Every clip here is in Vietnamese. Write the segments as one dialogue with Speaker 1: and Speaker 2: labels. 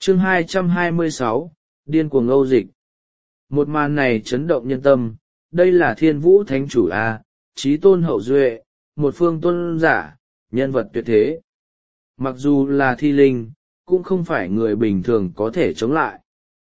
Speaker 1: Chương 226, điên cuồng Âu Dịch. Một màn này chấn động nhân tâm, đây là Thiên Vũ Thánh Chủ A, chí tôn hậu duệ, một phương tôn giả, nhân vật tuyệt thế. Mặc dù là thi linh, cũng không phải người bình thường có thể chống lại.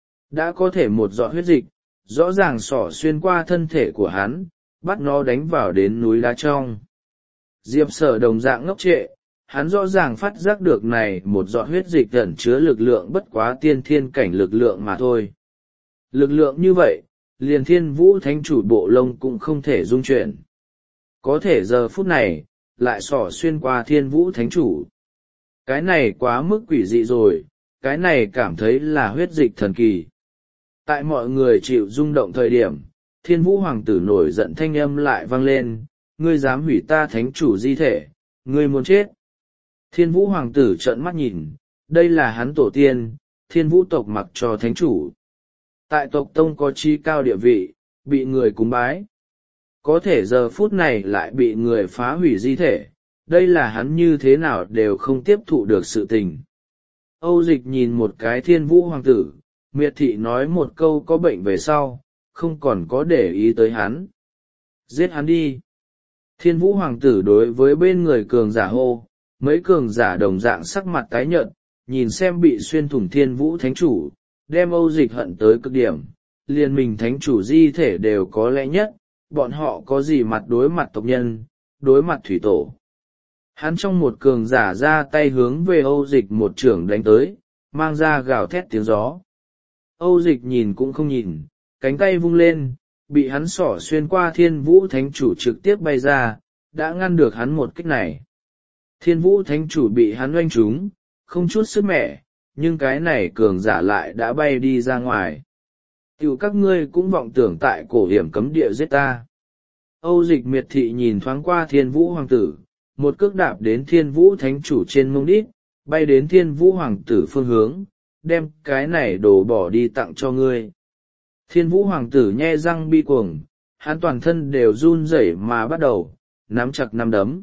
Speaker 1: Đã có thể một giọt huyết dịch, rõ ràng xỏ xuyên qua thân thể của hắn, bắt nó đánh vào đến núi đá trong. Diệp Sở đồng dạng ngốc trệ, hắn rõ ràng phát giác được này một giọt huyết dịch ẩn chứa lực lượng bất quá tiên thiên cảnh lực lượng mà thôi. Lực lượng như vậy, liền Thiên Vũ Thánh Chủ bộ lông cũng không thể dung chuyển. Có thể giờ phút này, lại xỏ xuyên qua Thiên Vũ Thánh Chủ. Cái này quá mức quỷ dị rồi, cái này cảm thấy là huyết dịch thần kỳ. Tại mọi người chịu rung động thời điểm, Thiên Vũ Hoàng tử nổi giận thanh âm lại vang lên, ngươi dám hủy ta Thánh Chủ di thể, ngươi muốn chết. Thiên Vũ Hoàng tử trợn mắt nhìn, đây là hắn tổ tiên, Thiên Vũ tộc mặc cho Thánh Chủ. Tại tộc tông có chi cao địa vị, bị người cúng bái. Có thể giờ phút này lại bị người phá hủy di thể, đây là hắn như thế nào đều không tiếp thụ được sự tình. Âu Dịch nhìn một cái Thiên Vũ Hoàng tử, miệt thị nói một câu có bệnh về sau, không còn có để ý tới hắn. Giết hắn đi. Thiên Vũ Hoàng tử đối với bên người cường giả hô, mấy cường giả đồng dạng sắc mặt tái nhợt, nhìn xem bị xuyên thủng Thiên Vũ Thánh Chủ, đem Âu Dịch hận tới cực điểm, liền mình Thánh Chủ di thể đều có lẽ nhất, bọn họ có gì mặt đối mặt tộc nhân, đối mặt thủy tổ. Hắn trong một cường giả ra tay hướng về Âu Dịch một trưởng đánh tới, mang ra gào thét tiếng gió. Âu Dịch nhìn cũng không nhìn, cánh tay vung lên, bị hắn xỏ xuyên qua Thiên Vũ Thánh Chủ trực tiếp bay ra, đã ngăn được hắn một kích này. Thiên Vũ Thánh Chủ bị hắn oanh trúng, không chút sức mẻ, nhưng cái này cường giả lại đã bay đi ra ngoài. Tiểu các ngươi cũng vọng tưởng tại cổ hiểm cấm địa giết ta. Âu Dịch miệt thị nhìn thoáng qua Thiên Vũ Hoàng tử, một cước đạp đến Thiên Vũ Thánh Chủ trên mông đít, bay đến Thiên Vũ Hoàng tử phương hướng, đem cái này đổ bỏ đi tặng cho ngươi. Thiên Vũ Hoàng tử nhe răng bi cuồng, hắn toàn thân đều run rẩy mà bắt đầu, nắm chặt nắm đấm.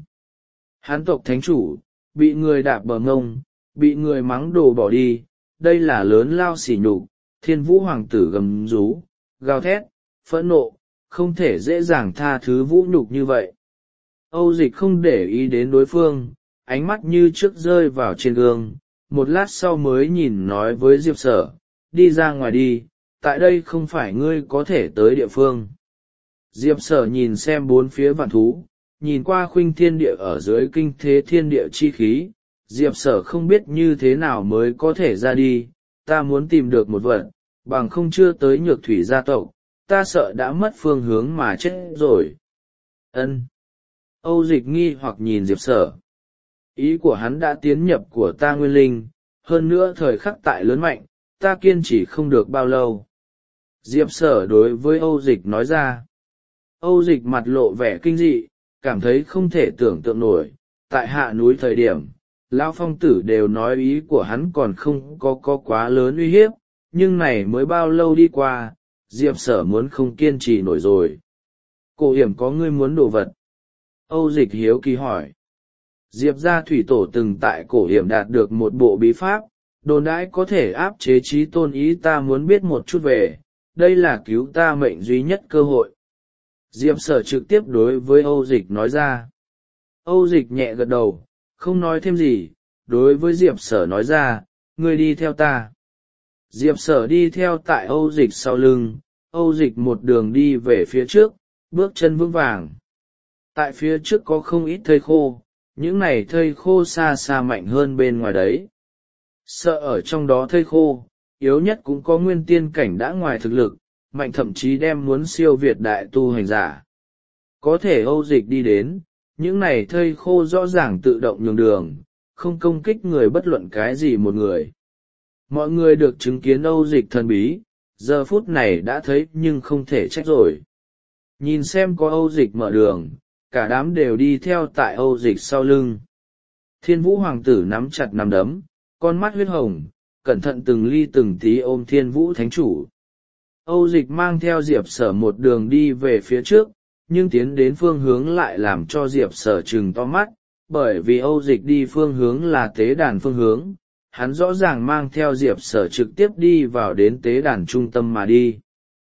Speaker 1: Hắn tộc Thánh Chủ, bị người đạp bờ ngông, bị người mắng đồ bỏ đi, đây là lớn lao sỉ nhục. Thiên Vũ Hoàng tử gầm rú, gào thét, phẫn nộ, không thể dễ dàng tha thứ vũ nhục như vậy. Âu Dịch không để ý đến đối phương, ánh mắt như trước rơi vào trên gương, một lát sau mới nhìn nói với Diệp Sở, đi ra ngoài đi, tại đây không phải ngươi có thể tới địa phương. Diệp Sở nhìn xem bốn phía vạn thú, nhìn qua khuynh thiên địa ở dưới kinh thế thiên địa chi khí, Diệp Sở không biết như thế nào mới có thể ra đi, ta muốn tìm được một vật, bằng không chưa tới Nhược Thủy gia tộc, ta sợ đã mất phương hướng mà chết rồi. Ân. Âu Dịch nghi hoặc nhìn Diệp Sở. Ý của hắn đã tiến nhập của ta nguyên linh, hơn nữa thời khắc tại lớn mạnh, ta kiên trì không được bao lâu. Diệp Sở đối với Âu Dịch nói ra. Âu Dịch mặt lộ vẻ kinh dị, cảm thấy không thể tưởng tượng nổi, tại hạ núi thời điểm, Lão Phong Tử đều nói ý của hắn còn không có quá lớn uy hiếp, nhưng này mới bao lâu đi qua, Diệp Sở muốn không kiên trì nổi rồi. Cổ hiểm có ngươi muốn đồ vật. Âu Dịch hiếu kỳ hỏi. Diệp gia thủy tổ từng tại cổ hiểm đạt được một bộ bí pháp, đồn đãi có thể áp chế trí tôn ý, ta muốn biết một chút về, đây là cứu ta mệnh duy nhất cơ hội. Diệp Sở trực tiếp đối với Âu Dịch nói ra. Âu Dịch nhẹ gật đầu, không nói thêm gì, đối với Diệp Sở nói ra, ngươi đi theo ta. Diệp Sở đi theo tại Âu Dịch sau lưng, Âu Dịch một đường đi về phía trước, bước chân vững vàng. Tại phía trước có không ít thây khô, những này thây khô xa xa mạnh hơn bên ngoài đấy. Sợ ở trong đó thây khô, yếu nhất cũng có nguyên tiên cảnh đã ngoài thực lực, mạnh thậm chí đem muốn siêu việt đại tu hành giả. Có thể Âu Dịch đi đến, những này thây khô rõ ràng tự động nhường đường, không công kích người bất luận cái gì một người. Mọi người được chứng kiến Âu Dịch thần bí, giờ phút này đã thấy nhưng không thể trách rồi. Nhìn xem có Âu Dịch mở đường, cả đám đều đi theo tại Âu Dịch sau lưng. Thiên Vũ Hoàng tử nắm chặt nắm đấm, con mắt huyết hồng, cẩn thận từng ly từng tí ôm Thiên Vũ Thánh Chủ. Âu Dịch mang theo Diệp Sở một đường đi về phía trước, nhưng tiến đến phương hướng lại làm cho Diệp Sở trừng to mắt, bởi vì Âu Dịch đi phương hướng là tế đàn phương hướng, hắn rõ ràng mang theo Diệp Sở trực tiếp đi vào đến tế đàn trung tâm mà đi.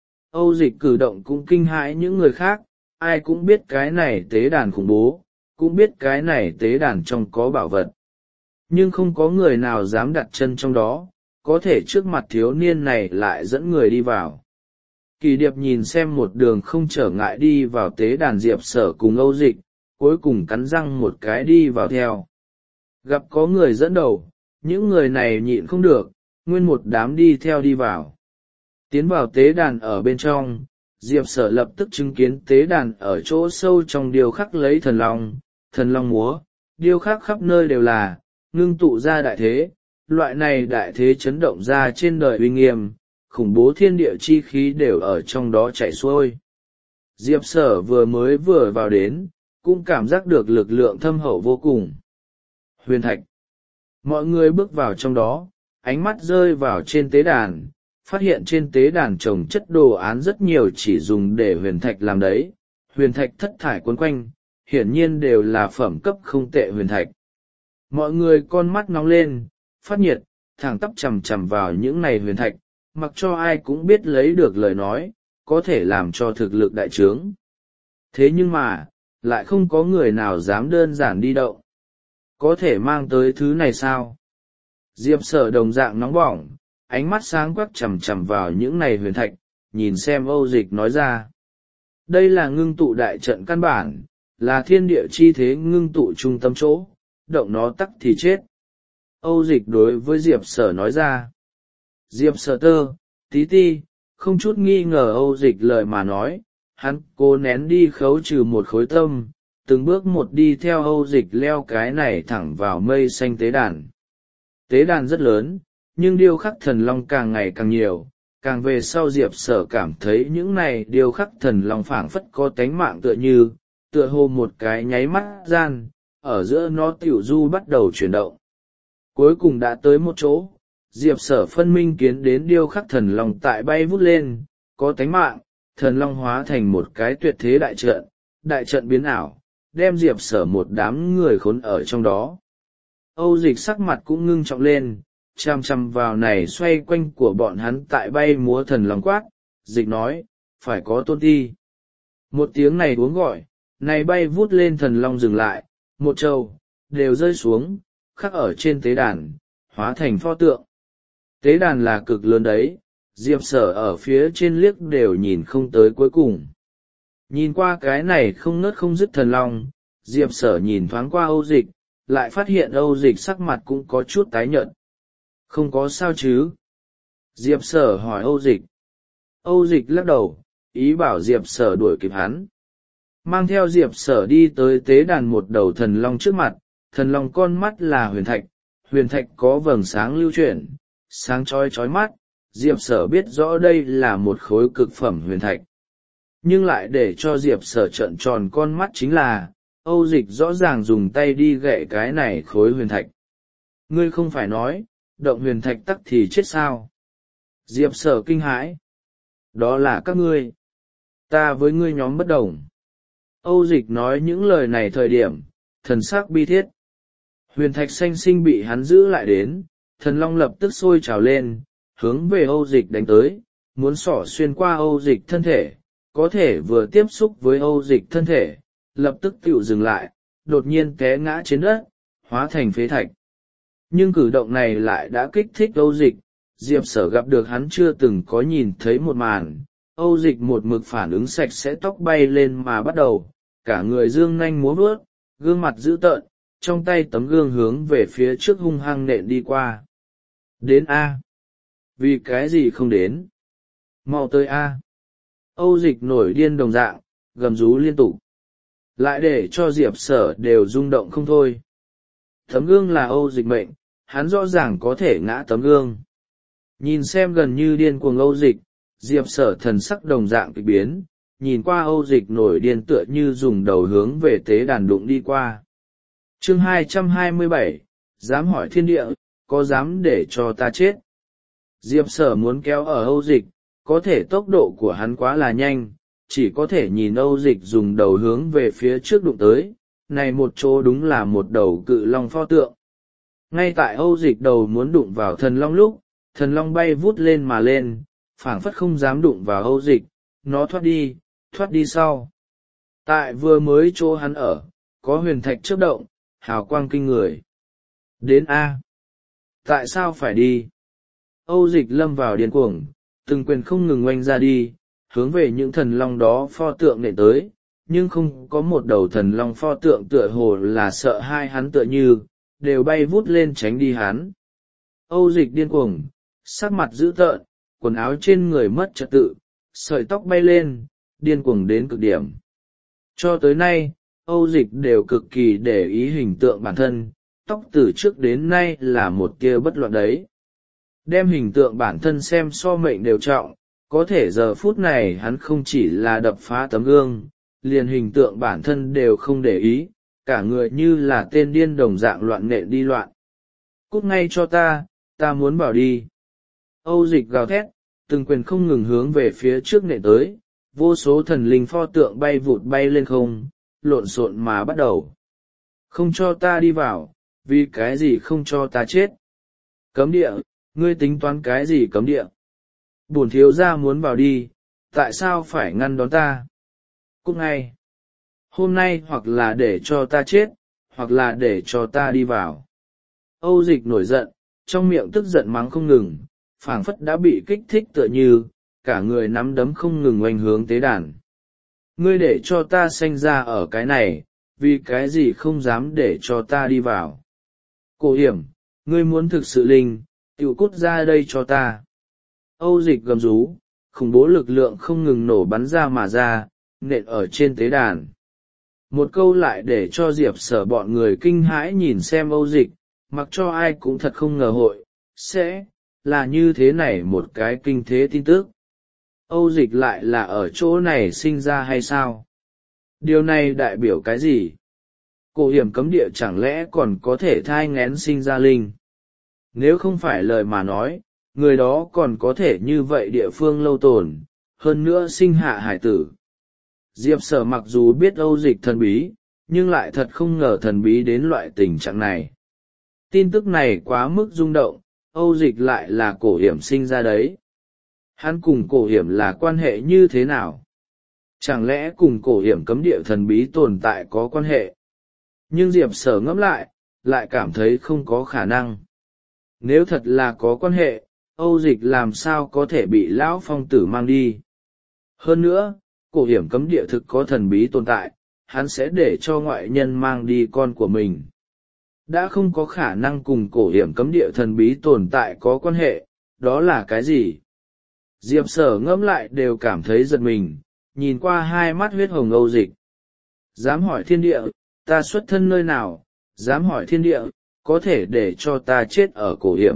Speaker 1: Âu Dịch cử động cũng kinh hãi những người khác, ai cũng biết cái này tế đàn khủng bố, cũng biết cái này tế đàn trong có bảo vật. Nhưng không có người nào dám đặt chân trong đó, có thể trước mặt thiếu niên này lại dẫn người đi vào. Kỳ Điệp nhìn xem một đường không trở ngại đi vào tế đàn Diệp Sở cùng Âu Dịch, cuối cùng cắn răng một cái đi vào theo. Gặp có người dẫn đầu, những người này nhịn không được, nguyên một đám đi theo đi vào. Tiến vào tế đàn ở bên trong, Diệp Sở lập tức chứng kiến tế đàn ở chỗ sâu trong điêu khắc lấy thần long múa, điêu khắc khắp nơi đều là, ngưng tụ ra đại thế, loại này đại thế chấn động ra trên đời uy nghiêm, khủng bố thiên địa chi khí đều ở trong đó chảy xuôi. Diệp Sở vừa vào đến, cũng cảm giác được lực lượng thâm hậu vô cùng. Huyền thạch. Mọi người bước vào trong đó, ánh mắt rơi vào trên tế đàn, phát hiện trên tế đàn trồng chất đồ án rất nhiều chỉ dùng để huyền thạch làm đấy, huyền thạch thất thải quấn quanh, hiển nhiên đều là phẩm cấp không tệ huyền thạch. Mọi người con mắt nóng lên, phát nhiệt, thẳng tắp chằm chằm vào những này huyền thạch, mặc cho ai cũng biết lấy được lời nói, có thể làm cho thực lực đại trướng. Thế nhưng mà, lại không có người nào dám đơn giản đi động. Có thể mang tới thứ này sao? Diệp Sở đồng dạng nóng bỏng, ánh mắt sáng quắc chằm chằm vào những này huyền thạch, nhìn xem Âu Dịch nói ra. Đây là ngưng tụ đại trận căn bản, là thiên địa chi thế ngưng tụ trung tâm chỗ, động nó tắc thì chết. Âu Dịch đối với Diệp Sở nói ra. Diệp Sở tí ti, không chút nghi ngờ Âu Dịch lời mà nói, hắn cố nén đi khấu trừ một khối tâm, từng bước một đi theo Âu Dịch leo cái này thẳng vào mây xanh tế đàn. Tế đàn rất lớn, nhưng điêu khắc thần long càng ngày càng nhiều, càng về sau Diệp Sở cảm thấy những này điêu khắc thần long phảng phất có tánh mạng tựa hồ một cái nháy mắt gian, ở giữa nó tiểu du bắt đầu chuyển động. Cuối cùng đã tới một chỗ, Diệp Sở phân minh kiến đến điêu khắc thần long tại bay vút lên, có tánh mạng, thần long hóa thành một cái tuyệt thế đại trận biến ảo, đem Diệp Sở một đám người khốn ở trong đó. Âu Dịch sắc mặt cũng ngưng trọng lên, chằm chằm vào này xoay quanh của bọn hắn tại bay múa thần long quát, Dịch nói, phải có tôn ti. Một tiếng này uống gọi, này bay vút lên thần long dừng lại, một trâu, đều rơi xuống, khắc ở trên tế đàn, hóa thành pho tượng. Tế đàn là cực lớn đấy, Diệp Sở ở phía trên liếc đều nhìn không tới cuối cùng. Nhìn qua cái này không ngớt không dứt thần long, Diệp Sở nhìn thoáng qua Âu Dịch, lại phát hiện Âu Dịch sắc mặt cũng có chút tái nhợt. Không có sao chứ? Diệp Sở hỏi Âu Dịch. Âu Dịch lắc đầu, ý bảo Diệp Sở đuổi kịp hắn. Mang theo Diệp Sở đi tới tế đàn một đầu thần long trước mặt, thần long con mắt là huyền thạch có vầng sáng lưu chuyển, sáng chói mắt, Diệp Sở biết rõ đây là một khối cực phẩm huyền thạch. Nhưng lại để cho Diệp Sở trợn tròn con mắt chính là, Âu Dịch rõ ràng dùng tay đi gậy cái này khối huyền thạch. Ngươi không phải nói, động huyền thạch tắc thì chết sao? Diệp Sở kinh hãi. Đó là các ngươi. Ta với ngươi nhóm bất đồng. Âu Dịch nói những lời này thời điểm, thần sắc bi thiết. Huyền thạch xanh sinh bị hắn giữ lại đến, thần long lập tức sôi trào lên, hướng về Âu Dịch đánh tới, muốn xỏ xuyên qua Âu Dịch thân thể, có thể vừa tiếp xúc với Âu Dịch thân thể, lập tức tựu dừng lại, đột nhiên té ngã trên đất, hóa thành phế thạch. Nhưng cử động này lại đã kích thích Âu Dịch, Diệp Sở gặp được hắn chưa từng có nhìn thấy một màn, Âu Dịch một mực phản ứng sạch sẽ tóc bay lên mà bắt đầu, cả người dương nanh múa vuốt, gương mặt dữ tợn, trong tay tấm gương hướng về phía trước hung hăng nện đi qua. Đến A. Vì cái gì không đến? Mau tới A. Âu Dịch nổi điên đồng dạng, gầm rú liên tục. Lại để cho Diệp Sở đều rung động không thôi. Tấm gương là Âu Dịch mệnh, hắn rõ ràng có thể ngã tấm gương. Nhìn xem gần như điên cuồng Âu Dịch, Diệp Sở thần sắc đồng dạng kịch biến, nhìn qua Âu Dịch nổi điên tựa như dùng đầu hướng về tế đàn đụng đi qua. Chương 227, dám hỏi thiên địa, có dám để cho ta chết? Diệp Sở muốn kéo ở Âu Dịch, có thể tốc độ của hắn quá là nhanh, chỉ có thể nhìn Âu Dịch dùng đầu hướng về phía trước đụng tới, này một chỗ đúng là một đầu cự long pho tượng. Ngay tại Âu Dịch đầu muốn đụng vào thần long lúc, thần long bay vút lên mà lên, phảng phất không dám đụng vào Âu Dịch, nó thoát đi sau. Tại vừa mới chỗ hắn ở, có huyền thạch chớp động, hào quang kinh người. Đến A. Tại sao phải đi? Âu Dịch lâm vào điên cuồng, từng quyền không ngừng oanh ra đi, hướng về những thần long đó pho tượng nện tới, nhưng không có một đầu thần long pho tượng tựa hồ là sợ hai hắn tựa như, đều bay vút lên tránh đi hắn. Âu Dịch điên cuồng, sắc mặt dữ tợn, quần áo trên người mất trật tự, sợi tóc bay lên, điên cuồng đến cực điểm. Cho tới nay, Âu Dịch đều cực kỳ để ý hình tượng bản thân, tóc từ trước đến nay là một tia bất loạn đấy. Đem hình tượng bản thân xem so mệnh đều trọng, có thể giờ phút này hắn không chỉ là đập phá tấm gương, liền hình tượng bản thân đều không để ý, cả người như là tên điên đồng dạng loạn nện đi loạn. Cút ngay cho ta muốn bảo đi. Âu Dịch gào thét, từng quyền không ngừng hướng về phía trước nện tới, vô số thần linh pho tượng bay vụt bay lên không, lộn xộn mà bắt đầu. Không cho ta đi vào, vì cái gì không cho ta chết? Cấm địa, ngươi tính toán cái gì cấm địa? Bổn thiếu gia muốn vào đi, tại sao phải ngăn đón ta? Cút ngay. Hôm nay hoặc là để cho ta chết, hoặc là để cho ta đi vào. Âu Dịch nổi giận, trong miệng tức giận mắng không ngừng, phảng phất đã bị kích thích tựa như, cả người nắm đấm không ngừng oanh hướng tế đàn. Ngươi để cho ta sanh ra ở cái này, vì cái gì không dám để cho ta đi vào? Cổ hiểm, ngươi muốn thực sự linh, tiểu cút ra đây cho ta. Âu Dịch gầm rú, khủng bố lực lượng không ngừng nổ bắn ra mà ra, nện ở trên tế đàn. Một câu lại để cho Diệp Sở bọn người kinh hãi nhìn xem Âu Dịch, mặc cho ai cũng thật không ngờ hội, sẽ là như thế này một cái kinh thế tin tức. Âu Dịch lại là ở chỗ này sinh ra hay sao? Điều này đại biểu cái gì? Cổ hiểm cấm địa chẳng lẽ còn có thể thai nghén sinh ra linh? Nếu không phải lời mà nói, người đó còn có thể như vậy địa phương lâu tồn, hơn nữa sinh hạ hải tử. Diệp Sở mặc dù biết Âu Dịch thần bí, nhưng lại thật không ngờ thần bí đến loại tình trạng này. Tin tức này quá mức rung động, Âu Dịch lại là cổ hiểm sinh ra đấy. Hắn cùng cổ hiểm là quan hệ như thế nào? Chẳng lẽ cùng cổ hiểm cấm địa thần bí tồn tại có quan hệ? Nhưng Diệp Sở ngẫm lại cảm thấy không có khả năng. Nếu thật là có quan hệ, Âu Dịch làm sao có thể bị Lão Phong Tử mang đi? Hơn nữa, cổ hiểm cấm địa thực có thần bí tồn tại, hắn sẽ để cho ngoại nhân mang đi con của mình. Đã không có khả năng cùng cổ hiểm cấm địa thần bí tồn tại có quan hệ, đó là cái gì? Diệp Sở ngẫm lại đều cảm thấy giật mình, nhìn qua hai mắt huyết hồng Âu Dịch. Dám hỏi thiên địa, ta xuất thân nơi nào? Dám hỏi thiên địa, có thể để cho ta chết ở cổ hiểm?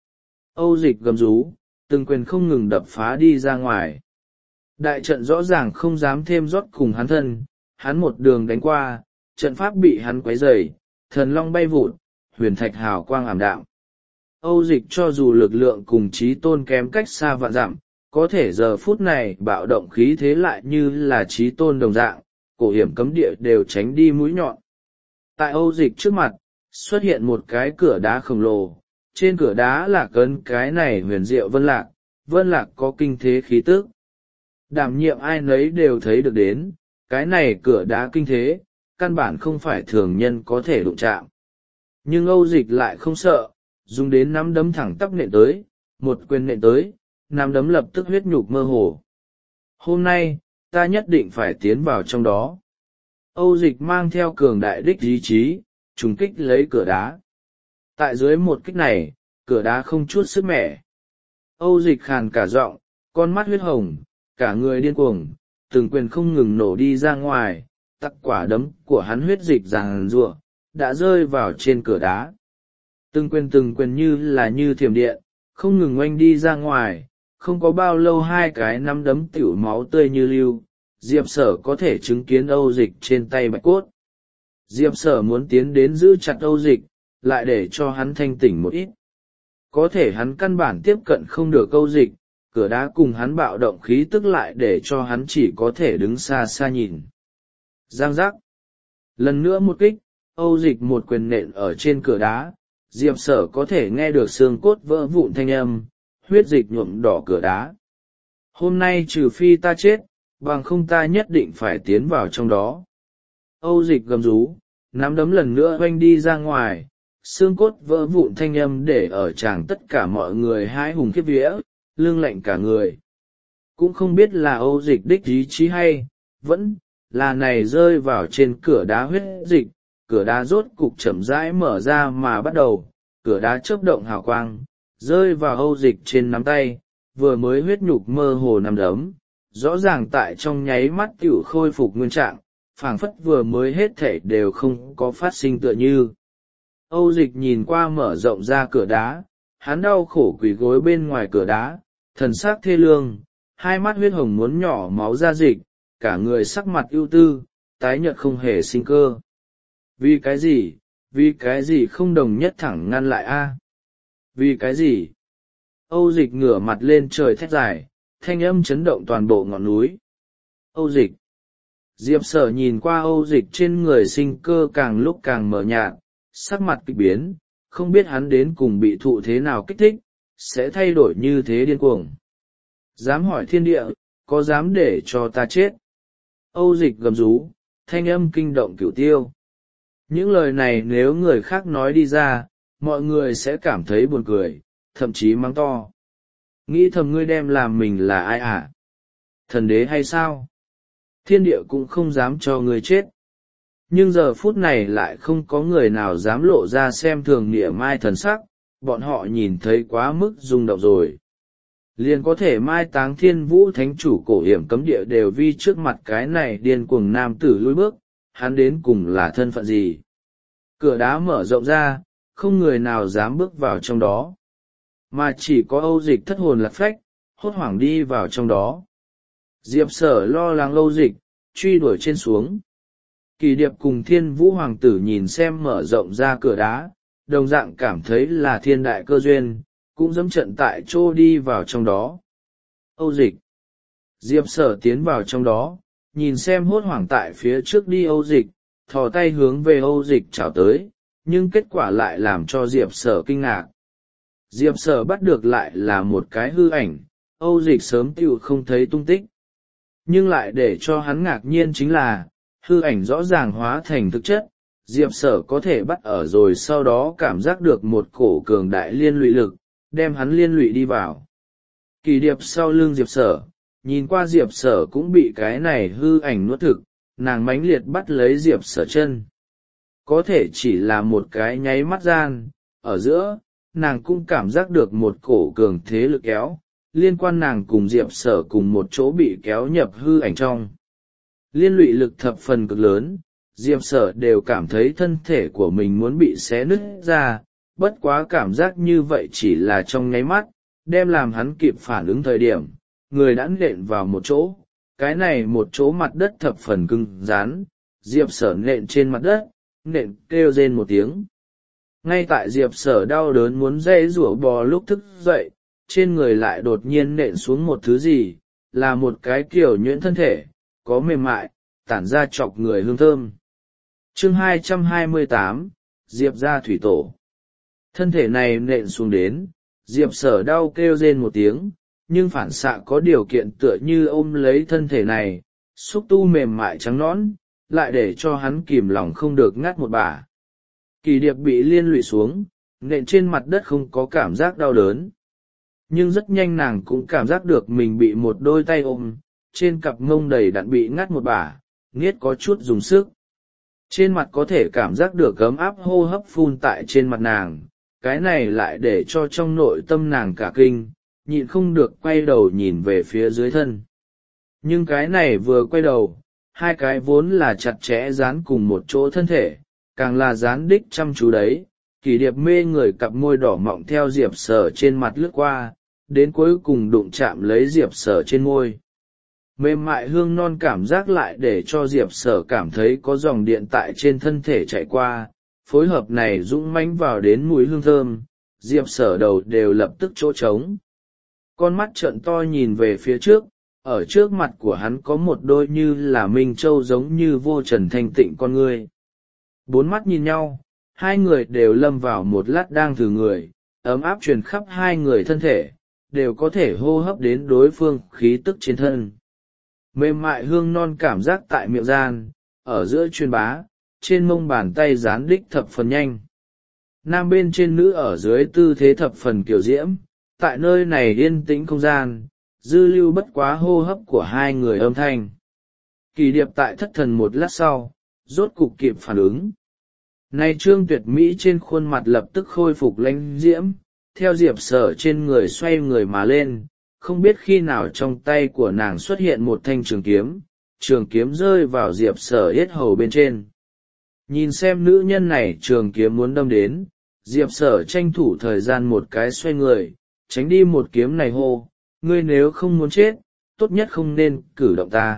Speaker 1: Âu Dịch gầm rú, từng quyền không ngừng đập phá đi ra ngoài. Đại trận rõ ràng không dám thêm rót cùng hắn thân, hắn một đường đánh qua, trận pháp bị hắn quấy rầy, thần long bay vụt, huyền thạch hào quang ảm đạm. Âu Dịch cho dù lực lượng cùng chí tôn kém cách xa vạn dặm, có thể giờ phút này bạo động khí thế lại như là chí tôn đồng dạng, cổ hiểm cấm địa đều tránh đi mũi nhọn. Tại Âu Dịch trước mặt, xuất hiện một cái cửa đá khổng lồ, trên cửa đá là cấn cái này huyền diệu vân lạc có kinh thế khí tức. Đảm nhiệm ai nấy đều thấy được đến, cái này cửa đá kinh thế, căn bản không phải thường nhân có thể đụng chạm. Nhưng Âu Dịch lại không sợ, dùng đến nắm đấm thẳng tắp nện tới, một quyền nện tới, nắm đấm lập tức huyết nhục mơ hồ. Hôm nay, ta nhất định phải tiến vào trong đó. Âu Dịch mang theo cường đại đích ý chí, trùng kích lấy cửa đá. Tại dưới một kích này, cửa đá không chút sức mẻ. Âu Dịch khàn cả giọng, con mắt huyết hồng, cả người điên cuồng, từng quyền không ngừng nổ đi ra ngoài, tắc quả đấm của hắn huyết dịch ràng rụa, đã rơi vào trên cửa đá. Từng quyền như thiểm điện, không ngừng oanh đi ra ngoài, không có bao lâu hai cái nắm đấm tiểu máu tươi như lưu, Diệp Sở có thể chứng kiến Âu Dịch trên tay bạch cốt. Diệp Sở muốn tiến đến giữ chặt Âu Dịch, lại để cho hắn thanh tỉnh một ít. Có thể hắn căn bản tiếp cận không được Âu Dịch, cửa đá cùng hắn bạo động khí tức lại để cho hắn chỉ có thể đứng xa xa nhìn. Giang giác. Lần nữa một kích, Âu Dịch một quyền nện ở trên cửa đá, Diệp Sở có thể nghe được xương cốt vỡ vụn thanh âm, huyết dịch nhuộm đỏ cửa đá. Hôm nay trừ phi ta chết, bằng không ta nhất định phải tiến vào trong đó. Âu Dịch gầm rú, nắm đấm lần nữa oanh đi ra ngoài, xương cốt vỡ vụn thanh âm để ở tràng tất cả mọi người hãi hùng khiếp vía, lưng lạnh cả người. Cũng không biết là Âu Dịch đích ý chí hay, vẫn là này rơi vào trên cửa đá huyết dịch, cửa đá rốt cục chậm rãi mở ra mà bắt đầu, cửa đá chớp động hào quang, rơi vào Âu Dịch trên nắm tay, vừa mới huyết nhục mơ hồ nằm đấm, rõ ràng tại trong nháy mắt tiểu khôi phục nguyên trạng, phảng phất vừa mới hết thể đều không có phát sinh tựa như. Âu Dịch nhìn qua mở rộng ra cửa đá, hắn đau khổ quỳ gối bên ngoài cửa đá, thần sắc thê lương, hai mắt huyết hồng muốn nhỏ máu ra dịch, cả người sắc mặt ưu tư, tái nhợt không hề sinh cơ. Vì cái gì không đồng nhất thẳng ngăn lại a? Vì cái gì? Âu Dịch ngửa mặt lên trời thét dài, thanh âm chấn động toàn bộ ngọn núi. Âu Dịch. Diệp Sở nhìn qua Âu Dịch trên người sinh cơ càng lúc càng mờ nhạt, sắc mặt kịch biến, không biết hắn đến cùng bị thụ thế nào kích thích, sẽ thay đổi như thế điên cuồng. Dám hỏi thiên địa, có dám để cho ta chết? Âu Dịch gầm rú, thanh âm kinh động cửu tiêu. Những lời này nếu người khác nói đi ra, mọi người sẽ cảm thấy buồn cười, thậm chí mắng to. Nghĩ thầm ngươi đem làm mình là ai à? Thần đế hay sao? Thiên địa cũng không dám cho ngươi chết. Nhưng giờ phút này lại không có người nào dám lộ ra xem thường nghĩa mai thần sắc, bọn họ nhìn thấy quá mức rung động rồi. Liền có thể mai táng Thiên Vũ thánh chủ cổ hiểm cấm địa đều vi trước mặt cái này điên cuồng nam tử lùi bước, hắn đến cùng là thân phận gì? Cửa đá mở rộng ra, không người nào dám bước vào trong đó, mà chỉ có Âu Dịch thất hồn lạc phách, hốt hoảng đi vào trong đó. Diệp Sở lo lắng Âu Dịch, truy đuổi trên xuống. Kỳ Điệp cùng Thiên Vũ hoàng tử nhìn xem mở rộng ra cửa đá, đồng dạng cảm thấy là thiên đại cơ duyên, cũng dẫm trận tại chỗ đi vào trong đó. Âu Dịch. Diệp Sở tiến vào trong đó, nhìn xem hốt hoảng tại phía trước đi Âu Dịch, thò tay hướng về Âu Dịch chào tới, nhưng kết quả lại làm cho Diệp Sở kinh ngạc. Diệp Sở bắt được lại là một cái hư ảnh, Âu Dịch sớm tiêu không thấy tung tích. Nhưng lại để cho hắn ngạc nhiên chính là, hư ảnh rõ ràng hóa thành thực chất, Diệp Sở có thể bắt ở rồi sau đó cảm giác được một cổ cường đại liên lụy lực, đem hắn liên lụy đi vào. Kỳ Điệp sau lưng Diệp Sở, nhìn qua Diệp Sở cũng bị cái này hư ảnh nuốt thực, nàng mãnh liệt bắt lấy Diệp Sở chân. Có thể chỉ là một cái nháy mắt gian, ở giữa, nàng cũng cảm giác được một cổ cường thế lực kéo, liên quan nàng cùng Diệp Sở cùng một chỗ bị kéo nhập hư ảnh trong. Liên lụy lực thập phần cực lớn, Diệp Sở đều cảm thấy thân thể của mình muốn bị xé nứt ra, bất quá cảm giác như vậy chỉ là trong nháy mắt, đem làm hắn kịp phản ứng thời điểm, người đã nện vào một chỗ, cái này một chỗ mặt đất thập phần cứng rắn, Diệp Sở nện trên mặt đất, nện kêu rên một tiếng. Ngay tại Diệp Sở đau đớn muốn dây rủa bò lúc thức dậy, trên người lại đột nhiên nện xuống một thứ gì, là một cái kiểu nhuyễn thân thể, có mềm mại, tản ra chọc người hương thơm. Chương 228, Diệp ra thủy tổ. Thân thể này nện xuống đến, Diệp Sở đau kêu rên một tiếng, nhưng phản xạ có điều kiện tựa như ôm lấy thân thể này, xúc tu mềm mại trắng nõn, lại để cho hắn kìm lòng không được ngắt một bả. Kỳ Điệp bị liên lụy xuống, nện trên mặt đất không có cảm giác đau đớn. Nhưng rất nhanh nàng cũng cảm giác được mình bị một đôi tay ôm, trên cặp mông đầy đặn bị ngắt một bả, nghiết có chút dùng sức. Trên mặt có thể cảm giác được ấm áp hô hấp phun tại trên mặt nàng, cái này lại để cho trong nội tâm nàng cả kinh, nhịn không được quay đầu nhìn về phía dưới thân. Nhưng cái này vừa quay đầu, hai cái vốn là chặt chẽ dán cùng một chỗ thân thể, càng là dán đích chăm chú đấy. Kỳ Điệp mê người cặp môi đỏ mọng theo Diệp Sở trên mặt lướt qua, đến cuối cùng đụng chạm lấy Diệp Sở trên môi. Mềm mại hương non cảm giác lại để cho Diệp Sở cảm thấy có dòng điện tại trên thân thể chạy qua, phối hợp này dũng mãnh vào đến mùi hương thơm, Diệp Sở đầu đều lập tức chỗ trống. Con mắt trợn to nhìn về phía trước, ở trước mặt của hắn có một đôi như là minh châu giống như vô trần thanh tịnh con ngươi. Bốn mắt nhìn nhau, hai người đều lâm vào một lát đang thử người, ấm áp truyền khắp hai người thân thể, đều có thể hô hấp đến đối phương khí tức trên thân. Mềm mại hương non cảm giác tại miệng gian, ở giữa truyền bá, trên mông bàn tay dán đích thập phần nhanh. Nam bên trên nữ ở dưới tư thế thập phần kiểu diễm, tại nơi này yên tĩnh không gian, dư lưu bất quá hô hấp của hai người âm thanh. Kỳ điệp tại thất thần một lát sau, rốt cục kịp phản ứng. Nay trương tuyệt mỹ trên khuôn mặt lập tức khôi phục lãnh diễm, theo Diệp Sở trên người xoay người mà lên, không biết khi nào trong tay của nàng xuất hiện một thanh trường kiếm rơi vào Diệp Sở yết hầu bên trên. Nhìn xem nữ nhân này trường kiếm muốn đâm đến, Diệp Sở tranh thủ thời gian một cái xoay người, tránh đi một kiếm này hô, ngươi nếu không muốn chết, tốt nhất không nên cử động ta.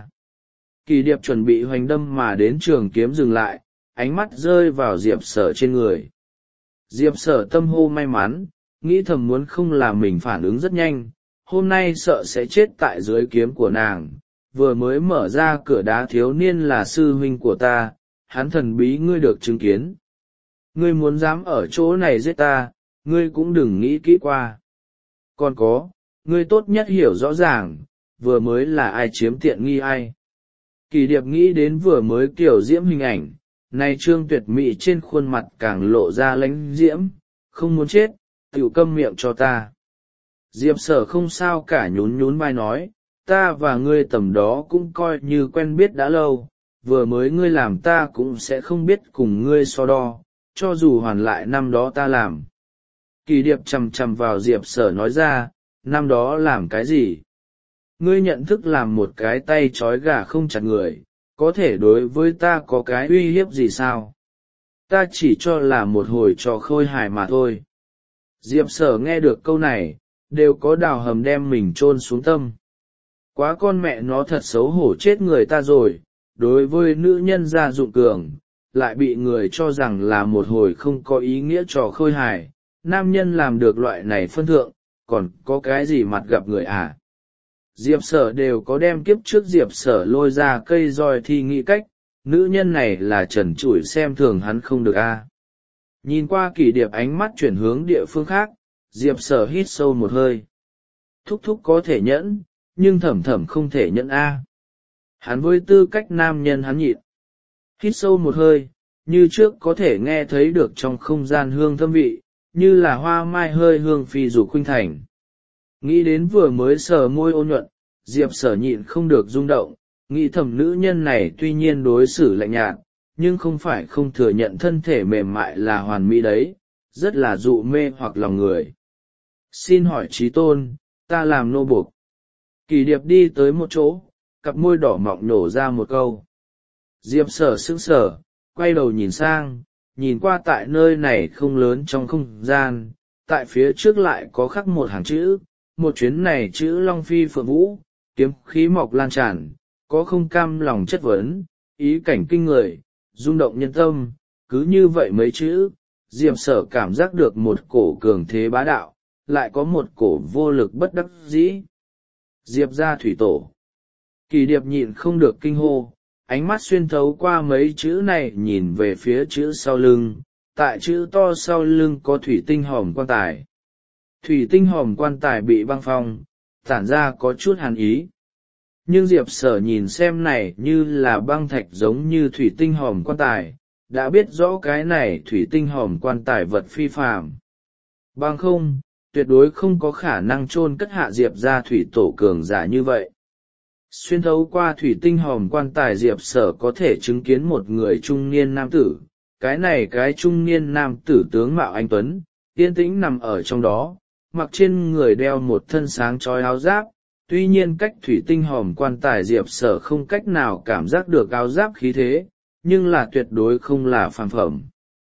Speaker 1: Kỳ điệp chuẩn bị hoành đâm mà đến trường kiếm dừng lại, ánh mắt rơi vào Diệp Sở trên người. Diệp Sở tâm hô may mắn, nghĩ thầm muốn không làm mình phản ứng rất nhanh, hôm nay sợ sẽ chết tại dưới kiếm của nàng. Vừa mới mở ra cửa đá thiếu niên là sư huynh của ta, hắn thần bí ngươi được chứng kiến. Ngươi muốn dám ở chỗ này giết ta, ngươi cũng đừng nghĩ kỹ qua. Còn có, ngươi tốt nhất hiểu rõ ràng, vừa mới là ai chiếm tiện nghi ai. Kỳ điệp nghĩ đến vừa mới kiểu diễm hình ảnh, này trương tuyệt mỹ trên khuôn mặt càng lộ ra lánh diễm, không muốn chết, tiểu câm miệng cho ta. Diệp Sở không sao cả nhún nhún vai nói, ta và ngươi tầm đó cũng coi như quen biết đã lâu, vừa mới ngươi làm ta cũng sẽ không biết cùng ngươi so đo, cho dù hoàn lại năm đó ta làm. Kỳ điệp chằm chằm vào Diệp Sở nói ra, năm đó làm cái gì? Ngươi nhận thức làm một cái tay trói gà không chặt người, có thể đối với ta có cái uy hiếp gì sao? Ta chỉ cho là một hồi trò khôi hài mà thôi. Diệp Sở nghe được câu này, đều có đào hầm đem mình chôn xuống tâm. Quá con mẹ nó thật xấu hổ chết người ta rồi, đối với nữ nhân gia dụng cường, lại bị người cho rằng là một hồi không có ý nghĩa trò khôi hài, nam nhân làm được loại này phân thượng, còn có cái gì mặt gặp người à? Diệp Sở đều có đem kiếp trước Diệp Sở lôi ra cây roi thì nghĩ cách, nữ nhân này là trần trụi xem thường hắn không được a. Nhìn qua Kỳ điệp ánh mắt chuyển hướng địa phương khác, Diệp Sở hít sâu một hơi. Thúc thúc có thể nhẫn, nhưng thẩm thẩm không thể nhẫn a. Hắn với tư cách nam nhân hắn nhịn. Hít sâu một hơi, như trước có thể nghe thấy được trong không gian hương thơm vị, như là hoa mai hơi hương phi dục khuynh thành. Nghĩ đến vừa mới sờ môi ôn nhuận, Diệp Sở nhịn không được rung động, nghĩ thầm nữ nhân này tuy nhiên đối xử lạnh nhạt, nhưng không phải không thừa nhận thân thể mềm mại là hoàn mỹ đấy, rất là dụ mê hoặc lòng người. Xin hỏi trí tôn, ta làm nô buộc. Kỳ điệp đi tới một chỗ, cặp môi đỏ mọng nổ ra một câu. Diệp Sở sững sờ, quay đầu nhìn sang, nhìn qua tại nơi này không lớn trong không gian, tại phía trước lại có khắc một hàng chữ, một chuyến này chữ Long Phi Phượng Vũ, kiếm khí mọc lan tràn, có không cam lòng chất vấn, ý cảnh kinh người, rung động nhân tâm, cứ như vậy mấy chữ, Diệp Sở cảm giác được một cổ cường thế bá đạo, lại có một cổ vô lực bất đắc dĩ. Diệp gia thủy tổ. Kỳ điệp nhịn không được kinh hô, ánh mắt xuyên thấu qua mấy chữ này nhìn về phía chữ sau lưng, tại chữ to sau lưng có thủy tinh hòm quan tài. Thủy tinh hòm quan tài bị băng phong, tản ra có chút hàn ý. Nhưng Diệp Sở nhìn xem này như là băng thạch giống như thủy tinh hòm quan tài, đã biết rõ cái này thủy tinh hòm quan tài vật phi phàm. Bằng không, tuyệt đối không có khả năng chôn cất hạ Diệp ra thủy tổ cường giả như vậy. Xuyên thấu qua thủy tinh hòm quan tài Diệp Sở có thể chứng kiến một người trung niên nam tử, cái trung niên nam tử tướng mạo anh tuấn, yên tĩnh nằm ở trong đó, mặc trên người đeo một thân sáng chói áo giáp, tuy nhiên cách thủy tinh hòm quan tài Diệp Sở không cách nào cảm giác được áo giáp khí thế, nhưng là tuyệt đối không là phàm phẩm.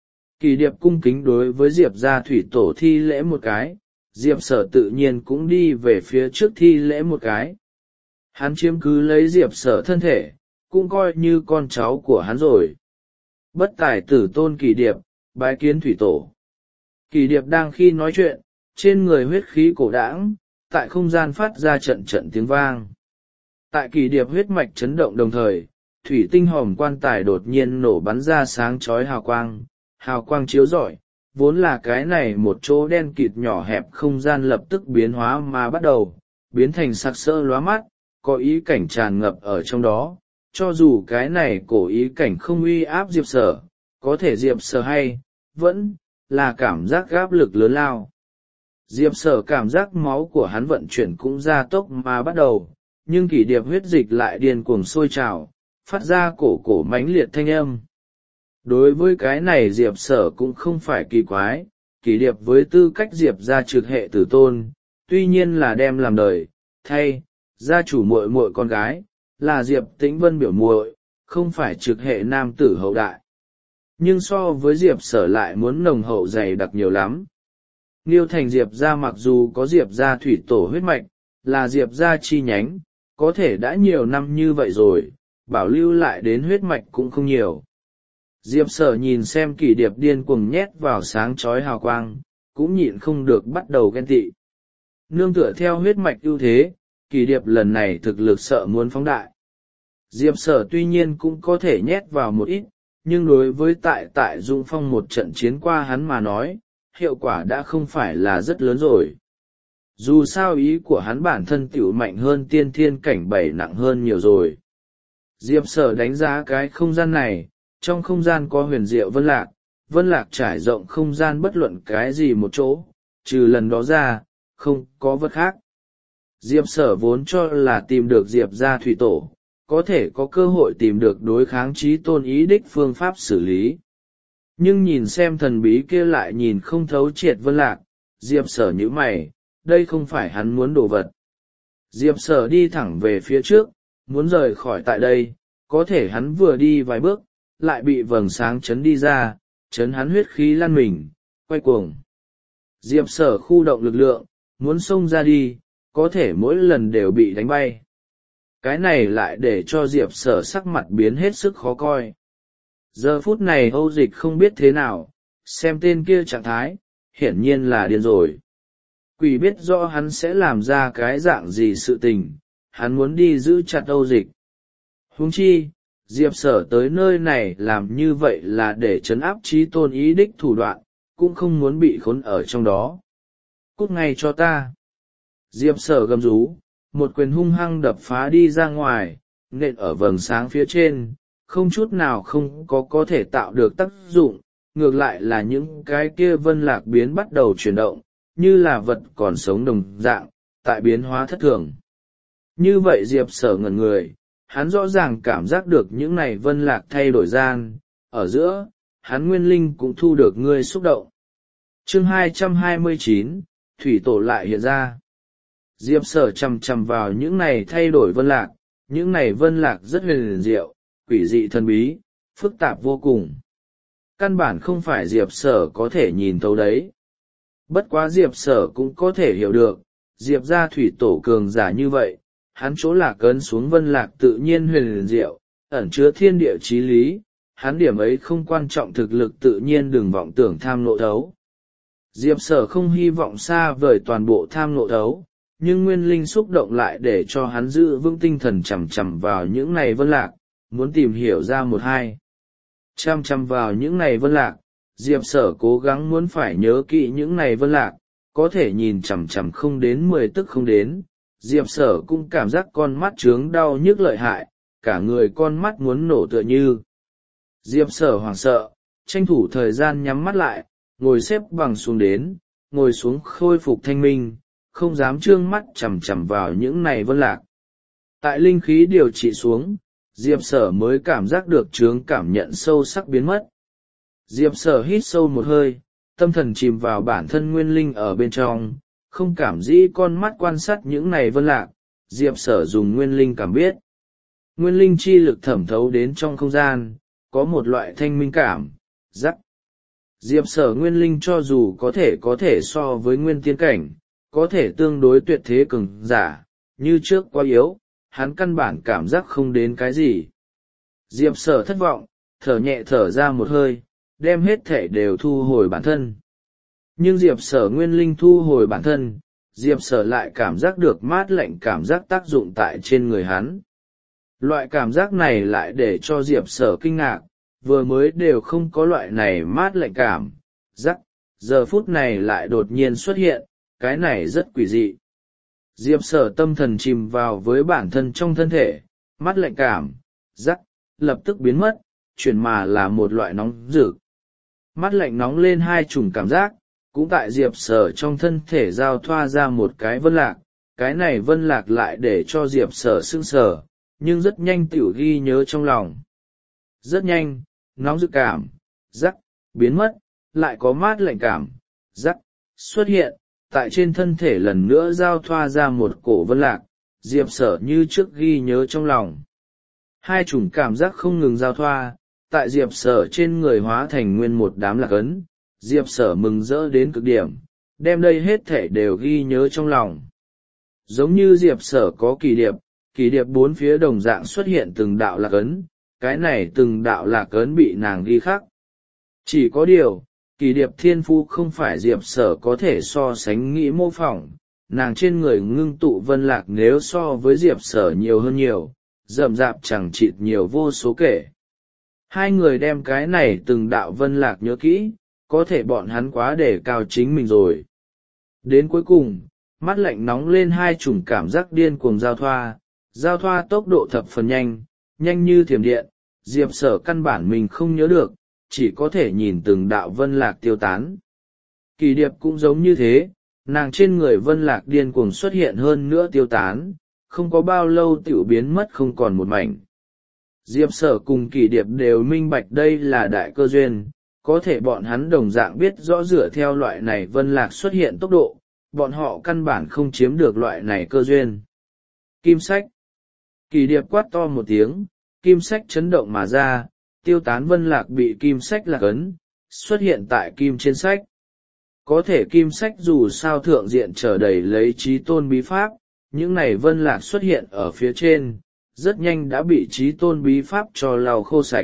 Speaker 1: Kỳ điệp cung kính đối với Diệp gia thủy tổ thi lễ một cái, Diệp Sở tự nhiên cũng đi về phía trước thi lễ một cái. Hắn chiếm cứ lấy Diệp Sở thân thể, cũng coi như con cháu của hắn rồi. Bất tài tử tôn Kỳ điệp, bái kiến thủy tổ. Kỳ điệp đang khi nói chuyện, trên người huyết khí cổ đãng, tại không gian phát ra trận trận tiếng vang. Tại Kỳ điệp huyết mạch chấn động đồng thời, thủy tinh hòm quan tài đột nhiên nổ bắn ra sáng chói hào quang, hào quang chiếu rọi, vốn là cái này một chỗ đen kịt nhỏ hẹp không gian lập tức biến hóa mà bắt đầu, biến thành sặc sỡ lóa mắt, có ý cảnh tràn ngập ở trong đó. Cho dù cái này cổ ý cảnh không uy áp Diệp Sở, có thể Diệp Sở hay, vẫn là cảm giác áp lực lớn lao. Diệp Sở cảm giác máu của hắn vận chuyển cũng gia tốc mà bắt đầu, nhưng kỷ điệp huyết dịch lại điên cuồng sôi trào, phát ra cổ cổ mãnh liệt thanh âm. Đối với cái này Diệp Sở cũng không phải kỳ quái, kỷ điệp với tư cách Diệp gia trực hệ tử tôn, tuy nhiên là đem làm đời, thay, gia chủ muội muội con gái, là Diệp Tĩnh Vân biểu muội, không phải trực hệ nam tử hậu đại. Nhưng so với Diệp Sở lại muốn nồng hậu dày đặc nhiều lắm. Nghiêu thành Diệp gia mặc dù có Diệp gia thủy tổ huyết mạch, là Diệp gia chi nhánh, có thể đã nhiều năm như vậy rồi, bảo lưu lại đến huyết mạch cũng không nhiều. Diệp Sở nhìn xem kỷ điệp điên cuồng nhét vào sáng chói hào quang, cũng nhịn không được bắt đầu ghen tị. Nương tựa theo huyết mạch ưu thế, kỷ điệp lần này thực lực sợ muốn phóng đại. Diệp Sở tuy nhiên cũng có thể nhét vào một ít, nhưng đối với tại Dung Phong một trận chiến qua hắn mà nói, hiệu quả đã không phải là rất lớn rồi. Dù sao ý của hắn bản thân tiểu mạnh hơn tiên thiên cảnh 7 nặng hơn nhiều rồi. Diệp Sở đánh giá cái không gian này, trong không gian có huyền diệu vân lạc trải rộng không gian bất luận cái gì một chỗ, trừ lần đó ra, không có vật khác. Diệp Sở vốn cho là tìm được Diệp gia thủy tổ, có thể có cơ hội tìm được đối kháng chí tôn ý đích phương pháp xử lý. Nhưng nhìn xem thần bí kia lại nhìn không thấu triệt vân lạc, Diệp Sở nhíu mày, đây không phải hắn muốn đồ vật. Diệp Sở đi thẳng về phía trước, muốn rời khỏi tại đây, có thể hắn vừa đi vài bước, lại bị vầng sáng chấn đi ra, chấn hắn huyết khí lăn mình, quay cuồng. Diệp Sở khu động lực lượng, muốn xông ra đi, có thể mỗi lần đều bị đánh bay. Cái này lại để cho Diệp Sở sắc mặt biến hết sức khó coi. Giờ phút này Âu Dịch không biết thế nào, xem tên kia trạng thái, hiển nhiên là điên rồi. Quỷ biết rõ hắn sẽ làm ra cái dạng gì sự tình, hắn muốn đi giữ chặt Âu Dịch. Huống chi, Diệp Sở tới nơi này làm như vậy là để trấn áp chí tôn ý đích thủ đoạn, cũng không muốn bị khốn ở trong đó. Cút ngay cho ta. Diệp Sở gầm rú, một quyền hung hăng đập phá đi ra ngoài, nện ở vầng sáng phía trên, không chút nào không có thể tạo được tác dụng, ngược lại là những cái kia vân lạc biến bắt đầu chuyển động, như là vật còn sống đồng dạng, tại biến hóa thất thường. Như vậy Diệp Sở ngẩn người, hắn rõ ràng cảm giác được những này vân lạc thay đổi gian, ở giữa, hắn nguyên linh cũng thu được ngươi xúc động. Chương 229, Thủy Tổ lại hiện ra. Diệp Sở chằm chằm vào những này thay đổi vân lạc, những này vân lạc rất huyền diệu, quỷ dị thần bí, phức tạp vô cùng. Căn bản không phải Diệp Sở có thể nhìn thấu đấy. Bất quá Diệp Sở cũng có thể hiểu được, Diệp gia thủy tổ cường giả như vậy, hắn chỗ lạc ấn xuống vân lạc tự nhiên huyền diệu, ẩn chứa thiên địa chí lý, hắn điểm ấy không quan trọng thực lực tự nhiên đừng vọng tưởng tham lộ thấu. Diệp Sở không hy vọng xa vời toàn bộ tham lộ thấu, nhưng nguyên linh xúc động lại để cho hắn giữ vững tinh thần chằm chằm vào những này vân lạc, muốn tìm hiểu ra một hai. Chằm chằm vào những này vân lạc, Diệp Sở cố gắng muốn phải nhớ kỹ những này vân lạc, có thể nhìn chằm chằm không đến 10 tức không đến. Diệp Sở cũng cảm giác con mắt trướng đau nhức lợi hại, cả người con mắt muốn nổ tựa như. Diệp Sở hoảng sợ, tranh thủ thời gian nhắm mắt lại, ngồi xếp bằng xuống đến, ngồi xuống khôi phục thanh minh, không dám trương mắt chằm chằm vào những này vân lạc. Tại linh khí điều trị xuống, Diệp Sở mới cảm giác được trướng cảm nhận sâu sắc biến mất. Diệp Sở hít sâu một hơi, tâm thần chìm vào bản thân nguyên linh ở bên trong, không cảm dĩ con mắt quan sát những này vân lạc, Diệp Sở dùng nguyên linh cảm biết. Nguyên linh chi lực thẩm thấu đến trong không gian, có một loại thanh minh cảm, giác. Diệp Sở nguyên linh cho dù có thể so với nguyên tiên cảnh, có thể tương đối tuyệt thế cường giả, như trước quá yếu, hắn căn bản cảm giác không đến cái gì. Diệp Sở thất vọng, thở nhẹ thở ra một hơi, đem hết thể đều thu hồi bản thân. Nhưng Diệp Sở nguyên linh thu hồi bản thân, Diệp Sở lại cảm giác được mát lạnh cảm giác tác dụng tại trên người hắn. Loại cảm giác này lại để cho Diệp Sở kinh ngạc, vừa mới đều không có loại này mát lạnh cảm giác, giờ phút này lại đột nhiên xuất hiện, cái này rất quỷ dị. Diệp Sở tâm thần chìm vào với bản thân trong thân thể, mát lạnh cảm giác lập tức biến mất, chuyển mà là một loại nóng rực. Mát lạnh nóng lên hai chủng cảm giác, cũng tại Diệp Sở trong thân thể giao thoa ra một cái vân lạc, cái này vân lạc lại để cho Diệp Sở sững sờ, nhưng rất nhanh tiểu ghi nhớ trong lòng. Rất nhanh, nóng rực cảm giác biến mất, lại có mát lạnh cảm giác xuất hiện, tại trên thân thể lần nữa giao thoa ra một cổ vân lạc, Diệp Sở như trước ghi nhớ trong lòng. Hai chủng cảm giác không ngừng giao thoa, tại Diệp Sở trên người hóa thành nguyên một đám lạc ấn, Diệp Sở mừng rỡ đến cực điểm, đem đây hết thể đều ghi nhớ trong lòng. Giống như Diệp Sở có kỳ điệp bốn phía đồng dạng xuất hiện từng đạo lạc ấn, cái này từng đạo lạc ấn bị nàng ghi khắc. Chỉ có điều, kỳ điệp thiên phu không phải Diệp Sở có thể so sánh nghĩ mô phỏng, nàng trên người ngưng tụ vân lạc nếu so với Diệp Sở nhiều hơn nhiều, rậm rạp chẳng chịt nhiều vô số kể. Hai người đem cái này từng đạo vân lạc nhớ kỹ, có thể bọn hắn quá để cao chính mình rồi. Đến cuối cùng, mắt lạnh nóng lên hai chủng cảm giác điên cuồng giao thoa tốc độ thập phần nhanh, nhanh như thiểm điện, Diệp Sở căn bản mình không nhớ được, chỉ có thể nhìn từng đạo vân lạc tiêu tán. Kỳ điệp cũng giống như thế, nàng trên người vân lạc điên cuồng xuất hiện hơn nữa tiêu tán, không có bao lâu tiểu biến mất không còn một mảnh. Diệp Sở cùng kỳ điệp đều minh bạch đây là đại cơ duyên, có thể bọn hắn đồng dạng biết rõ dựa theo loại này vân lạc xuất hiện tốc độ, bọn họ căn bản không chiếm được loại này cơ duyên. Kim sách. Kỳ điệp quát to một tiếng, kim sách chấn động mà ra, tiêu tán vân lạc bị kim sách lạc ấn, xuất hiện tại kim trên sách. Có thể kim sách dù sao thượng diện trở đầy lấy trí tôn bí pháp, những này vân lạc xuất hiện ở phía trên, rất nhanh đã bị trí tôn bí pháp cho lau khô sạch.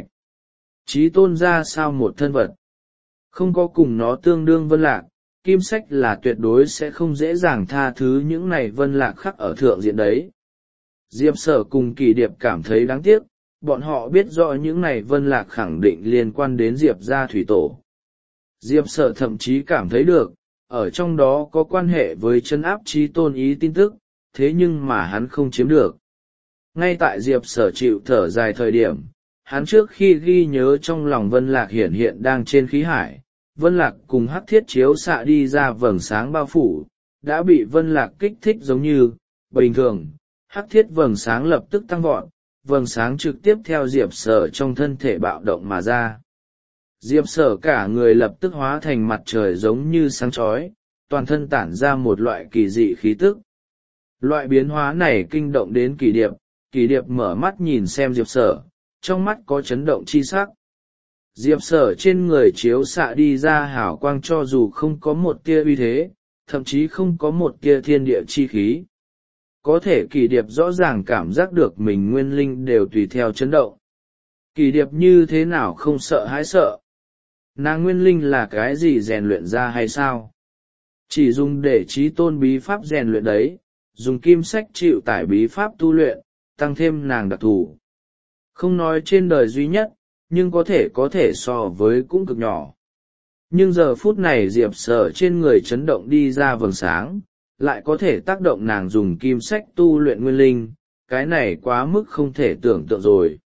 Speaker 1: Trí tôn ra sao một thân vật, không có cùng nó tương đương vân lạc, kim sách là tuyệt đối sẽ không dễ dàng tha thứ những này vân lạc khắc ở thượng diện đấy. Diệp Sở cùng kỳ điệp cảm thấy đáng tiếc, bọn họ biết rõ những này vân lạc khẳng định liên quan đến Diệp gia thủy tổ. Diệp Sở thậm chí cảm thấy được, ở trong đó có quan hệ với trấn áp trí tôn ý tin tức, thế nhưng mà hắn không chiếm được. Ngay tại Diệp Sở chịu thở dài thời điểm, hắn trước khi ghi nhớ trong lòng vân lạc hiển hiện đang trên khí hải, vân lạc cùng hắc thiết chiếu xạ đi ra vầng sáng bao phủ, đã bị vân lạc kích thích giống như, bình thường, hắc thiết vầng sáng lập tức tăng vọt, vầng sáng trực tiếp theo Diệp Sở trong thân thể bạo động mà ra. Diệp Sở cả người lập tức hóa thành mặt trời giống như sáng chói, toàn thân tản ra một loại kỳ dị khí tức. Loại biến hóa này kinh động đến kỳ điệp mở mắt nhìn xem Diệp Sở, trong mắt có chấn động chi sắc. Diệp Sở trên người chiếu xạ đi ra hào quang cho dù không có một tia uy thế, thậm chí không có một tia thiên địa chi khí. Có thể kỳ điệp rõ ràng cảm giác được mình nguyên linh đều tùy theo chấn động. Kỳ điệp như thế nào không sợ hãi sợ? Nàng nguyên linh là cái gì rèn luyện ra hay sao? Chỉ dùng để trí tôn bí pháp rèn luyện đấy, dùng kim sách chịu tải bí pháp tu luyện, tăng thêm nàng đặc thù. Không nói trên đời duy nhất, nhưng có thể so với cũng cực nhỏ. Nhưng giờ phút này Diệp Sở trên người chấn động đi ra vầng sáng, lại có thể tác động nàng dùng kim sách tu luyện nguyên linh, cái này quá mức không thể tưởng tượng rồi.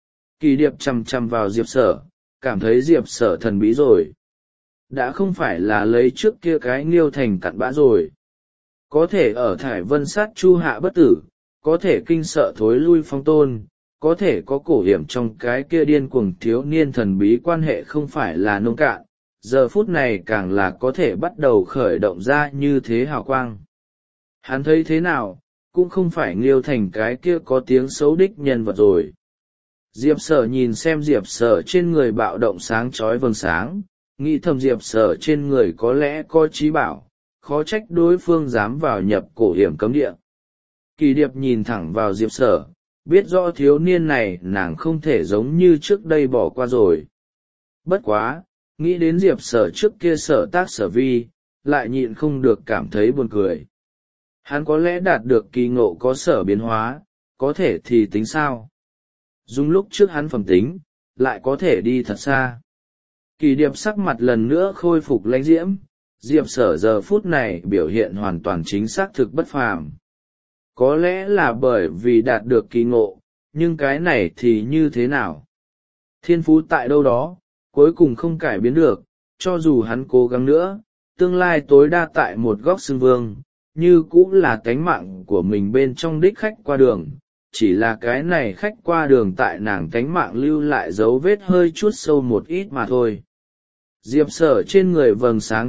Speaker 1: Kỳ điệp chằm chằm vào Diệp Sở, cảm thấy Diệp Sở thần bí rồi. Đã không phải là lấy trước kia cái Nghiêu Thành cặn bã rồi. Có thể ở thải vân sát chu hạ bất tử, có thể kinh sợ thối lui phong tôn, có thể có cổ hiểm trong cái kia điên cuồng thiếu niên thần bí quan hệ không phải là nông cạn, giờ phút này càng là có thể bắt đầu khởi động ra như thế hào quang. Hắn thấy thế nào, cũng không phải Nghiêu Thành cái kia có tiếng xấu đích nhân vật rồi. Diệp Sở nhìn xem Diệp Sở trên người bạo động sáng chói vầng sáng, nghĩ thầm Diệp Sở trên người có lẽ có trí bảo, khó trách đối phương dám vào nhập cổ hiểm cấm địa. Kỳ điệp nhìn thẳng vào Diệp Sở, biết rõ thiếu niên này nàng không thể giống như trước đây bỏ qua rồi. Bất quá, nghĩ đến Diệp Sở trước kia sở tác sở vi, lại nhịn không được cảm thấy buồn cười. Hắn có lẽ đạt được kỳ ngộ có sở biến hóa, có thể thì tính sao? Dùng lúc trước hắn phẩm tính, lại có thể đi thật xa. Kỳ điệp sắc mặt lần nữa khôi phục lãnh diễm, Diệp Sở giờ phút này biểu hiện hoàn toàn chính xác thực bất phàm. Có lẽ là bởi vì đạt được kỳ ngộ, nhưng cái này thì như thế nào? Thiên phú tại đâu đó, cuối cùng không cải biến được, cho dù hắn cố gắng nữa, tương lai tối đa tại một góc xương vương, như cũng là tánh mạng của mình bên trong đích khách qua đường. Chỉ là cái này khách qua đường tại nàng tánh mạng lưu lại dấu vết hơi chút sâu một ít mà thôi. Diệp Sở trên người vầng sáng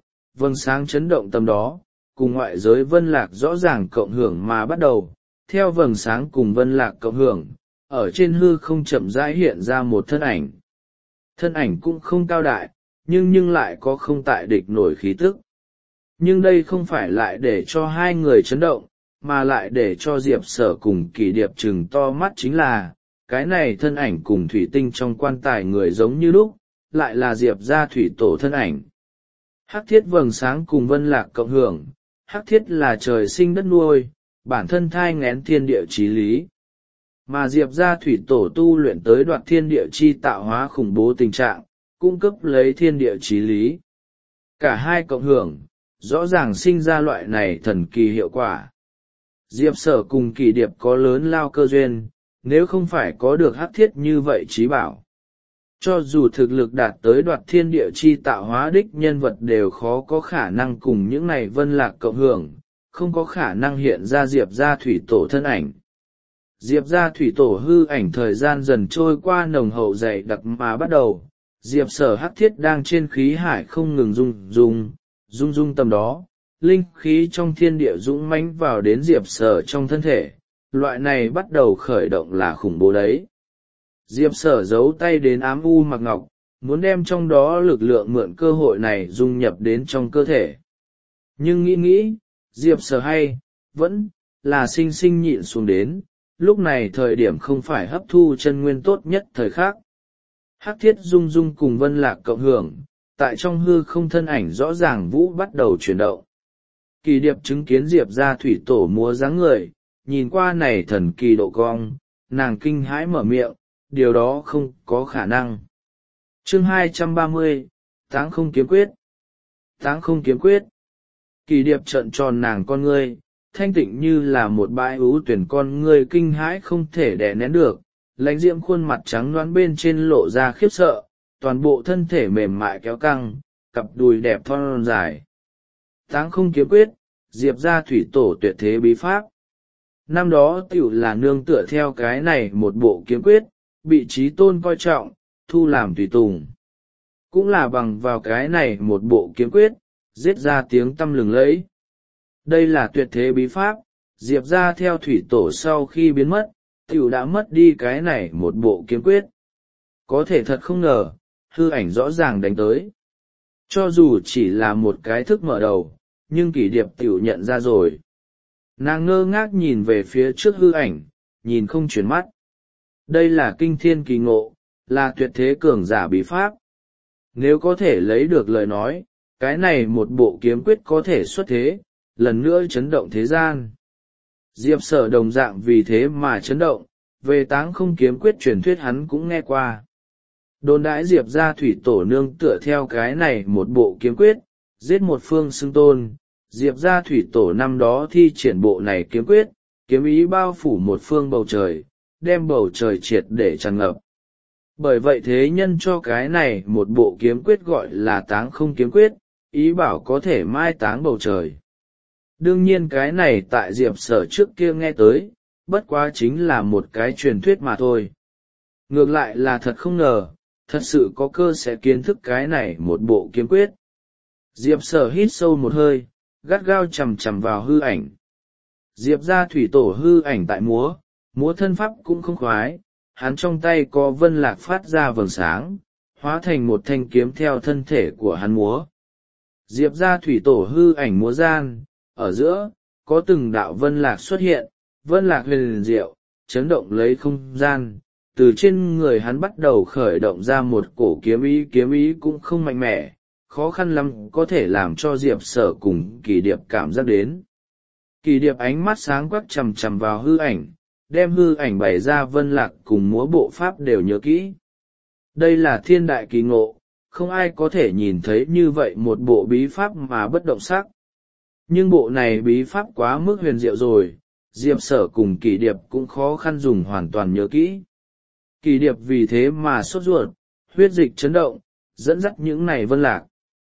Speaker 1: chấn động tầm đó, cùng ngoại giới vân lạc rõ ràng cộng hưởng mà bắt đầu, theo vầng sáng cùng vân lạc cộng hưởng, ở trên hư không chậm rãi hiện ra một thân ảnh. Thân ảnh cũng không cao đại, nhưng lại có không tại địch nổi khí tức. Nhưng đây không phải lại để cho hai người chấn động, mà lại để cho Diệp Sở cùng Kỳ Điệp trừng to mắt chính là, cái này thân ảnh cùng thủy tinh trong quan tài người giống như lúc, lại là Diệp gia thủy tổ thân ảnh. Hắc thiết vầng sáng cùng vân lạc cộng hưởng, hắc thiết là trời sinh đất nuôi, bản thân thai nghén thiên địa chí lý. Mà Diệp gia thủy tổ tu luyện tới đoạt thiên địa chi tạo hóa khủng bố tình trạng, cung cấp lấy thiên địa chí lý. Cả hai cộng hưởng, rõ ràng sinh ra loại này thần kỳ hiệu quả. Diệp Sở cùng Kỳ Điệp có lớn lao cơ duyên, nếu không phải có được hắc thiết như vậy trí bảo. Cho dù thực lực đạt tới đoạt thiên địa chi tạo hóa đích nhân vật đều khó có khả năng cùng những này vân lạc cộng hưởng, không có khả năng hiện ra Diệp gia thủy tổ thân ảnh. Diệp gia thủy tổ hư ảnh thời gian dần trôi qua nồng hậu dày đặc mà bắt đầu, Diệp Sở hắc thiết đang trên khí hải không ngừng rung tầm đó, linh khí trong thiên địa dũng mãnh vào đến Diệp Sở trong thân thể, loại này bắt đầu khởi động là khủng bố đấy. Diệp Sở giấu tay đến ám u mặc ngọc, muốn đem trong đó lực lượng mượn cơ hội này dung nhập đến trong cơ thể. Nhưng nghĩ, Diệp Sở hay, vẫn, là sinh sinh nhịn xuống đến, lúc này thời điểm không phải hấp thu chân nguyên tốt nhất thời khắc. Hắc thiết rung cùng vân lạc cộng hưởng, tại trong hư không thân ảnh rõ ràng vũ bắt đầu chuyển động. Kỳ Điệp chứng kiến Diệp gia thủy tổ múa dáng người, nhìn qua này thần kỳ độ cong, nàng kinh hãi mở miệng, điều đó không có khả năng. Chương 230, Táng không kiếm quyết. Táng không kiếm quyết. Kỳ Điệp trợn tròn nàng con ngươi, thanh tịnh như là một bãi ưu tuyển con ngươi kinh hãi không thể đè nén được, lãnh diễm khuôn mặt trắng nõn bên trên lộ ra khiếp sợ, toàn bộ thân thể mềm mại kéo căng, cặp đùi đẹp thon dài. Táng không kiếm quyết, Diệp gia thủy tổ tuyệt thế bí pháp. Năm đó tiểu là nương tựa theo cái này một bộ kiếm quyết, bị Chí Tôn coi trọng, thu làm tùy tùng. Cũng là bằng vào cái này một bộ kiếm quyết, giết ra tiếng tăm lừng lẫy. Đây là tuyệt thế bí pháp, Diệp gia theo thủy tổ sau khi biến mất, tiểu đã mất đi cái này một bộ kiếm quyết. Có thể thật không ngờ, hư ảnh rõ ràng đánh tới. Cho dù chỉ là một cái thức mở đầu, nhưng Kỳ Điệp tiểu nhận ra rồi. Nàng ngơ ngác nhìn về phía trước hư ảnh, nhìn không chuyển mắt. Đây là kinh thiên kỳ ngộ, là tuyệt thế cường giả bí pháp. Nếu có thể lấy được lời nói, cái này một bộ kiếm quyết có thể xuất thế, lần nữa chấn động thế gian. Diệp Sở đồng dạng vì thế mà chấn động, về táng không kiếm quyết truyền thuyết hắn cũng nghe qua. Đồn đãi Diệp gia thủy tổ nương tựa theo cái này một bộ kiếm quyết, giết một phương xưng tôn. Diệp gia thủy tổ năm đó thi triển bộ này kiếm quyết, kiếm ý bao phủ một phương bầu trời, đem bầu trời triệt để tràn ngập. Bởi vậy thế nhân cho cái này một bộ kiếm quyết gọi là táng không kiếm quyết, ý bảo có thể mai táng bầu trời. Đương nhiên cái này tại Diệp Sở trước kia nghe tới, bất quá chính là một cái truyền thuyết mà thôi. Ngược lại là thật không ngờ, thật sự có cơ sẽ kiến thức cái này một bộ kiếm quyết. Diệp Sở hít sâu một hơi, gắt gao chầm vào hư ảnh. Diệp gia thủy tổ hư ảnh tại múa thân pháp cũng không khoái, hắn trong tay có vân lạc phát ra vầng sáng, hóa thành một thanh kiếm theo thân thể của hắn múa. Diệp gia thủy tổ hư ảnh múa gian, ở giữa, có từng đạo vân lạc xuất hiện, vân lạc huyền diệu, chấn động lấy không gian, từ trên người hắn bắt đầu khởi động ra một cổ kiếm ý cũng không mạnh mẽ, khó khăn lắm có thể làm cho Diệp Sở cùng Kỳ Điệp cảm giác đến. Kỳ Điệp ánh mắt sáng quắc chằm vào hư ảnh, đem hư ảnh bày ra vân lạc cùng múa bộ pháp đều nhớ kỹ. Đây là thiên đại kỳ ngộ, không ai có thể nhìn thấy như vậy một bộ bí pháp mà bất động sắc. Nhưng bộ này bí pháp quá mức huyền diệu rồi, Diệp Sở cùng Kỷ Điệp cũng khó khăn dùng hoàn toàn nhớ kỹ. Kỷ Điệp vì thế mà sốt ruột, huyết dịch chấn động, dẫn dắt những này vân lạc.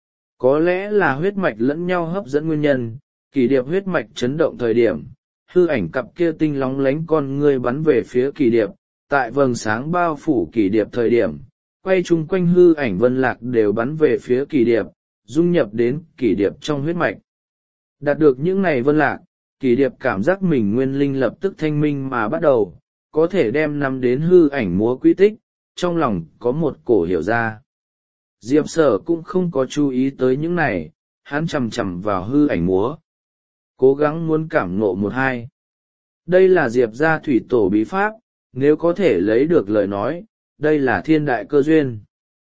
Speaker 1: Có lẽ là huyết mạch lẫn nhau hấp dẫn nguyên nhân, Kỷ Điệp huyết mạch chấn động thời điểm, hư ảnh cặp kia tinh lóng lánh con ngươi bắn về phía Kỷ Điệp, tại vầng sáng bao phủ Kỷ Điệp thời điểm, quay chung quanh hư ảnh vân lạc đều bắn về phía Kỷ Điệp, dung nhập đến Kỷ Điệp trong huyết mạch. Đạt được những này vân lạc, Kỷ Điệp cảm giác mình nguyên linh lập tức thanh minh mà bắt đầu, có thể đem nắm đến hư ảnh múa quy tích, trong lòng có một cổ hiểu ra. Diệp Sở cũng không có chú ý tới những này, hắn chằm chằm vào hư ảnh múa. Cố gắng muốn cảm ngộ một hai. Đây là Diệp gia thủy tổ bí pháp, nếu có thể lấy được lời nói, đây là thiên đại cơ duyên.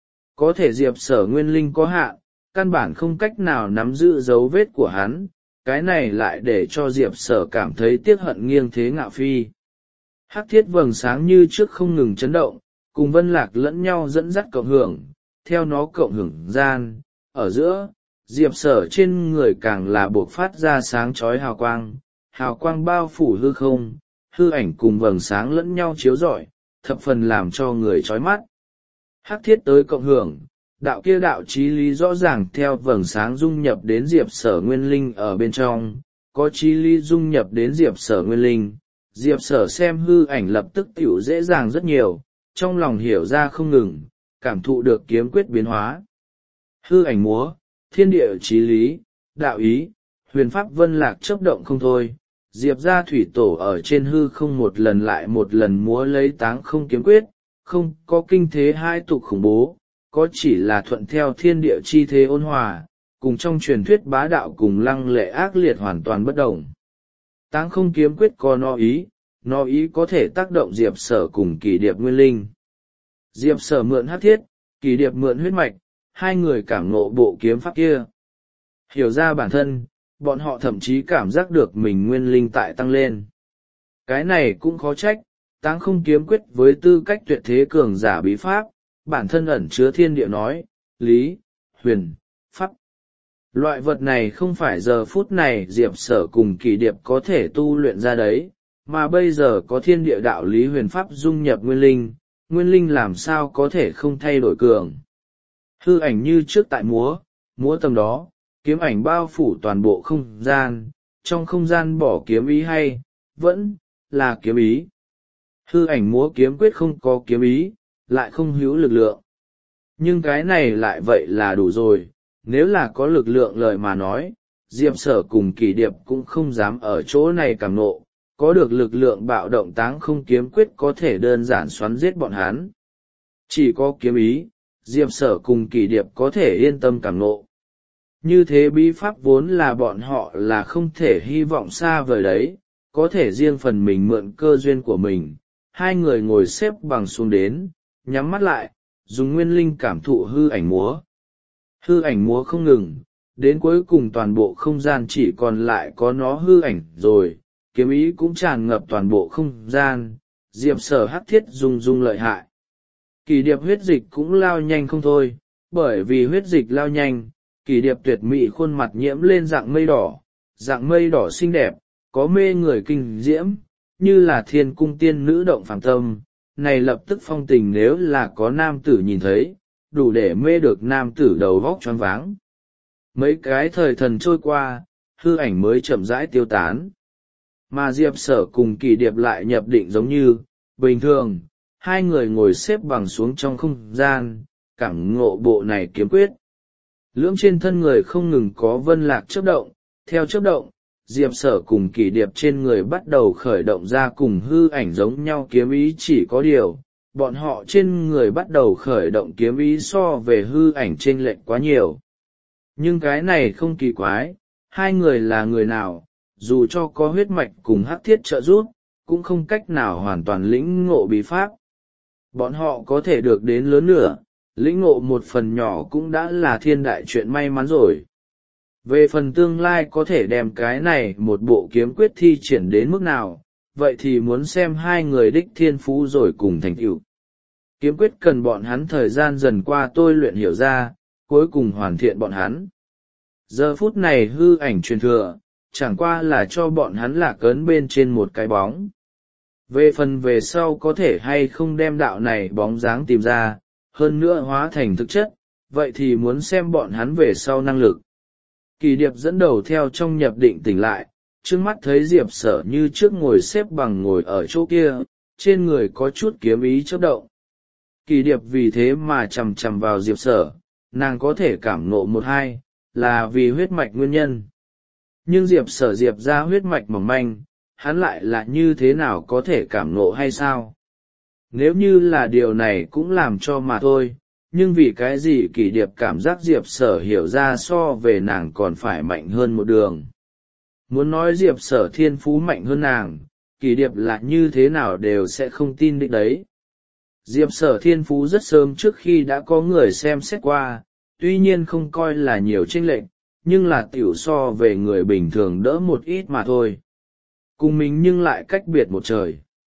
Speaker 1: Có thể Diệp Sở nguyên linh có hạn, căn bản không cách nào nắm giữ dấu vết của hắn, cái này lại để cho Diệp Sở cảm thấy tiếc hận nghiêng thế ngạo phi. Hắc thiết vầng sáng như trước không ngừng chấn động, cùng vân lạc lẫn nhau dẫn dắt cộng hưởng, theo nó cộng hưởng gian, ở giữa, Diệp Sở trên người càng là buộc phát ra sáng chói hào quang bao phủ hư không, hư ảnh cùng vầng sáng lẫn nhau chiếu rọi, thập phần làm cho người chói mắt. Hắc thiết tới cộng hưởng, đạo kia đạo chí lý rõ ràng theo vầng sáng dung nhập đến Diệp Sở nguyên linh ở bên trong, có chí lý dung nhập đến Diệp Sở nguyên linh, Diệp Sở xem hư ảnh lập tức tiểu dễ dàng rất nhiều, trong lòng hiểu ra không ngừng, cảm thụ được kiếm quyết biến hóa. Hư ảnh múa, thiên địa chí lý, đạo ý, huyền pháp vân lạc chớp động không thôi. Diệp gia thủy tổ ở trên hư không một lần lại một lần múa lấy táng không kiếm quyết, không có kinh thế hai tục khủng bố, có chỉ là thuận theo thiên địa chi thế ôn hòa, cùng trong truyền thuyết bá đạo cùng lăng lệ ác liệt hoàn toàn bất đồng. Táng không kiếm quyết có nó ý có thể tác động Diệp Sở cùng Kỷ Điệp nguyên linh. Diệp Sở mượn hắc thiết, Kỷ Điệp mượn huyết mạch, hai người cảm ngộ bộ kiếm pháp kia. Hiểu ra bản thân, bọn họ thậm chí cảm giác được mình nguyên linh tại tăng lên. Cái này cũng khó trách, táng không kiếm quyết với tư cách tuyệt thế cường giả bí pháp, bản thân ẩn chứa thiên địa nói, lý, huyền, pháp. Loại vật này không phải giờ phút này Diệp Sở cùng Kỷ Điệp có thể tu luyện ra đấy, mà bây giờ có thiên địa đạo lý huyền pháp dung nhập nguyên linh làm sao có thể không thay đổi cường. Hư ảnh như trước tại múa tầm đó, kiếm ảnh bao phủ toàn bộ không gian, trong không gian bỏ kiếm ý hay, vẫn là kiếm ý. Hư ảnh múa kiếm quyết không có kiếm ý, lại không hữu lực lượng. Nhưng cái này lại vậy là đủ rồi, nếu là có lực lượng lời mà nói, Diệp Sở cùng Kỷ Điệp cũng không dám ở chỗ này cảm nộ, có được lực lượng bạo động táng không kiếm quyết có thể đơn giản xoắn giết bọn hắn. Chỉ có kiếm ý, Diệp Sở cùng Kỷ Điệp có thể yên tâm cảm nộ. Như thế bí pháp vốn là bọn họ là không thể hy vọng xa vời đấy, có thể riêng phần mình mượn cơ duyên của mình, hai người ngồi xếp bằng xuống đến, nhắm mắt lại, dùng nguyên linh cảm thụ hư ảnh múa. Hư ảnh múa không ngừng, đến cuối cùng toàn bộ không gian chỉ còn lại có nó hư ảnh rồi, kiếm ý cũng tràn ngập toàn bộ không gian, Diệp Sở hắc thiết rung lợi hại. Kỷ Điệp huyết dịch cũng lao nhanh không thôi, bởi vì huyết dịch lao nhanh, Kỷ Điệp tuyệt mỹ khuôn mặt nhiễm lên dạng mây đỏ xinh đẹp, có mê người kinh diễm, như là thiên cung tiên nữ động phàm tâm, này lập tức phong tình nếu là có nam tử nhìn thấy, đủ để mê được nam tử đầu vóc choáng váng. Mấy cái thời thần trôi qua, hư ảnh mới chậm rãi tiêu tán. Mà Diệp Sở cùng Kỷ Điệp lại nhập định giống như, bình thường, hai người ngồi xếp bằng xuống trong không gian, cảm ngộ bộ này kiếm quyết. Lưỡng trên thân người không ngừng có vân lạc chớp động, theo chớp động, Diệp Sở cùng Kỷ Điệp trên người bắt đầu khởi động ra cùng hư ảnh giống nhau kiếm ý, chỉ có điều, bọn họ trên người bắt đầu khởi động kiếm ý so về hư ảnh chênh lệch quá nhiều. Nhưng cái này không kỳ quái, hai người là người nào, dù cho có huyết mạch cùng hắc thiết trợ giúp, cũng không cách nào hoàn toàn lĩnh ngộ bí pháp. Bọn họ có thể được đến lớn nửa, lĩnh ngộ một phần nhỏ cũng đã là thiên đại chuyện may mắn rồi. Về phần tương lai có thể đem cái này một bộ kiếm quyết thi triển đến mức nào, vậy thì muốn xem hai người đích thiên phú rồi cùng thành tựu. kiếm quyết cần bọn hắn thời gian dần qua tôi luyện hiểu ra, cuối cùng hoàn thiện bọn hắn. Giờ phút này hư ảnh truyền thừa, chẳng qua là cho bọn hắn lạc ấn bên trên một cái bóng. Về phần về sau có thể hay không đem đạo này bóng dáng tìm ra, hơn nữa hóa thành thực chất, vậy thì muốn xem bọn hắn về sau năng lực. Kỳ điệp dẫn đầu theo trong nhập định tỉnh lại, trước mắt thấy Diệp Sở như trước ngồi xếp bằng ngồi ở chỗ kia, trên người có chút kiếm ý chớp động. Kỳ điệp vì thế mà chằm chằm vào Diệp Sở, nàng có thể cảm ngộ một hai, là vì huyết mạch nguyên nhân. Nhưng Diệp Sở diệp ra huyết mạch mỏng manh, hắn lại là như thế nào có thể cảm ngộ hay sao? Nếu như là điều này cũng làm cho mà thôi, nhưng vì cái gì Kỳ điệp cảm giác Diệp Sở hiểu ra so về nàng còn phải mạnh hơn một đường. Muốn nói Diệp Sở thiên phú mạnh hơn nàng, Kỳ điệp là như thế nào đều sẽ không tin định đấy. Diệp Sở thiên phú rất sớm trước khi đã có người xem xét qua, tuy nhiên không coi là nhiều chênh lệch, nhưng là tiểu so về người bình thường đỡ một ít mà thôi. Cùng mình nhưng lại cách biệt một trời.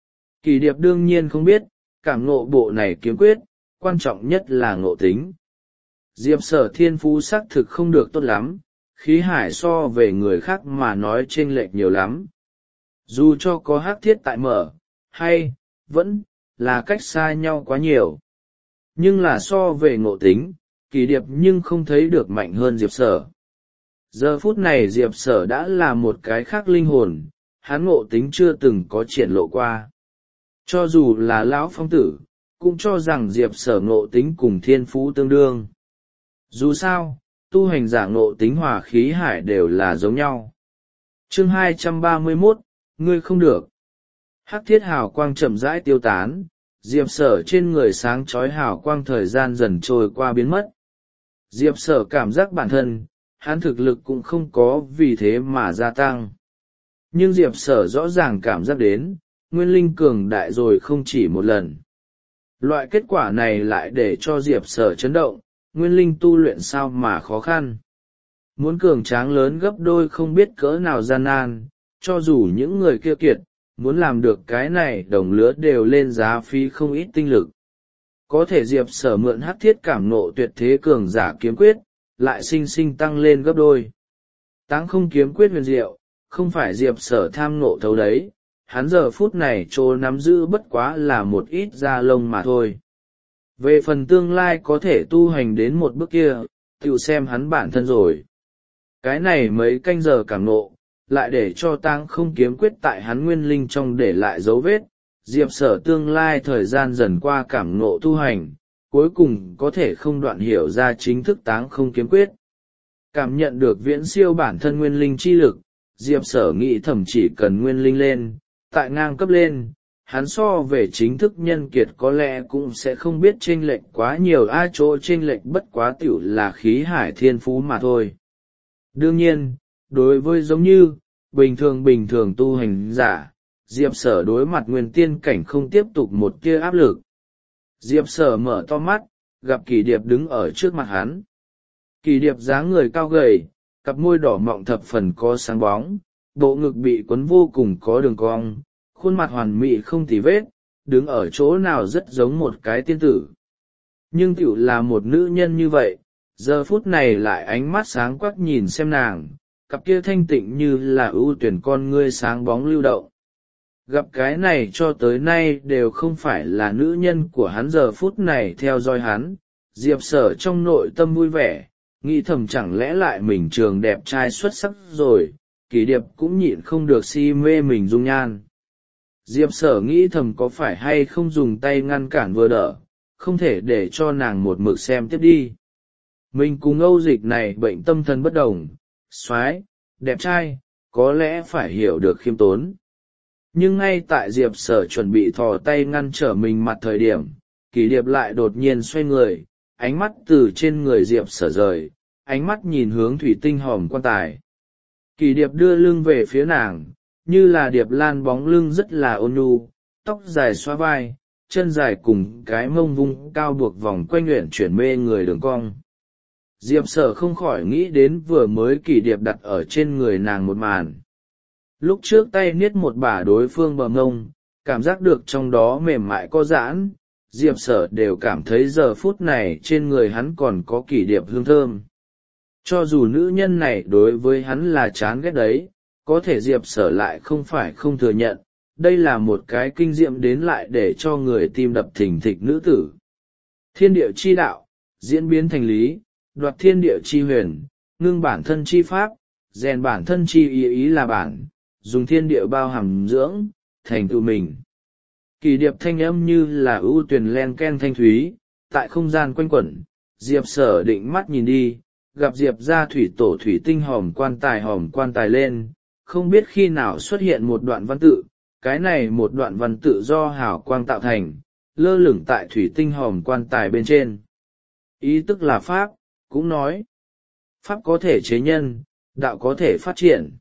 Speaker 1: Kỳ điệp đương nhiên không biết, cảm ngộ bộ này kiếm quyết, quan trọng nhất là ngộ tính. Diệp Sở thiên phú xác thực không được tốt lắm, khí hải so về người khác mà nói chênh lệch nhiều lắm. Dù cho có hắc thiết tại mở, hay, vẫn, là cách xa nhau quá nhiều. Nhưng là so về ngộ tính, Kỳ điệp nhưng không thấy được mạnh hơn Diệp Sở. Giờ phút này Diệp Sở đã là một cái khác linh hồn, hắn ngộ tính chưa từng có triển lộ qua. Cho dù là lão phong tử, cũng cho rằng Diệp Sở ngộ tính cùng thiên phú tương đương. Dù sao, tu hành giả ngộ tính hòa khí hải đều là giống nhau. Chương 231, ngươi không được. Hắc thiết hào quang chậm rãi tiêu tán, Diệp Sở trên người sáng chói hào quang thời gian dần trôi qua biến mất. Diệp Sở cảm giác bản thân, hắn thực lực cũng không có vì thế mà gia tăng. Nhưng Diệp Sở rõ ràng cảm giác đến, nguyên linh cường đại rồi không chỉ một lần. Loại kết quả này lại để cho Diệp Sở chấn động, nguyên linh tu luyện sao mà khó khăn. Muốn cường tráng lớn gấp đôi không biết cỡ nào gian nan, cho dù những người kia kiệt, muốn làm được cái này đồng lứa đều lên giá phí không ít tinh lực. Có thể Diệp Sở mượn hắc thiết cảm nộ tuyệt thế cường giả kiếm quyết, lại sinh sinh tăng lên gấp đôi. Táng không kiếm quyết huyền diệu, không phải Diệp Sở tham nộ thấu đấy, hắn giờ phút này trô nắm giữ bất quá là một ít da lông mà thôi. Về phần tương lai có thể tu hành đến một bước kia, tự xem hắn bản thân rồi. Cái này mấy canh giờ cảm nộ, lại để cho táng không kiếm quyết tại hắn nguyên linh trong để lại dấu vết. Diệp Sở tương lai thời gian dần qua cảm ngộ tu hành, cuối cùng có thể không đoạn hiểu ra chính thức táng không kiếm quyết. Cảm nhận được viễn siêu bản thân nguyên linh chi lực, Diệp Sở nghĩ thầm chỉ cần nguyên linh lên, tại ngang cấp lên, hắn so về chính thức nhân kiệt có lẽ cũng sẽ không biết chênh lệch quá nhiều, ai chỗ chênh lệch bất quá tiểu là khí hải thiên phú mà thôi. Đương nhiên, đối với giống như, bình thường tu hành giả, Diệp Sở đối mặt nguyên tiên cảnh không tiếp tục một tia áp lực. Diệp Sở mở to mắt, gặp Kỳ điệp đứng ở trước mặt hắn. Kỳ điệp dáng người cao gầy, cặp môi đỏ mọng thập phần có sáng bóng, bộ ngực bị quấn vô cùng có đường cong, khuôn mặt hoàn mỹ không tì vết, đứng ở chỗ nào rất giống một cái tiên tử. Nhưng tiểu là một nữ nhân như vậy, giờ phút này lại ánh mắt sáng quắc nhìn xem nàng, cặp kia thanh tịnh như là ưu tuyển con ngươi sáng bóng lưu động. Gặp cái này cho tới nay đều không phải là nữ nhân của hắn, giờ phút này theo dõi hắn, Diệp Sở trong nội tâm vui vẻ, nghĩ thầm chẳng lẽ lại mình trường đẹp trai xuất sắc rồi, Kỳ điệp cũng nhịn không được si mê mình dung nhan. Diệp Sở nghĩ thầm có phải hay không dùng tay ngăn cản vừa đỡ, không thể để cho nàng một mực xem tiếp đi. Mình cùng Âu Dịch này bệnh tâm thần bất đồng, soái, đẹp trai, có lẽ phải hiểu được khiêm tốn. Nhưng ngay tại Diệp Sở chuẩn bị thò tay ngăn trở mình mặt thời điểm, Kỳ điệp lại đột nhiên xoay người, ánh mắt từ trên người Diệp Sở rời, ánh mắt nhìn hướng thủy tinh hòm quan tài. Kỳ điệp đưa lưng về phía nàng, như là điệp lan bóng lưng rất là ôn nhu, tóc dài xóa vai, chân dài cùng cái mông vung cao buộc vòng quanh uyển chuyển mê người đường cong. Diệp Sở không khỏi nghĩ đến vừa mới Kỳ điệp đặt ở trên người nàng một màn. Lúc trước tay niết một bả đối phương bờ ngông, cảm giác được trong đó mềm mại có giãn, Diệp Sở đều cảm thấy giờ phút này trên người hắn còn có kỷ điệp hương thơm. Cho dù nữ nhân này đối với hắn là chán ghét đấy, có thể Diệp Sở lại không phải không thừa nhận, đây là một cái kinh diệm đến lại để cho người tim đập thình thịch nữ tử. Thiên địa chi đạo, diễn biến thành lý, đoạt thiên địa chi huyền, ngưng bản thân chi pháp, rèn bản thân chi ý là bản, dùng thiên địa bao hàm dưỡng, thành tựu mình. Kỳ điệp thanh âm như là ưu tuyền len ken thanh thúy, tại không gian quanh quẩn, Diệp Sở định mắt nhìn đi, gặp Diệp ra thủy tổ thủy tinh hòm quan tài lên, không biết khi nào xuất hiện một đoạn văn tự, cái này một đoạn văn tự do hào quang tạo thành, lơ lửng tại thủy tinh hòm quan tài bên trên. Ý tức là Pháp, cũng nói, Pháp có thể chế nhân, đạo có thể phát triển.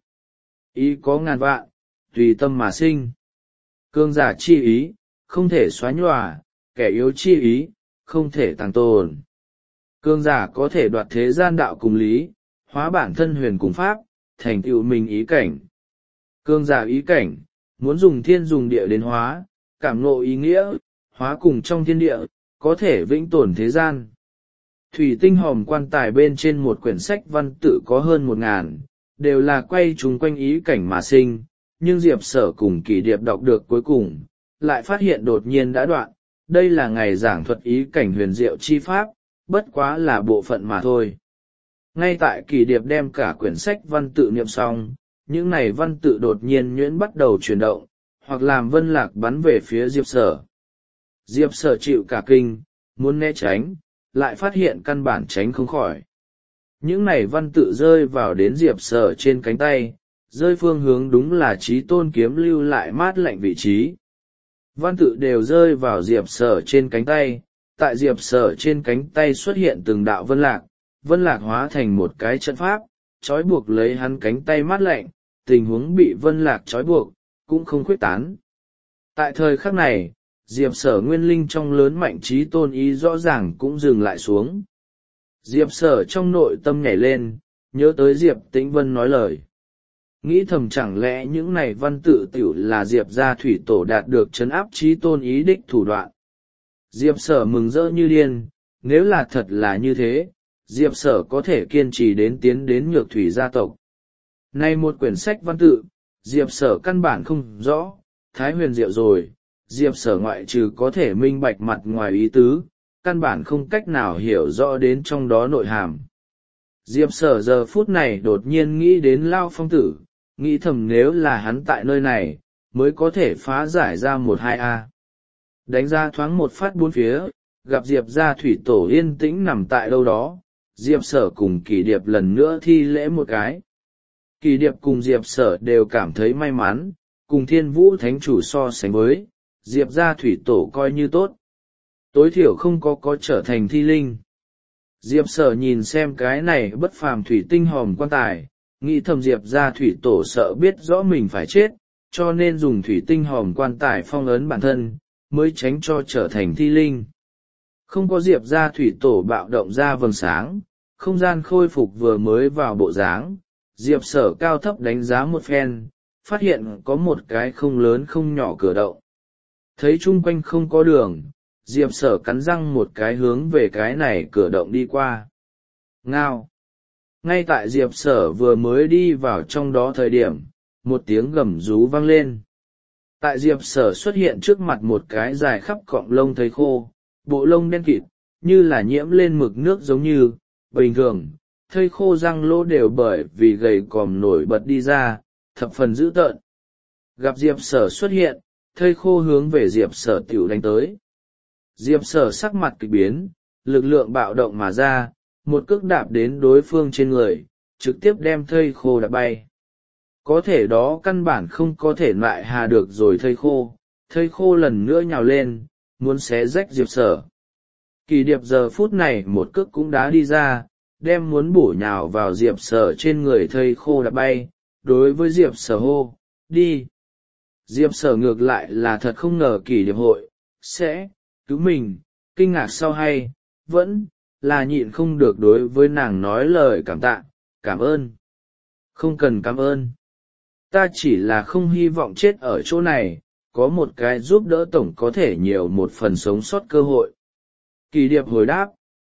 Speaker 1: Ý có ngàn vạn, tùy tâm mà sinh. Cương giả chi ý, không thể xóa nhòa, kẻ yếu chi ý, không thể tàng tồn. Cương giả có thể đoạt thế gian đạo cùng lý, hóa bản thân huyền cùng Pháp, thành tựu mình ý cảnh. Cương giả ý cảnh, muốn dùng thiên dùng địa đến hóa, cảm ngộ ý nghĩa, hóa cùng trong thiên địa, có thể vĩnh tồn thế gian. Thủy tinh hòm quan tài bên trên một quyển sách văn tự có hơn 1000, đều là quay chúng quanh ý cảnh mà sinh, nhưng Diệp Sở cùng Kỷ Điệp đọc được cuối cùng, lại phát hiện đột nhiên đã đoạn, đây là ngày giảng thuật ý cảnh huyền diệu chi pháp, bất quá là bộ phận mà thôi. Ngay tại Kỷ Điệp đem cả quyển sách văn tự niệm xong, những này văn tự đột nhiên nhuyễn bắt đầu chuyển động, hoặc làm vân lạc bắn về phía Diệp Sở. Diệp Sở chịu cả kinh, muốn né tránh, lại phát hiện căn bản tránh không khỏi. Những này văn tự rơi vào đến Diệp Sở trên cánh tay, rơi phương hướng đúng là Chí Tôn kiếm lưu lại mát lạnh vị trí. Văn tự đều rơi vào Diệp Sở trên cánh tay, tại Diệp Sở trên cánh tay xuất hiện từng đạo vân lạc hóa thành một cái trận pháp, trói buộc lấy hắn cánh tay mát lạnh, tình huống bị vân lạc trói buộc, cũng không khuyết tán. Tại thời khắc này, Diệp Sở nguyên linh trong lớn mạnh Chí Tôn ý rõ ràng cũng dừng lại xuống. Diệp Sở trong nội tâm nhảy lên, nhớ tới Diệp Tĩnh Vân nói lời. Nghĩ thầm chẳng lẽ những này văn tự tiểu là Diệp gia thủy tổ đạt được trấn áp Chí Tôn ý đích thủ đoạn. Diệp Sở mừng rỡ như điên, nếu là thật là như thế, Diệp Sở có thể kiên trì tiến đến Nhược Thủy gia tộc. Nay một quyển sách văn tự, Diệp Sở căn bản không rõ, thái huyền diệu rồi, Diệp Sở ngoại trừ có thể minh bạch mặt ngoài ý tứ, căn bản không cách nào hiểu rõ đến trong đó nội hàm. Diệp Sở giờ phút này đột nhiên nghĩ đến Lao Phong Tử, nghĩ thầm nếu là hắn tại nơi này, mới có thể phá giải ra 1-2A. Đánh ra thoáng một phát bốn phía, gặp Diệp gia thủy tổ yên tĩnh nằm tại đâu đó, Diệp Sở cùng Kỷ Điệp lần nữa thi lễ một cái. Kỷ Điệp cùng Diệp Sở đều cảm thấy may mắn, cùng Thiên Vũ Thánh Chủ so sánh với, Diệp gia thủy tổ coi như tốt. Tối thiểu không có trở thành thi linh. Diệp Sở nhìn xem cái này bất phàm thủy tinh hòm quan tài, nghĩ thầm Diệp gia thủy tổ sợ biết rõ mình phải chết, cho nên dùng thủy tinh hòm quan tài phong ấn bản thân, mới tránh cho trở thành thi linh. Không có Diệp gia thủy tổ bạo động ra vầng sáng, không gian khôi phục vừa mới vào bộ dáng, Diệp Sở cao thấp đánh giá một phen, phát hiện có một cái không lớn không nhỏ cửa động. Thấy chung quanh không có đường, Diệp Sở cắn răng một cái hướng về cái này cửa động đi qua. Ngao! Ngay tại Diệp Sở vừa mới đi vào trong đó thời điểm, một tiếng gầm rú vang lên. Tại Diệp Sở xuất hiện trước mặt một cái dài khắp cọng lông thấy khô, bộ lông đen kịt, như là nhiễm lên mực nước giống như, bình thường, thây khô răng lỗ đều bởi vì gầy còm nổi bật đi ra, thập phần dữ tợn. Gặp Diệp Sở xuất hiện, thây khô hướng về Diệp Sở tiểu đánh tới. Diệp Sở sắc mặt kịch biến, lực lượng bạo động mà ra, một cước đạp đến đối phương trên người, trực tiếp đem thây khô đạp bay. Có thể đó căn bản không có thể lại hà được rồi thây khô lần nữa nhào lên, muốn xé rách Diệp Sở. Kỷ Điệp giờ phút này một cước cũng đã đi ra, đem muốn bổ nhào vào Diệp Sở trên người thây khô đạp bay, đối với Diệp Sở hô, đi. Diệp Sở ngược lại là thật không ngờ Kỷ Điệp hội sẽ cứu mình, kinh ngạc sau hay, vẫn là nhịn không được đối với nàng nói lời cảm tạ, cảm ơn. Không cần cảm ơn. Ta chỉ là không hy vọng chết ở chỗ này, có một cái giúp đỡ tổng có thể nhiều một phần sống sót cơ hội. Kỳ điệp hồi đáp.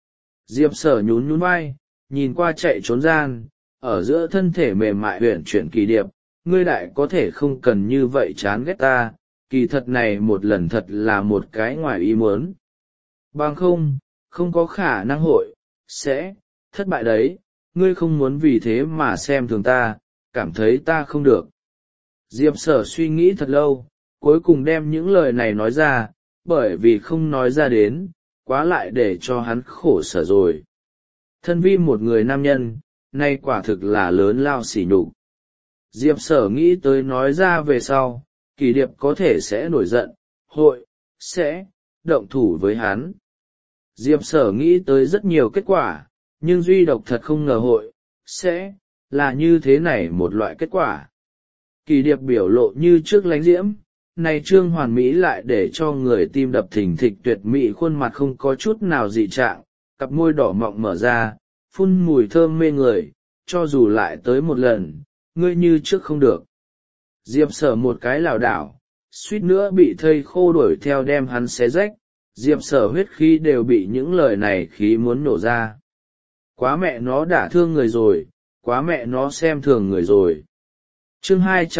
Speaker 1: Diệp Sở nhún nhún vai, nhìn qua chạy trốn gian, ở giữa thân thể mềm mại uyển chuyển Kỳ điệp, ngươi đại có thể không cần như vậy chán ghét ta, kỳ thật này một lần thật là một cái ngoài ý muốn. Bằng không có khả năng hội, sẽ, thất bại đấy, ngươi không muốn vì thế mà xem thường ta, cảm thấy ta không được. Diệp Sở suy nghĩ thật lâu, cuối cùng đem những lời này nói ra, bởi vì không nói ra đến, quá lại để cho hắn khổ sở rồi. Thân vi một người nam nhân, nay quả thực là lớn lao sỉ nhục. Diệp Sở nghĩ tới nói ra về sau, Kỳ điệp có thể sẽ nổi giận, hội, sẽ, động thủ với hắn. Diệp Sở nghĩ tới rất nhiều kết quả, nhưng duy độc thật không ngờ hội, sẽ, là như thế này một loại kết quả. Kỳ điệp biểu lộ như trước lánh diễm, này trương hoàn mỹ lại để cho người tim đập thình thịch tuyệt mỹ khuôn mặt không có chút nào dị trạng, cặp môi đỏ mọng mở ra, phun mùi thơm mê người, cho dù lại tới một lần, ngươi như trước không được. Diệp Sở một cái lảo đảo, suýt nữa bị thây khô đuổi theo đem hắn xé rách, Diệp Sở huyết khí đều bị những lời này khí muốn nổ ra. Quá mẹ nó đả thương người rồi, quá mẹ nó xem thường người rồi. Chương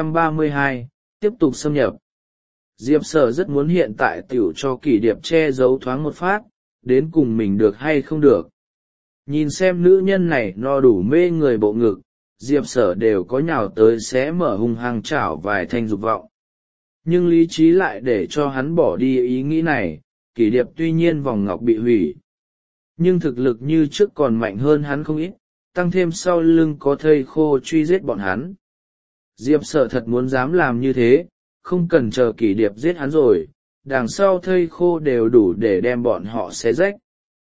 Speaker 1: 232, tiếp tục xâm nhập. Diệp Sở rất muốn hiện tại tiểu cho Kỳ điệp che giấu thoáng một phát, đến cùng mình được hay không được. Nhìn xem nữ nhân này no đủ mê người bộ ngực, Diệp Sở đều có nhào tới sẽ mở hung hăng chảo vài thanh dục vọng. Nhưng lý trí lại để cho hắn bỏ đi ý nghĩ này, Kỳ điệp tuy nhiên vòng ngọc bị hủy. Nhưng thực lực như trước còn mạnh hơn hắn không ít, tăng thêm sau lưng có thây khô truy giết bọn hắn. Diệp Sở thật muốn dám làm như thế, không cần chờ Kỳ điệp giết hắn rồi, đằng sau thây khô đều đủ để đem bọn họ xé rách.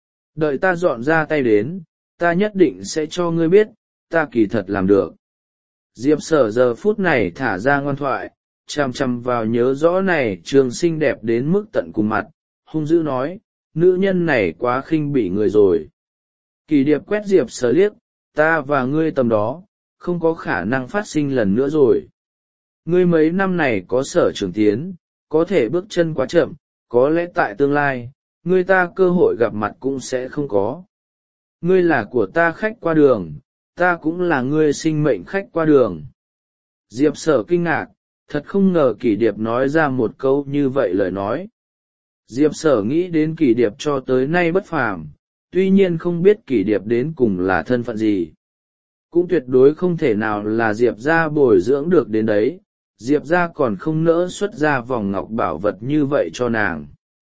Speaker 1: Đợi ta dọn ra tay đến, ta nhất định sẽ cho ngươi biết, ta kỳ thật làm được. Diệp Sở giờ phút này thả ra ngoan thoại, chằm chằm vào nhớ rõ này trường xinh đẹp đến mức tận cùng mặt, hung dữ nói, nữ nhân này quá khinh bỉ người rồi. Kỳ điệp quét Diệp Sở liếc, ta và ngươi tầm đó, không có khả năng phát sinh lần nữa rồi. Ngươi mấy năm này có sở trưởng tiến, có thể bước chân quá chậm, có lẽ tại tương lai, ngươi ta cơ hội gặp mặt cũng sẽ không có. Ngươi là của ta khách qua đường, ta cũng là ngươi sinh mệnh khách qua đường. Diệp Sở kinh ngạc, thật không ngờ Kỳ điệp nói ra một câu như vậy lời nói. Diệp Sở nghĩ đến Kỳ điệp cho tới nay bất phàm, tuy nhiên không biết Kỳ điệp đến cùng là thân phận gì. Cũng tuyệt đối không thể nào là Diệp gia bồi dưỡng được đến đấy, Diệp gia còn không nỡ xuất ra vòng ngọc bảo vật như vậy cho nàng.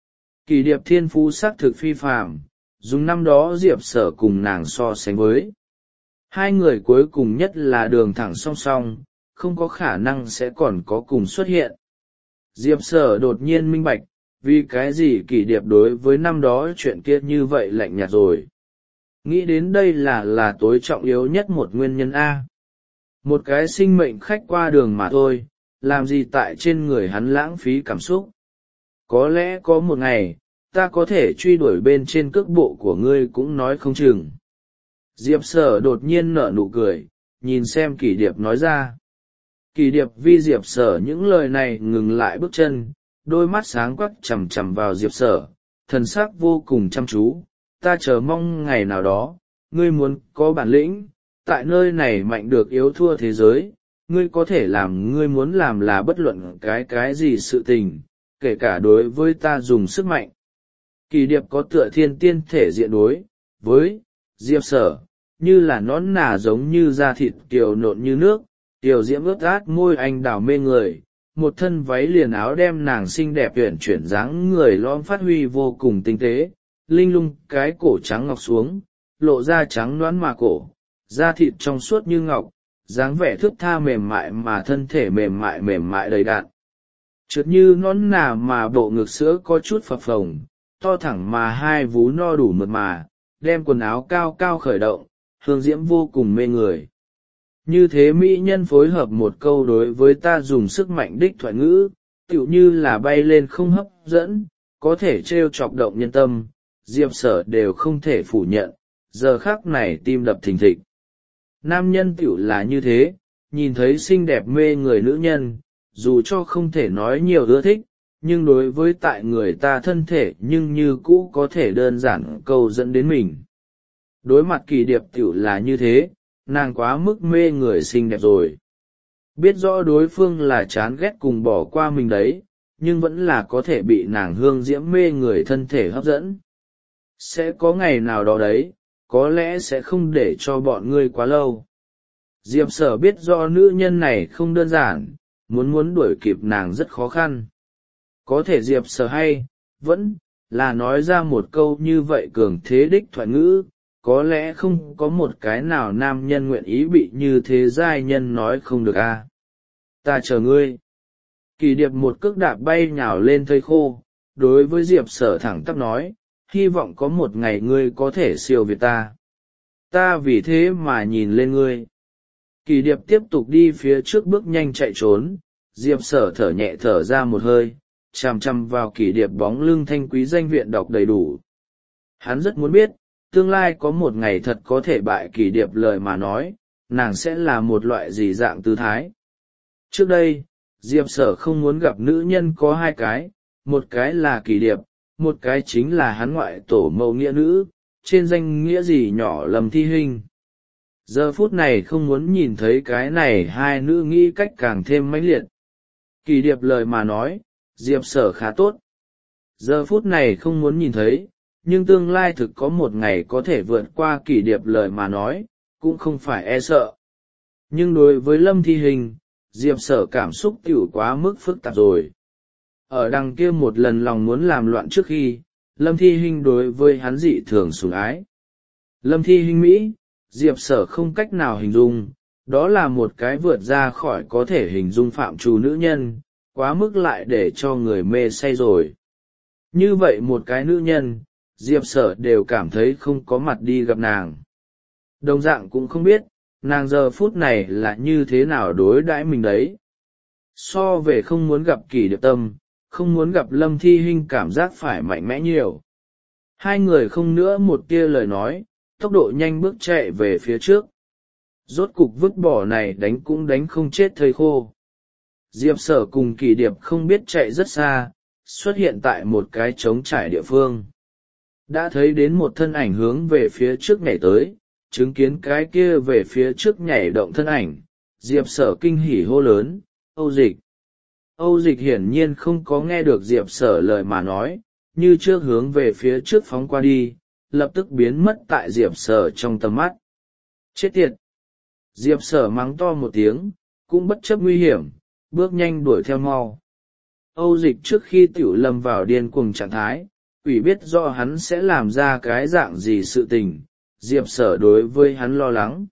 Speaker 1: Kỳ điệp thiên phú xác thực phi phàm, dùng năm đó Diệp Sở cùng nàng so sánh với. Hai người cuối cùng nhất là đường thẳng song song, không có khả năng sẽ còn có cùng xuất hiện. Diệp Sở đột nhiên minh bạch, vì cái gì Kỳ điệp đối với năm đó chuyện kia như vậy lạnh nhạt rồi. Nghĩ đến đây là tối trọng yếu nhất một nguyên nhân A. Một cái sinh mệnh khách qua đường mà thôi, làm gì tại trên người hắn lãng phí cảm xúc. Có lẽ có một ngày, ta có thể truy đuổi bên trên cước bộ của ngươi cũng nói không chừng. Diệp Sở đột nhiên nở nụ cười, nhìn xem Kỳ điệp nói ra. Kỳ điệp vì Diệp Sở những lời này ngừng lại bước chân, đôi mắt sáng quắc chằm chằm vào Diệp Sở, thần sắc vô cùng chăm chú. Ta chờ mong ngày nào đó, ngươi muốn có bản lĩnh, tại nơi này mạnh được yếu thua thế giới, ngươi có thể làm ngươi muốn làm là bất luận cái gì sự tình, kể cả đối với ta dùng sức mạnh. Kỳ điệp có tựa thiên tiên thể diện đối với Diệp Sở, như là nón nà giống như da thịt kiều nộn như nước, tiểu diễm ướt át môi anh đào mê người, một thân váy liền áo đem nàng xinh đẹp uyển chuyển dáng người lõm phát huy vô cùng tinh tế, linh lung cái cổ trắng ngọc xuống, lộ ra trắng nõn mà cổ, da thịt trong suốt như ngọc, dáng vẻ thướt tha mềm mại mà thân thể mềm mại đầy đặn. Trượt như nón nà mà bộ ngực sữa có chút phập phồng, to thẳng mà hai vú no đủ mượt mà, đem quần áo cao cao khởi động, hương diễm vô cùng mê người. Như thế mỹ nhân phối hợp một câu đối với ta dùng sức mạnh đích thoại ngữ, tựu như là bay lên không hấp dẫn, có thể trêu chọc động nhân tâm, Diệp Sở đều không thể phủ nhận, giờ khắc này tim đập thình thịch. Nam nhân tựu là như thế, nhìn thấy xinh đẹp mê người nữ nhân, dù cho không thể nói nhiều ưa thích, nhưng đối với tại người ta thân thể nhưng như cũ có thể đơn giản câu dẫn đến mình. Đối mặt Kỳ Điệp tiểu là như thế, nàng quá mức mê người xinh đẹp rồi. Biết rõ đối phương là chán ghét cùng bỏ qua mình đấy, nhưng vẫn là có thể bị nàng hương diễm mê người thân thể hấp dẫn. Sẽ có ngày nào đó đấy, có lẽ sẽ không để cho bọn ngươi quá lâu. Diệp Sở biết do nữ nhân này không đơn giản, muốn đuổi kịp nàng rất khó khăn. Có thể Diệp Sở hay, vẫn, là nói ra một câu như vậy cường thế đích thoại ngữ, có lẽ không có một cái nào nam nhân nguyện ý bị như thế giai nhân nói không được a. Ta chờ ngươi. Kỳ Điệp một cước đạp bay nhào lên thây khô, đối với Diệp Sở thẳng tắp nói, hy vọng có một ngày ngươi có thể siêu việt ta. Ta vì thế mà nhìn lên ngươi. Kỳ Điệp tiếp tục đi phía trước bước nhanh chạy trốn, Diệp Sở thở nhẹ thở ra một hơi, chằm chằm vào Kỳ Điệp bóng lưng thanh quý danh viện đọc đầy đủ. Hắn rất muốn biết, tương lai có một ngày thật có thể bại Kỳ Điệp lời mà nói, nàng sẽ là một loại gì dạng tư thái. Trước đây, Diệp Sở không muốn gặp nữ nhân có hai cái, một cái là Kỳ Điệp, một cái chính là hắn ngoại tổ mẫu nghĩa nữ, trên danh nghĩa gì nhỏ Lâm Thi Hinh. Giờ phút này không muốn nhìn thấy cái này, hai nữ nghĩ cách càng thêm mãnh liệt. Kỳ Điệp lời mà nói, Diệp Sở khá tốt. Giờ phút này không muốn nhìn thấy, nhưng tương lai thực có một ngày có thể vượt qua Kỳ Điệp lời mà nói, cũng không phải e sợ. Nhưng đối với Lâm Thi Hinh, Diệp Sở cảm xúc tiểu quá mức phức tạp rồi. Ở đằng kia một lần lòng muốn làm loạn trước khi, Lâm Thi Hinh đối với hắn dị thường sủng ái. Lâm Thi Hinh Mỹ, Diệp Sở không cách nào hình dung, đó là một cái vượt ra khỏi có thể hình dung phạm trù nữ nhân, quá mức lại để cho người mê say rồi. Như vậy một cái nữ nhân, Diệp Sở đều cảm thấy không có mặt đi gặp nàng. Đồng dạng cũng không biết, nàng giờ phút này là như thế nào đối đãi mình đấy. So về không muốn gặp Kỳ Điệp tâm, không muốn gặp Lâm Thi Hinh cảm giác phải mạnh mẽ nhiều. Hai người không nữa một tia lời nói, tốc độ nhanh bước chạy về phía trước. Rốt cục vứt bỏ này đánh cũng đánh không chết thây khô. Diệp Sở cùng Kỳ Điệp không biết chạy rất xa, xuất hiện tại một cái trống trải địa phương. Đã thấy đến một thân ảnh hướng về phía trước nhảy tới, chứng kiến cái kia về phía trước nhảy động thân ảnh, Diệp Sở kinh hỉ hô lớn, Âu Dịch. Âu Dịch hiển nhiên không có nghe được Diệp Sở lời mà nói, như trước hướng về phía trước phóng qua đi, lập tức biến mất tại Diệp Sở trong tầm mắt. Chết tiệt! Diệp Sở mắng to một tiếng, cũng bất chấp nguy hiểm, bước nhanh đuổi theo mau. Âu Dịch trước khi tiểu lâm vào điên cuồng trạng thái, quỷ biết rõ hắn sẽ làm ra cái dạng gì sự tình, Diệp Sở đối với hắn lo lắng.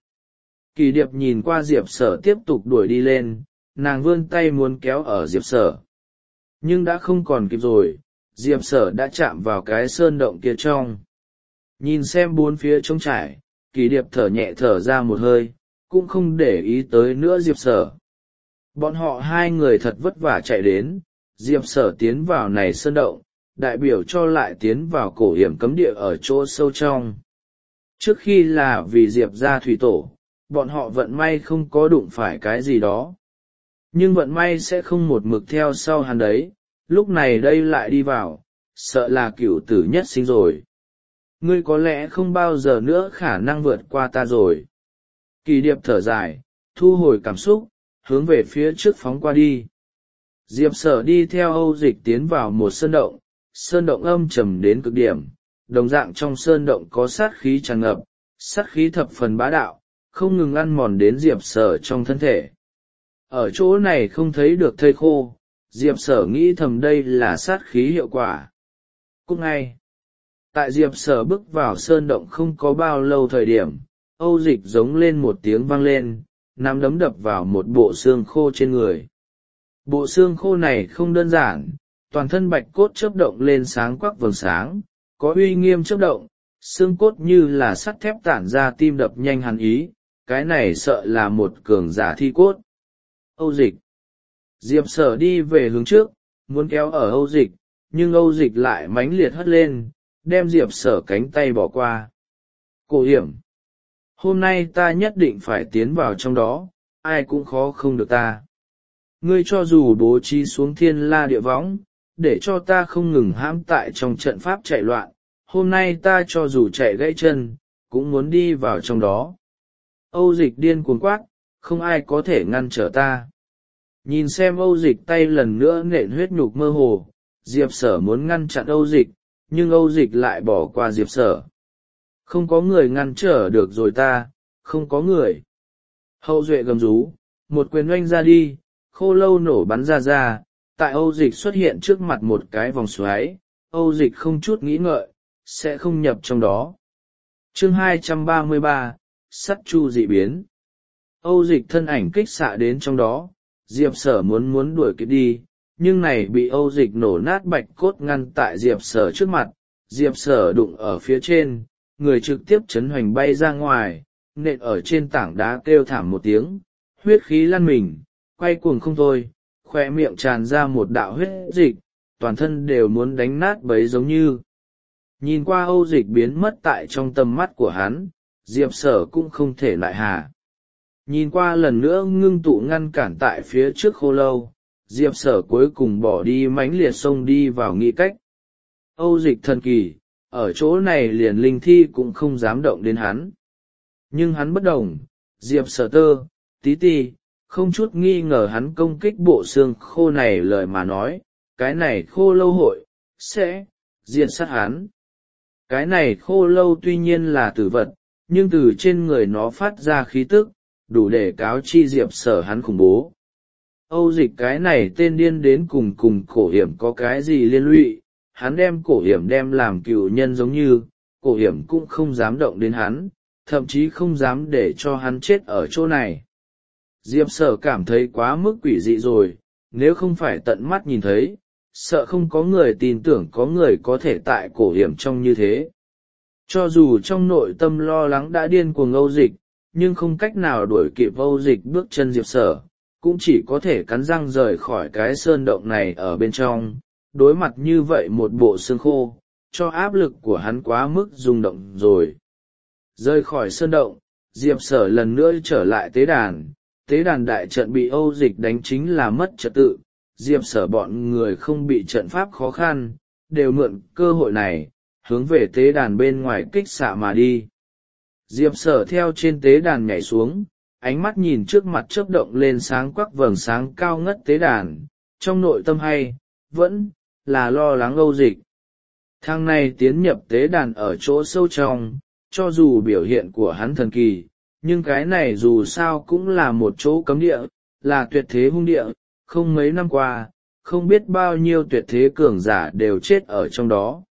Speaker 1: Kỳ Điệp nhìn qua Diệp Sở tiếp tục đuổi đi lên, nàng vươn tay muốn kéo ở Diệp Sở. Nhưng đã không còn kịp rồi, Diệp Sở đã chạm vào cái sơn động kia trong. Nhìn xem bốn phía trống trải, Kỳ Điệp thở nhẹ thở ra một hơi, cũng không để ý tới nữa Diệp Sở. Bọn họ hai người thật vất vả chạy đến, Diệp Sở tiến vào này sơn động, đại biểu cho lại tiến vào cổ hiểm cấm địa ở chỗ sâu trong. Trước khi là vì Diệp ra thủy tổ, bọn họ vận may không có đụng phải cái gì đó. Nhưng vận may sẽ không một mực theo sau hắn đấy, lúc này đây lại đi vào, sợ là cửu tử nhất sinh rồi. Ngươi có lẽ không bao giờ nữa khả năng vượt qua ta rồi. Kỳ Điệp thở dài, thu hồi cảm xúc, hướng về phía trước phóng qua đi. Diệp Sở đi theo Âu Dịch tiến vào một sơn động âm trầm đến cực điểm, đồng dạng trong sơn động có sát khí tràn ngập, sát khí thập phần bá đạo, không ngừng ăn mòn đến Diệp Sở trong thân thể. Ở chỗ này không thấy được thây khô, Diệp Sở nghĩ thầm đây là sát khí hiệu quả. Cút ngay. Tại Diệp Sở bước vào sơn động không có bao lâu thời điểm, Âu Dịch giống lên một tiếng vang lên, nắm đấm đập vào một bộ xương khô trên người. Bộ xương khô này không đơn giản, toàn thân bạch cốt chớp động lên sáng quắc vầng sáng, có uy nghiêm chớp động, xương cốt như là sắt thép tản ra tim đập nhanh hẳn ý, cái này sợ là một cường giả thi cốt. Âu Dịch. Diệp Sở đi về hướng trước, muốn kéo ở Âu Dịch, nhưng Âu Dịch lại mãnh liệt hất lên, đem Diệp Sở cánh tay bỏ qua. Cổ hiểm. Hôm nay ta nhất định phải tiến vào trong đó, ai cũng khó không được ta. Ngươi cho dù bố trí xuống thiên la địa võng, để cho ta không ngừng hãm tại trong trận pháp chạy loạn, hôm nay ta cho dù chạy gãy chân cũng muốn đi vào trong đó. Âu Dịch điên cuồng quát, không ai có thể ngăn trở ta. Nhìn xem Âu Dịch tay lần nữa nện huyết nhục mơ hồ, Diệp Sở muốn ngăn chặn Âu Dịch, nhưng Âu Dịch lại bỏ qua Diệp Sở. Không có người ngăn trở được rồi ta, không có người. Hậu duệ gầm rú, một quyền oanh ra đi, khô lâu nổ bắn ra, tại Âu Dịch xuất hiện trước mặt một cái vòng xoáy, Âu Dịch không chút nghĩ ngợi, sẽ không nhập trong đó. Chương 233, sắt chu dị biến. Âu Dịch thân ảnh kích xạ đến trong đó, Diệp Sở muốn đuổi kịp đi, nhưng này bị Âu Dịch nổ nát bạch cốt ngăn tại Diệp Sở trước mặt, Diệp Sở đụng ở phía trên, người trực tiếp chấn hoành bay ra ngoài, nện ở trên tảng đá kêu thảm một tiếng, huyết khí lăn mình, quay cuồng không thôi, khoe miệng tràn ra một đạo huyết dịch, toàn thân đều muốn đánh nát bấy giống như. Nhìn qua Âu Dịch biến mất tại trong tầm mắt của hắn, Diệp Sở cũng không thể lại hà. Nhìn qua lần nữa ngưng tụ ngăn cản tại phía trước khô lâu, Diệp Sở cuối cùng bỏ đi mãnh liệt xông đi vào nghĩ cách. Âu Dịch thần kỳ, ở chỗ này liền linh thi cũng không dám động đến hắn. Nhưng hắn bất đồng, Diệp Sở tơ, tí ti, không chút nghi ngờ hắn công kích bộ xương khô này lời mà nói, cái này khô lâu hội, sẽ, diệt sát hắn. Cái này khô lâu tuy nhiên là tử vật, nhưng từ trên người nó phát ra khí tức, đủ để cáo chi Diệp Sở hắn khủng bố. Âu Dịch cái này tên điên đến cùng cổ hiểm có cái gì liên lụy, hắn đem cổ hiểm đem làm cựu nhân giống như, cổ hiểm cũng không dám động đến hắn, thậm chí không dám để cho hắn chết ở chỗ này. Diệp Sở cảm thấy quá mức quỷ dị rồi, nếu không phải tận mắt nhìn thấy, sợ không có người tin tưởng có người có thể tại cổ hiểm trong như thế. Cho dù trong nội tâm lo lắng đã điên cuồng Âu Dịch, nhưng không cách nào đuổi kịp Âu Dịch bước chân Diệp Sở, cũng chỉ có thể cắn răng rời khỏi cái sơn động này ở bên trong, đối mặt như vậy một bộ xương khô, cho áp lực của hắn quá mức rung động rồi. Rời khỏi sơn động, Diệp Sở lần nữa trở lại tế đàn đại trận bị Âu Dịch đánh chính là mất trật tự, Diệp Sở bọn người không bị trận pháp khó khăn, đều mượn cơ hội này, hướng về tế đàn bên ngoài kích xạ mà đi. Diệp Sở theo trên tế đàn nhảy xuống, ánh mắt nhìn trước mặt chớp động lên sáng quắc vầng sáng cao ngất tế đàn, trong nội tâm hay, vẫn, là lo lắng Âu Dịch. Thang này tiến nhập tế đàn ở chỗ sâu trong, cho dù biểu hiện của hắn thần kỳ, nhưng cái này dù sao cũng là một chỗ cấm địa, là tuyệt thế hung địa, không mấy năm qua, không biết bao nhiêu tuyệt thế cường giả đều chết ở trong đó.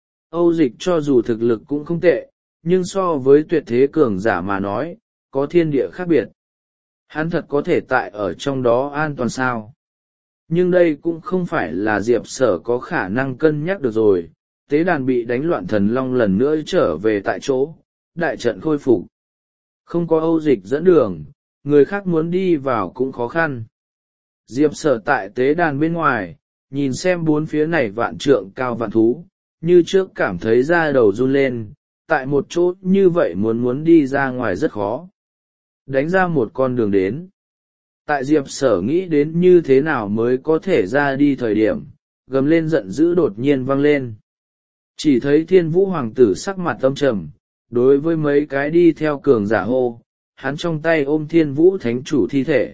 Speaker 1: Âu Dịch cho dù thực lực cũng không tệ, nhưng so với tuyệt thế cường giả mà nói, có thiên địa khác biệt. Hắn thật có thể tại ở trong đó an toàn sao? Nhưng đây cũng không phải là Diệp Sở có khả năng cân nhắc được rồi, tế đàn bị đánh loạn thần long lần nữa trở về tại chỗ, đại trận khôi phục. Không có Âu Dịch dẫn đường, người khác muốn đi vào cũng khó khăn. Diệp Sở tại tế đàn bên ngoài, nhìn xem bốn phía này vạn trượng cao vạn thú, như trước cảm thấy da đầu run lên, tại một chỗ như vậy muốn đi ra ngoài rất khó. Đánh ra một con đường đến. Tại Diệp Sở nghĩ đến như thế nào mới có thể ra đi thời điểm, gầm lên giận dữ đột nhiên vang lên. Chỉ thấy Thiên Vũ Hoàng tử sắc mặt âm trầm, đối với mấy cái đi theo cường giả hô, hắn trong tay ôm Thiên Vũ Thánh Chủ thi thể.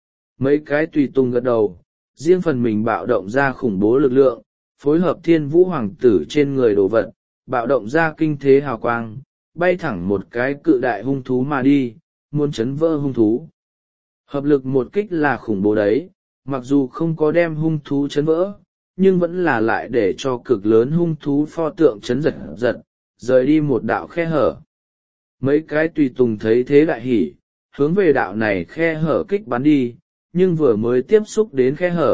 Speaker 1: Mấy cái tùy tùng gật đầu, riêng phần mình bạo động ra khủng bố lực lượng, phối hợp Thiên Vũ Hoàng tử trên người đồ vật, bạo động ra kinh thế hào quang, bay thẳng một cái cự đại hung thú mà đi, muốn chấn vỡ hung thú. Hợp lực một kích là khủng bố đấy, mặc dù không có đem hung thú chấn vỡ, nhưng vẫn là lại để cho cực lớn hung thú pho tượng chấn giật, rời đi một đạo khe hở. Mấy cái tùy tùng thấy thế đại hỉ, hướng về đạo này khe hở kích bắn đi, nhưng vừa mới tiếp xúc đến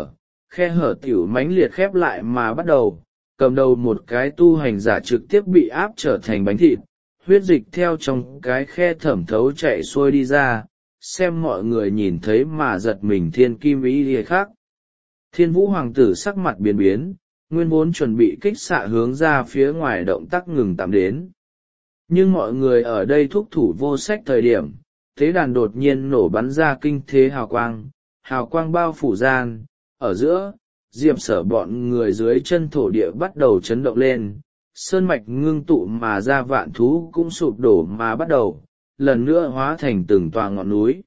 Speaker 1: khe hở tiểu mãnh liệt khép lại mà bắt đầu, cầm đầu một cái tu hành giả trực tiếp bị áp trở thành bánh thịt, huyết dịch theo trong cái khe thẩm thấu chạy xuôi đi ra, xem mọi người nhìn thấy mà giật mình thiên kim ý lìa khác. Thiên Vũ Hoàng tử sắc mặt biến biến, nguyên vốn chuẩn bị kích xạ hướng ra phía ngoài động tác ngừng tạm đến. Nhưng mọi người ở đây thúc thủ vô sách thời điểm, tế đàn đột nhiên nổ bắn ra kinh thế hào quang bao phủ gian, ở giữa, Diệp Sở bọn người dưới chân thổ địa bắt đầu chấn động lên, sơn mạch ngưng tụ mà ra vạn thú cũng sụp đổ mà bắt đầu, lần nữa hóa thành từng tòa ngọn núi.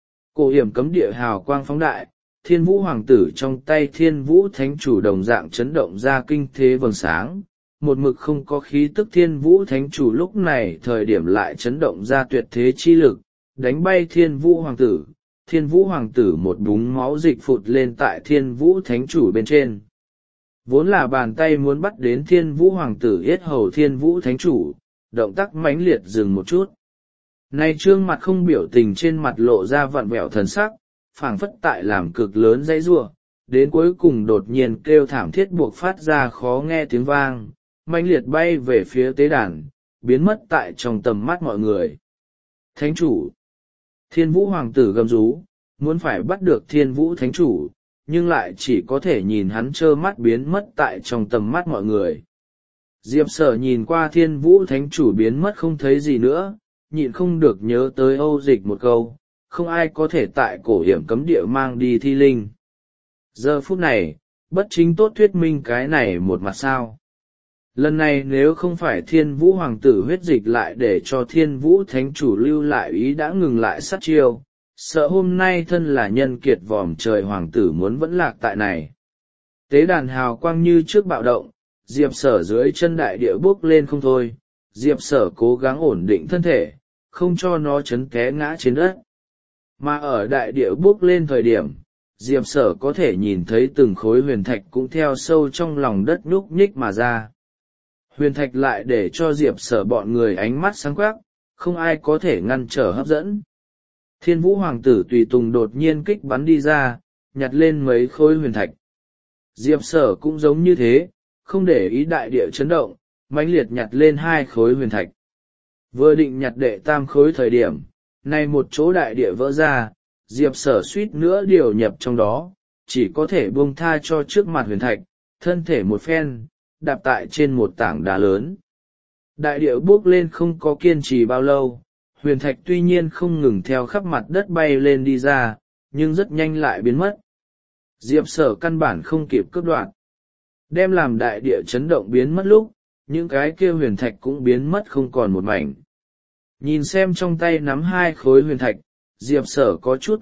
Speaker 1: Cổ hiểm cấm địa hào quang phóng đại, Thiên Vũ Hoàng tử trong tay Thiên Vũ Thánh Chủ đồng dạng chấn động ra kinh thế vầng sáng. Một mực không có khí tức Thiên Vũ Thánh Chủ lúc này thời điểm lại chấn động ra tuyệt thế chi lực, đánh bay Thiên Vũ Hoàng tử. Thiên Vũ Hoàng tử một búng máu dịch phụt lên tại Thiên Vũ Thánh Chủ bên trên. Vốn là bàn tay muốn bắt đến Thiên Vũ Hoàng tử yết hầu Thiên Vũ Thánh Chủ, động tác mãnh liệt dừng một chút. Nay trương mặt không biểu tình trên mặt lộ ra vặn vẹo thần sắc, phảng phất tại làm cực lớn dãy giụa, đến cuối cùng đột nhiên kêu thảm thiết buộc phát ra khó nghe tiếng vang, mãnh liệt bay về phía tế đàn, biến mất tại trong tầm mắt mọi người. Thánh chủ! Thiên Vũ Hoàng tử gầm rú, muốn phải bắt được Thiên Vũ Thánh chủ, nhưng lại chỉ có thể nhìn hắn trơ mắt biến mất tại trong tầm mắt mọi người. Diệp Sở nhìn qua Thiên Vũ Thánh chủ biến mất không thấy gì nữa, nhịn không được nhớ tới Âu Dịch một câu, không ai có thể tại cổ hiểm cấm địa mang đi thi linh. Giờ phút này, bất chính tốt thuyết minh cái này một mặt sao. Lần này nếu không phải Thiên Vũ Hoàng tử huyết dịch lại để cho Thiên Vũ Thánh chủ lưu lại ý đã ngừng lại sát chiêu, sợ hôm nay thân là nhân kiệt vòm trời Hoàng tử muốn vẫn lạc tại này. Tế đàn hào quang như trước bạo động, Diệp Sở dưới chân đại địa bước lên không thôi, Diệp Sở cố gắng ổn định thân thể, không cho nó chấn té ngã trên đất. Mà ở đại địa bước lên thời điểm, Diệp Sở có thể nhìn thấy từng khối huyền thạch cũng theo sâu trong lòng đất nhúc nhích mà ra. Huyền thạch lại để cho Diệp Sở bọn người ánh mắt sáng quắc, không ai có thể ngăn trở hấp dẫn. Thiên Vũ Hoàng tử tùy tùng đột nhiên kích bắn đi ra, nhặt lên mấy khối huyền thạch. Diệp Sở cũng giống như thế, không để ý đại địa chấn động, mãnh liệt nhặt lên 2 khối huyền thạch. Vừa định nhặt đệ tam khối thời điểm, nay một chỗ đại địa vỡ ra, Diệp Sở suýt nữa điều nhập trong đó, chỉ có thể buông tha cho trước mặt huyền thạch, thân thể một phen, đạp tại trên một tảng đá lớn. Đại địa bước lên không có kiên trì bao lâu, huyền thạch tuy nhiên không ngừng theo khắp mặt đất bay lên đi ra, nhưng rất nhanh lại biến mất. Diệp Sở căn bản không kịp cướp đoạt. Đem làm đại địa chấn động biến mất lúc, những cái kia huyền thạch cũng biến mất không còn một mảnh. Nhìn xem trong tay nắm 2 khối huyền thạch, Diệp Sở có chút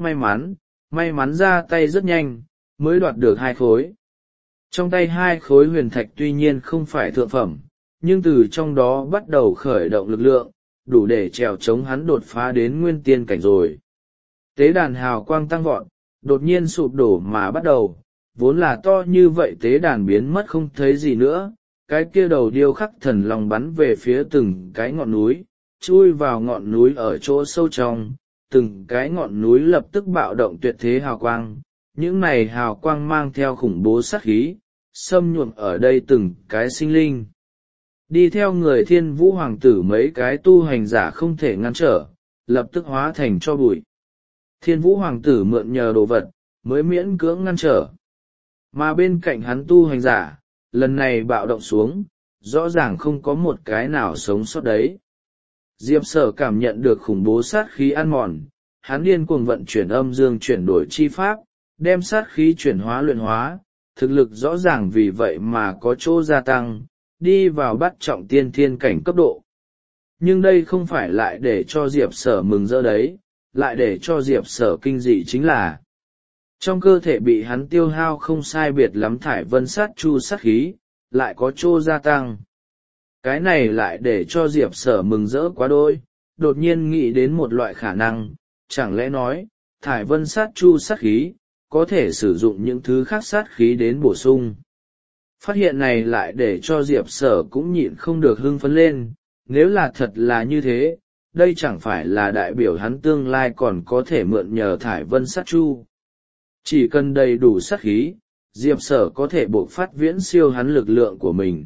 Speaker 1: may mắn ra tay rất nhanh, mới đoạt được 2 khối. Trong tay 2 khối huyền thạch tuy nhiên không phải thượng phẩm, nhưng từ trong đó bắt đầu khởi động lực lượng, đủ để trèo chống hắn đột phá đến nguyên tiên cảnh rồi. Tế đàn hào quang tăng vọt, đột nhiên sụp đổ mà bắt đầu, vốn là to như vậy tế đàn biến mất không thấy gì nữa, cái kia đầu điêu khắc thần long bắn về phía từng cái ngọn núi, chui vào ngọn núi ở chỗ sâu trong, từng cái ngọn núi lập tức bạo động tuyệt thế hào quang, những này hào quang mang theo khủng bố sát khí, xâm nhuộm ở đây từng cái sinh linh. Đi theo người Thiên Vũ Hoàng tử mấy cái tu hành giả không thể ngăn trở, lập tức hóa thành cho bụi. Thiên Vũ Hoàng tử mượn nhờ đồ vật, mới miễn cưỡng ngăn trở. Mà bên cạnh hắn tu hành giả, lần này bạo động xuống, rõ ràng không có một cái nào sống sót đấy. Diệp Sở cảm nhận được khủng bố sát khí ăn mòn, hắn điên cuồng vận chuyển âm dương chuyển đổi chi pháp, đem sát khí chuyển hóa luyện hóa, thực lực rõ ràng vì vậy mà có chỗ gia tăng, đi vào bắt trọng tiên thiên cảnh cấp độ. Nhưng đây không phải lại để cho Diệp Sở mừng rỡ đấy, lại để cho Diệp Sở kinh dị chính là trong cơ thể bị hắn tiêu hao không sai biệt lắm thải vân sát chu sát khí, lại có chỗ gia tăng. Cái này lại để cho Diệp Sở mừng rỡ quá đôi, đột nhiên nghĩ đến một loại khả năng, chẳng lẽ nói, thải vân sát chu sát khí, có thể sử dụng những thứ khác sát khí đến bổ sung. Phát hiện này lại để cho Diệp Sở cũng nhịn không được hưng phấn lên, nếu là thật là như thế, đây chẳng phải là đại biểu hắn tương lai còn có thể mượn nhờ thải vân sát chu. Chỉ cần đầy đủ sát khí, Diệp Sở có thể bộc phát viễn siêu hắn lực lượng của mình.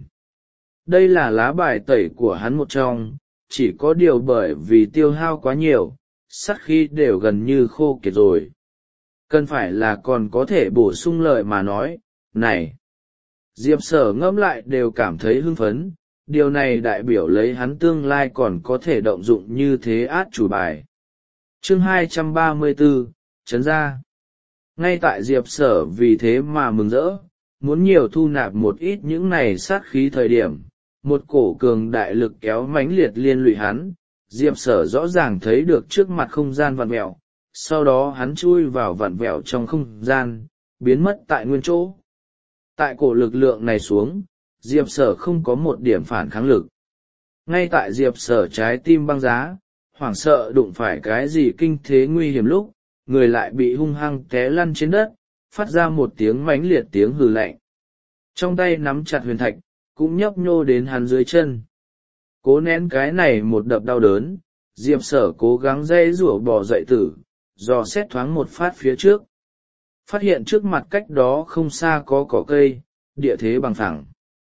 Speaker 1: Đây là lá bài tẩy của hắn một trong, chỉ có điều bởi vì tiêu hao quá nhiều, sát khí đều gần như khô kiệt rồi. Cần phải là còn có thể bổ sung lợi mà nói, này. Diệp Sở ngẫm lại đều cảm thấy hưng phấn, điều này đại biểu lấy hắn tương lai còn có thể động dụng như thế át chủ bài. Chương 234, Trấn gia. Ngay tại Diệp Sở vì thế mà mừng rỡ, muốn nhiều thu nạp một ít những này sát khí thời điểm, một cổ cường đại lực kéo mãnh liệt liên lụy hắn. Diệp Sở rõ ràng thấy được trước mặt không gian vặn vẹo, sau đó hắn chui vào vặn vẹo trong không gian, biến mất tại nguyên chỗ. Tại cổ lực lượng này xuống, Diệp Sở không có một điểm phản kháng lực. Ngay tại Diệp Sở trái tim băng giá, hoảng sợ đụng phải cái gì kinh thế nguy hiểm lúc, người lại bị hung hăng té lăn trên đất, phát ra một tiếng mãnh liệt tiếng hừ lạnh. Trong tay nắm chặt huyền thạch, cũng nhấp nhô đến hắn dưới chân. Cố nén cái này một đập đau đớn, Diệp Sở cố gắng dây rủa bò dậy tử, dò xét thoáng một phát phía trước. Phát hiện trước mặt cách đó không xa có cỏ cây, địa thế bằng phẳng.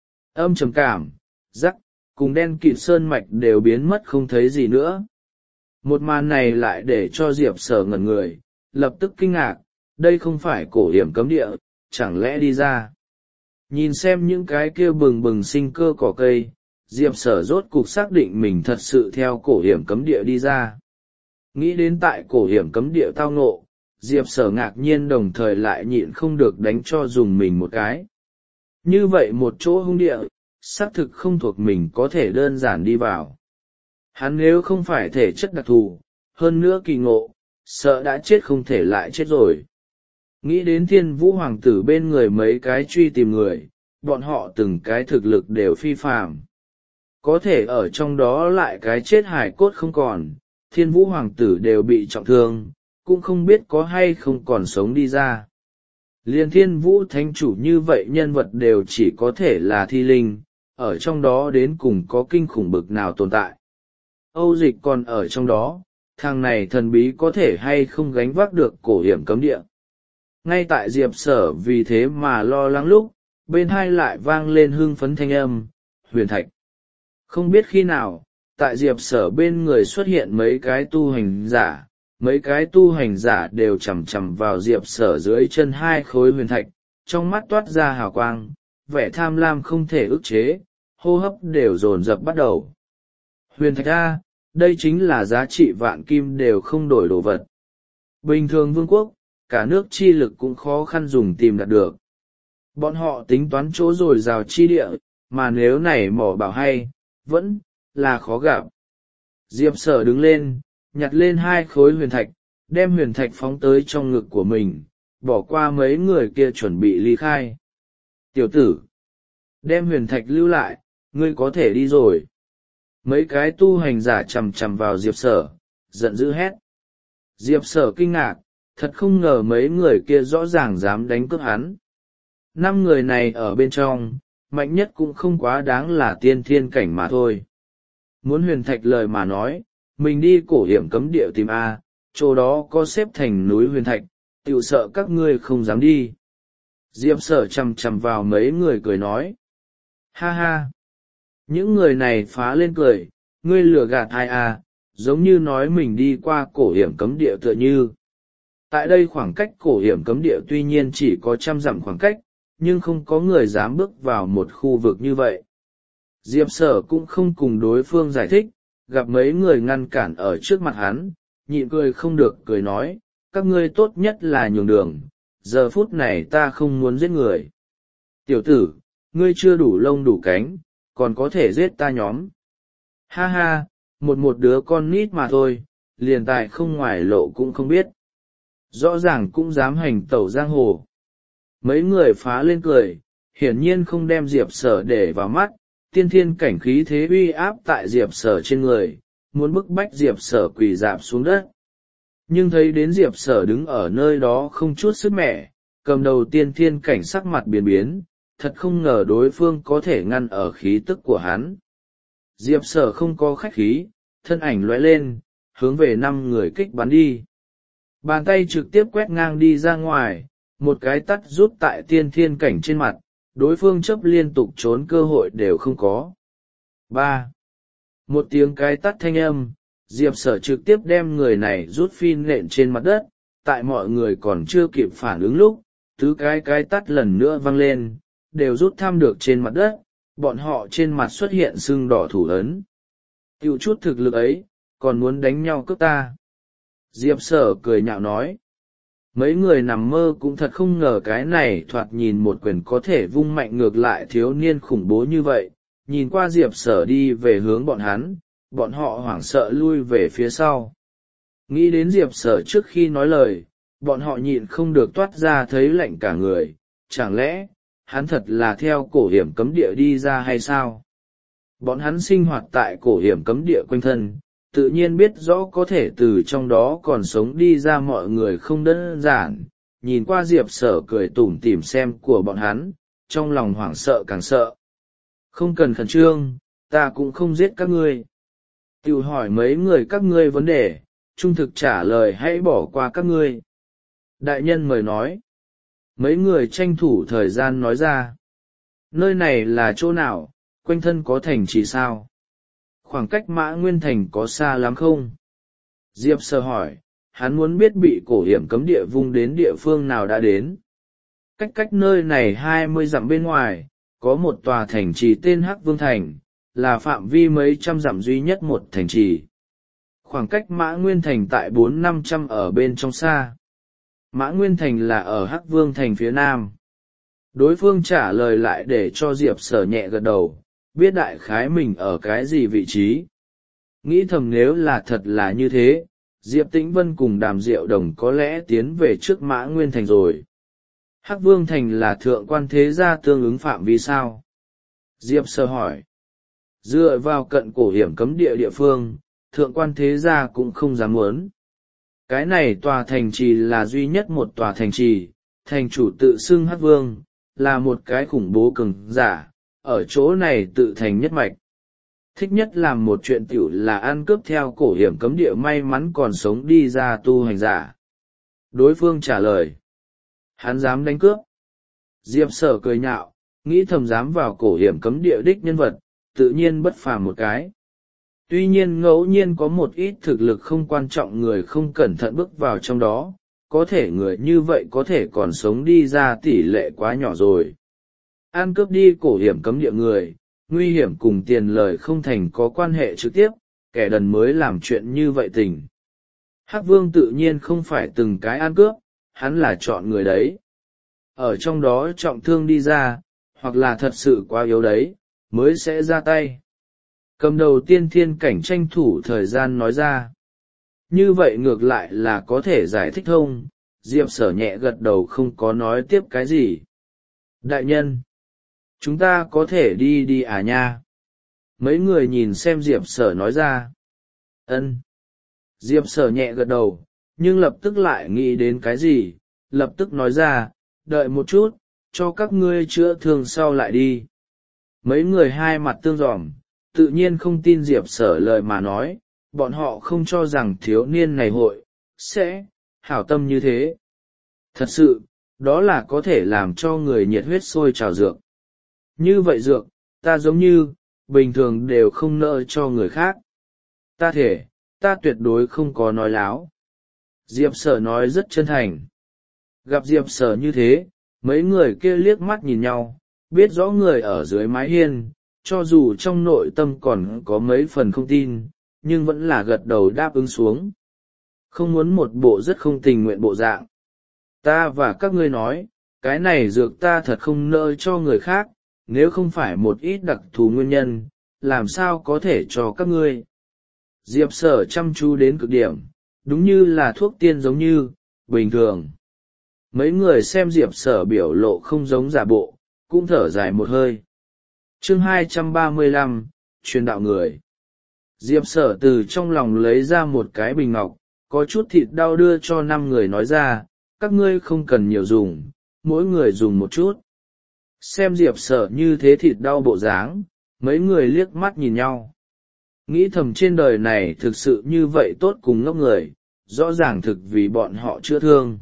Speaker 1: Âm trầm cảm, rắc, cùng đen kịt sơn mạch đều biến mất không thấy gì nữa. Một màn này lại để cho Diệp Sở ngẩn người, lập tức kinh ngạc, đây không phải cổ hiểm cấm địa, chẳng lẽ đi ra. Nhìn xem những cái kia bừng bừng sinh cơ cỏ cây, Diệp Sở rốt cục xác định mình thật sự theo cổ hiểm cấm địa đi ra. Nghĩ đến tại cổ hiểm cấm địa tao ngộ, Diệp Sở ngạc nhiên đồng thời lại nhịn không được đánh cho dùng mình một cái. Như vậy một chỗ hung địa, xác thực không thuộc mình có thể đơn giản đi vào. Hắn nếu không phải thể chất đặc thù, hơn nữa kỳ ngộ, sợ đã chết không thể lại chết rồi. Nghĩ đến Thiên Vũ Hoàng tử bên người mấy cái truy tìm người, bọn họ từng cái thực lực đều phi phàm. Có thể ở trong đó lại cái chết hải cốt không còn, Thiên Vũ Hoàng tử đều bị trọng thương, cũng không biết có hay không còn sống đi ra. Liên Thiên Vũ Thánh chủ như vậy nhân vật đều chỉ có thể là thi linh, ở trong đó đến cùng có kinh khủng bực nào tồn tại. Âu Dịch còn ở trong đó, thằng này thần bí có thể hay không gánh vác được cổ hiểm cấm địa. Ngay tại Diệp Sở vì thế mà lo lắng lúc, bên hai lại vang lên hưng phấn thanh âm, huyền thạch. Không biết khi nào, tại Diệp Sở bên người xuất hiện mấy cái tu hành giả, mấy cái tu hành giả đều chằm chằm vào Diệp Sở dưới chân hai khối huyền thạch, trong mắt toát ra hào quang, vẻ tham lam không thể ức chế, hô hấp đều dồn dập bắt đầu. Huyền thạch A, đây chính là giá trị vạn kim đều không đổi đồ vật. Bình thường vương quốc, cả nước chi lực cũng khó khăn dùng tìm đạt được. Bọn họ tính toán chỗ rồi rào chi địa, mà nếu này mỏ bảo hay, vẫn là khó gặp. Diệp Sở đứng lên, nhặt lên hai khối huyền thạch, đem huyền thạch phóng tới trong ngực của mình, bỏ qua mấy người kia chuẩn bị ly khai. Tiểu tử, đem huyền thạch lưu lại, ngươi có thể đi rồi. Mấy cái tu hành giả chằm chằm vào Diệp Sở, giận dữ hét. Diệp Sở kinh ngạc, thật không ngờ mấy người kia rõ ràng dám đánh cướp hắn. 5 người này ở bên trong, mạnh nhất cũng không quá đáng là tiên thiên cảnh mà thôi. Muốn huyền thạch lời mà nói, mình đi cổ hiểm cấm địa tìm A, chỗ đó có xếp thành núi huyền thạch, tiểu sợ các ngươi không dám đi. Diệp Sở chằm chằm vào mấy người cười nói. Ha ha! Những người này phá lên cười, ngươi lừa gạt ai à, giống như nói mình đi qua cổ hiểm cấm địa tựa như. Tại đây khoảng cách cổ hiểm cấm địa tuy nhiên chỉ có 100 dặm khoảng cách, nhưng không có người dám bước vào một khu vực như vậy. Diệp Sở cũng không cùng đối phương giải thích, gặp mấy người ngăn cản ở trước mặt hắn, nhịn cười không được cười nói, các ngươi tốt nhất là nhường đường, giờ phút này ta không muốn giết người. Tiểu tử, ngươi chưa đủ lông đủ cánh, còn có thể giết ta nhóm. Ha ha, một đứa con nít mà thôi, liền tại không ngoài lộ cũng không biết. Rõ ràng cũng dám hành tẩu giang hồ. Mấy người phá lên cười, hiển nhiên không đem Diệp Sở để vào mắt, tiên thiên cảnh khí thế uy áp tại Diệp Sở trên người, muốn bức bách Diệp Sở quỳ rạp xuống đất. Nhưng thấy đến Diệp Sở đứng ở nơi đó không chút sức mẻ, cầm đầu tiên thiên cảnh sắc mặt biến biến, thật không ngờ đối phương có thể ngăn ở khí tức của hắn. Diệp Sở không có khách khí, thân ảnh lóe lên, hướng về 5 người kích bắn đi. Bàn tay trực tiếp quét ngang đi ra ngoài, một cái tắt rút tại tiên thiên cảnh trên mặt, đối phương chấp liên tục trốn cơ hội đều không có. 3. Một tiếng cái tắt thanh âm, Diệp Sở trực tiếp đem người này rút phi nện trên mặt đất, tại mọi người còn chưa kịp phản ứng lúc, thứ cái tắt lần nữa vang lên, đều rút thăm được trên mặt đất, bọn họ trên mặt xuất hiện sưng đỏ thủ ấn. Tiểu chút thực lực ấy, còn muốn đánh nhau cướp ta. Diệp Sở cười nhạo nói. Mấy người nằm mơ cũng thật không ngờ cái này thoạt nhìn một quyền có thể vung mạnh ngược lại thiếu niên khủng bố như vậy. Nhìn qua Diệp Sở đi về hướng bọn hắn, bọn họ hoảng sợ lui về phía sau. Nghĩ đến Diệp Sở trước khi nói lời, bọn họ nhịn không được toát ra thấy lạnh cả người, chẳng lẽ hắn thật là theo cổ hiểm cấm địa đi ra hay sao? Bọn hắn sinh hoạt tại cổ hiểm cấm địa quanh thân, tự nhiên biết rõ có thể từ trong đó còn sống đi ra mọi người không đơn giản. Nhìn qua Diệp Sở cười tủm tỉm xem của bọn hắn, trong lòng hoảng sợ càng sợ. Không cần khẩn trương, ta cũng không giết các ngươi. Tiểu hỏi mấy người các ngươi vấn đề, trung thực trả lời hãy bỏ qua các ngươi. Đại nhân mời nói. Mấy người tranh thủ thời gian nói ra. Nơi này là chỗ nào, quanh thân có thành trì sao? Khoảng cách Mã Nguyên Thành có xa lắm không? Diệp Sở hỏi, hắn muốn biết bị cổ hiểm cấm địa vung đến địa phương nào đã đến. Cách nơi này 20 dặm bên ngoài, có một tòa thành trì tên Hắc Vương Thành, là phạm vi mấy trăm dặm duy nhất một thành trì. Khoảng cách Mã Nguyên Thành tại 400-500 ở bên trong xa. Mã Nguyên Thành là ở Hắc Vương Thành phía nam. Đối phương trả lời lại để cho Diệp Sở nhẹ gật đầu, biết đại khái mình ở cái gì vị trí. Nghĩ thầm nếu là thật là như thế, Diệp Tĩnh Vân cùng Đàm Diệu Đồng có lẽ tiến về trước Mã Nguyên Thành rồi. Hắc Vương Thành là thượng quan thế gia tương ứng phạm vi sao? Diệp Sở hỏi. Dựa vào cận cổ hiểm cấm địa phương, thượng quan thế gia cũng không dám muốn. Cái này tòa thành trì là duy nhất một tòa thành trì, thành chủ tự xưng Hắc Vương, là một cái khủng bố cường giả, ở chỗ này tự thành nhất mạch. Thích nhất làm một chuyện tiểu là ăn cướp theo cổ hiểm cấm địa may mắn còn sống đi ra tu hành giả. Đối phương trả lời. Hắn dám đánh cướp. Diệp Sở cười nhạo, nghĩ thầm dám vào cổ hiểm cấm địa đích nhân vật, tự nhiên bất phàm một cái. Tuy nhiên ngẫu nhiên có một ít thực lực không quan trọng người không cẩn thận bước vào trong đó, có thể người như vậy có thể còn sống đi ra tỷ lệ quá nhỏ rồi. Ăn cướp đi cổ hiểm cấm địa người, nguy hiểm cùng tiền lời không thành có quan hệ trực tiếp, kẻ đần mới làm chuyện như vậy tình. Hắc Vương tự nhiên không phải từng cái ăn cướp, hắn là chọn người đấy. Ở trong đó trọng thương đi ra, hoặc là thật sự quá yếu đấy, mới sẽ ra tay. Cầm đầu tiên thiên cảnh tranh thủ thời gian nói ra. Như vậy ngược lại là có thể giải thích thông, Diệp Sở nhẹ gật đầu không có nói tiếp cái gì. Đại nhân, chúng ta có thể đi à nha? Mấy người nhìn xem Diệp Sở nói ra. Ân. Diệp Sở nhẹ gật đầu, nhưng lập tức lại nghĩ đến cái gì, lập tức nói ra, đợi một chút, cho các ngươi chữa thương sau lại đi. Mấy người hai mặt tương giòm, tự nhiên không tin Diệp Sở lời mà nói, bọn họ không cho rằng thiếu niên này sẽ hảo tâm như thế. Thật sự, đó là có thể làm cho người nhiệt huyết sôi trào dược. Như vậy dược, ta giống như, bình thường đều không nợ cho người khác. Ta thể, ta tuyệt đối không có nói láo. Diệp Sở nói rất chân thành. Gặp Diệp Sở như thế, mấy người kia liếc mắt nhìn nhau, biết rõ người ở dưới mái hiên, cho dù trong nội tâm còn có mấy phần không tin, nhưng vẫn là gật đầu đáp ứng xuống. Không muốn một bộ rất không tình nguyện bộ dạng. Ta và các ngươi nói, cái này dược ta thật không nỡ cho người khác, nếu không phải một ít đặc thù nguyên nhân, làm sao có thể cho các ngươi. Diệp Sở chăm chú đến cực điểm, đúng như là thuốc tiên giống như, bình thường. Mấy người xem Diệp Sở biểu lộ không giống giả bộ, cũng thở dài một hơi. Chương 235, truyền đạo người. Diệp Sở từ trong lòng lấy ra một cái bình ngọc, có chút thịt đau đưa cho 5 người nói ra, các ngươi không cần nhiều dùng, mỗi người dùng một chút. Xem Diệp Sở như thế thịt đau bộ dáng, mấy người liếc mắt nhìn nhau. Nghĩ thầm trên đời này thực sự như vậy tốt cùng ngốc người, rõ ràng thực vì bọn họ chữa thương.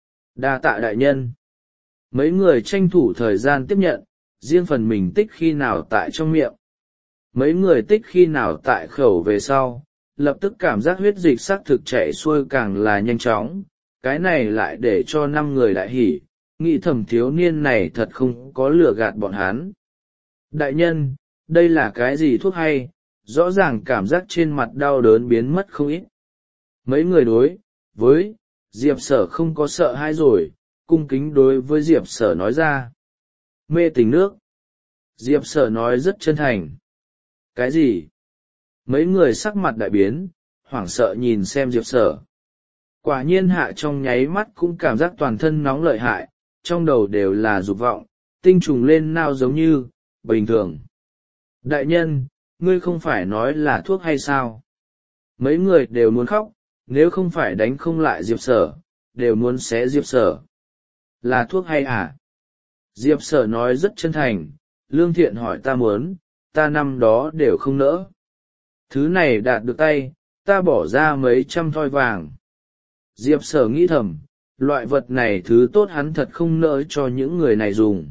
Speaker 1: Đa tạ đại nhân. Mấy người tranh thủ thời gian tiếp nhận, riêng phần mình tích khi nào tại trong miệng. Mấy người tích khi nào tại khẩu về sau, lập tức cảm giác huyết dịch xác thực chảy xuôi càng là nhanh chóng, cái này lại để cho 5 người đại hỉ, nghĩ thầm thiếu niên này thật không có lừa gạt bọn hắn. Đại nhân, đây là cái gì thuốc hay, rõ ràng cảm giác trên mặt đau đớn biến mất không ít. Mấy người đối với Diệp Sở không có sợ hãi rồi, cung kính đối với Diệp Sở nói ra. Mê tình nước. Diệp Sở nói rất chân thành. Cái gì? Mấy người sắc mặt đại biến, hoảng sợ nhìn xem Diệp Sở. Quả nhiên Hạ trong nháy mắt cũng cảm giác toàn thân nóng lợi hại, trong đầu đều là dục vọng, tinh trùng lên nao giống như, bình thường. Đại nhân, ngươi không phải nói là thuốc hay sao? Mấy người đều muốn khóc, nếu không phải đánh không lại Diệp Sở, đều muốn xé Diệp Sở. Là thuốc hay à? Diệp Sở nói rất chân thành, Lương Thiện hỏi ta muốn, ta năm đó đều không nỡ. Thứ này đạt được tay, ta bỏ ra mấy trăm thoi vàng. Diệp Sở nghĩ thầm, loại vật này thứ tốt hắn thật không nỡ cho những người này dùng.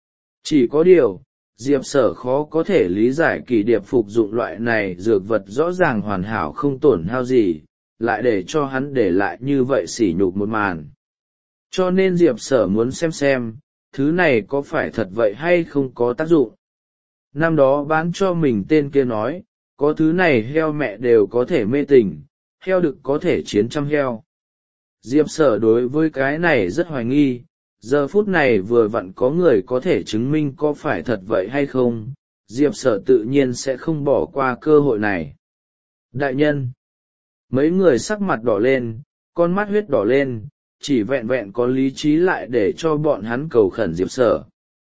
Speaker 1: Chỉ có điều, Diệp Sở khó có thể lý giải Kỳ Điệp phục dụng loại này dược vật rõ ràng hoàn hảo không tổn hao gì, lại để cho hắn để lại như vậy sỉ nhục một màn. Cho nên Diệp Sở muốn xem, thứ này có phải thật vậy hay không có tác dụng. Năm đó bán cho mình tên kia nói, có thứ này heo mẹ đều có thể mê tình, heo đực có thể chiến trăm heo. Diệp Sở đối với cái này rất hoài nghi, giờ phút này vừa vặn có người có thể chứng minh có phải thật vậy hay không, Diệp Sở tự nhiên sẽ không bỏ qua cơ hội này. Đại nhân, mấy người sắc mặt đỏ lên, con mắt huyết đỏ lên, chỉ vẹn vẹn có lý trí lại để cho bọn hắn cầu khẩn Diệp Sở.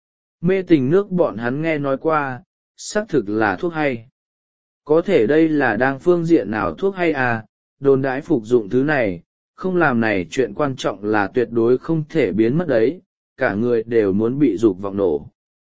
Speaker 1: Mê tình nước bọn hắn nghe nói qua, xác thực là thuốc hay. Có thể đây là đang phương diện nào thuốc hay à, đồn đãi phục dụng thứ này, không làm này chuyện quan trọng là tuyệt đối không thể biến mất đấy, cả người đều muốn bị dục vọng nổ.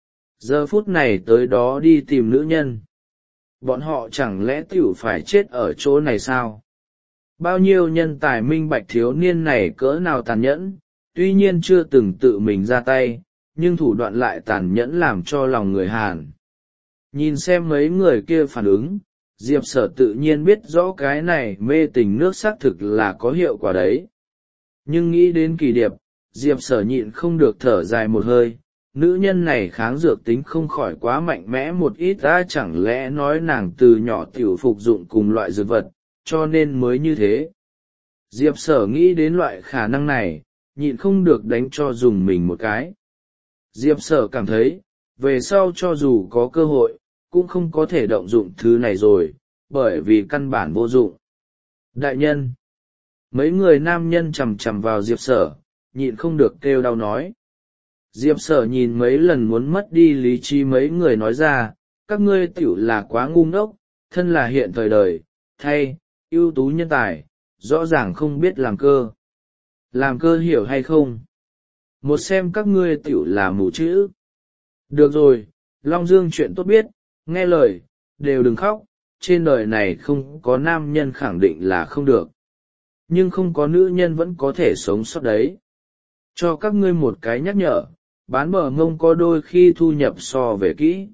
Speaker 1: Giờ phút này tới đó đi tìm nữ nhân. Bọn họ chẳng lẽ tiểu phải chết ở chỗ này sao? Bao nhiêu nhân tài minh bạch thiếu niên này cỡ nào tàn nhẫn, tuy nhiên chưa từng tự mình ra tay, nhưng thủ đoạn lại tàn nhẫn làm cho lòng người Hàn. Nhìn xem mấy người kia phản ứng, Diệp Sở tự nhiên biết rõ cái này mê tình nước xác thực là có hiệu quả đấy. Nhưng nghĩ đến Kỳ Điệp, Diệp Sở nhịn không được thở dài một hơi, nữ nhân này kháng dược tính không khỏi quá mạnh mẽ một ít, ta chẳng lẽ nói nàng từ nhỏ tiểu phục dụng cùng loại dược vật, cho nên mới như thế. Diệp Sở nghĩ đến loại khả năng này, nhịn không được đánh cho dùng mình một cái. Diệp Sở cảm thấy, về sau cho dù có cơ hội, cũng không có thể động dụng thứ này rồi, bởi vì căn bản vô dụng. Đại nhân, mấy người nam nhân chằm chằm vào Diệp Sở, nhịn không được kêu đau nói. Diệp Sở nhìn mấy lần muốn mất đi lý trí mấy người nói ra, các ngươi tiểu là quá ngu ngốc, thân là hiện thời đời, thay, ưu tú nhân tài, rõ ràng không biết làm cơ. Làm cơ hiểu hay không? Một xem các ngươi tiểu là mù chữ. Được rồi, Long Dương chuyện tốt biết, nghe lời, đều đừng khóc, trên đời này không có nam nhân khẳng định là không được. Nhưng không có nữ nhân vẫn có thể sống sót đấy. Cho các ngươi một cái nhắc nhở, bán bờ ngông có đôi khi thu nhập so về kỹ,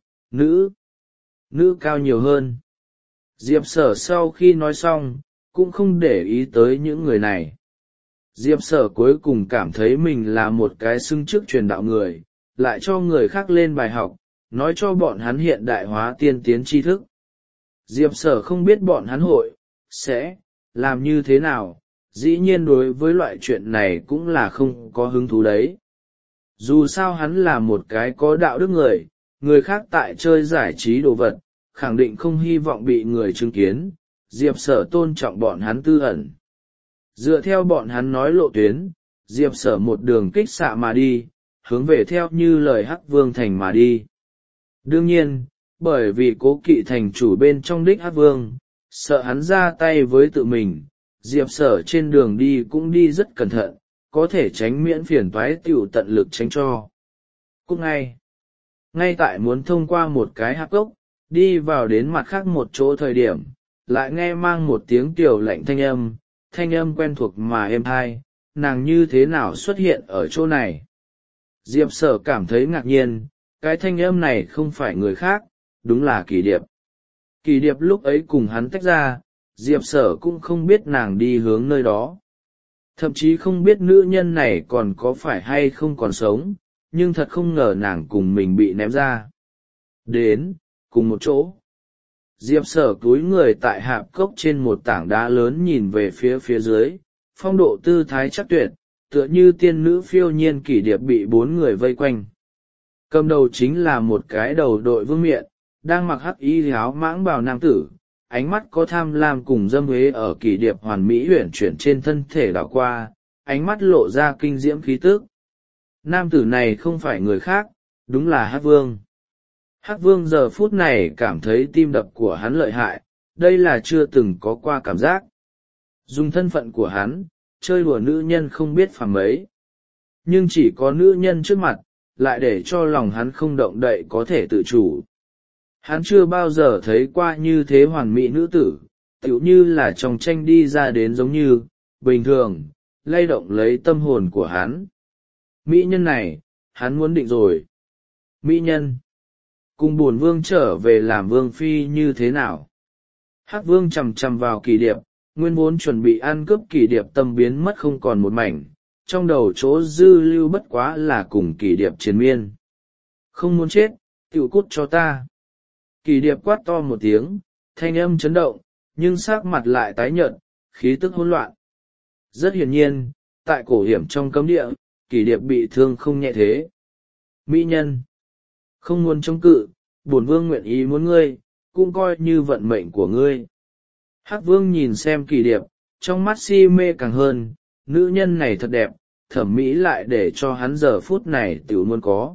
Speaker 1: nữ cao nhiều hơn. Diệp Sở sau khi nói xong, cũng không để ý tới những người này. Diệp Sở cuối cùng cảm thấy mình là một cái xưng chức truyền đạo người, lại cho người khác lên bài học, nói cho bọn hắn hiện đại hóa tiên tiến tri thức. Diệp Sở không biết bọn hắn sẽ làm như thế nào, dĩ nhiên đối với loại chuyện này cũng là không có hứng thú đấy. Dù sao hắn là một cái có đạo đức người khác tại chơi giải trí đồ vật, khẳng định không hy vọng bị người chứng kiến, Diệp Sở tôn trọng bọn hắn tư ẩn. Dựa theo bọn hắn nói lộ tuyến, Diệp Sở một đường kích xạ mà đi, hướng về theo như lời Hắc Vương Thành mà đi. Đương nhiên, bởi vì Cố Kỵ thành chủ bên trong đích Hắc Vương, sợ hắn ra tay với tự mình, Diệp Sở trên đường đi cũng đi rất cẩn thận, có thể tránh miễn phiền toái tiểu tận lực tránh cho. Cũng ngay tại muốn thông qua một cái hạp gốc, đi vào đến mặt khác một chỗ thời điểm, lại nghe mang một tiếng tiểu lạnh thanh âm quen thuộc mà êm tai, nàng như thế nào xuất hiện ở chỗ này. Diệp Sở cảm thấy ngạc nhiên, cái thanh âm này không phải người khác, đúng là Kỳ Điệp. Kỳ Điệp lúc ấy cùng hắn tách ra, Diệp Sở cũng không biết nàng đi hướng nơi đó. Thậm chí không biết nữ nhân này còn có phải hay không còn sống, nhưng thật không ngờ nàng cùng mình bị ném ra. Đến, cùng một chỗ. Diệp Sở cúi người tại hạp cốc trên một tảng đá lớn nhìn về phía dưới, phong độ tư thái chắc tuyệt, tựa như tiên nữ phiêu nhiên. Kỷ điệp bị 4 người vây quanh. Cầm đầu chính là một cái đầu đội vương miện, đang mặc hắc y áo mãng bào nam tử, ánh mắt có tham lam cùng dâm huế ở Kỷ điệp hoàn mỹ uyển chuyển trên thân thể đảo qua, ánh mắt lộ ra kinh diễm khí tức. Nam tử này không phải người khác, đúng là Hắc Vương. Hắc Vương giờ phút này cảm thấy tim đập của hắn lợi hại, đây là chưa từng có qua cảm giác. Dùng thân phận của hắn, chơi đùa nữ nhân không biết phàm mấy. Nhưng chỉ có nữ nhân trước mặt, lại để cho lòng hắn không động đậy có thể tự chủ. Hắn chưa bao giờ thấy qua như thế hoàn mỹ nữ tử, tựu như là trong tranh đi ra đến giống như, bình thường, lay động lấy tâm hồn của hắn. Mỹ nhân này, hắn muốn định rồi. Mỹ nhân, cùng bổn vương trở về làm vương phi như thế nào? Hắc Vương chằm chằm vào Kỷ điệp, nguyên vốn chuẩn bị ăn cướp Kỷ điệp tâm biến mất không còn một mảnh, trong đầu chỗ dư lưu bất quá là cùng Kỷ điệp triền miên. Không muốn chết, tiểu cút cho ta. Kỷ điệp quát to một tiếng, thanh âm chấn động, nhưng sắc mặt lại tái nhợt, khí tức hỗn loạn. Rất hiển nhiên, tại cổ hiểm trong cấm địa, Kỷ điệp bị thương không nhẹ thế. Mỹ nhân, không muốn chống cự, bổn vương nguyện ý muốn ngươi, cũng coi như vận mệnh của ngươi. Hắc Vương nhìn xem Kỷ điệp, trong mắt si mê càng hơn, nữ nhân này thật đẹp, thẩm mỹ lại để cho hắn giờ phút này tiểu muốn có.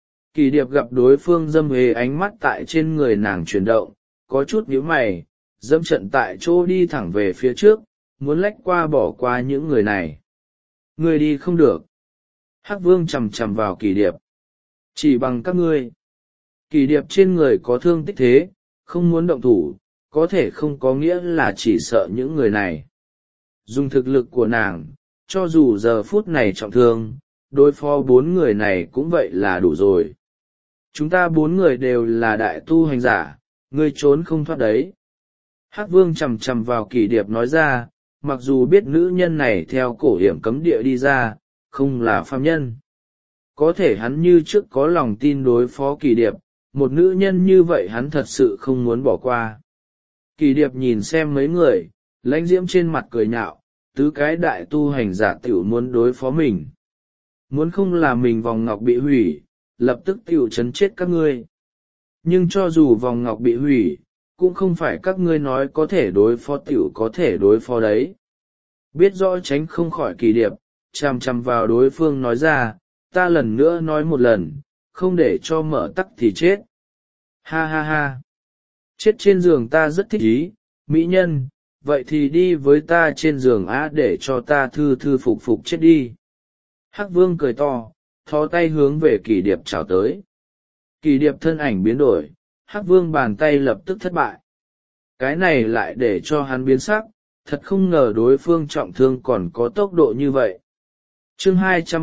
Speaker 1: Kỷ điệp gặp đối phương dâm huế, ánh mắt tại trên người nàng chuyển động, có chút nhíu mày, dâm trận tại chỗ đi thẳng về phía trước, muốn lách qua bỏ qua những người này. Ngươi đi không được. Hắc Vương chằm chằm vào Kỷ điệp. Chỉ bằng các ngươi. Kỷ điệp trên người có thương tích thế, không muốn động thủ, có thể không có nghĩa là chỉ sợ những người này. Dùng thực lực của nàng, cho dù giờ phút này trọng thương, đối phó 4 người này cũng vậy là đủ rồi. Chúng ta 4 người đều là đại tu hành giả, ngươi trốn không thoát đấy. Hắc Vương chằm chằm vào Kỷ điệp nói ra, mặc dù biết nữ nhân này theo cổ hiểm cấm địa đi ra, không là phàm nhân. Có thể hắn như trước có lòng tin đối phó Kỷ điệp, một nữ nhân như vậy hắn thật sự không muốn bỏ qua. Kỷ điệp nhìn xem mấy người, lãnh diễm trên mặt cười nhạo, 4 cái đại tu hành giả tiểu muốn đối phó mình. Muốn không là mình vòng ngọc bị hủy, lập tức tiểu chấn chết các ngươi. Nhưng cho dù vòng ngọc bị hủy, cũng không phải các ngươi nói có thể đối phó tiểu có thể đối phó đấy. Biết rõ tránh không khỏi Kỷ điệp, chằm chằm vào đối phương nói ra, ta lần nữa nói một lần, không để cho mở tắc thì chết. Ha ha ha. Chết trên giường ta rất thích ý, mỹ nhân, vậy thì đi với ta trên giường á để cho ta thư thư phục phục chết đi. Hắc Vương cười to, thò tay hướng về Kỷ điệp chào tới. Kỷ điệp thân ảnh biến đổi, Hắc Vương bàn tay lập tức thất bại. Cái này lại để cho hắn biến sắc, thật không ngờ đối phương trọng thương còn có tốc độ như vậy. Chương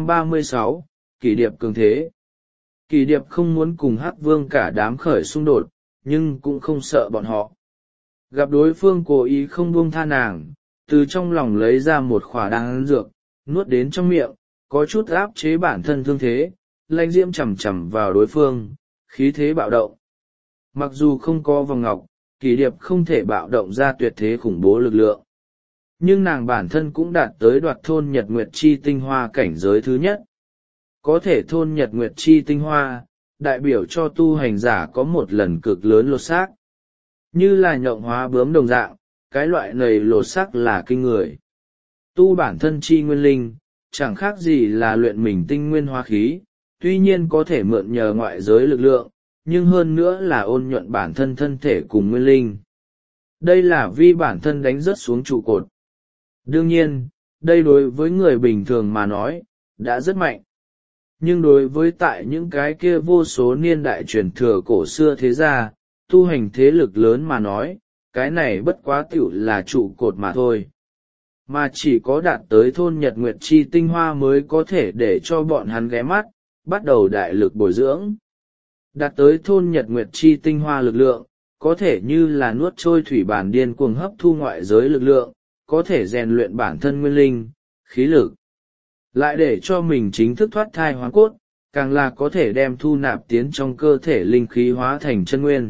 Speaker 1: 236, Kỷ điệp cường thế. Kỷ điệp không muốn cùng Hắc Vương cả đám khởi xung đột, nhưng cũng không sợ bọn họ. Gặp đối phương cố ý không buông tha nàng, từ trong lòng lấy ra một khỏa đan dược, nuốt đến trong miệng, có chút áp chế bản thân thương thế, lãnh diễm chằm chằm vào đối phương, khí thế bạo động. Mặc dù không có vòng ngọc, Kỷ điệp không thể bạo động ra tuyệt thế khủng bố lực lượng. Nhưng nàng bản thân cũng đạt tới đoạt thôn Nhật Nguyệt Chi tinh hoa cảnh giới thứ nhất. Có thể thôn Nhật Nguyệt Chi tinh hoa, đại biểu cho tu hành giả có một lần cực lớn lột xác. Như là nhộng hóa bướm đồng dạng, cái loại này lột xác là kinh người. Tu bản thân chi nguyên linh, chẳng khác gì là luyện mình tinh nguyên hóa khí, tuy nhiên có thể mượn nhờ ngoại giới lực lượng, nhưng hơn nữa là ôn nhuận bản thân thân thể cùng nguyên linh. Đây là vi bản thân đánh rớt xuống trụ cột. Đương nhiên, đây đối với người bình thường mà nói, đã rất mạnh. Nhưng đối với tại những cái kia vô số niên đại truyền thừa cổ xưa thế gia, tu hành thế lực lớn mà nói, cái này bất quá tiểu là trụ cột mà thôi. Mà chỉ có đạt tới thôn Nhật Nguyệt Chi tinh hoa mới có thể để cho bọn hắn ghé mắt, bắt đầu đại lực bồi dưỡng. Đạt tới thôn Nhật Nguyệt Chi tinh hoa lực lượng, có thể như là nuốt trôi thủy bản điên cuồng hấp thu ngoại giới lực lượng, có thể rèn luyện bản thân nguyên linh, khí lực. Lại để cho mình chính thức thoát thai hóa cốt, càng là có thể đem thu nạp tiến trong cơ thể linh khí hóa thành chân nguyên.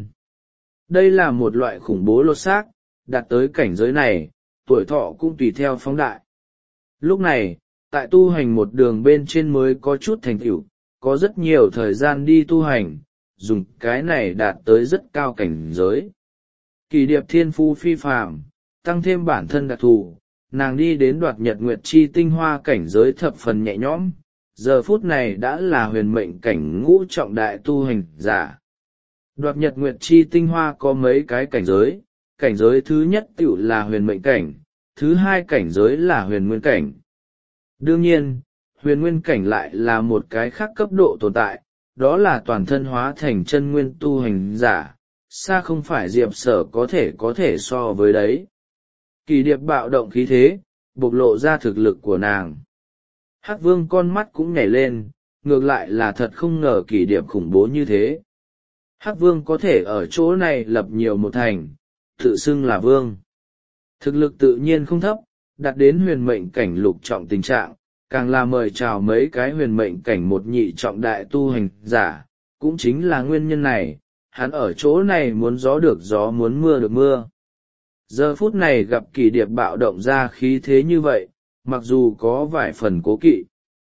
Speaker 1: Đây là một loại khủng bố lột xác, đạt tới cảnh giới này, tuổi thọ cũng tùy theo phóng đại. Lúc này, tại tu hành một đường bên trên mới có chút thành tựu, có rất nhiều thời gian đi tu hành, dùng cái này đạt tới rất cao cảnh giới. Kỳ điệp thiên phu phi phàm, tăng thêm bản thân đặc thù, nàng đi đến đoạt nhật nguyệt chi tinh hoa cảnh giới thập phần nhẹ nhõm, giờ phút này đã là huyền mệnh cảnh ngũ trọng đại tu hành giả. Đoạt nhật nguyệt chi tinh hoa có mấy cái cảnh giới thứ nhất tựu là huyền mệnh cảnh, thứ hai cảnh giới là huyền nguyên cảnh. Đương nhiên, huyền nguyên cảnh lại là một cái khác cấp độ tồn tại, đó là toàn thân hóa thành chân nguyên tu hành giả, xa không phải Diệp Sở có thể so với đấy. Kỳ điệp bạo động khí thế, bộc lộ ra thực lực của nàng. Hắc Vương con mắt cũng nhảy lên, ngược lại là thật không ngờ Kỳ điệp khủng bố như thế. Hắc Vương có thể ở chỗ này lập nhiều một thành, tự xưng là vương. Thực lực tự nhiên không thấp, đạt đến huyền mệnh cảnh lục trọng tình trạng, càng là mời chào mấy cái huyền mệnh cảnh một nhị trọng đại tu hành giả, cũng chính là nguyên nhân này, hắn ở chỗ này muốn gió được gió muốn mưa được mưa. Giờ phút này gặp Kỳ điệp bạo động ra khí thế như vậy, mặc dù có vài phần cố kỵ.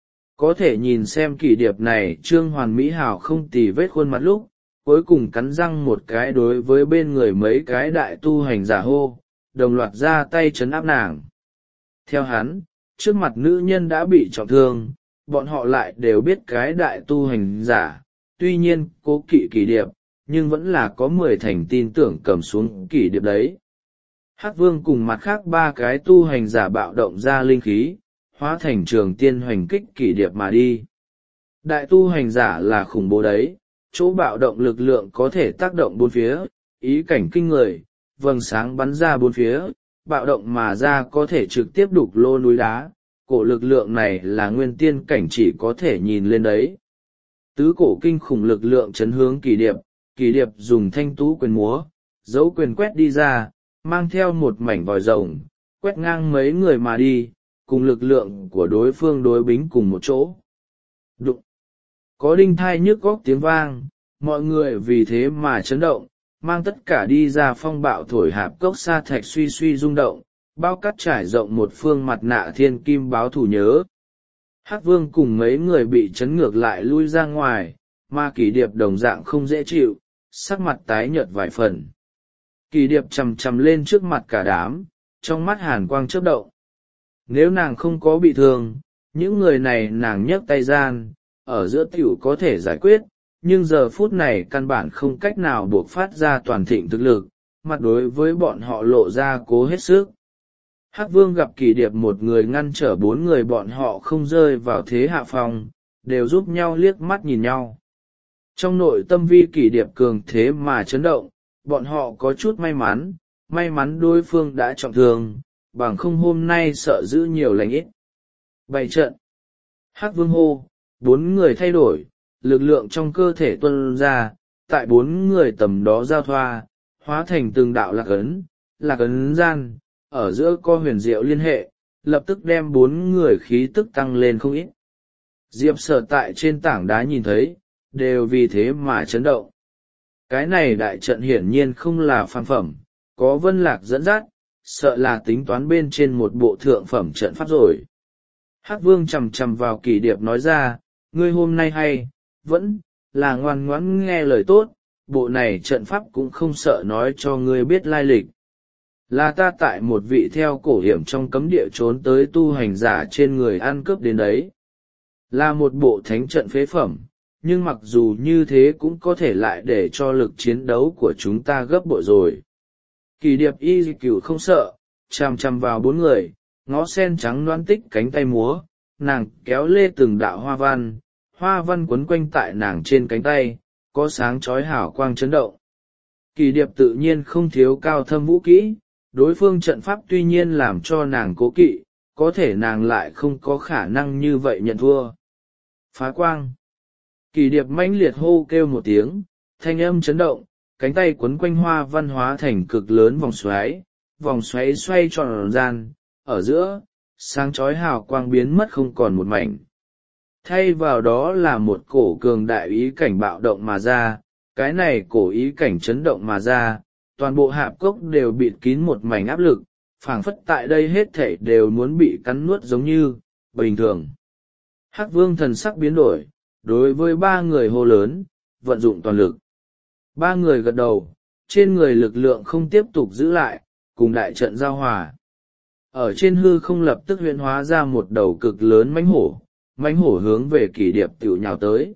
Speaker 1: Có thể nhìn xem Kỳ điệp này trương hoàn mỹ hào không tì vết khuôn mặt lúc, cuối cùng cắn răng một cái đối với bên người mấy cái đại tu hành giả hô, đồng loạt ra tay trấn áp nàng. Theo hắn, trước mặt nữ nhân đã bị trọng thương, bọn họ lại đều biết cái đại tu hành giả, tuy nhiên cố kỵ Kỳ điệp, nhưng vẫn là có 10 thành tin tưởng cầm xuống Kỳ điệp đấy. Hắc Vương cùng mặt khác 3 cái tu hành giả bạo động ra linh khí, hóa thành trường tiên hoành kích Kỳ điệp mà đi. Đại tu hành giả là khủng bố đấy, chỗ bạo động lực lượng có thể tác động bốn phía, ý cảnh kinh người, vầng sáng bắn ra bốn phía, bạo động mà ra có thể trực tiếp đục lô núi đá, cổ lực lượng này là nguyên tiên cảnh chỉ có thể nhìn lên đấy. Tứ cổ kinh khủng lực lượng chấn hướng Kỳ điệp dùng thanh tú quyền múa, dấu quyền quét đi ra, mang theo một mảnh vòi rồng, quét ngang mấy người mà đi, cùng lực lượng của đối phương đối bính cùng một chỗ. Đụng! Có đinh thai nhức góc tiếng vang, mọi người vì thế mà chấn động, mang tất cả đi ra phong bạo thổi hạp cốc sa thạch suy suy rung động, bao cắt trải rộng một phương mặt nạ thiên kim báo thủ nhớ. Hắc Vương cùng mấy người bị chấn ngược lại lui ra ngoài, mà Kỳ điệp đồng dạng không dễ chịu, sắc mặt tái nhợt vài phần. Kỳ điệp chằm chằm lên trước mặt cả đám, trong mắt hàn quang chớp động. Nếu nàng không có bị thương, những người này nàng nhấc tay gian, ở giữa tiểu có thể giải quyết, nhưng giờ phút này căn bản không cách nào buộc phát ra toàn thịnh thực lực, mặt đối với bọn họ lộ ra cố hết sức. Hắc Vương gặp Kỳ điệp một người ngăn trở 4 người bọn họ không rơi vào thế hạ phong, đều giúp nhau liếc mắt nhìn nhau. Trong nội tâm vi Kỳ điệp cường thế mà chấn động, bọn họ có chút may mắn đối phương đã trọng thương, bằng không hôm nay sợ giữ nhiều lành ít. Bày trận. Hắc Vương hô, 4 người thay đổi, lực lượng trong cơ thể tuôn ra, tại 4 người tầm đó giao thoa, hóa thành từng đạo lạc ấn gian, ở giữa co huyền diệu liên hệ, lập tức đem 4 người khí tức tăng lên không ít. Diệp Sở tại trên tảng đá nhìn thấy, đều vì thế mà chấn động. Cái này đại trận hiển nhiên không là phàm phẩm, có Vân Lạc dẫn dắt, sợ là tính toán bên trên một bộ thượng phẩm trận pháp rồi. Hắc Vương chằm chằm vào Kỳ điệp nói ra, ngươi hôm nay hay, vẫn là ngoan ngoãn nghe lời tốt, bộ này trận pháp cũng không sợ nói cho ngươi biết lai lịch. Là ta tại một vị theo cổ hiểm trong cấm địa trốn tới tu hành giả trên người ăn cướp đến đấy. Là một bộ thánh trận phế phẩm, nhưng mặc dù như thế cũng có thể lại để cho lực chiến đấu của chúng ta gấp bội rồi. Kỳ điệp y cửu không sợ, chằm chằm vào 4 người, ngó sen trắng loan tích cánh tay múa, nàng kéo lê từng đạo hoa văn quấn quanh tại nàng trên cánh tay, có sáng chói hào quang chấn động. Kỳ điệp tự nhiên không thiếu cao thâm vũ kỹ, đối phương trận pháp tuy nhiên làm cho nàng cố kỵ, có thể nàng lại không có khả năng như vậy nhận thua. Phá quang. Kỳ điệp mãnh liệt hô kêu một tiếng, thanh âm chấn động, cánh tay quấn quanh hoa văn hóa thành cực lớn vòng xoáy xoay tròn gian, ở giữa, sáng chói hào quang biến mất không còn một mảnh. Thay vào đó là một cổ cường đại ý cảnh bạo động mà ra, cái này cổ ý cảnh chấn động mà ra, toàn bộ hạp cốc đều bịt kín một mảnh áp lực, phảng phất tại đây hết thảy đều muốn bị cắn nuốt giống như bình thường. Hắc Vương thần sắc biến đổi, đối với ba người hô lớn, vận dụng toàn lực. Ba người gật đầu, trên người lực lượng không tiếp tục giữ lại, cùng đại trận giao hòa. Ở trên hư không lập tức huyễn hóa ra một đầu cực lớn mãnh hổ hướng về Kỳ Điệp tiểu nhào tới.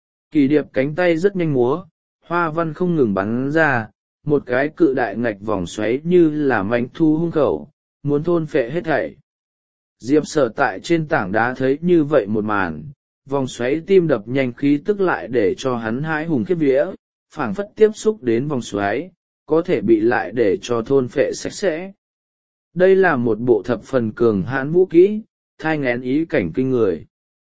Speaker 1: Kỳ Điệp cánh tay rất nhanh múa, hoa văn không ngừng bắn ra, một cái cự đại ngạch vòng xoáy như là mãnh thu hung khẩu, muốn thôn phệ hết thảy. Diệp Sở tại trên tảng đá thấy như vậy một màn, vòng xoáy tim đập nhanh, khí tức lại để cho hắn hãi hùng khiếp vía, phảng phất tiếp xúc đến vòng xoáy, có thể bị lại để cho thôn phệ sạch sẽ. Đây là một bộ thập phần cường hãn vũ kỹ, thai nghén ý cảnh kinh người.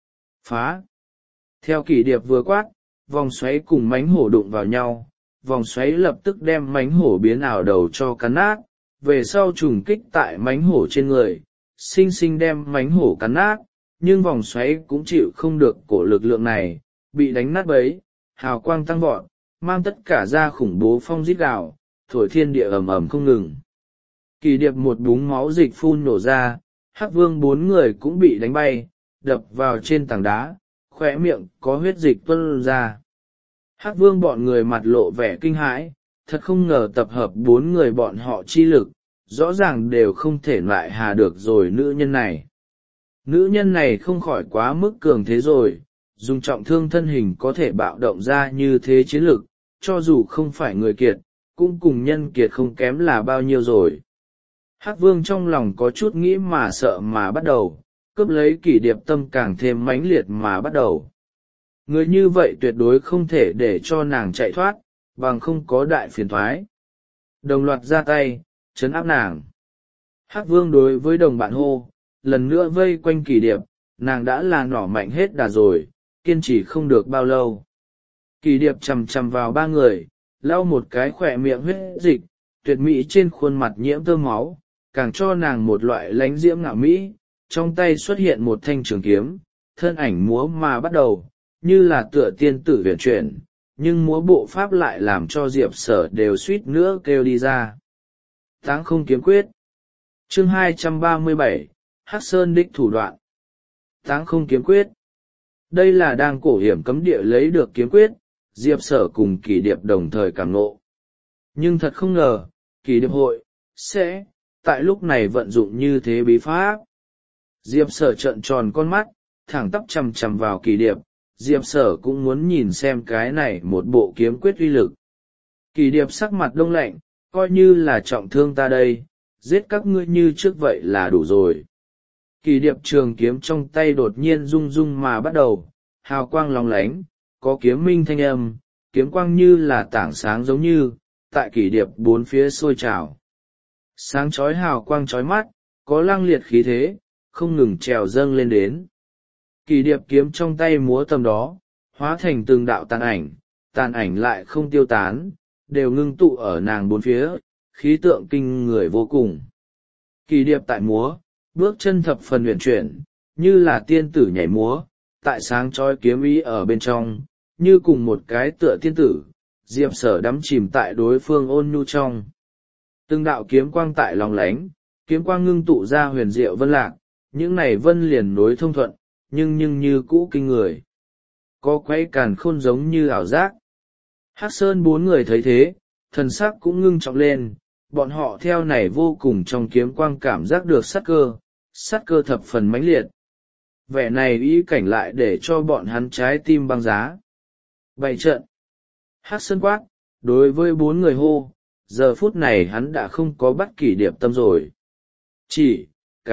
Speaker 1: Phá! Theo Kỳ Điệp vừa quát, vòng xoáy cùng mãnh hổ đụng vào nhau, vòng xoáy lập tức đem mãnh hổ biến ảo đầu cho cắn nát, về sau trùng kích tại mãnh hổ trên người, sinh sinh đem mãnh hổ cắn nát, nhưng vòng xoáy cũng chịu không được cổ lực lượng này, bị đánh nát bấy, hào quang tăng vọt, mang tất cả ra khủng bố phong rít gào, thổi thiên địa ầm ầm không ngừng. Kỳ Điệp một búng máu dịch phun nổ ra, Hắc Vương bốn người cũng bị đánh bay, đập vào trên tảng đá, khóe miệng có huyết dịch tuôn ra. Hắc Vương bọn người mặt lộ vẻ kinh hãi, thật không ngờ tập hợp bốn người bọn họ chi lực, rõ ràng đều không thể loại hà được rồi nữ nhân này. Nữ nhân này không khỏi quá mức cường thế rồi, dùng trọng thương thân hình có thể bạo động ra như thế chiến lực, cho dù không phải người kiệt, cũng cùng nhân kiệt không kém là bao nhiêu rồi. Hắc Vương trong lòng có chút nghĩ mà sợ mà bắt đầu, cướp lấy Kỳ Điệp tâm càng thêm mãnh liệt mà bắt đầu. Người như vậy tuyệt đối không thể để cho nàng chạy thoát, bằng không có đại phiền thoái. Đồng loạt ra tay, trấn áp nàng. Hắc Vương đối với đồng bạn hô, lần nữa vây quanh Kỳ Điệp, nàng đã là nỏ mạnh hết đà rồi, kiên trì không được bao lâu. Kỳ Điệp chằm chằm vào ba người, lau một cái khỏe miệng huyết dịch, tuyệt mỹ trên khuôn mặt nhiễm tơ máu, càng cho nàng một loại lánh diễm ngạo mỹ, trong tay xuất hiện một thanh trường kiếm, thân ảnh múa mà bắt đầu, như là tựa tiên tử huyền chuyển, nhưng múa bộ pháp lại làm cho Diệp Sở đều suýt nữa kêu đi ra. Táng không kiếm quyết. Chương 237, Hắc Sơn đích thủ đoạn. Táng không kiếm quyết. Đây là đang cổ hiểm cấm địa lấy được kiếm quyết, Diệp Sở cùng Kỳ Điệp đồng thời cảm ngộ. Nhưng thật không ngờ, Kỳ Điệp hội sẽ tại lúc này vận dụng như thế bí pháp. Diệp Sở trợn tròn con mắt, thẳng tắp chằm chằm vào Kỳ Điệp, Diệp Sở cũng muốn nhìn xem cái này một bộ kiếm quyết uy lực. Kỳ Điệp sắc mặt đông lạnh, coi như là trọng thương ta đây, giết các ngươi như trước vậy là đủ rồi. Kỳ Điệp trường kiếm trong tay đột nhiên rung rung mà bắt đầu, hào quang lóng lánh, có kiếm minh thanh âm, kiếm quang như là tảng sáng giống như, tại Kỳ Điệp bốn phía sôi trào. Sáng chói hào quang chói mắt, có lăng liệt khí thế, không ngừng trèo dâng lên đến. Kỳ Điệp kiếm trong tay múa tầm đó, hóa thành từng đạo tàn ảnh lại không tiêu tán, đều ngưng tụ ở nàng bốn phía, khí tượng kinh người vô cùng. Kỳ Điệp tại múa, bước chân thập phần huyền chuyển, như là tiên tử nhảy múa, tại sáng chói kiếm ý ở bên trong, như cùng một cái tựa tiên tử, Diệp Sở đắm chìm tại đối phương ôn nhu trong. Từng đạo kiếm quang tại lòng lánh, kiếm quang ngưng tụ ra huyền diệu vân lạc, những này vân liền nối thông thuận, nhưng như cũ kinh người. Có quay càn khôn giống như ảo giác. Hắc Sơn bốn người thấy thế, thần sắc cũng ngưng trọng lên, bọn họ theo này vô cùng trong kiếm quang cảm giác được sát cơ thập phần mãnh liệt. Vẻ này ý cảnh lại để cho bọn hắn trái tim băng giá. Bày trận. Hắc Sơn quát, đối với bốn người hô, giờ phút này hắn đã không có bất kỳ Điệp tâm rồi. Chỉ,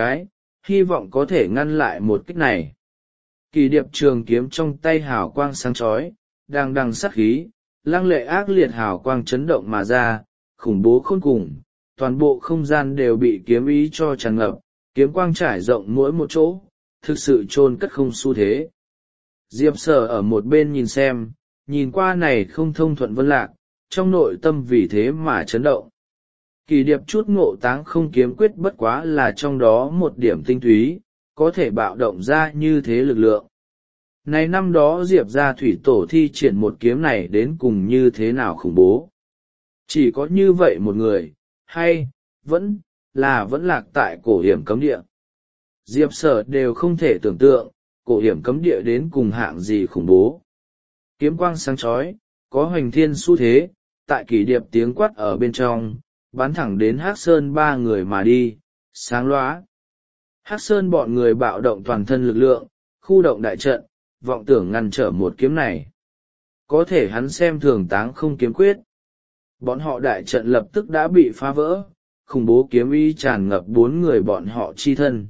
Speaker 1: hy vọng có thể ngăn lại một kích này. Kỳ Điệp trường kiếm trong tay hào quang sáng chói, đang đằng sát khí, lăng lệ ác liệt hào quang chấn động mà ra, khủng bố khôn cùng, toàn bộ không gian đều bị kiếm ý cho tràn ngập, kiếm quang trải rộng mỗi một chỗ, thực sự chôn cất không xu thế. Diệp Sở ở một bên nhìn xem, nhìn qua này không thông thuận vân lạc, trong nội tâm vì thế mà chấn động. Kỳ Điệp chút ngộ táng không kiếm quyết bất quá là trong đó một điểm tinh túy, có thể bạo động ra như thế lực lượng. Này năm đó Diệp gia thủy tổ thi triển một kiếm này đến cùng như thế nào khủng bố. Chỉ có như vậy một người, hay, vẫn, là vẫn lạc tại cổ hiểm cấm địa. Diệp Sở đều không thể tưởng tượng, cổ hiểm cấm địa đến cùng hạng gì khủng bố. Kiếm quang sáng chói, có hoành thiên xu thế, tại kỷ điệp tiếng quát ở bên trong, bắn thẳng đến Hắc Sơn ba người mà đi, sáng lóa. Hắc Sơn bọn người bạo động toàn thân lực lượng, khu động đại trận, vọng tưởng ngăn trở một kiếm này. Có thể hắn xem thường Táng Không kiếm quyết. Bọn họ đại trận lập tức đã bị phá vỡ, khủng bố kiếm ý tràn ngập bốn người bọn họ chi thân.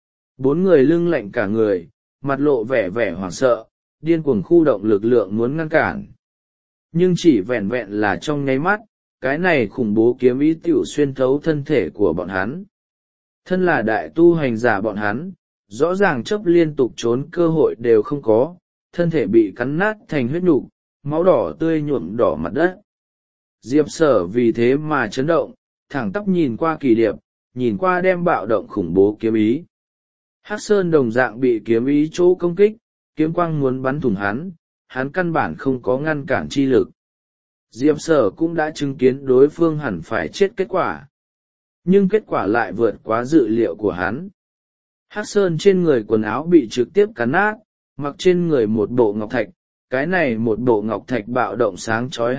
Speaker 1: Bốn người lưng lạnh cả người, mặt lộ vẻ vẻ hoảng sợ, điên cuồng khu động lực lượng muốn ngăn cản. Nhưng chỉ vẹn vẹn là trong nháy mắt, cái này khủng bố kiếm ý tiểu xuyên thấu thân thể của bọn hắn. Thân là đại tu hành giả bọn hắn, rõ ràng chấp liên tục trốn cơ hội đều không có, thân thể bị cắn nát thành huyết nhục, máu đỏ tươi nhuộm đỏ mặt đất. Diệp Sở vì thế mà chấn động, thẳng tắp nhìn qua kỳ điệp, nhìn qua đem bạo động khủng bố kiếm ý. Hắc Sơn đồng dạng bị kiếm ý chỗ công kích, kiếm quang muốn bắn thủng hắn căn bản không có ngăn cản chi lực. Diệp Sở cũng đã chứng kiến đối phương hẳn phải chết kết quả. Nhưng kết quả lại vượt quá dự liệu của hắn. Hắc Sơn trên người quần áo bị trực tiếp cắn nát, mặc trên người một bộ ngọc thạch, cái này một bộ ngọc thạch bạo động sáng chói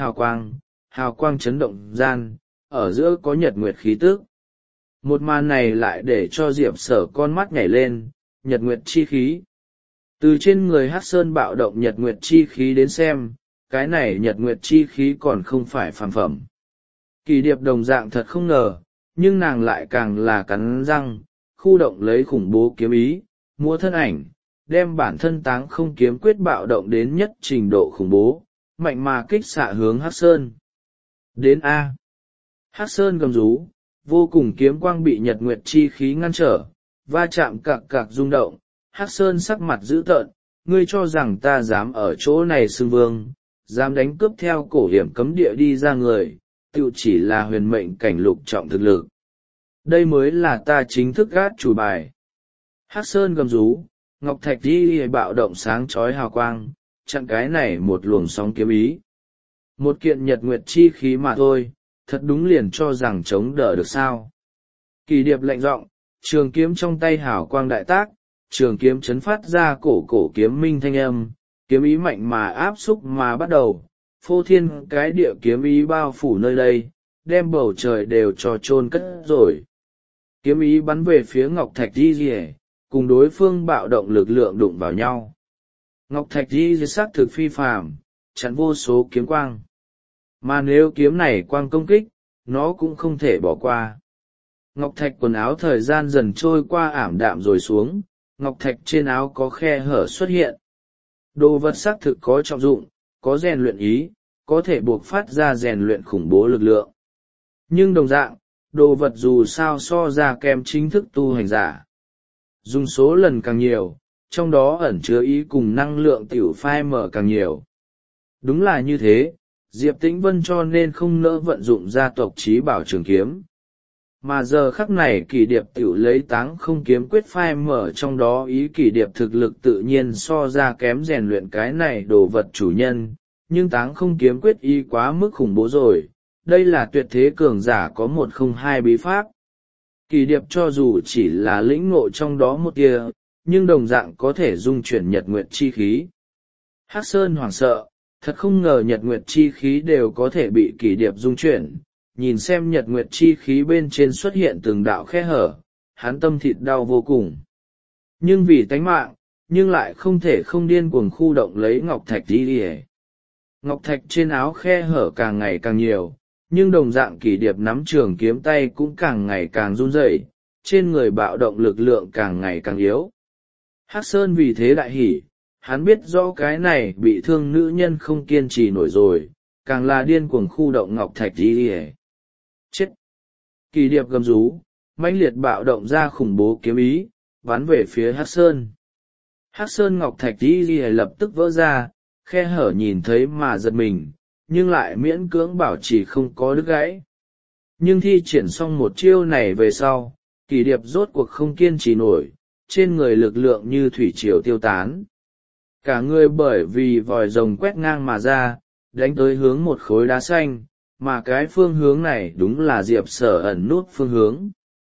Speaker 1: hào quang chấn động gian, ở giữa có nhật nguyệt khí tức. Một màn này lại để cho Diệp Sở con mắt nhảy lên, nhật nguyệt chi khí. Từ trên người Hắc Sơn bạo động nhật nguyệt chi khí đến xem, cái này nhật nguyệt chi khí còn không phải phàm phẩm. Kỳ điệp đồng dạng thật không ngờ, nhưng nàng lại càng là cắn răng, khu động lấy khủng bố kiếm ý, múa thân ảnh, đem bản thân Táng Không kiếm quyết bạo động đến nhất trình độ khủng bố, mạnh mà kích xạ hướng Hắc Sơn. Đến A. Hắc Sơn gầm rú, vô cùng kiếm quang bị nhật nguyệt chi khí ngăn trở, va chạm cạc cạc rung động. Hắc Sơn sắc mặt dữ tợn, ngươi cho rằng ta dám ở chỗ này xưng vương, dám đánh cướp theo cổ hiểm cấm địa đi ra người, tự chỉ là huyền mệnh cảnh lục trọng thực lực. Đây mới là ta chính thức gát chủ bài. Hắc Sơn gầm rú, ngọc thạch đi bạo động sáng chói hào quang, chặn cái này một luồng sóng kiếm ý. Một kiện nhật nguyệt chi khí mà thôi, thật đúng liền cho rằng chống đỡ được sao. Kỳ điệp lạnh giọng, trường kiếm trong tay hào quang đại tác, trường kiếm chấn phát ra cổ kiếm minh thanh âm, kiếm ý mạnh mà áp xúc mà bắt đầu, phô thiên cái địa kiếm ý bao phủ nơi đây, đem bầu trời đều cho chôn cất rồi. Kiếm ý bắn về phía Ngọc Thạch Di Di, cùng đối phương bạo động lực lượng đụng vào nhau. Ngọc Thạch Di Di sắc thực phi phàm, chắn vô số kiếm quang. Mà nếu kiếm này quang công kích, nó cũng không thể bỏ qua. Ngọc Thạch quần áo thời gian dần trôi qua ảm đạm rồi xuống, Ngọc Thạch trên áo có khe hở xuất hiện. Đồ vật xác thực có trọng dụng, có rèn luyện ý, có thể buộc phát ra rèn luyện khủng bố lực lượng. Nhưng đồng dạng, đồ vật dù sao so ra kém chính thức tu hành giả. Dùng số lần càng nhiều, trong đó ẩn chứa ý cùng năng lượng tiểu phai mở càng nhiều. Đúng là như thế, Diệp Tĩnh Vân cho nên không nỡ vận dụng gia tộc trí bảo trường kiếm. Mà giờ khắc này Kỳ điệp tiểu lấy Táng Không kiếm quyết phai mở trong đó ý Kỳ điệp thực lực tự nhiên so ra kém rèn luyện cái này đồ vật chủ nhân, nhưng Táng Không kiếm quyết ý quá mức khủng bố rồi, đây là tuyệt thế cường giả có 102 bí pháp. Kỳ điệp cho dù chỉ là lĩnh ngộ trong đó một tia, nhưng đồng dạng có thể dung chuyển nhật nguyệt chi khí. Hắc Sơn hoảng sợ, thật không ngờ nhật nguyệt chi khí đều có thể bị Kỳ điệp dung chuyển. Nhìn xem nhật nguyệt chi khí bên trên xuất hiện từng đạo khe hở, hắn tâm thịt đau vô cùng. Nhưng vì tánh mạng, nhưng lại không thể không điên cuồng khu động lấy ngọc thạch đi. Ngọc thạch trên áo khe hở càng ngày càng nhiều, nhưng đồng dạng Kỳ điệp nắm trường kiếm tay cũng càng ngày càng run rẩy, trên người bạo động lực lượng càng ngày càng yếu. Hắc Sơn vì thế đại hỉ, hắn biết rõ cái này bị thương nữ nhân không kiên trì nổi rồi, càng là điên cuồng khu động ngọc thạch đi. Chết! Kỳ điệp gầm rú, mãnh liệt bạo động ra khủng bố kiếm ý, bắn về phía Hắc Sơn. Hắc Sơn ngọc thạch đi lập tức vỡ ra, khe hở nhìn thấy mà giật mình, nhưng lại miễn cưỡng bảo trì không có đứt gãy. Nhưng thi triển xong một chiêu này về sau, Kỳ điệp rốt cuộc không kiên trì nổi, trên người lực lượng như thủy triều tiêu tán. Cả người bởi vì vòi rồng quét ngang mà ra, đánh tới hướng một khối đá xanh, mà cái phương hướng này đúng là Diệp Sở ẩn nút phương hướng.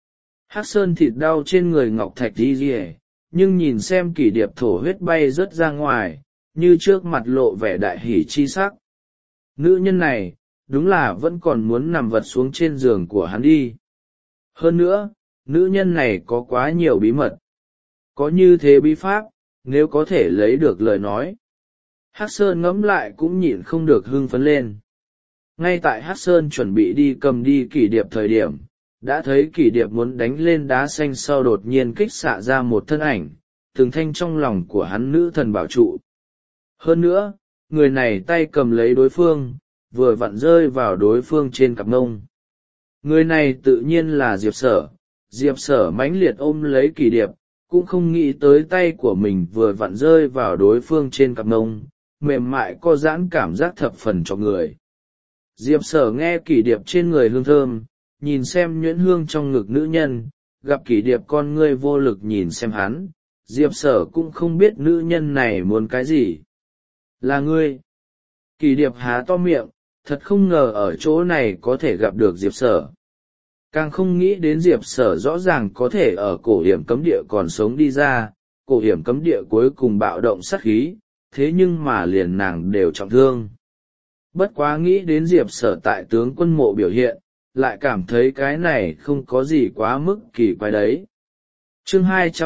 Speaker 1: Hắc sơn thịt đau trên người ngọc thạch đi rìa, nhưng nhìn xem kỷ điệp thổ huyết bay rớt ra ngoài, như trước mặt lộ vẻ đại hỉ chi sắc. Nữ nhân này, đúng là vẫn còn muốn nằm vật xuống trên giường của hắn đi. Hơn nữa, nữ nhân này có quá nhiều bí mật. Có như thế bí pháp, nếu có thể lấy được lời nói. Hắc sơn ngẫm lại cũng nhịn không được hưng phấn lên. Ngay tại Hắc sơn chuẩn bị đi cầm đi kỷ điệp thời điểm, đã thấy kỷ điệp muốn đánh lên đá xanh sau đột nhiên kích xạ ra một thân ảnh, từng thanh trong lòng của hắn nữ thần bảo trụ. Hơn nữa, người này tay cầm lấy đối phương, vừa vặn rơi vào đối phương trên cặp mông. Người này tự nhiên là Diệp Sở. Diệp Sở mãnh liệt ôm lấy kỷ điệp, cũng không nghĩ tới tay của mình vừa vặn rơi vào đối phương trên cặp mông, mềm mại co giãn cảm giác thập phần cho người. Diệp Sở nghe kỷ điệp trên người hương thơm, nhìn xem nhuyễn hương trong ngực nữ nhân, gặp kỷ điệp con ngươi vô lực nhìn xem hắn, Diệp Sở cũng không biết nữ nhân này muốn cái gì. Là ngươi. Kỷ điệp há to miệng, thật không ngờ ở chỗ này có thể gặp được Diệp Sở. Càng không nghĩ đến Diệp Sở rõ ràng có thể ở cổ hiểm cấm địa còn sống đi ra, cổ hiểm cấm địa cuối cùng bạo động sát khí, thế nhưng mà liền nàng đều trọng thương. Bất quá nghĩ đến Diệp Sở tại tướng quân mộ biểu hiện, lại cảm thấy cái này không có gì quá mức kỳ quái đấy. Chương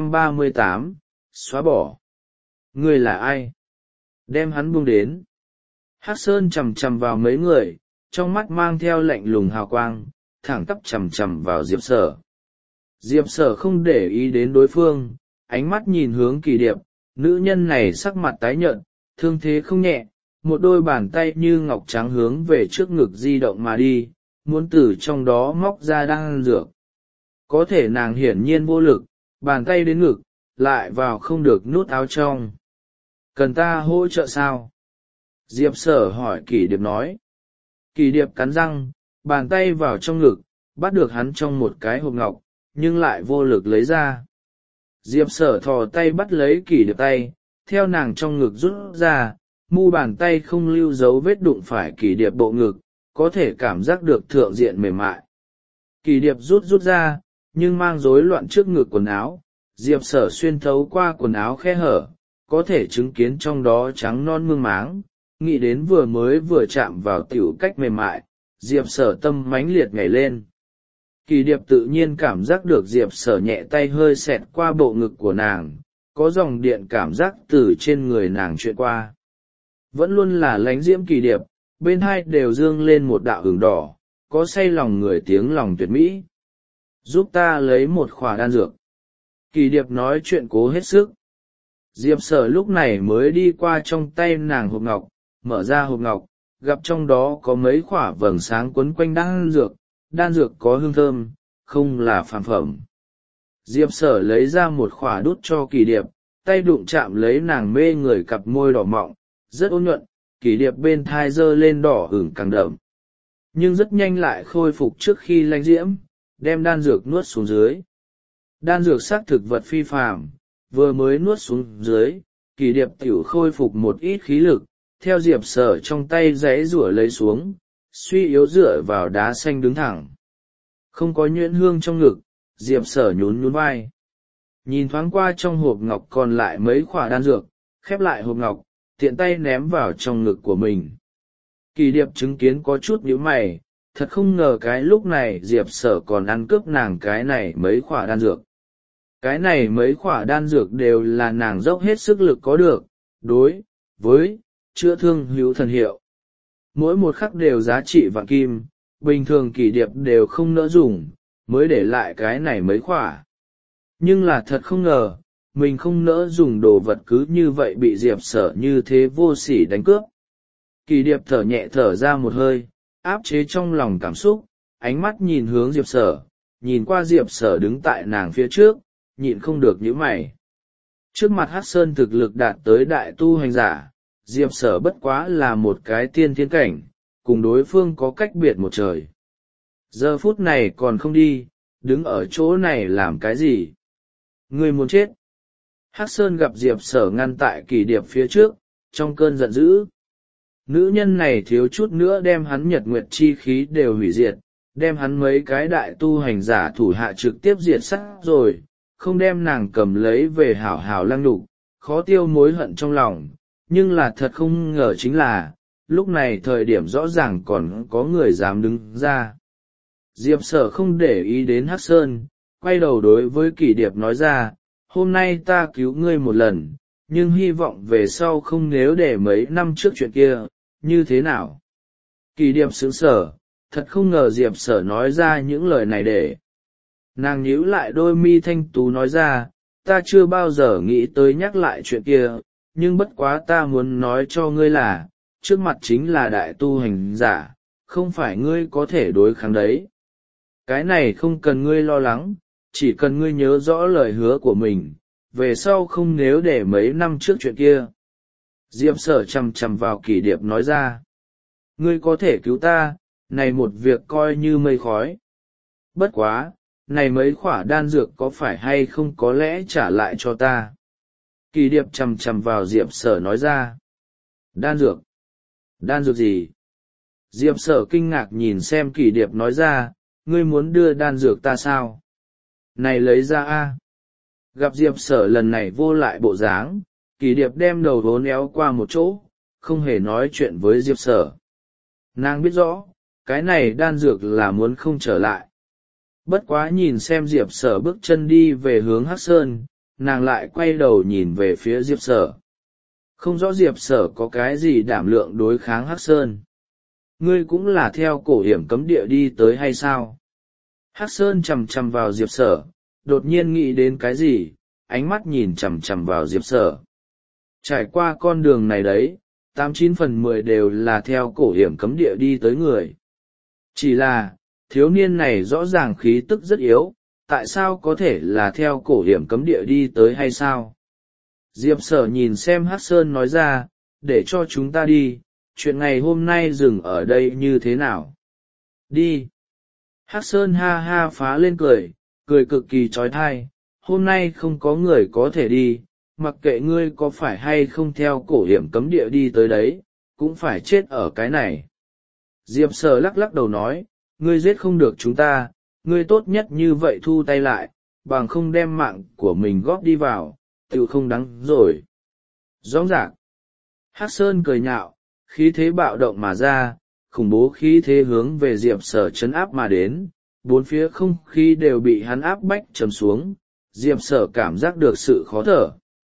Speaker 1: 238, xóa bỏ. Ngươi là ai? Đem hắn buông đến. Hắc Sơn chằm chằm vào mấy người, trong mắt mang theo lạnh lùng hào quang, thẳng tắp chằm chằm vào Diệp Sở. Diệp Sở không để ý đến đối phương, ánh mắt nhìn hướng Kỳ Điệp, nữ nhân này sắc mặt tái nhợt, thương thế không nhẹ, một đôi bàn tay như ngọc trắng hướng về trước ngực di động mà đi, muốn từ trong đó móc ra đan dược. Có thể nàng hiển nhiên vô lực, bàn tay đến ngực, lại vào không được nút áo trong. Cần ta hỗ trợ sao? Diệp Sở hỏi Kỳ Điệp nói. Kỳ Điệp cắn răng, bàn tay vào trong ngực, bắt được hắn trong một cái hộp ngọc, nhưng lại vô lực lấy ra. Diệp Sở thò tay bắt lấy Kỳ Điệp tay, theo nàng trong ngực rút ra, mu bàn tay không lưu dấu vết đụng phải Kỳ Điệp bộ ngực, có thể cảm giác được thượng diện mềm mại. Kỳ Điệp rút ra, nhưng mang rối loạn trước ngực quần áo, Diệp Sở xuyên thấu qua quần áo khe hở, có thể chứng kiến trong đó trắng non mương máng, nghĩ đến vừa chạm vào tiểu cách mềm mại, Diệp Sở tâm mãnh liệt nhảy lên. Kỳ Điệp tự nhiên cảm giác được Diệp Sở nhẹ tay hơi xẹt qua bộ ngực của nàng, có dòng điện cảm giác từ trên người nàng truyện qua. Vẫn luôn là lánh diễm Kỳ Điệp, bên hai đều dương lên một đạo hưởng đỏ, có say lòng người tiếng lòng tuyệt mỹ. Giúp ta lấy một khỏa đan dược. Kỳ Điệp nói chuyện cố hết sức. Diệp Sở lúc này mới đi qua trong tay nàng hộp ngọc, mở ra hộp ngọc, gặp trong đó có mấy khỏa vầng sáng quấn quanh đan dược có hương thơm, không là phàm phẩm. Diệp Sở lấy ra một khỏa đút cho Kỳ Điệp, tay đụng chạm lấy nàng mê người cặp môi đỏ mọng, rất ôn nhuận, Kỳ Điệp bên thai dơ lên đỏ ửng càng đậm. Nhưng rất nhanh lại khôi phục trước khi lanh diễm, đem đan dược nuốt xuống dưới. Đan dược xác thực vật phi phàm, vừa mới nuốt xuống dưới, Kỳ Điệp tiểu khôi phục một ít khí lực, theo Diệp Sở trong tay giãy giụa lấy xuống, suy yếu dựa vào đá xanh đứng thẳng. Không có nhuyễn hương trong ngực, Diệp Sở nhún vai. Nhìn thoáng qua trong hộp ngọc còn lại mấy khỏa đan dược, khép lại hộp ngọc, tiện tay ném vào trong ngực của mình. Kỳ Điệp chứng kiến có chút nhíu mày, thật không ngờ cái lúc này Diệp Sở còn ăn cướp nàng cái này mấy khỏa đan dược. Cái này mấy khỏa đan dược đều là nàng dốc hết sức lực có được, đối với chữa thương hữu thần hiệu. Mỗi một khắc đều giá trị vạn kim, bình thường Kỳ Điệp đều không nỡ dùng, mới để lại cái này mấy khỏa. Nhưng là thật không ngờ, mình không nỡ dùng đồ vật cứ như vậy bị Diệp Sở như thế vô sỉ đánh cướp. Kỳ Điệp thở nhẹ thở ra một hơi, áp chế trong lòng cảm xúc, ánh mắt nhìn hướng Diệp Sở, nhìn qua Diệp Sở đứng tại nàng phía trước, nhịn không được nhíu mày. Trước mặt Hắc Sơn thực lực đạt tới đại tu hành giả, Diệp Sở bất quá là một cái tiên thiên cảnh, cùng đối phương có cách biệt một trời. Giờ phút này còn không đi, đứng ở chỗ này làm cái gì? Người muốn chết. Hắc Sơn gặp Diệp Sở ngăn tại Kỳ Điệp phía trước, trong cơn giận dữ. Nữ nhân này thiếu chút nữa đem hắn nhật nguyệt chi khí đều hủy diệt, đem hắn mấy cái đại tu hành giả thủ hạ trực tiếp diệt sát rồi, không đem nàng cầm lấy về hảo hảo lăng nhục, khó tiêu mối hận trong lòng. Nhưng là thật không ngờ chính là, lúc này thời điểm rõ ràng còn có người dám đứng ra. Diệp Sở không để ý đến Hắc Sơn, quay đầu đối với Kỷ Điệp nói ra, hôm nay ta cứu ngươi một lần, nhưng hy vọng về sau không nếu để mấy năm trước chuyện kia, như thế nào. Kỷ Điệp sững sờ, thật không ngờ Diệp Sở nói ra những lời này để. Nàng nhíu lại đôi mi thanh tú nói ra, ta chưa bao giờ nghĩ tới nhắc lại chuyện kia, nhưng bất quá ta muốn nói cho ngươi là, trước mặt chính là đại tu hành giả, không phải ngươi có thể đối kháng đấy. Cái này không cần ngươi lo lắng, chỉ cần ngươi nhớ rõ lời hứa của mình, về sau không nếu để mấy năm trước chuyện kia. Diệp Sở chằm chằm vào Kỷ Điệp nói ra, ngươi có thể cứu ta, này một việc coi như mây khói. Bất quá, này mấy khỏa đan dược có phải hay không có lẽ trả lại cho ta. Kỷ Điệp chằm chằm vào Diệp Sở nói ra, đan dược? Đan dược gì? Diệp Sở kinh ngạc nhìn xem Kỷ Điệp nói ra, ngươi muốn đưa đan dược ta sao? Này lấy ra a. Gặp Diệp Sở lần này vô lại bộ dáng, Kỷ Điệp đem đầu vốn éo qua một chỗ, không hề nói chuyện với Diệp Sở. Nàng biết rõ, cái này đan dược là muốn không trở lại. Bất quá nhìn xem Diệp Sở bước chân đi về hướng Hắc Sơn, nàng lại quay đầu nhìn về phía Diệp Sở. Không rõ Diệp Sở có cái gì đảm lượng đối kháng Hắc Sơn. Ngươi cũng là theo cổ hiểm cấm địa đi tới hay sao? Hắc Sơn chằm chằm vào Diệp Sở, đột nhiên nghĩ đến cái gì, ánh mắt nhìn chằm chằm vào Diệp Sở. Trải qua con đường này đấy, 89/10 đều là theo cổ hiểm cấm địa đi tới người. Chỉ là, thiếu niên này rõ ràng khí tức rất yếu, tại sao có thể là theo cổ hiểm cấm địa đi tới hay sao? Diệp Sở nhìn xem Hắc Sơn nói ra, để cho chúng ta đi, chuyện ngày hôm nay dừng ở đây như thế nào? Đi! Hắc Sơn ha ha phá lên cười, cười cực kỳ trói thai, hôm nay không có người có thể đi, mặc kệ ngươi có phải hay không theo cổ hiểm cấm địa đi tới đấy, cũng phải chết ở cái này. Diệp Sở lắc lắc đầu nói, ngươi giết không được chúng ta, ngươi tốt nhất như vậy thu tay lại, bằng không đem mạng của mình góp đi vào, tự không đáng rồi. Rõ ràng. Hắc Sơn cười nhạo, khí thế bạo động mà ra, khủng bố khí thế hướng về Diệp Sở chấn áp mà đến, bốn phía không khí đều bị hắn áp bách trầm xuống, Diệp Sở cảm giác được sự khó thở.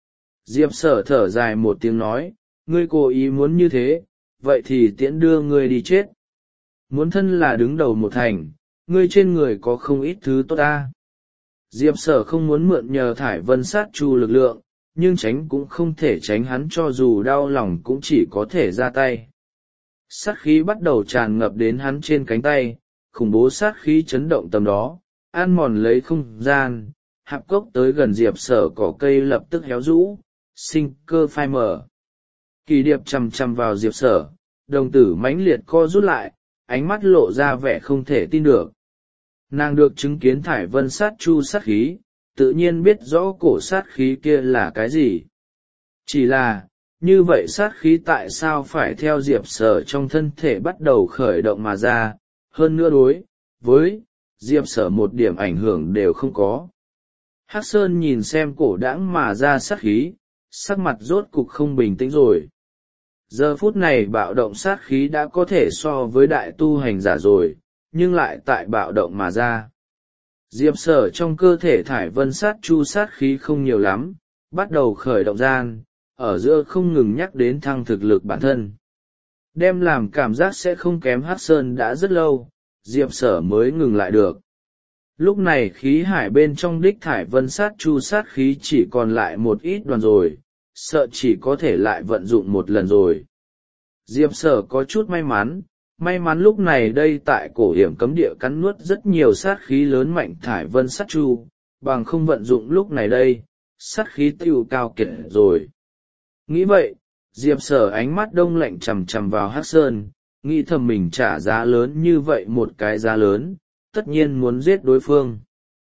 Speaker 1: Diệp Sở thở dài một tiếng nói, ngươi cố ý muốn như thế, vậy thì tiễn đưa ngươi đi chết. Muốn thân là đứng đầu một thành, ngươi trên người có không ít thứ tốt ta. Diệp Sở không muốn mượn nhờ Thải Vân sát chu lực lượng, nhưng tránh cũng không thể tránh, hắn cho dù đau lòng cũng chỉ có thể ra tay. Sát khí bắt đầu tràn ngập đến hắn trên cánh tay, khủng bố sát khí chấn động tầm đó, ăn mòn lấy không gian, hạp cốc tới gần Diệp Sở cỏ cây lập tức héo rũ, sinh cơ phai mở. Kỳ Điệp chằm chằm vào Diệp Sở, đồng tử mãnh liệt co rút lại, ánh mắt lộ ra vẻ không thể tin được. Nàng được chứng kiến Thải Vân sát chu sát khí, tự nhiên biết rõ cổ sát khí kia là cái gì. Chỉ là, như vậy sát khí tại sao phải theo Diệp Sở trong thân thể bắt đầu khởi động mà ra, hơn nữa đối với Diệp Sở một điểm ảnh hưởng đều không có. Hắc Sơn nhìn xem cổ đãng mà ra sát khí, sắc mặt rốt cục không bình tĩnh rồi. Giờ phút này bạo động sát khí đã có thể so với đại tu hành giả rồi, nhưng lại tại bạo động mà ra. Diệp Sở trong cơ thể Thải Vân sát chu sát khí không nhiều lắm, bắt đầu khởi động gian, ở giữa không ngừng nhắc đến thăng thực lực bản thân. Đem làm cảm giác sẽ không kém Hắc Sơn đã rất lâu, Diệp Sở mới ngừng lại được. Lúc này khí hải bên trong đích Thải Vân sát chu sát khí chỉ còn lại một ít đoàn rồi, sợ chỉ có thể lại vận dụng một lần rồi. Diệp Sở có chút may mắn lúc này đây tại cổ hiểm cấm địa cắn nuốt rất nhiều sát khí lớn mạnh Thải Vân sát chu, bằng không vận dụng lúc này đây, sát khí tiêu cao kiệt rồi. Nghĩ vậy, Diệp Sở ánh mắt đông lạnh chằm chằm vào Hắc Sơn, nghĩ thầm mình trả giá lớn như vậy một cái giá lớn, tất nhiên muốn giết đối phương.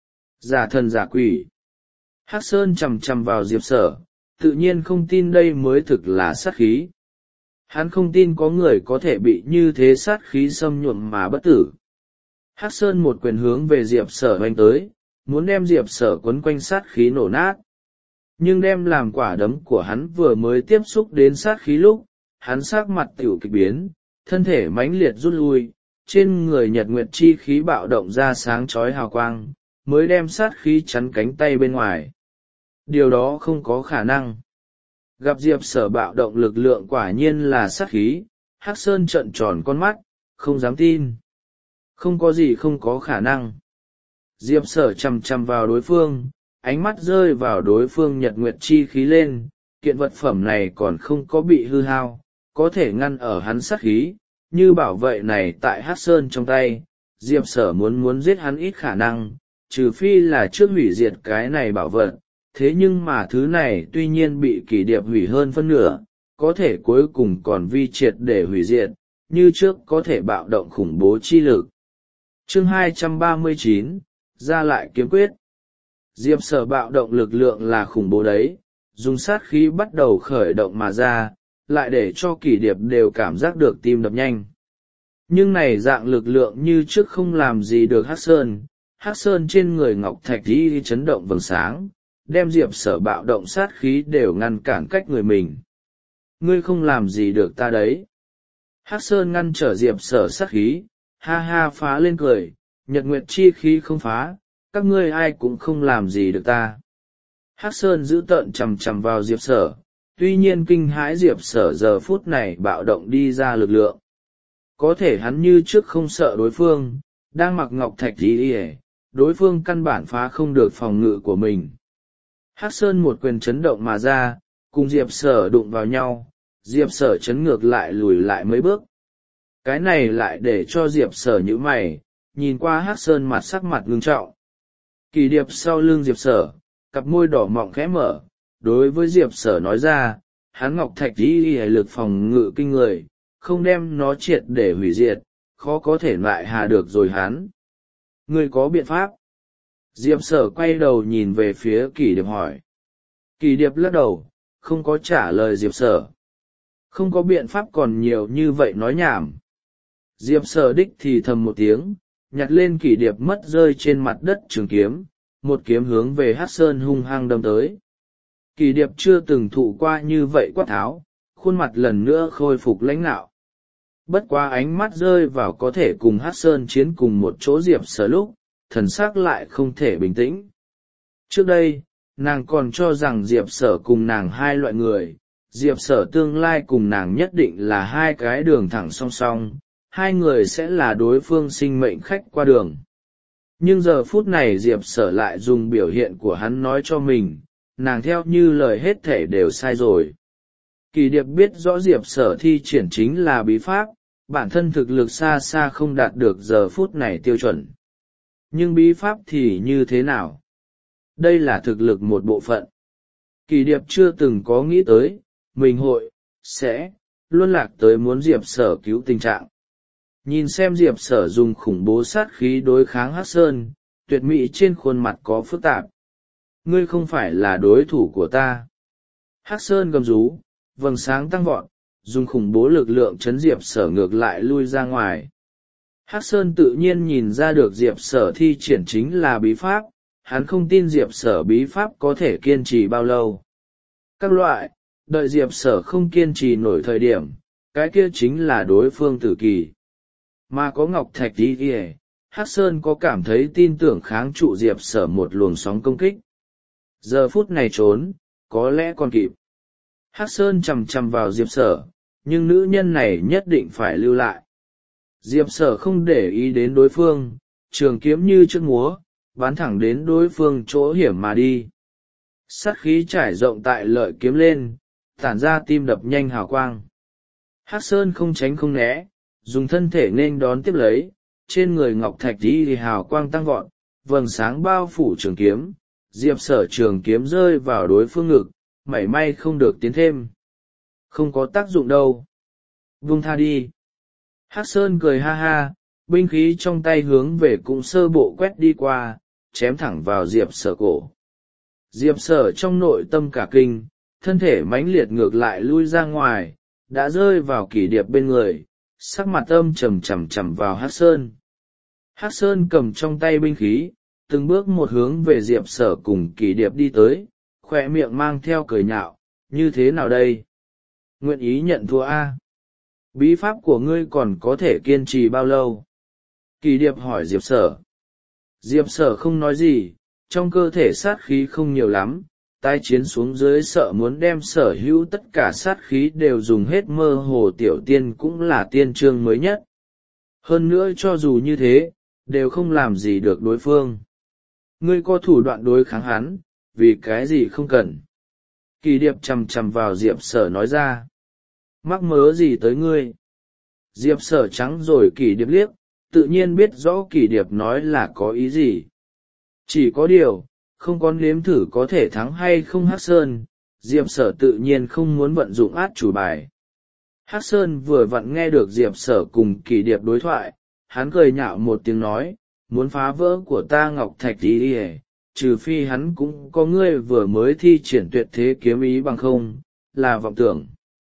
Speaker 1: Giả thần giả quỷ. Hắc Sơn chằm chằm vào Diệp Sở, tự nhiên không tin đây mới thực là sát khí. Hắn không tin có người có thể bị như thế sát khí xâm nhuộm mà bất tử. Hắc Sơn một quyền hướng về Diệp Sở oanh tới, muốn đem Diệp Sở quấn quanh sát khí nổ nát. Nhưng đem làm quả đấm của hắn vừa mới tiếp xúc đến sát khí lúc, hắn sắc mặt tiểu kịch biến, thân thể mãnh liệt rút lui, trên người nhật nguyệt chi khí bạo động ra sáng chói hào quang, mới đem sát khí chắn cánh tay bên ngoài. Điều đó không có khả năng. Gặp Diệp Sở bạo động lực lượng quả nhiên là sát khí, Hắc Sơn trợn tròn con mắt, không dám tin. Không có gì không có khả năng. Diệp Sở chằm chằm vào đối phương, ánh mắt rơi vào đối phương nhật nguyệt chi khí lên, kiện vật phẩm này còn không có bị hư hao, có thể ngăn ở hắn sát khí, như bảo vệ này tại Hắc Sơn trong tay, Diệp Sở muốn giết hắn ít khả năng, trừ phi là trước hủy diệt cái này bảo vật, thế nhưng mà thứ này tuy nhiên bị kỷ điệp hủy hơn phân nửa, có thể cuối cùng còn vi triệt để hủy diệt, như trước có thể bạo động khủng bố chi lực. Chương 239, ra lại kiếm quyết. Diệp Sở bạo động lực lượng là khủng bố đấy, dùng sát khí bắt đầu khởi động mà ra, lại để cho kỷ điệp đều cảm giác được tim đập nhanh. Nhưng này dạng lực lượng như trước không làm gì được Hắc Sơn trên người ngọc thạch đi chấn động vầng sáng, đem Diệp Sở bạo động sát khí đều ngăn cản cách người mình. Ngươi không làm gì được ta đấy. Hắc Sơn ngăn trở Diệp Sở sát khí, ha ha phá lên cười, nhật nguyệt chi khí không phá, các ngươi ai cũng không làm gì được ta. Hắc Sơn giữ tợn chằm chằm vào Diệp Sở, tuy nhiên kinh hãi Diệp Sở giờ phút này bạo động đi ra lực lượng. Có thể hắn như trước không sợ đối phương, đang mặc ngọc thạch đi đối phương căn bản phá không được phòng ngự của mình. Hắc Sơn một quyền chấn động mà ra, cùng Diệp Sở đụng vào nhau, Diệp Sở chấn ngược lại lùi lại mấy bước. Cái này lại để cho Diệp Sở nhíu mày, nhìn qua Hắc Sơn mặt sắc mặt ngưng trọng. Kỳ điệp sau lưng Diệp Sở, cặp môi đỏ mọng khẽ mở, đối với Diệp Sở nói ra, hắn ngọc thạch đi lực phòng ngự kinh người, không đem nó triệt để hủy diệt, khó có thể lại hà được rồi hắn. Ngươi có biện pháp? Diệp Sở quay đầu nhìn về phía Kỳ điệp hỏi. Kỳ điệp lắc đầu, không có trả lời Diệp Sở. Không có biện pháp còn nhiều như vậy nói nhảm. Diệp Sở đích thì thầm một tiếng, nhặt lên Kỳ điệp mất rơi trên mặt đất trường kiếm, một kiếm hướng về Hắc Sơn hung hăng đâm tới. Kỳ điệp chưa từng thụ qua như vậy quát tháo, khuôn mặt lần nữa khôi phục lãnh nạo. Bất quá ánh mắt rơi vào có thể cùng Hắc Sơn chiến cùng một chỗ Diệp Sở lúc, thần sắc lại không thể bình tĩnh. Trước đây, nàng còn cho rằng Diệp Sở cùng nàng hai loại người, Diệp Sở tương lai cùng nàng nhất định là hai cái đường thẳng song song, hai người sẽ là đối phương sinh mệnh khách qua đường. Nhưng giờ phút này Diệp Sở lại dùng biểu hiện của hắn nói cho mình, nàng theo như lời hết thể đều sai rồi. Kỳ điệp biết rõ Diệp Sở thi triển chính là bí pháp, bản thân thực lực xa xa không đạt được giờ phút này tiêu chuẩn. Nhưng bí pháp thì như thế nào? Đây là thực lực một bộ phận. Kỳ điệp chưa từng có nghĩ tới, mình sẽ luôn lạc tới muốn Diệp Sở cứu tình trạng. Nhìn xem Diệp Sở dùng khủng bố sát khí đối kháng Hắc Sơn, tuyệt mỹ trên khuôn mặt có phức tạp. Ngươi không phải là đối thủ của ta. Hắc Sơn gầm rú, vầng sáng tăng vọt, dùng khủng bố lực lượng chấn Diệp Sở ngược lại lui ra ngoài. Hắc Sơn tự nhiên nhìn ra được Diệp Sở thi triển chính là bí pháp, hắn không tin Diệp Sở bí pháp có thể kiên trì bao lâu. Các loại, đợi Diệp Sở không kiên trì nổi thời điểm, cái kia chính là đối phương tử kỳ. Mà có ngọc thạch đi kìa, Hắc Sơn có cảm thấy tin tưởng kháng trụ Diệp Sở một luồng sóng công kích. Giờ phút này trốn, có lẽ còn kịp. Hắc Sơn chằm chằm vào Diệp Sở, nhưng nữ nhân này nhất định phải lưu lại. Diệp Sở không để ý đến đối phương, trường kiếm như trước múa, bắn thẳng đến đối phương chỗ hiểm mà đi. Sát khí trải rộng tại lợi kiếm lên, tản ra tim đập nhanh hào quang. Hắc Sơn không tránh không né, dùng thân thể nên đón tiếp lấy, trên người ngọc thạch thì hào quang tăng vọt, vầng sáng bao phủ trường kiếm, Diệp Sở trường kiếm rơi vào đối phương ngực, mảy may không được tiến thêm. Không có tác dụng đâu. Vung tha đi. Hắc Sơn cười ha ha, binh khí trong tay hướng về cũng sơ bộ quét đi qua, chém thẳng vào Diệp Sở cổ. Diệp Sở trong nội tâm cả kinh, thân thể mãnh liệt ngược lại lui ra ngoài, đã rơi vào Kỷ điệp bên người, sắc mặt âm trầm chằm chằm vào Hắc Sơn. Hắc Sơn cầm trong tay binh khí, từng bước một hướng về Diệp Sở cùng Kỷ Điệp đi tới, khoe miệng mang theo cười nhạo, như thế nào đây? Nguyện ý nhận thua a? Bí pháp của ngươi còn có thể kiên trì bao lâu? Kỷ Điệp hỏi Diệp Sở. Diệp Sở không nói gì, trong cơ thể sát khí không nhiều lắm, tái chiến xuống dưới sợ muốn đem sở hữu tất cả sát khí đều dùng hết, mơ hồ tiểu tiên cũng là tiên trương mới nhất. Hơn nữa cho dù như thế, đều không làm gì được đối phương. Ngươi có thủ đoạn đối kháng hắn, vì cái gì không cần. Kỳ Điệp chằm chằm vào Diệp Sở nói ra. Mắc mớ gì tới ngươi? Diệp Sở trắng rồi Kỳ Điệp liếc, tự nhiên biết rõ Kỳ Điệp nói là có ý gì. Chỉ có điều, không có nếm thử có thể thắng hay không Hắc Sơn, Diệp Sở tự nhiên không muốn vận dụng át chủ bài. Hắc Sơn vừa vặn nghe được Diệp Sở cùng Kỳ Điệp đối thoại, hắn cười nhạo một tiếng nói, muốn phá vỡ của ta Ngọc Thạch đi đi, trừ phi hắn cũng có ngươi vừa mới thi triển tuyệt thế kiếm ý bằng không, là vọng tưởng.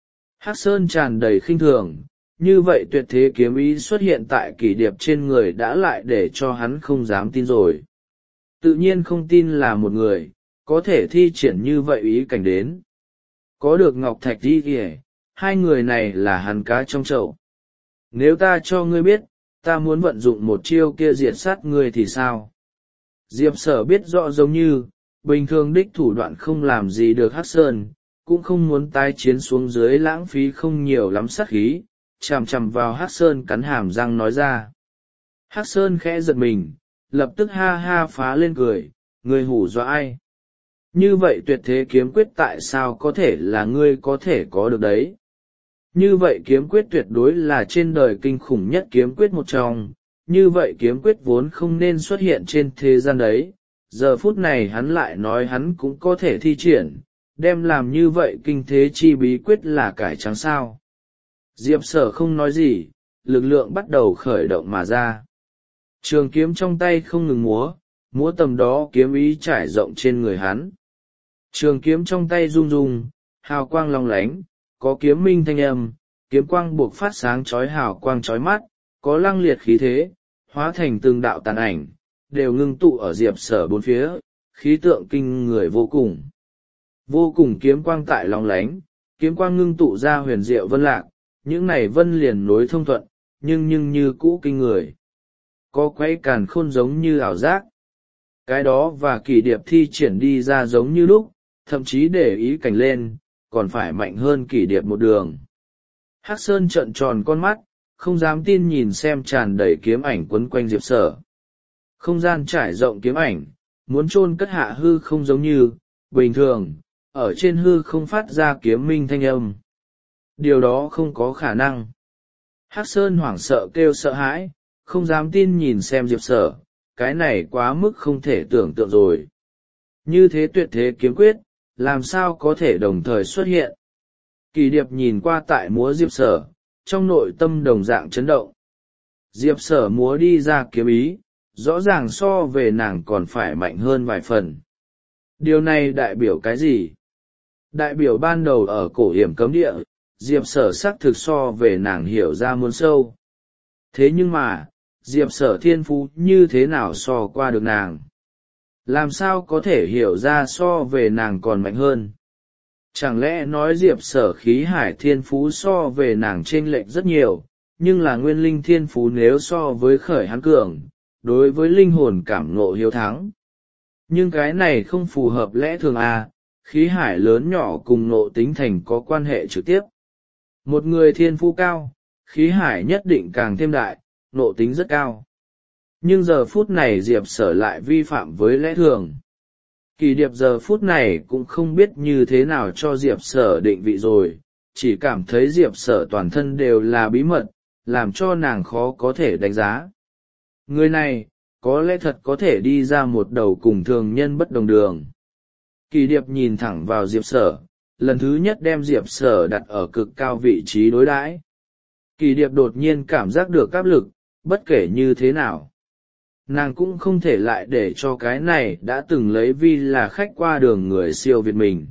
Speaker 1: Hắc Sơn tràn đầy khinh thường, như vậy tuyệt thế kiếm ý xuất hiện tại Kỳ Điệp trên người đã lại để cho hắn không dám tin rồi. Tự nhiên không tin là một người, có thể thi triển như vậy ý cảnh đến. Có được Ngọc Thạch đi kìa, hai người này là hắn cá trong chậu. Nếu ta cho ngươi biết, ta muốn vận dụng một chiêu kia diệt sát ngươi thì sao? Diệp Sở biết rõ giống như, bình thường đích thủ đoạn không làm gì được Hắc Sơn, cũng không muốn tái chiến xuống dưới lãng phí không nhiều lắm sát khí, chằm chằm vào Hắc Sơn cắn hàm răng nói ra. Hắc Sơn khẽ giật mình, lập tức ha ha phá lên cười, ngươi hù dọa ai? Như vậy tuyệt thế kiếm quyết tại sao có thể là ngươi có thể có được đấy? Như vậy kiếm quyết tuyệt đối là trên đời kinh khủng nhất kiếm quyết một trong, như vậy kiếm quyết vốn không nên xuất hiện trên thế gian đấy, giờ phút này hắn lại nói hắn cũng có thể thi triển, đem làm như vậy kinh thế chi bí quyết là cải trắng sao. Diệp Sở không nói gì, lực lượng bắt đầu khởi động mà ra. Trường kiếm trong tay không ngừng múa, múa tầm đó kiếm ý trải rộng trên người hắn. Trường kiếm trong tay rung rung, hào quang long lánh, có kiếm minh thanh âm, kiếm quang buộc phát sáng chói hào quang chói mắt, có lăng liệt khí thế, hóa thành từng đạo tàn ảnh, đều ngưng tụ ở Diệp Sở bốn phía, khí tượng kinh người vô cùng. Vô cùng kiếm quang tại long lánh, kiếm quang ngưng tụ ra huyền diệu vân lạc, những này vân liền nối thông thuận, nhưng như cũ kinh người. Có quấy càn khôn giống như ảo giác. Cái đó và Kỳ Điệp thi triển đi ra giống như lúc, thậm chí để ý cảnh lên, còn phải mạnh hơn Kỳ Điệp một đường. Hắc Sơn trợn tròn con mắt, không dám tin nhìn xem tràn đầy kiếm ảnh quấn quanh Diệp Sở. Không gian trải rộng kiếm ảnh, muốn chôn cất hạ hư không giống như, bình thường, ở trên hư không phát ra kiếm minh thanh âm. Điều đó không có khả năng. Hắc Sơn hoảng sợ kêu sợ hãi, không dám tin nhìn xem Diệp Sở, cái này quá mức không thể tưởng tượng rồi. Như thế tuyệt thế kiếm quyết, làm sao có thể đồng thời xuất hiện? Kỳ Điệp nhìn qua tại múa Diệp Sở, trong nội tâm đồng dạng chấn động. Diệp Sở múa đi ra kiếm ý, rõ ràng so về nàng còn phải mạnh hơn vài phần. Điều này đại biểu cái gì? Đại biểu ban đầu ở cổ hiểm cấm địa, Diệp Sở xác thực so về nàng hiểu ra muôn sâu. Thế nhưng mà, Diệp Sở thiên phú như thế nào so qua được nàng? Làm sao có thể hiểu ra so về nàng còn mạnh hơn? Chẳng lẽ nói Diệp Sở khí hải thiên phú so về nàng chênh lệch rất nhiều, nhưng là nguyên linh thiên phú nếu so với khởi hắn cường, đối với linh hồn cảm ngộ hiếu thắng. Nhưng cái này không phù hợp lẽ thường à, khí hải lớn nhỏ cùng ngộ tính thành có quan hệ trực tiếp. Một người thiên phú cao, khí hải nhất định càng thêm đại, ngộ tính rất cao. Nhưng giờ phút này Diệp Sở lại vi phạm với lẽ thường. Kỳ Điệp giờ phút này cũng không biết như thế nào cho Diệp Sở định vị rồi, chỉ cảm thấy Diệp Sở toàn thân đều là bí mật, làm cho nàng khó có thể đánh giá. Người này, có lẽ thật có thể đi ra một đầu cùng thường nhân bất đồng đường. Kỳ Điệp nhìn thẳng vào Diệp Sở, lần thứ nhất đem Diệp Sở đặt ở cực cao vị trí đối đãi. Kỳ Điệp đột nhiên cảm giác được áp lực, bất kể như thế nào. Nàng cũng không thể lại để cho cái này đã từng lấy vi là khách qua đường người siêu việt mình.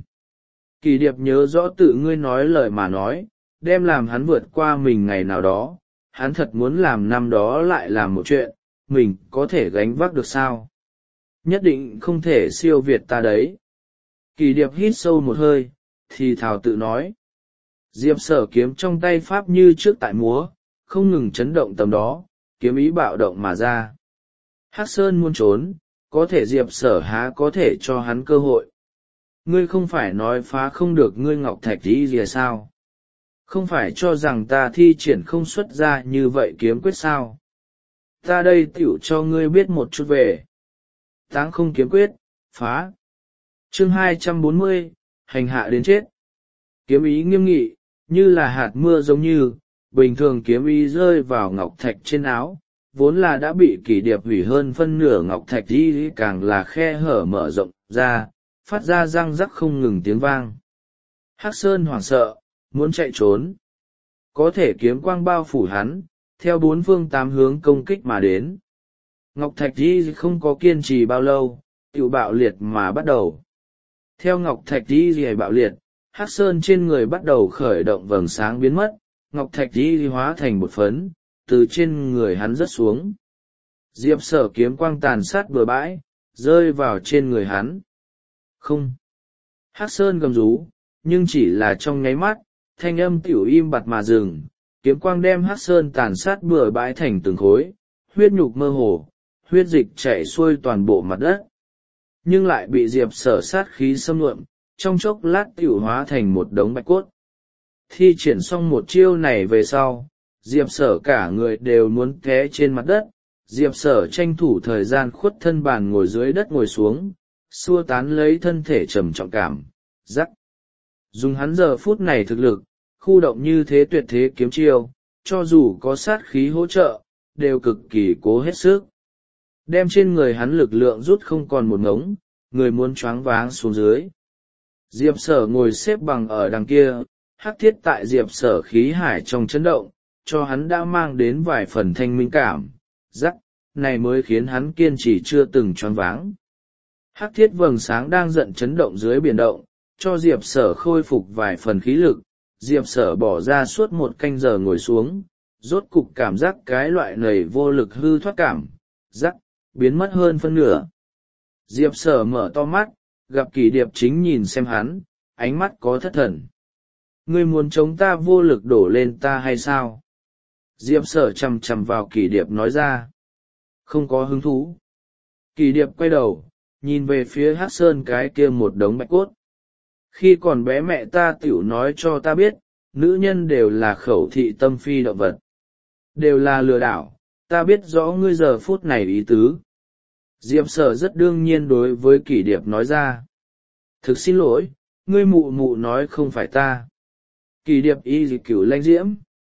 Speaker 1: Kỳ Điệp nhớ rõ tự ngươi nói lời mà nói, đem làm hắn vượt qua mình ngày nào đó, hắn thật muốn làm năm đó lại làm một chuyện, mình có thể gánh vác được sao? Nhất định không thể siêu việt ta đấy. Kỳ điệp hít sâu một hơi, thì thào tự nói. Diệp Sở kiếm trong tay pháp như trước tại múa, không ngừng chấn động tầm đó, kiếm ý bạo động mà ra. Hắc Sơn muốn trốn, có thể Diệp Sở há có thể cho hắn cơ hội. Ngươi không phải nói phá không được ngươi ngọc thạch tí gì sao? Không phải cho rằng ta thi triển không xuất ra như vậy kiếm quyết sao? Ta đây tựu cho ngươi biết một chút về. Táng không kiếm quyết, phá. Chương 240, hành hạ đến chết. Kiếm ý nghiêm nghị, như là hạt mưa giống như, bình thường kiếm ý rơi vào ngọc thạch trên áo, vốn là đã bị kỷ điệp hủy hơn phân nửa ngọc thạch đi càng là khe hở mở rộng ra, phát ra răng rắc không ngừng tiếng vang. Hắc Sơn hoảng sợ, muốn chạy trốn. Có thể kiếm quang bao phủ hắn, theo bốn phương tám hướng công kích mà đến. Ngọc thạch đi không có kiên trì bao lâu, tự bạo liệt mà bắt đầu. Theo ngọc thạch đi bạo liệt, Hắc Sơn trên người bắt đầu khởi động vầng sáng biến mất, ngọc thạch đi hóa thành bột phấn, từ trên người hắn rớt xuống. Diệp Sở kiếm quang tàn sát bừa bãi, rơi vào trên người hắn. Không. Hắc Sơn gầm rú, nhưng chỉ là trong nháy mắt, thanh âm tiểu im bặt mà dừng, kiếm quang đem Hắc Sơn tàn sát bừa bãi thành từng khối, huyết nhục mơ hồ, huyết dịch chảy xuôi toàn bộ mặt đất. Nhưng lại bị Diệp Sở sát khí xâm lượm, trong chốc lát tiểu hóa thành một đống bạch cốt. Thi triển xong một chiêu này về sau, Diệp Sở cả người đều muốn té trên mặt đất. Diệp Sở tranh thủ thời gian khuất thân bàn ngồi dưới đất ngồi xuống, xua tán lấy thân thể trầm trọng cảm giác. Dùng hắn giờ phút này thực lực, khu động như thế tuyệt thế kiếm chiêu, cho dù có sát khí hỗ trợ, đều cực kỳ cố hết sức. Đem trên người hắn lực lượng rút không còn một ngống, người muốn choáng váng xuống dưới. Diệp Sở ngồi xếp bằng ở đằng kia, hắc thiết tại Diệp Sở khí hải trong chấn động, cho hắn đã mang đến vài phần thanh minh cảm giác, này mới khiến hắn kiên trì chưa từng choáng váng. Hắc thiết vầng sáng đang giận chấn động dưới biển động, cho Diệp Sở khôi phục vài phần khí lực. Diệp Sở bỏ ra suốt một canh giờ ngồi xuống, rốt cục cảm giác cái loại nầy vô lực hư thoát cảm giác biến mất hơn phân nửa. Diệp Sở mở to mắt, gặp Kỷ Điệp chính nhìn xem hắn, ánh mắt có thất thần. Ngươi muốn chống ta vô lực đổ lên ta hay sao? Diệp Sở chằm chằm vào Kỷ Điệp nói ra. Không có hứng thú. Kỷ Điệp quay đầu, nhìn về phía Hắc Sơn cái kia một đống bạch cốt. Khi còn bé mẹ ta tiểu nói cho ta biết, nữ nhân đều là khẩu thị tâm phi động vật. Đều là lừa đảo, ta biết rõ ngươi giờ phút này ý tứ. Diệp Sở rất đương nhiên đối với Kỷ Điệp nói ra. Thực xin lỗi, ngươi mụ mụ nói không phải ta. Kỷ Điệp y dị cửu lanh diễm.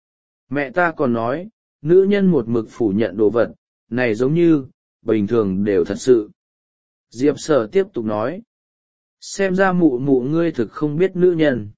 Speaker 1: Mẹ ta còn nói, nữ nhân một mực phủ nhận đồ vật, này giống như, bình thường đều thật sự. Diệp Sở tiếp tục nói. Xem ra mụ mụ ngươi thực không biết nữ nhân.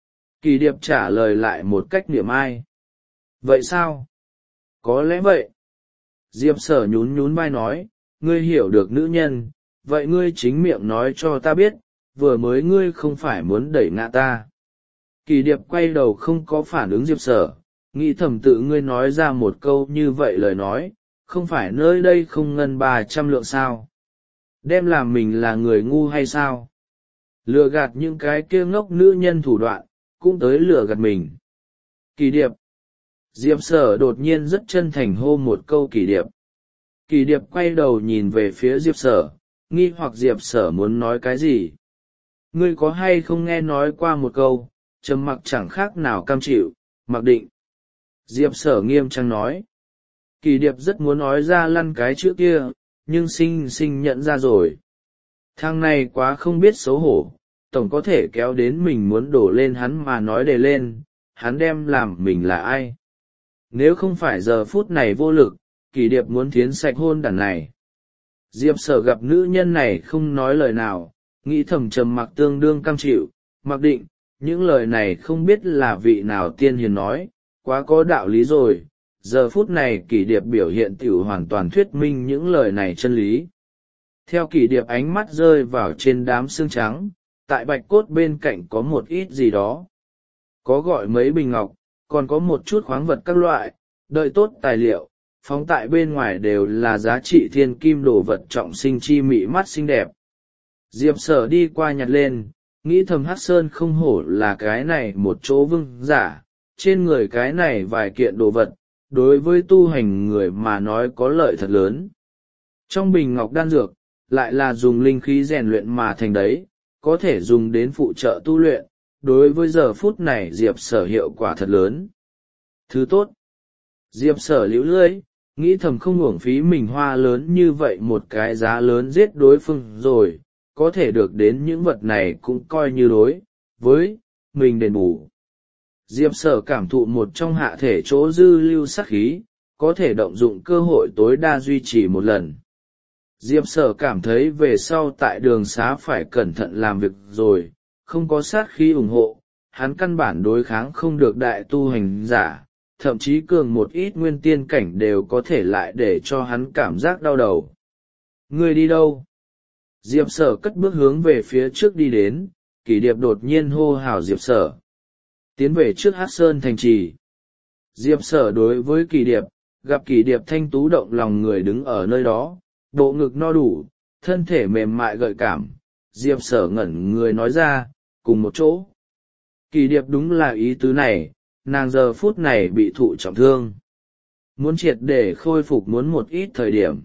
Speaker 1: Kỷ Điệp trả lời lại một cách niệm ai. Vậy sao? Có lẽ vậy. Diệp Sở nhún nhún vai nói, ngươi hiểu được nữ nhân, vậy ngươi chính miệng nói cho ta biết, vừa mới ngươi không phải muốn đẩy ngã ta. Kỷ Điệp quay đầu không có phản ứng Diệp Sở, nghĩ thầm tự ngươi nói ra một câu như vậy lời nói, không phải nơi đây không ngân 300 lượng sao? Đem làm mình là người ngu hay sao? Lừa gạt những cái kia ngốc nữ nhân thủ đoạn, cũng tới lừa gạt mình. Kỷ Điệp. Diệp Sở đột nhiên rất chân thành hô một câu Kỷ Điệp. Kỷ Điệp quay đầu nhìn về phía Diệp Sở, nghi hoặc Diệp Sở muốn nói cái gì. Ngươi có hay không nghe nói qua một câu, trầm mặc chẳng khác nào cam chịu, mặc định. Diệp Sở nghiêm trang nói. Kỷ Điệp rất muốn nói ra lăn cái chữ kia, nhưng sinh nhận ra rồi. Thằng này quá không biết xấu hổ, tổng có thể kéo đến mình muốn đổ lên hắn mà nói đề lên, hắn đem làm mình là ai. Nếu không phải giờ phút này vô lực, Kỷ Điệp muốn thiến sạch hôn đàn này. Diệp Sở gặp nữ nhân này không nói lời nào, nghĩ thầm trầm mặc tương đương cam chịu, mặc định, những lời này không biết là vị nào tiên hiền nói, quá có đạo lý rồi. Giờ phút này Kỷ Điệp biểu hiện tiểu hoàn toàn thuyết minh những lời này chân lý. Theo Kỷ Điệp ánh mắt rơi vào trên đám xương trắng, tại bạch cốt bên cạnh có một ít gì đó. Có gọi mấy bình ngọc, còn có một chút khoáng vật các loại, đợi tốt tài liệu, phóng tại bên ngoài đều là giá trị thiên kim đồ vật trọng sinh chi mị mắt xinh đẹp. Diệp Sở đi qua nhặt lên, nghĩ thầm Hắc Sơn không hổ là cái này một chỗ vương giả, trên người cái này vài kiện đồ vật, đối với tu hành người mà nói có lợi thật lớn. Trong bình ngọc đan dược, lại là dùng linh khí rèn luyện mà thành đấy, có thể dùng đến phụ trợ tu luyện, đối với giờ phút này Diệp Sở hiệu quả thật lớn. Thứ tốt. Diệp Sở liễu lưỡi, nghĩ thầm không uổng phí mình hoa lớn như vậy một cái giá lớn giết đối phương rồi, có thể được đến những vật này cũng coi như đối với mình đền bù. Diệp Sở cảm thụ một trong hạ thể chỗ dư lưu sát khí, có thể động dụng cơ hội tối đa duy trì một lần. Diệp Sở cảm thấy về sau tại đường xá phải cẩn thận làm việc rồi, không có sát khí ủng hộ, hắn căn bản đối kháng không được đại tu hành giả, thậm chí cường một ít nguyên tiên cảnh đều có thể lại để cho hắn cảm giác đau đầu. Ngươi đi đâu? Diệp Sở cất bước hướng về phía trước đi đến, Kỷ Điệp đột nhiên hô hào Diệp Sở. Tiến về trước Hắc Sơn thành trì. Diệp Sở đối với Kỷ Điệp, gặp Kỷ Điệp thanh tú động lòng người đứng ở nơi đó, bộ ngực no đủ, thân thể mềm mại gợi cảm, Diệp Sở ngẩn người nói ra, cùng một chỗ. Kỷ Điệp đúng là ý tứ này, nàng giờ phút này bị thụ trọng thương. Muốn triệt để khôi phục muốn một ít thời điểm.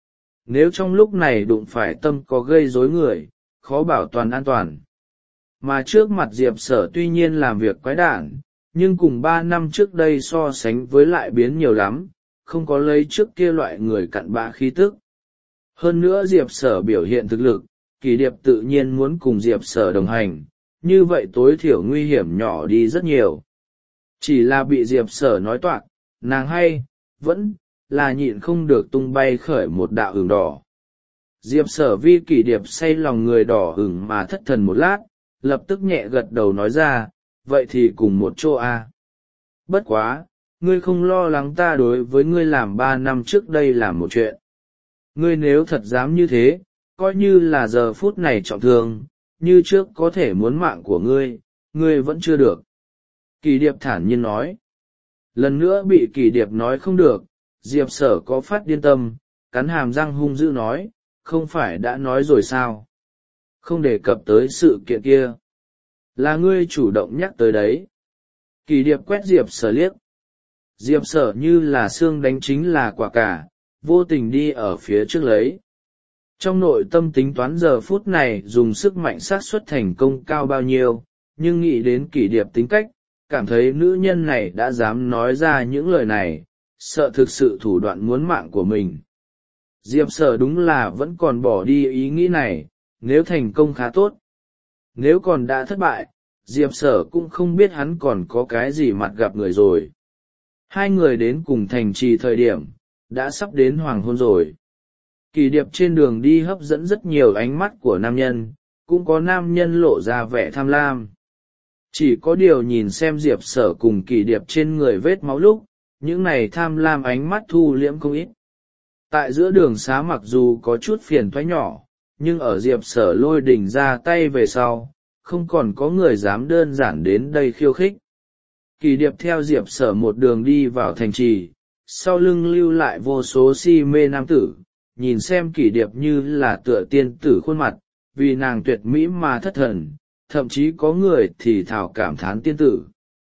Speaker 1: Nếu trong lúc này đụng phải tâm có gây rối người, khó bảo toàn an toàn. Mà trước mặt Diệp Sở tuy nhiên làm việc quái đản, nhưng cùng 3 năm trước đây so sánh với lại biến nhiều lắm, không có lấy trước kia loại người cặn bã khí tức. Hơn nữa Diệp Sở biểu hiện thực lực, Kỷ Điệp tự nhiên muốn cùng Diệp Sở đồng hành, như vậy tối thiểu nguy hiểm nhỏ đi rất nhiều. Chỉ là bị Diệp Sở nói toạc, nàng hay, vẫn, là nhịn không được tung bay khởi một đạo ửng đỏ. Diệp Sở vi Kỷ Điệp say lòng người đỏ ửng mà thất thần một lát, lập tức nhẹ gật đầu nói ra, vậy thì cùng một chỗ a. Bất quá, ngươi không lo lắng ta đối với ngươi làm 3 năm trước đây làm một chuyện. Ngươi nếu thật dám như thế, coi như là giờ phút này trọng thương, như trước có thể muốn mạng của ngươi, ngươi vẫn chưa được. Kỷ Điệp thản nhiên nói. Lần nữa bị Kỷ Điệp nói không được, Diệp Sở có phát điên tâm, cắn hàm răng hung dữ nói, không phải đã nói rồi sao? Không đề cập tới sự kiện kia. Là ngươi chủ động nhắc tới đấy. Kỷ Điệp quét Diệp Sở liếc. Diệp Sở như là xương đánh chính là quả cả, vô tình đi ở phía trước lấy. Trong nội tâm tính toán giờ phút này dùng sức mạnh xác suất thành công cao bao nhiêu, nhưng nghĩ đến Kỷ Điệp tính cách, cảm thấy nữ nhân này đã dám nói ra những lời này, sợ thực sự thủ đoạn muốn mạng của mình. Diệp Sở đúng là vẫn còn bỏ đi ý nghĩ này, nếu thành công khá tốt. Nếu còn đã thất bại, Diệp Sở cũng không biết hắn còn có cái gì mặt gặp người rồi. Hai người đến cùng thành trì thời điểm, đã sắp đến hoàng hôn rồi. Kỷ Điệp trên đường đi hấp dẫn rất nhiều ánh mắt của nam nhân, cũng có nam nhân lộ ra vẻ tham lam. Chỉ có điều nhìn xem Diệp Sở cùng Kỷ Điệp trên người vết máu lúc, những này tham lam ánh mắt thu liễm không ít. Tại giữa đường xá mặc dù có chút phiền toái nhỏ, nhưng ở Diệp Sở lôi đỉnh ra tay về sau, không còn có người dám đơn giản đến đây khiêu khích. Kỷ Điệp theo Diệp Sở một đường đi vào thành trì, sau lưng lưu lại vô số si mê nam tử, nhìn xem Kỷ Điệp như là tựa tiên tử khuôn mặt, vì nàng tuyệt mỹ mà thất thần, thậm chí có người thì thảo cảm thán tiên tử.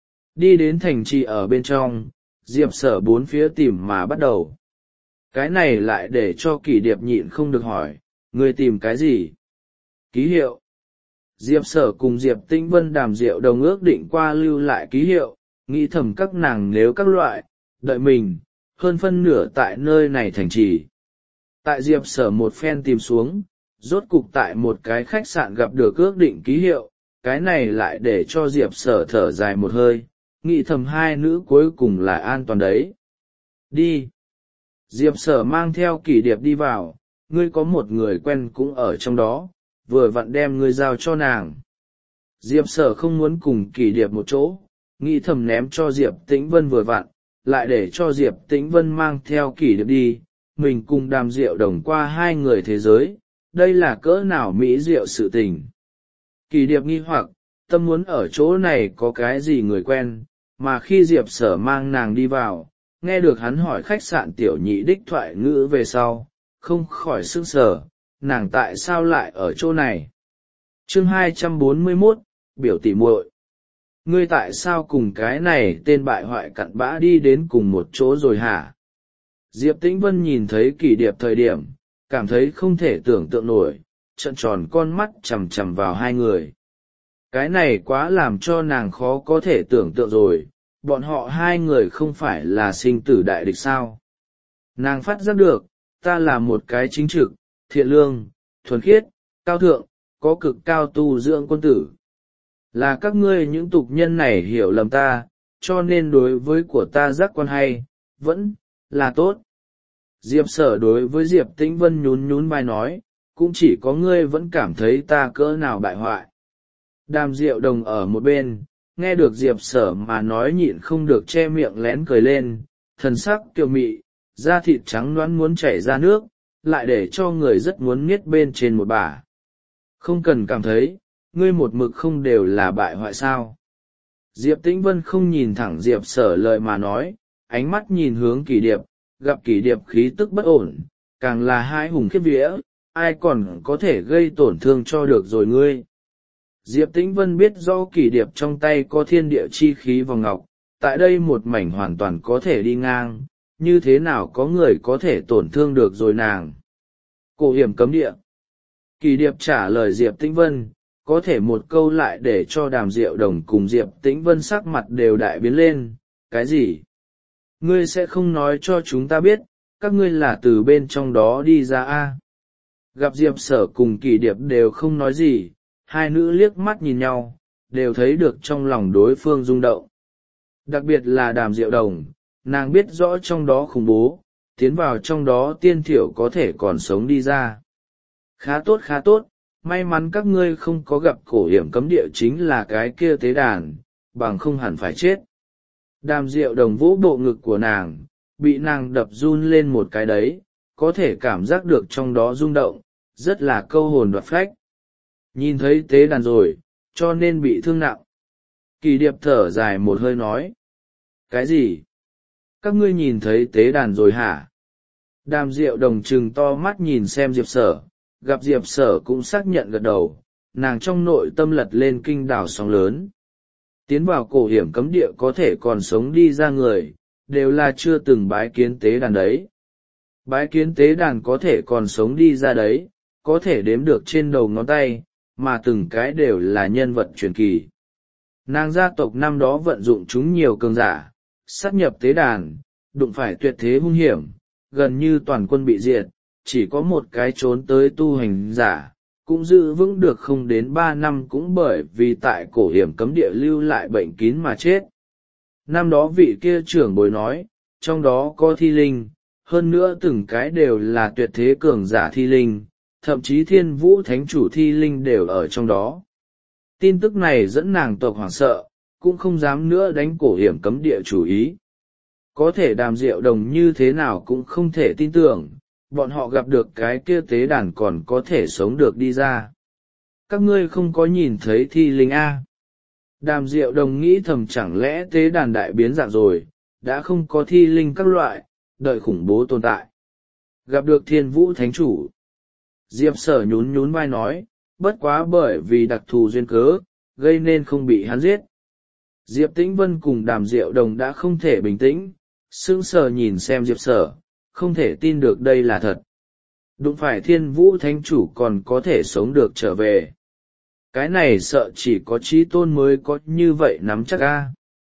Speaker 1: Đi đến thành trì ở bên trong, Diệp Sở bốn phía tìm mà bắt đầu. Cái này lại để cho Kỷ Điệp nhịn không được hỏi, ngươi tìm cái gì? Ký hiệu. Diệp Sở cùng Diệp Tĩnh Vân đàm rượu đồng ước định qua lưu lại ký hiệu, nghĩ thầm các nàng nếu các loại, đợi mình, hơn phân nửa tại nơi này thành trì. Tại Diệp Sở một phen tìm xuống, rốt cục tại một cái khách sạn gặp được ước định ký hiệu, cái này lại để cho Diệp Sở thở dài một hơi, nghĩ thầm hai nữ cuối cùng là an toàn đấy. Đi. Diệp Sở mang theo Kỷ Điệp đi vào, ngươi có một người quen cũng ở trong đó, vừa vặn đem ngươi giao cho nàng. Diệp Sở không muốn cùng Kỷ Điệp một chỗ, nghĩ thầm ném cho Diệp Tĩnh Vân vừa vặn, lại để cho Diệp Tĩnh Vân mang theo Kỷ Điệp đi, mình cùng đàm rượu đồng qua hai người thế giới, đây là cỡ nào mỹ diệu sự tình. Kỷ Điệp nghi hoặc, tâm muốn ở chỗ này có cái gì người quen, mà khi Diệp Sở mang nàng đi vào, nghe được hắn hỏi khách sạn tiểu nhị đích thoại ngữ về sau không khỏi sững sờ, nàng tại sao lại ở chỗ này. Chương 241, biểu tỉ muội. Ngươi tại sao cùng cái này tên bại hoại cặn bã đi đến cùng một chỗ rồi hả? Diệp Tĩnh Vân nhìn thấy Kỷ Điệp thời điểm cảm thấy không thể tưởng tượng nổi, trợn tròn con mắt chằm chằm vào hai người. Cái này quá làm cho nàng khó có thể tưởng tượng rồi, bọn họ hai người không phải là sinh tử đại địch sao? Nàng phát giác được, ta là một cái chính trực, thiện lương, thuần khiết, cao thượng, có cực cao tu dưỡng quân tử. Là các ngươi những tục nhân này hiểu lầm ta, cho nên đối với của ta giác quan hay, vẫn là tốt. Diệp Sở đối với Diệp Tĩnh Vân nhún nhún vai nói, cũng chỉ có ngươi vẫn cảm thấy ta cỡ nào bại hoại. Đàm Diệu Đồng ở một bên, nghe được Diệp Sở mà nói nhịn không được che miệng lén cười lên, thần sắc kiều mị, da thịt trắng nõn muốn chảy ra nước, lại để cho người rất muốn miết bên trên một bả. Không cần cảm thấy, ngươi một mực không đều là bại hoại sao. Diệp Tĩnh Vân không nhìn thẳng Diệp Sở lời mà nói, ánh mắt nhìn hướng Kỷ Điệp, gặp Kỷ Điệp khí tức bất ổn, càng là hai hùng khiếp vía, ai còn có thể gây tổn thương cho được rồi ngươi. Diệp Tĩnh Vân biết do Kỷ Điệp trong tay có thiên địa chi khí vòng ngọc, tại đây một mảnh hoàn toàn có thể đi ngang, như thế nào có người có thể tổn thương được rồi nàng. Cổ hiểm cấm địa. Kỷ Điệp trả lời Diệp Tĩnh Vân, có thể một câu lại để cho Đàm Diệu Đồng cùng Diệp Tĩnh Vân sắc mặt đều đại biến lên, cái gì? Ngươi sẽ không nói cho chúng ta biết, các ngươi là từ bên trong đó đi ra a? Gặp Diệp Sở cùng Kỷ Điệp đều không nói gì, hai nữ liếc mắt nhìn nhau, đều thấy được trong lòng đối phương rung động. Đặc biệt là Đàm Diệu Đồng, nàng biết rõ trong đó khủng bố, tiến vào trong đó tiên thiểu có thể còn sống đi ra. Khá tốt, may mắn các ngươi không có gặp cổ hiểm cấm địa chính là cái kia tế đàn, bằng không hẳn phải chết. Đàm Diệu Đồng vỗ bộ ngực của nàng, bị nàng đập run lên một cái đấy, có thể cảm giác được trong đó rung động, rất là câu hồn đoạt phách. Nhìn thấy tế đàn rồi, cho nên bị thương nặng. Kỷ Điệp thở dài một hơi nói. Cái gì? Các ngươi nhìn thấy tế đàn rồi hả? Đàm Diệu Đồng trừng to mắt nhìn xem Diệp Sở, gặp Diệp Sở cũng xác nhận gật đầu, nàng trong nội tâm lật lên kinh đảo sóng lớn. Tiến vào cổ hiểm cấm địa có thể còn sống đi ra người, đều là chưa từng bái kiến tế đàn đấy. Bái kiến tế đàn có thể còn sống đi ra đấy, có thể đếm được trên đầu ngón tay, mà từng cái đều là nhân vật truyền kỳ. Nàng gia tộc năm đó vận dụng chúng nhiều cường giả, sát nhập tế đàn, đụng phải tuyệt thế hung hiểm, gần như toàn quân bị diệt, chỉ có một cái trốn tới tu hành giả, cũng giữ vững được không đến 3 năm cũng bởi vì tại cổ hiểm cấm địa lưu lại bệnh kín mà chết. Năm đó vị kia trưởng bối nói, trong đó có thi linh, hơn nữa từng cái đều là tuyệt thế cường giả thi linh, thậm chí thiên vũ thánh chủ thi linh đều ở trong đó. Tin tức này dẫn nàng tộc hoảng sợ, cũng không dám nữa đánh cổ hiểm cấm địa chủ ý. Có thể Đàm Diệu Đồng như thế nào cũng không thể tin tưởng, bọn họ gặp được cái kia tế đàn còn có thể sống được đi ra. Các ngươi không có nhìn thấy thi linh A. Đàm Diệu Đồng nghĩ thầm chẳng lẽ tế đàn đại biến dạng rồi, đã không có thi linh các loại, đợi khủng bố tồn tại. Gặp được thiên vũ thánh chủ. Diệp Sở nhún nhún vai nói, bất quá bởi vì đặc thù duyên cớ, gây nên không bị hắn giết. Diệp Tĩnh Vân cùng Đàm Diệu Đồng đã không thể bình tĩnh, sững sờ nhìn xem Diệp Sở, không thể tin được đây là thật. Đụng phải thiên vũ thánh chủ còn có thể sống được trở về. Cái này sợ chỉ có chí tôn mới có như vậy nắm chắc a.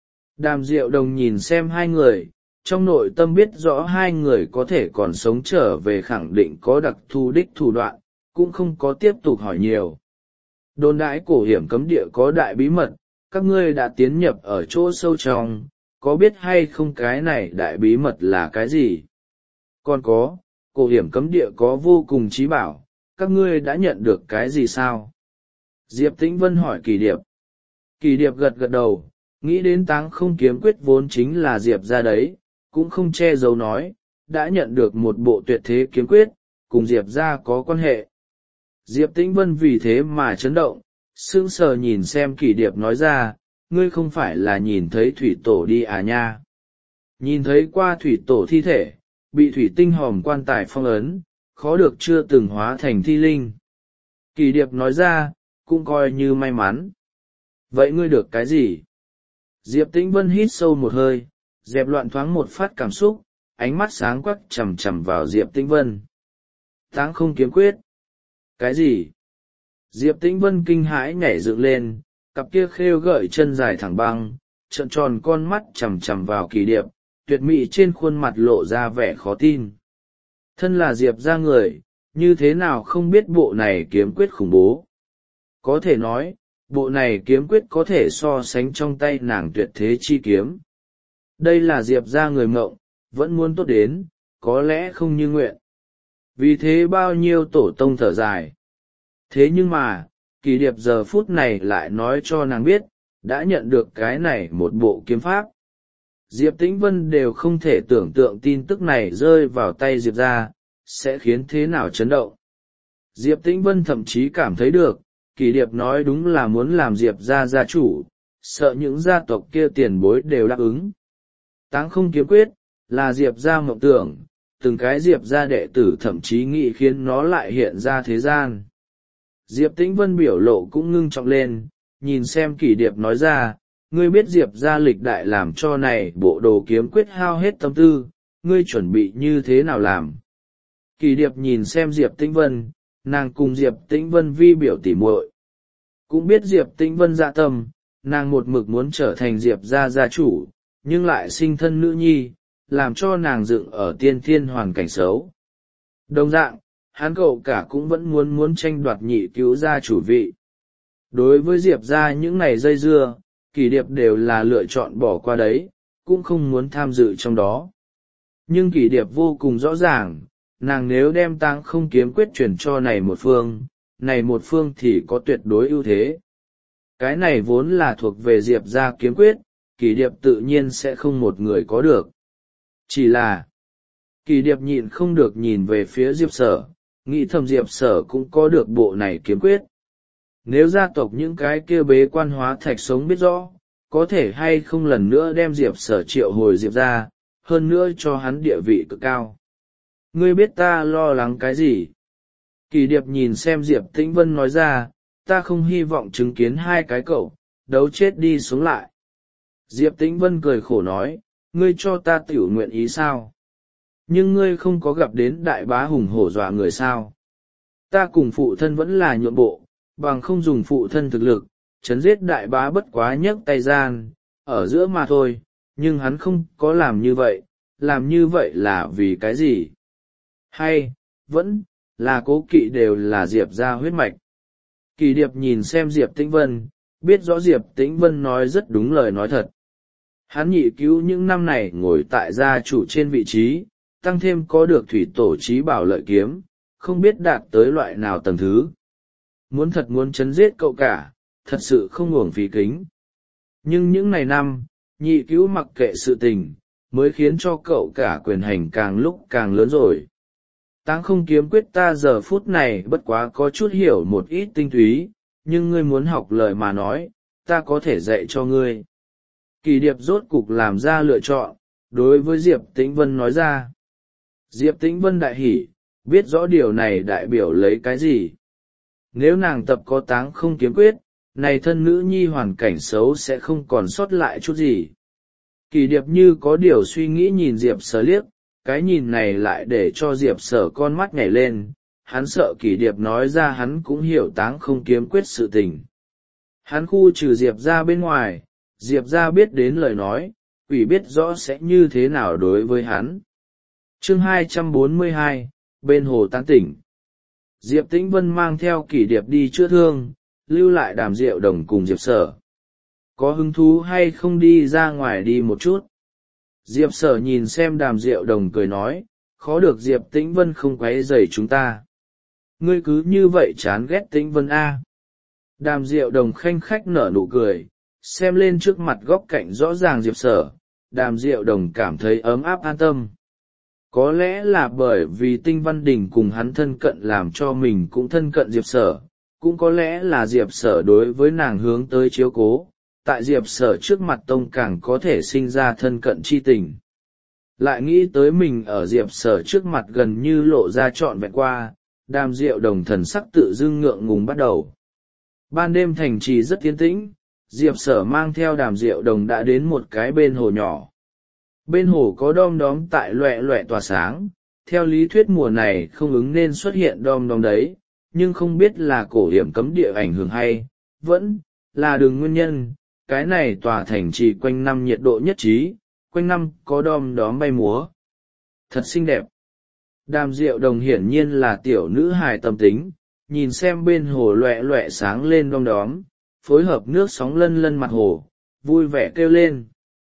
Speaker 1: Đàm Diệu Đồng nhìn xem hai người, trong nội tâm biết rõ hai người có thể còn sống trở về khẳng định có đặc thù đích thủ đoạn, cũng không có tiếp tục hỏi nhiều. Đồn đãi cổ hiểm cấm địa có đại bí mật, các ngươi đã tiến nhập ở chỗ sâu trong, có biết hay không cái này đại bí mật là cái gì? Còn có, cổ hiểm cấm địa có vô cùng trí bảo, các ngươi đã nhận được cái gì sao? Diệp Tĩnh Vân hỏi Kỷ Điệp. Kỷ Điệp gật gật đầu, nghĩ đến Táng Không Kiếm Quyết vốn chính là Diệp ra đấy, cũng không che giấu nói, đã nhận được một bộ tuyệt thế kiếm quyết, cùng Diệp ra có quan hệ. Diệp Tĩnh Vân vì thế mà chấn động, sững sờ nhìn xem Kỷ Điệp nói ra, ngươi không phải là nhìn thấy thủy tổ đi à nha. Nhìn thấy qua thủy tổ thi thể, bị thủy tinh hòm quan tài phong ấn, khó được chưa từng hóa thành thi linh. Kỳ điệp nói ra, cũng coi như may mắn. Vậy ngươi được cái gì? Diệp Tĩnh Vân hít sâu một hơi, dẹp loạn thoáng một phát cảm xúc, ánh mắt sáng quắc chằm chằm vào Diệp Tĩnh Vân. Táng không kiếm quyết. Cái gì? Diệp Tĩnh Vân kinh hãi nhảy dựng lên, cặp kia khêu gợi chân dài thẳng băng, trợn tròn con mắt chằm chằm vào Kỳ điệp, tuyệt mỹ trên khuôn mặt lộ ra vẻ khó tin. Thân là Diệp ra người, như thế nào không biết bộ này kiếm quyết khủng bố? Có thể nói, bộ này kiếm quyết có thể so sánh trong tay nàng tuyệt thế chi kiếm. Đây là Diệp ra người mộng, vẫn muốn tốt đến, có lẽ không như nguyện. Vì thế bao nhiêu tổ tông thở dài. Thế nhưng mà, Kỳ điệp giờ phút này lại nói cho nàng biết, đã nhận được cái này một bộ kiếm pháp. Diệp Tĩnh Vân đều không thể tưởng tượng tin tức này rơi vào tay Diệp ra, sẽ khiến thế nào chấn động. Diệp Tĩnh Vân thậm chí cảm thấy được, Kỳ điệp nói đúng là muốn làm Diệp ra gia chủ, sợ những gia tộc kia tiền bối đều đáp ứng. Táng không kiếm quyết, là Diệp ra mộng tưởng, từng cái Diệp ra đệ tử thậm chí nghĩ khiến nó lại hiện ra thế gian. Diệp Tĩnh Vân biểu lộ cũng ngưng trọng lên, nhìn xem Kỳ điệp nói ra, ngươi biết Diệp ra lịch đại làm cho này bộ đồ kiếm quyết hao hết tâm tư, ngươi chuẩn bị như thế nào làm? Kỳ điệp nhìn xem Diệp Tĩnh Vân, nàng cùng Diệp Tĩnh Vân vi biểu tỉ muội, cũng biết Diệp Tĩnh Vân dạ tâm, nàng một mực muốn trở thành Diệp gia gia chủ, nhưng lại sinh thân nữ nhi, làm cho nàng dựng ở tiên thiên hoàn cảnh xấu. Đồng dạng, hắn cậu cả cũng vẫn muốn tranh đoạt nhị cứu gia chủ vị. Đối với Diệp gia những ngày dây dưa, Kỳ điệp đều là lựa chọn bỏ qua đấy, cũng không muốn tham dự trong đó. Nhưng Kỳ điệp vô cùng rõ ràng, nàng nếu đem táng không kiếm quyết chuyển cho này một phương thì có tuyệt đối ưu thế. Cái này vốn là thuộc về Diệp gia kiếm quyết, Kỳ điệp tự nhiên sẽ không một người có được. Chỉ là, Kỳ điệp nhịn không được nhìn về phía Diệp Sở, nghĩ thầm Diệp Sở cũng có được bộ này kiếm quyết. Nếu gia tộc những cái kia bế quan hóa thạch sống biết rõ, có thể hay không lần nữa đem Diệp Sở triệu hồi Diệp ra, hơn nữa cho hắn địa vị cực cao. Ngươi biết ta lo lắng cái gì? Kỳ điệp nhìn xem Diệp Tĩnh Vân nói ra, ta không hy vọng chứng kiến hai cái cậu, đấu chết đi xuống lại. Diệp Tĩnh Vân cười khổ nói, ngươi cho ta tiểu nguyện ý sao? Nhưng ngươi không có gặp đến đại bá hùng hổ dọa người sao? Ta cùng phụ thân vẫn là nhượng bộ, bằng không dùng phụ thân thực lực, chấn giết đại bá bất quá nhấc tay gian, ở giữa mà thôi, nhưng hắn không có làm như vậy là vì cái gì? Hay, vẫn, là cố kỵ đều là Diệp ra huyết mạch. Kỳ điệp nhìn xem Diệp Tĩnh Vân, biết rõ Diệp Tĩnh Vân nói rất đúng lời nói thật. Hắn nhị cứu những năm này ngồi tại gia chủ trên vị trí, tăng thêm có được thủy tổ trí bảo lợi kiếm, không biết đạt tới loại nào tầng thứ. Muốn chấn giết cậu cả, thật sự không uổng phí kính. Nhưng những ngày năm, nhị cứu mặc kệ sự tình, mới khiến cho cậu cả quyền hành càng lúc càng lớn rồi. Táng không kiếm quyết ta giờ phút này bất quá có chút hiểu một ít tinh túy, nhưng ngươi muốn học lời mà nói, ta có thể dạy cho ngươi. Kỳ điệp rốt cục làm ra lựa chọn, đối với Diệp Tĩnh Vân nói ra. Diệp Tĩnh Vân đại hỉ, biết rõ điều này đại biểu lấy cái gì. Nếu nàng tập có táng không kiếm quyết, này thân nữ nhi hoàn cảnh xấu sẽ không còn sót lại chút gì. Kỳ điệp như có điều suy nghĩ nhìn Diệp Sở liếc, cái nhìn này lại để cho Diệp Sở con mắt nhảy lên, hắn sợ Kỳ điệp nói ra hắn cũng hiểu táng không kiếm quyết sự tình. Hắn khu trừ Diệp ra bên ngoài, Diệp ra biết đến lời nói, quỷ biết rõ sẽ như thế nào đối với hắn. Chương 242, bên hồ tán tỉnh. Diệp Tĩnh Vân mang theo Kỳ điệp đi chữa thương, lưu lại Đàm Diệu Đồng cùng Diệp Sở. Có hứng thú hay không đi ra ngoài đi một chút? Diệp Sở nhìn xem Đàm Diệu Đồng cười nói, khó được Diệp Tĩnh Vân không quấy rầy chúng ta. Ngươi cứ như vậy chán ghét Tĩnh Vân a? Đàm Diệu Đồng khanh khách nở nụ cười, xem lên trước mặt góc cạnh rõ ràng Diệp Sở, Đàm Diệu Đồng cảm thấy ấm áp an tâm. Có lẽ là bởi vì Tinh Văn Đình cùng hắn thân cận làm cho mình cũng thân cận Diệp Sở, cũng có lẽ là Diệp Sở đối với nàng hướng tới chiếu cố, tại Diệp Sở trước mặt tông càng có thể sinh ra thân cận chi tình. lại nghĩ tới mình ở Diệp Sở trước mặt gần như lộ ra trọn vẹn qua, Đàm Diệu Đồng thần sắc tự dưng ngượng ngùng bắt đầu. Ban đêm thành trì rất yên tĩnh, Diệp Sở mang theo Đàm Diệu Đồng đã đến một cái bên hồ nhỏ. Bên hồ có đom đóm tại loẹ loẹ tỏa sáng, theo lý thuyết mùa này không ứng nên xuất hiện đom đóm đấy, nhưng không biết là cổ hiểm cấm địa ảnh hưởng hay vẫn là đường nguyên nhân. Cái này tòa thành trì quanh năm nhiệt độ nhất trí, quanh năm có đom đóm bay múa, thật xinh đẹp. Đàm Diệu Đồng hiển nhiên là tiểu nữ hài tâm tính, nhìn xem bên hồ loẹ loẹ sáng lên đom đóm, phối hợp nước sóng lân lân mặt hồ, vui vẻ kêu lên.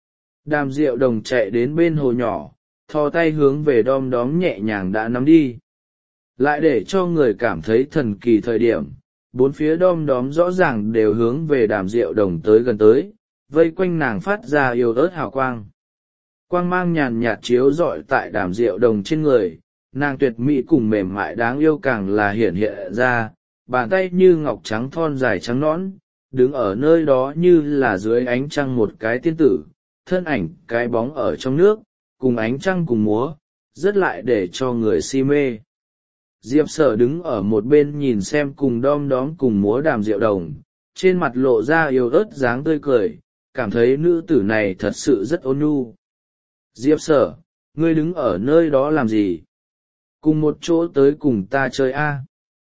Speaker 1: Đàm Diệu Đồng chạy đến bên hồ nhỏ, thò tay hướng về đom đóm nhẹ nhàng đã nắm đi. Lại để cho người cảm thấy thần kỳ thời điểm, bốn phía đom đóm rõ ràng đều hướng về Đàm Diệu Đồng tới gần tới, vây quanh nàng phát ra yếu ớt hào quang. Quang mang nhàn nhạt chiếu rọi tại Đàm Diệu Đồng trên người, nàng tuyệt mỹ cùng mềm mại đáng yêu càng là hiện hiện ra, bàn tay như ngọc trắng thon dài trắng nõn, đứng ở nơi đó như là dưới ánh trăng một cái tiên tử, thân ảnh cái bóng ở trong nước, cùng ánh trăng cùng múa, rất lại để cho người si mê. Diệp Sở đứng ở một bên nhìn xem cùng đom đóm cùng múa Đàm Diệu Đồng, trên mặt lộ ra yếu ớt dáng tươi cười, cảm thấy nữ tử này thật sự rất ôn nhu. Diệp Sở, ngươi đứng ở nơi đó làm gì? Cùng một chỗ tới cùng ta chơi a.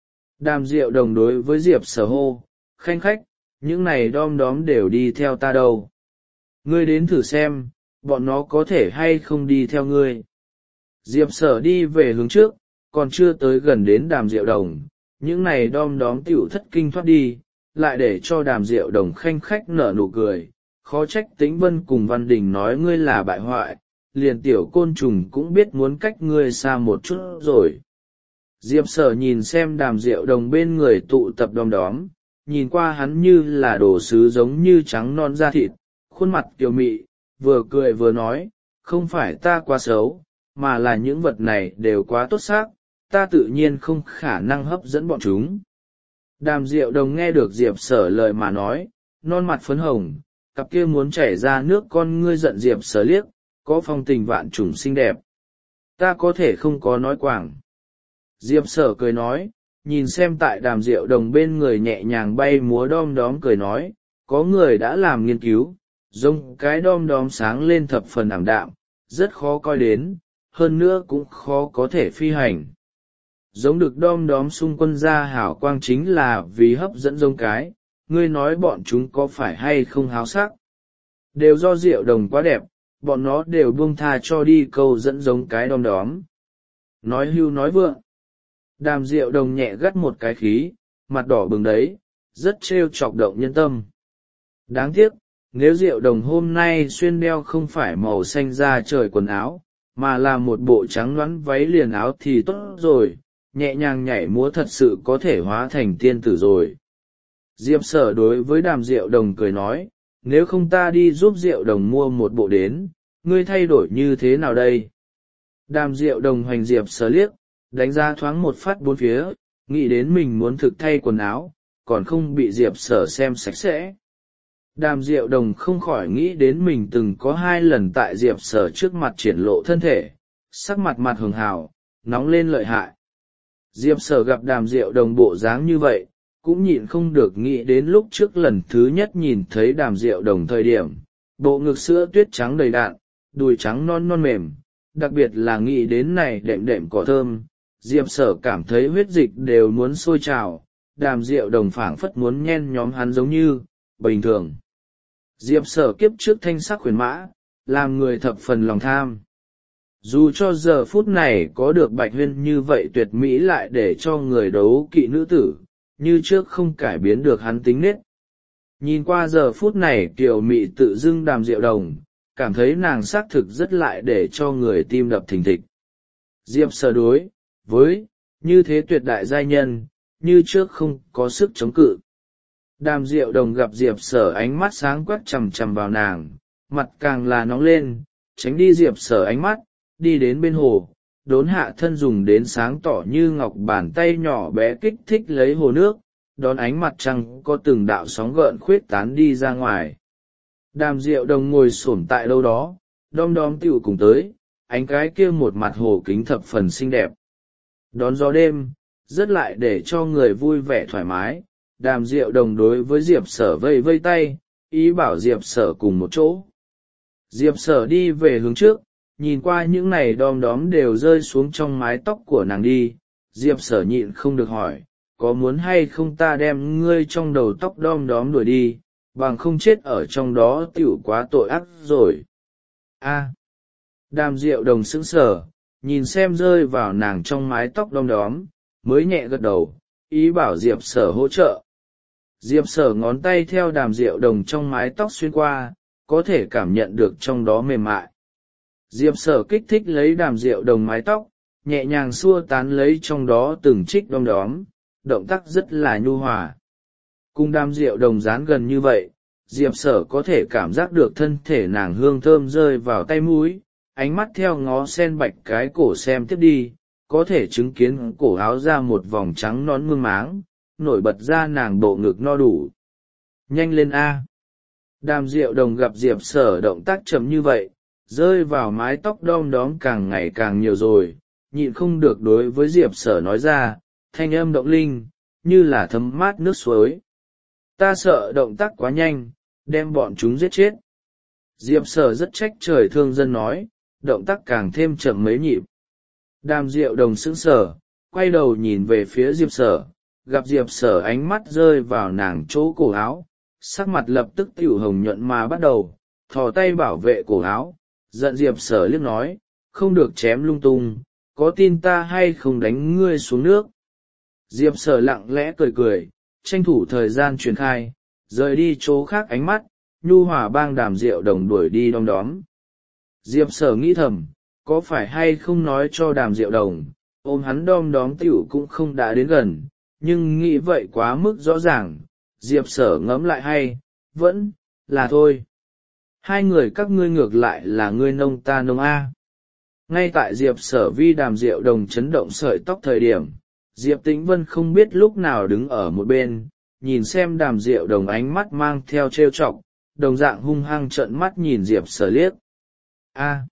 Speaker 1: Đàm Diệu Đồng đối với Diệp Sở hô, khanh khách, những này đom đóm đều đi theo ta đâu. Ngươi đến thử xem, bọn nó có thể hay không đi theo ngươi. Diệp Sở đi về hướng trước, còn chưa tới gần đến Đàm Diệu Đồng, những này đom đóm tiểu thất kinh thoát đi, lại để cho Đàm Diệu Đồng khanh khách nở nụ cười. Khó trách Tĩnh Vân cùng Văn Đình nói ngươi là bại hoại, liền tiểu côn trùng cũng biết muốn cách ngươi xa một chút rồi. Diệp Sở nhìn xem Đàm Diệu Đồng bên người tụ tập đom đóm, nhìn qua hắn như là đồ sứ giống như trắng non da thịt, khuôn mặt kiều mị, vừa cười vừa nói, không phải ta quá xấu, mà là những vật này đều quá tốt xác, ta tự nhiên không khả năng hấp dẫn bọn chúng. Đàm Diệu Đồng nghe được Diệp Sở lời mà nói, non mặt phấn hồng, cặp kia muốn chảy ra nước con ngươi giận Diệp Sở liếc, có phong tình vạn trùng xinh đẹp. Ta có thể không có nói quảng. Diệp Sở cười nói, nhìn xem tại Đàm Diệu Đồng bên người nhẹ nhàng bay múa đom đóm cười nói, có người đã làm nghiên cứu, giống cái đom đóm sáng lên thập phần ảm đạm, rất khó coi đến, hơn nữa cũng khó có thể phi hành. Giống được đom đóm xung quân ra hảo quang chính là vì hấp dẫn giống cái, ngươi nói bọn chúng có phải hay không háo sắc. Đều do Diệu Đồng quá đẹp, bọn nó đều buông tha cho đi câu dẫn giống cái đom đóm. Nói hưu nói vượng. Đàm Diệu Đồng nhẹ gắt một cái khí, mặt đỏ bừng đấy, rất trêu chọc động nhân tâm. Đáng tiếc, nếu Diệu Đồng hôm nay xuyên đeo không phải màu xanh da trời quần áo, mà là một bộ trắng nõn váy liền áo thì tốt rồi, nhẹ nhàng nhảy múa thật sự có thể hóa thành tiên tử rồi. Diệp Sở đối với Đàm Diệu Đồng cười nói, nếu không ta đi giúp Diệu Đồng mua một bộ đến, ngươi thay đổi như thế nào đây? Đàm Diệu Đồng hoành Diệp Sở liếc, đánh ra thoáng một phát bốn phía, nghĩ đến mình muốn thực thay quần áo, còn không bị Diệp Sở xem sạch sẽ. Đàm Diệu Đồng không khỏi nghĩ đến mình từng có 2 lần tại Diệp Sở trước mặt triển lộ thân thể, sắc mặt mặt hường hào, nóng lên lợi hại. Diệp Sở gặp Đàm Diệu Đồng bộ dáng như vậy, cũng nhịn không được nghĩ đến lúc trước lần thứ nhất nhìn thấy Đàm Diệu Đồng thời điểm, bộ ngực sữa tuyết trắng đầy đạn, đùi trắng non non mềm, đặc biệt là nghĩ đến này đệm đệm cỏ thơm, Diệp Sở cảm thấy huyết dịch đều muốn sôi trào, Đàm Diệu Đồng phảng phất muốn nhen nhóm hắn giống như bình thường. Diệp Sở kiếp trước thanh sắc huyền mã, làm người thập phần lòng tham. Dù cho giờ phút này có được Bạch Huyên như vậy tuyệt mỹ lại để cho người đấu kỵ nữ tử, như trước không cải biến được hắn tính nết. Nhìn qua giờ phút này kiều mị tự dưng Đàm Diệu Đồng, cảm thấy nàng xác thực rất lại để cho người tim đập thình thịch. Diệp Sở đối với như thế tuyệt đại giai nhân, như trước không có sức chống cự. Đàm Diệu Đồng gặp Diệp Sở ánh mắt sáng quắc chằm chằm vào nàng, mặt càng là nóng lên, tránh đi Diệp Sở ánh mắt, đi đến bên hồ, đốn hạ thân dùng đến sáng tỏ như ngọc bàn tay nhỏ bé kích thích lấy hồ nước, đón ánh mặt trăng có từng đạo sóng gợn khuyết tán đi ra ngoài. Đàm Diệu Đồng ngồi xổm tại đâu đó, đom đóm tiểu cùng tới, ánh cái kia một mặt hồ kính thập phần xinh đẹp. Đón gió đêm rất lại để cho người vui vẻ thoải mái. Đàm Diệu Đồng đối với Diệp Sở vây vây tay, ý bảo Diệp Sở cùng một chỗ. Diệp Sở đi về hướng trước, nhìn qua những này đom đóm đều rơi xuống trong mái tóc của nàng đi. Diệp Sở nhịn không được hỏi, có muốn hay không ta đem ngươi trong đầu tóc đom đóm đuổi đi, bằng không chết ở trong đó tiểu quá tội ác rồi. A. Đàm Diệu Đồng sững sờ, nhìn xem rơi vào nàng trong mái tóc đom đóm, mới nhẹ gật đầu, ý bảo Diệp Sở hỗ trợ. Diệp Sở ngón tay theo Đàm Diệu Đồng trong mái tóc xuyên qua, có thể cảm nhận được trong đó mềm mại. Diệp Sở kích thích lấy Đàm Diệu Đồng mái tóc, nhẹ nhàng xua tán lấy trong đó từng trích đom đóm, động tác rất là nhu hòa. Cùng Đàm Diệu Đồng dán gần như vậy, Diệp Sở có thể cảm giác được thân thể nàng hương thơm rơi vào tay mũi, ánh mắt theo ngó sen bạch cái cổ xem tiếp đi, có thể chứng kiến cổ áo ra một vòng trắng nón mương máng, nổi bật ra nàng bộ ngực no đủ. Nhanh lên A. Đàm Diệu Đồng gặp Diệp Sở động tác chậm như vậy, rơi vào mái tóc đom đóm càng ngày càng nhiều rồi, nhịn không được đối với Diệp Sở nói ra, thanh âm động linh, như là thấm mát nước suối. Ta sợ động tác quá nhanh, đem bọn chúng giết chết. Diệp Sở rất trách trời thương dân nói, động tác càng thêm chậm mấy nhịp. Đàm Diệu Đồng sững sờ, quay đầu nhìn về phía Diệp Sở, gặp Diệp Sở ánh mắt rơi vào nàng chỗ cổ áo, sắc mặt lập tức tiểu hồng nhuận mà bắt đầu, thò tay bảo vệ cổ áo, giận Diệp Sở liếc nói, không được chém lung tung, có tin ta hay không đánh ngươi xuống nước. Diệp Sở lặng lẽ cười cười, tranh thủ thời gian truyền khai, rời đi chỗ khác ánh mắt, nhu hòa bang Đàm Diệu Đồng đuổi đi đom đóm. Diệp Sở nghĩ thầm, có phải hay không nói cho Đàm Diệu Đồng, ôm hắn đom đóm tiểu cũng không đã đến gần, nhưng nghĩ vậy quá mức rõ ràng, Diệp Sở ngẫm lại hay, vẫn là thôi. Hai người các ngươi ngược lại là ngươi nông ta nông A. Ngay tại Diệp Sở vi Đàm Diệu Đồng chấn động sợi tóc thời điểm, Diệp Tĩnh Vân không biết lúc nào đứng ở một bên, nhìn xem Đàm Diệu Đồng ánh mắt mang theo trêu chọc, đồng dạng hung hăng trợn mắt nhìn Diệp Sở liếc. A.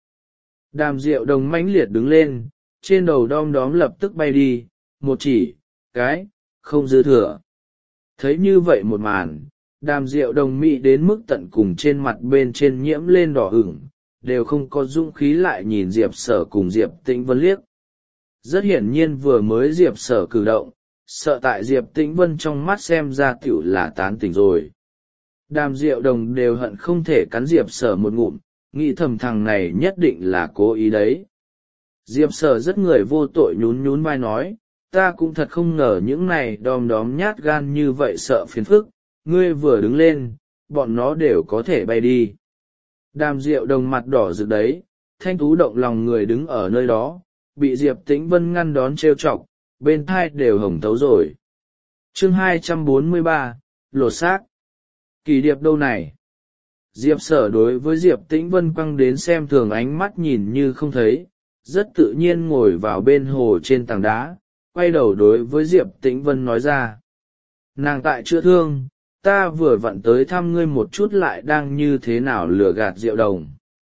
Speaker 1: Đàm Diệu Đồng mãnh liệt đứng lên, trên đầu đom đóm lập tức bay đi, một chỉ, cái, không dư thừa. Thấy như vậy một màn, Đàm Diệu Đồng mị đến mức tận cùng trên mặt bên trên nhiễm lên đỏ ửng, đều không có dũng khí lại nhìn Diệp Sở cùng Diệp Tĩnh Vân liếc. Rất hiển nhiên vừa mới Diệp Sở cử động, sợ tại Diệp Tĩnh Vân trong mắt xem ra tiểu là tán tỉnh rồi. Đàm Diệu Đồng đều hận không thể cắn Diệp Sở một ngụm, nghĩ thầm thằng này nhất định là cố ý đấy. Diệp Sở rất người vô tội nhún nhún vai nói, ta cũng thật không ngờ những này đom đóm nhát gan như vậy sợ phiền phức, ngươi vừa đứng lên, bọn nó đều có thể bay đi. Đàm Diệu Đồng mặt đỏ rực đấy, thanh tú động lòng người đứng ở nơi đó, bị Diệp Tĩnh Vân ngăn đón trêu chọc, bên thai đều hồng thấu rồi. Chương 243, lột xác. Kỳ điệp đâu này? Diệp Sở đối với Diệp Tĩnh Vân quăng đến xem thường ánh mắt nhìn như không thấy, rất tự nhiên ngồi vào bên hồ trên tảng đá, quay đầu đối với Diệp Tĩnh Vân nói ra. Nàng tại chữa thương, ta vừa vặn tới thăm ngươi một chút lại đang như thế nào lừa gạt Diệu Đồng.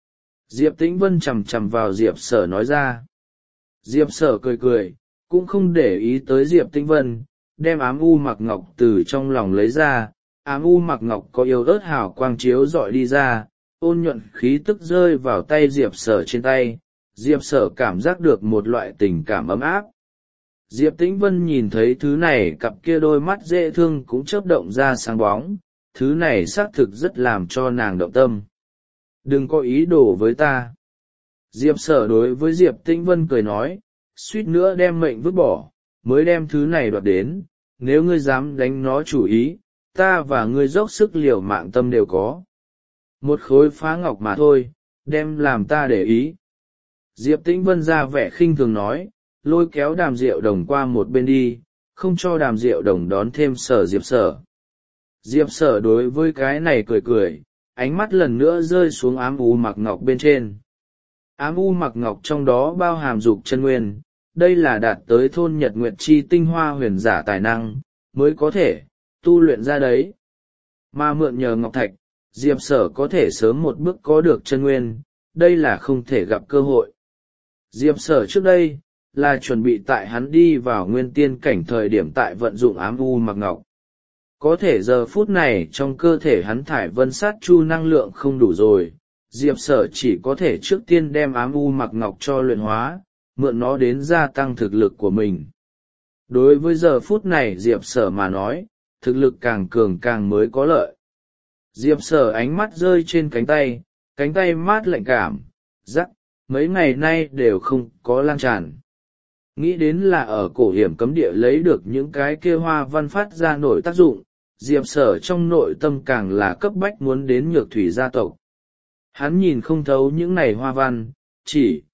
Speaker 1: Diệp Tĩnh Vân chằm chằm vào Diệp Sở nói ra. Diệp Sở cười cười, cũng không để ý tới Diệp Tĩnh Vân, đem ám u mặc ngọc từ trong lòng lấy ra, ám u mặc ngọc có yếu ớt hào quang chiếu dọi đi ra, ôn nhuận khí tức rơi vào tay Diệp Sở trên tay, Diệp Sở cảm giác được một loại tình cảm ấm áp. Diệp Tĩnh Vân nhìn thấy thứ này, cặp kia đôi mắt dễ thương cũng chớp động ra sáng bóng, thứ này xác thực rất làm cho nàng động tâm. Đừng có ý đồ với ta. Diệp Sở đối với Diệp Tĩnh Vân cười nói, suýt nữa đem mệnh vứt bỏ, mới đem thứ này đoạt đến, nếu ngươi dám đánh nó chủ ý, ta và ngươi dốc sức liều mạng tâm đều có. Một khối phá ngọc mà thôi, đem làm ta để ý. Diệp Tĩnh Vân ra vẻ khinh thường nói, lôi kéo Đàm Diệu Đồng qua một bên đi, không cho Đàm Diệu Đồng đón thêm Diệp Sở. Diệp Sở đối với cái này cười cười, ánh mắt lần nữa rơi xuống ám u mặc ngọc bên trên. Ám u mặc ngọc trong đó bao hàm dục chân nguyên, đây là đạt tới thôn nhật nguyệt chi tinh hoa huyền giả tài năng, mới có thể tu luyện ra đấy. Mà mượn nhờ ngọc thạch, Diệp Sở có thể sớm một bước có được chân nguyên, đây là không thể gặp cơ hội. Diệp Sở trước đây là chuẩn bị tại hắn đi vào nguyên tiên cảnh thời điểm tại vận dụng ám u mặc ngọc. Có thể giờ phút này trong cơ thể hắn thải vân sát chu năng lượng không đủ rồi, Diệp Sở chỉ có thể trước tiên đem ám u mặc ngọc cho luyện hóa, mượn nó đến gia tăng thực lực của mình. Đối với giờ phút này Diệp Sở mà nói, thực lực càng cường càng mới có lợi. Diệp Sở ánh mắt rơi trên cánh tay mát lạnh cảm, rắc, mấy ngày nay đều không có lan tràn. Nghĩ đến là ở cổ hiểm cấm địa lấy được những cái kia hoa văn phát ra nổi tác dụng, Diệp Sở trong nội tâm càng là cấp bách muốn đến Nhược Thủy gia tộc. Hắn nhìn không thấu những này hoa văn, chỉ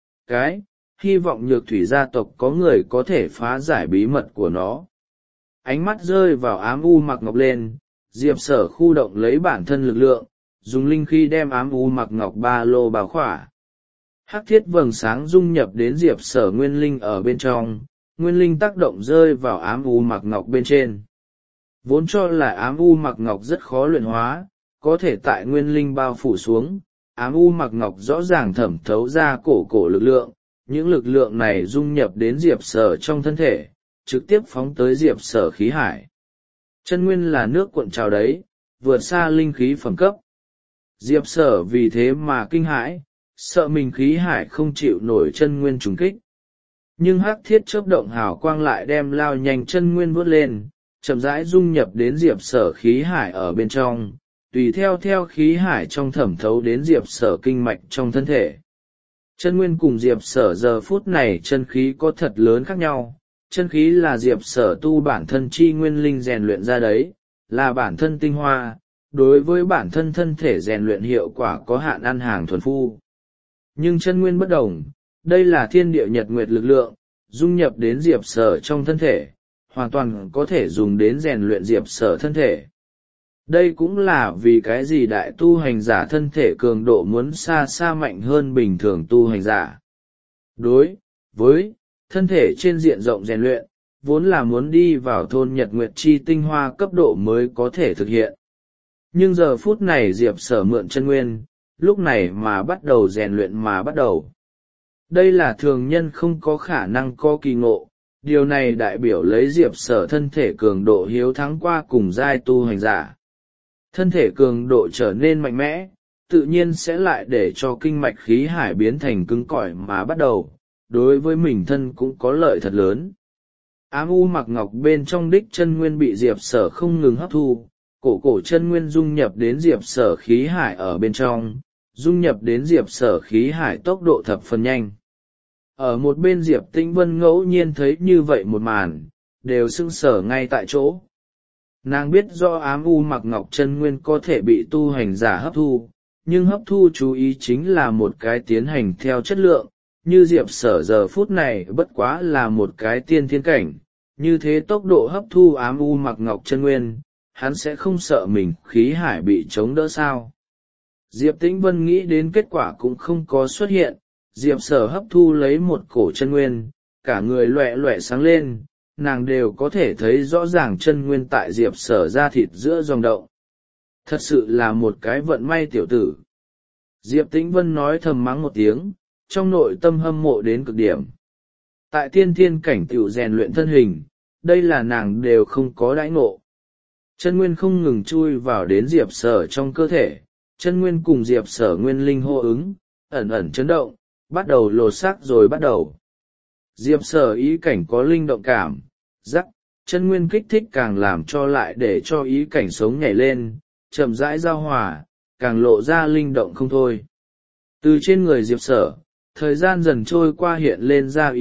Speaker 1: hy vọng Nhược Thủy gia tộc có người có thể phá giải bí mật của nó. Ánh mắt rơi vào ám u mặc ngọc lên, Diệp Sở khu động lấy bản thân lực lượng, dùng linh khí đem ám u mặc ngọc ba lô bao khỏa. Hắc thiết vầng sáng dung nhập đến Diệp Sở nguyên linh ở bên trong, nguyên linh tác động rơi vào ám u mặc ngọc bên trên. Vốn cho là ám u mặc ngọc rất khó luyện hóa, có thể tại nguyên linh bao phủ xuống, ám u mặc ngọc rõ ràng thẩm thấu ra cổ lực lượng, những lực lượng này dung nhập đến Diệp Sở trong thân thể, trực tiếp phóng tới Diệp Sở khí hải. Chân nguyên là nước cuộn trào đấy, vượt xa linh khí phẩm cấp. Diệp Sở vì thế mà kinh hãi, sợ mình khí hải không chịu nổi chân nguyên trùng kích. Nhưng hắc thiết chớp động hào quang lại đem lao nhanh chân nguyên vút lên, chậm rãi dung nhập đến Diệp Sở khí hải ở bên trong, tùy theo khí hải trong thẩm thấu đến Diệp Sở kinh mạch trong thân thể. Chân nguyên cùng Diệp Sở giờ phút này chân khí có thật lớn khác nhau, chân khí là Diệp Sở tu bản thân chi nguyên linh rèn luyện ra đấy, là bản thân tinh hoa, đối với bản thân thân thể rèn luyện hiệu quả có hạn ăn hàng thuần phu. Nhưng chân nguyên bất đồng, đây là thiên địa nhật nguyệt lực lượng, dung nhập đến Diệp Sở trong thân thể, hoàn toàn có thể dùng đến rèn luyện Diệp Sở thân thể. Đây cũng là vì cái gì đại tu hành giả thân thể cường độ muốn xa xa mạnh hơn bình thường tu hành giả. Đối với thân thể trên diện rộng rèn luyện, vốn là muốn đi vào thôn nhật nguyệt chi tinh hoa cấp độ mới có thể thực hiện. Nhưng giờ phút này Diệp Sở mượn chân nguyên, lúc này mà bắt đầu rèn luyện mà bắt đầu. Đây là thường nhân không có khả năng có kỳ ngộ, điều này đại biểu lấy Diệp Sở thân thể cường độ hiếu thắng qua cùng giai tu hành giả. Thân thể cường độ trở nên mạnh mẽ, tự nhiên sẽ lại để cho kinh mạch khí hải biến thành cứng cỏi mà bắt đầu, đối với mình thân cũng có lợi thật lớn. Ám u mặc ngọc bên trong đích chân nguyên bị Diệp Sở không ngừng hấp thu, cổ chân nguyên dung nhập đến Diệp Sở khí hải ở bên trong, dung nhập đến Diệp Sở khí hải tốc độ thập phần nhanh. Ở một bên Diệp Tĩnh Vân ngẫu nhiên thấy như vậy một màn, đều sững sờ ngay tại chỗ. Nàng biết do ám u mặc ngọc chân nguyên có thể bị tu hành giả hấp thu, nhưng hấp thu chú ý chính là một cái tiến hành theo chất lượng, như Diệp Sở giờ phút này bất quá là một cái tiên thiên cảnh, như thế tốc độ hấp thu ám u mặc ngọc chân nguyên, hắn sẽ không sợ mình khí hải bị chống đỡ sao. Diệp Tĩnh Vân nghĩ đến kết quả cũng không có xuất hiện, Diệp Sở hấp thu lấy một cổ chân nguyên, cả người loẹ loẹ sáng lên, nàng đều có thể thấy rõ ràng chân nguyên tại Diệp Sở da thịt giữa dòng động. Thật sự là một cái vận may tiểu tử. Diệp Tĩnh Vân nói thầm mắng một tiếng, trong nội tâm hâm mộ đến cực điểm. Tại tiên thiên cảnh tiểu rèn luyện thân hình, đây là nàng đều không có đãi ngộ. Chân nguyên không ngừng chui vào đến Diệp Sở trong cơ thể, chân nguyên cùng Diệp Sở nguyên linh hô ứng, ẩn ẩn chấn động, bắt đầu lột xác rồi bắt đầu. Diệp Sở ý cảnh có linh động cảm, rắc, chân nguyên kích thích càng làm cho lại để cho ý cảnh sống nhảy lên, chậm rãi giao hòa, càng lộ ra linh động không thôi. Từ trên người Diệp Sở, thời gian dần trôi qua hiện lên ra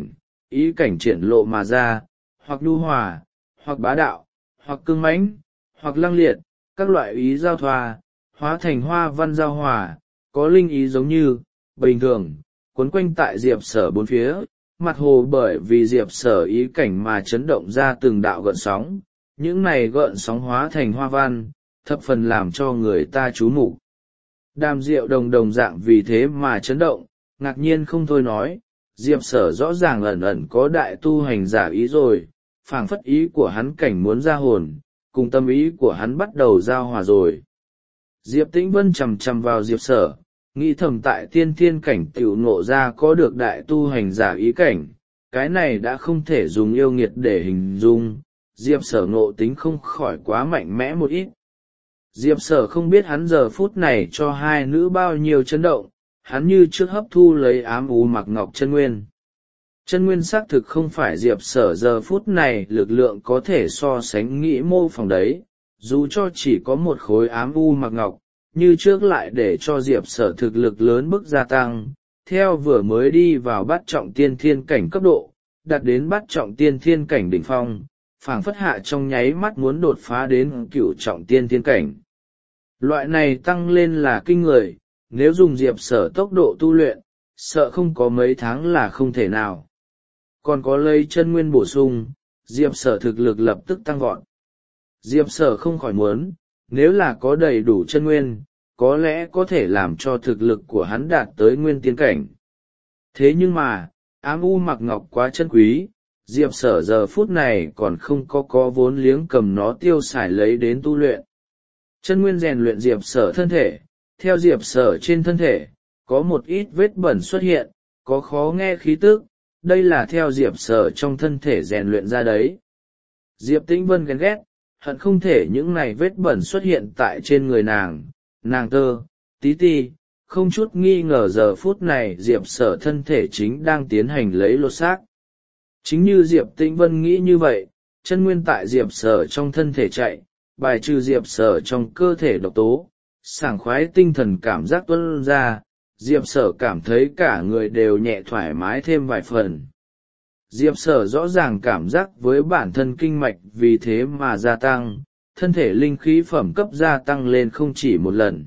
Speaker 1: ý cảnh triển lộ mà ra, hoặc nhu hòa, hoặc bá đạo, hoặc cương mãnh, hoặc lăng liệt, các loại ý giao thoa, hóa thành hoa văn giao hòa, có linh ý giống như, bình thường, quấn quanh tại Diệp Sở bốn phía, mặt hồ bởi vì Diệp Sở ý cảnh mà chấn động ra từng đạo gợn sóng, những này gợn sóng hóa thành hoa văn, thập phần làm cho người ta chú mục. Đàm Diệu đồng dạng vì thế mà chấn động, ngạc nhiên không thôi nói, Diệp Sở rõ ràng ẩn ẩn có đại tu hành giả ý rồi, phảng phất ý của hắn cảnh muốn ra hồn, cùng tâm ý của hắn bắt đầu giao hòa rồi. Diệp Tĩnh Vân chằm chằm vào Diệp Sở, nghĩ thầm tại tiên thiên cảnh tiểu ngộ ra có được đại tu hành giả ý cảnh, cái này đã không thể dùng yêu nghiệt để hình dung. Diệp Sở ngộ tính không khỏi quá mạnh mẽ một ít. Diệp Sở không biết hắn giờ phút này cho hai nữ bao nhiêu chấn động, hắn như trước hấp thu lấy ám u mặc ngọc chân nguyên. Chân nguyên xác thực không phải Diệp Sở giờ phút này lực lượng có thể so sánh nghĩ mô phỏng đấy, dù cho chỉ có một khối ám u mặc ngọc, như trước lại để cho Diệp Sở thực lực lớn mức gia tăng, theo vừa mới đi vào bát trọng tiên thiên cảnh cấp độ, đạt đến bát trọng tiên thiên cảnh đỉnh phong, phảng phất hạ trong nháy mắt muốn đột phá đến cửu trọng tiên thiên cảnh. Loại này tăng lên là kinh người, nếu dùng Diệp Sở tốc độ tu luyện, sợ không có mấy tháng là không thể nào. Còn có lấy chân nguyên bổ sung, Diệp Sở thực lực lập tức tăng vọt. Diệp Sở không khỏi muốn, nếu là có đầy đủ chân nguyên, có lẽ có thể làm cho thực lực của hắn đạt tới nguyên tiên cảnh. Thế nhưng mà, ám u mặc ngọc quá chân quý, Diệp Sở giờ phút này còn không có vốn liếng cầm nó tiêu xài lấy đến tu luyện. Chân nguyên rèn luyện Diệp Sở thân thể, theo Diệp Sở trên thân thể, có một ít vết bẩn xuất hiện, có khó nghe khí tức, đây là theo Diệp Sở trong thân thể rèn luyện ra đấy. Diệp Tĩnh Vân ghen ghét, hận không thể những này vết bẩn xuất hiện tại trên người nàng tơ, tí ti, không chút nghi ngờ giờ phút này Diệp Sở thân thể chính đang tiến hành lấy lột xác. Chính như Diệp Tĩnh Vân nghĩ như vậy, chân nguyên tại Diệp Sở trong thân thể chạy, bài trừ Diệp Sở trong cơ thể độc tố, sảng khoái tinh thần cảm giác tuôn ra, Diệp Sở cảm thấy cả người đều nhẹ thoải mái thêm vài phần. Diệp Sở rõ ràng cảm giác với bản thân kinh mạch vì thế mà gia tăng, thân thể linh khí phẩm cấp gia tăng lên không chỉ một lần.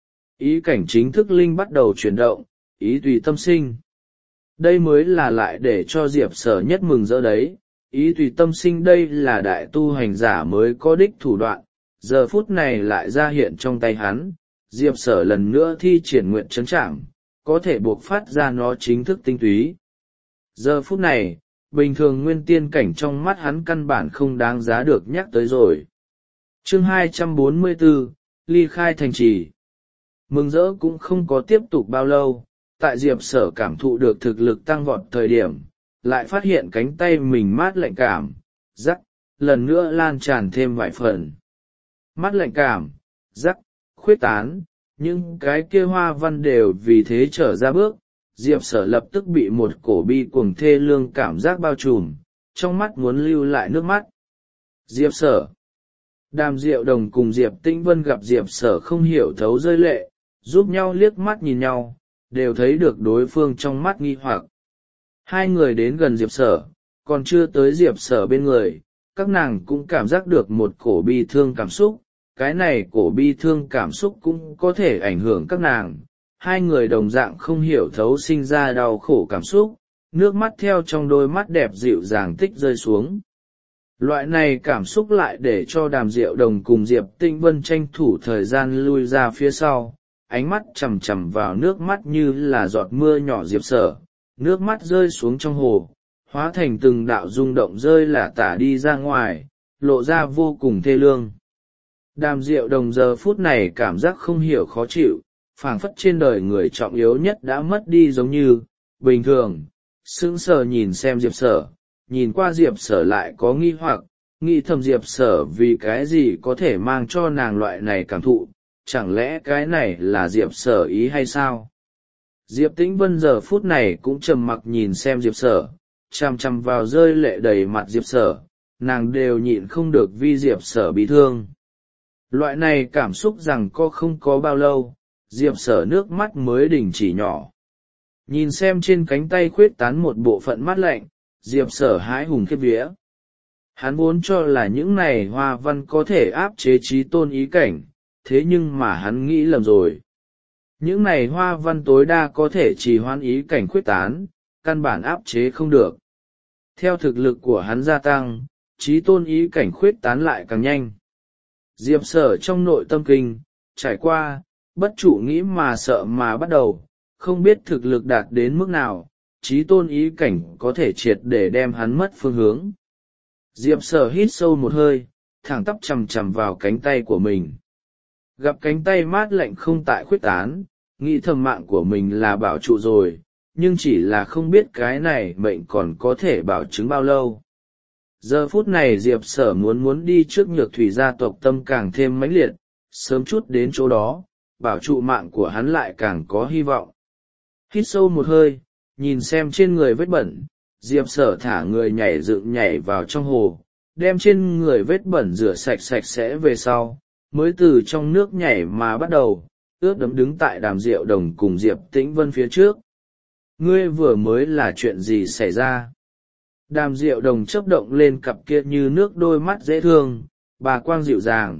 Speaker 1: Ý cảnh chính thức linh bắt đầu chuyển động, ý tùy tâm sinh. Đây mới là lại để cho Diệp Sở nhất mừng rỡ đấy, ý tùy tâm sinh đây là đại tu hành giả mới có đích thủ đoạn, giờ phút này lại ra hiện trong tay hắn, Diệp Sở lần nữa thi triển nguyện chấn trảm, có thể buộc phát ra nó chính thức tinh túy. Giờ phút này, bình thường nguyên tiên cảnh trong mắt hắn căn bản không đáng giá được nhắc tới rồi. Chương 244, ly khai thành trì. Mừng rỡ cũng không có tiếp tục bao lâu, tại Diệp Sở cảm thụ được thực lực tăng vọt thời điểm, lại phát hiện cánh tay mình mát lạnh cảm, rắc, lần nữa lan tràn thêm vài phần. Mát lạnh cảm, rắc, khuyết tán, những cái kia hoa văn đều vì thế trở ra bước, Diệp Sở lập tức bị một cổ bi cuồng thê lương cảm giác bao trùm, trong mắt muốn lưu lại nước mắt. Diệp Sở. Đàm Diệu Đồng cùng Diệp Tĩnh Vân gặp Diệp Sở không hiểu thấu rơi lệ, giúp nhau liếc mắt nhìn nhau, đều thấy được đối phương trong mắt nghi hoặc. Hai người đến gần Diệp Sở, còn chưa tới Diệp Sở bên người, các nàng cũng cảm giác được một cổ bi thương cảm xúc, cái này cổ bi thương cảm xúc cũng có thể ảnh hưởng các nàng. Hai người đồng dạng không hiểu thấu sinh ra đau khổ cảm xúc, nước mắt theo trong đôi mắt đẹp dịu dàng tích rơi xuống. Loại này cảm xúc lại để cho Đàm Diệu Đồng cùng Diệp Tĩnh Vân tranh thủ thời gian lui ra phía sau, ánh mắt chằm chằm vào nước mắt như là giọt mưa nhỏ Diệp Sở, nước mắt rơi xuống trong hồ, hóa thành từng đạo rung động rơi lả tả đi ra ngoài, lộ ra vô cùng thê lương. Đàm Diệu Đồng giờ phút này cảm giác không hiểu khó chịu, phảng phất trên đời người trọng yếu nhất đã mất đi giống như, bình thường, sững sờ nhìn xem Diệp Sở, nhìn qua Diệp Sở lại có nghi hoặc, nghĩ thầm Diệp Sở vì cái gì có thể mang cho nàng loại này cảm thụ, chẳng lẽ cái này là Diệp Sở ý hay sao? Diệp Tĩnh Vân giờ phút này cũng trầm mặc nhìn xem Diệp Sở, chằm chằm vào rơi lệ đầy mặt Diệp Sở, nàng đều nhịn không được vì Diệp Sở bị thương. Loại này cảm xúc rằng không có bao lâu, Diệp Sở nước mắt mới đình chỉ nhỏ. Nhìn xem trên cánh tay khuyết tán một bộ phận mát lạnh, Diệp Sở hãi hùng khiếp vía. Hắn vốn cho là những này hoa văn có thể áp chế trí tôn ý cảnh, thế nhưng mà hắn nghĩ lầm rồi. Những này hoa văn tối đa có thể trì hoãn ý cảnh khuyết tán, căn bản áp chế không được. Theo thực lực của hắn gia tăng, trí tôn ý cảnh khuyết tán lại càng nhanh. Diệp Sở trong nội tâm kinh, trải qua, bất chủ nghĩ mà sợ mà bắt đầu, không biết thực lực đạt đến mức nào, trí tôn ý cảnh có thể triệt để đem hắn mất phương hướng. Diệp Sở hít sâu một hơi, thẳng tắp chằm chằm vào cánh tay của mình. Gặp cánh tay mát lạnh không tại khuyết tán, nghĩ thầm mạng của mình là bảo trụ rồi, nhưng chỉ là không biết cái này mệnh còn có thể bảo chứng bao lâu. Giờ phút này Diệp Sở muốn đi trước Nhược Thủy gia tộc tâm càng thêm mãnh liệt, sớm chút đến chỗ đó, bảo trụ mạng của hắn lại càng có hy vọng. Hít sâu một hơi, nhìn xem trên người vết bẩn, Diệp Sở thả người nhảy dựng nhảy vào trong hồ, đem trên người vết bẩn rửa sạch sạch sẽ về sau, mới từ trong nước nhảy mà bắt đầu, ướt đẫm đứng tại Đàm Diệu Đồng cùng Diệp Tĩnh Vân phía trước. Ngươi vừa mới là chuyện gì xảy ra? Đàm Diệu Đồng chớp động lên cặp kia như nước đôi mắt dễ thương, bà quang dịu dàng.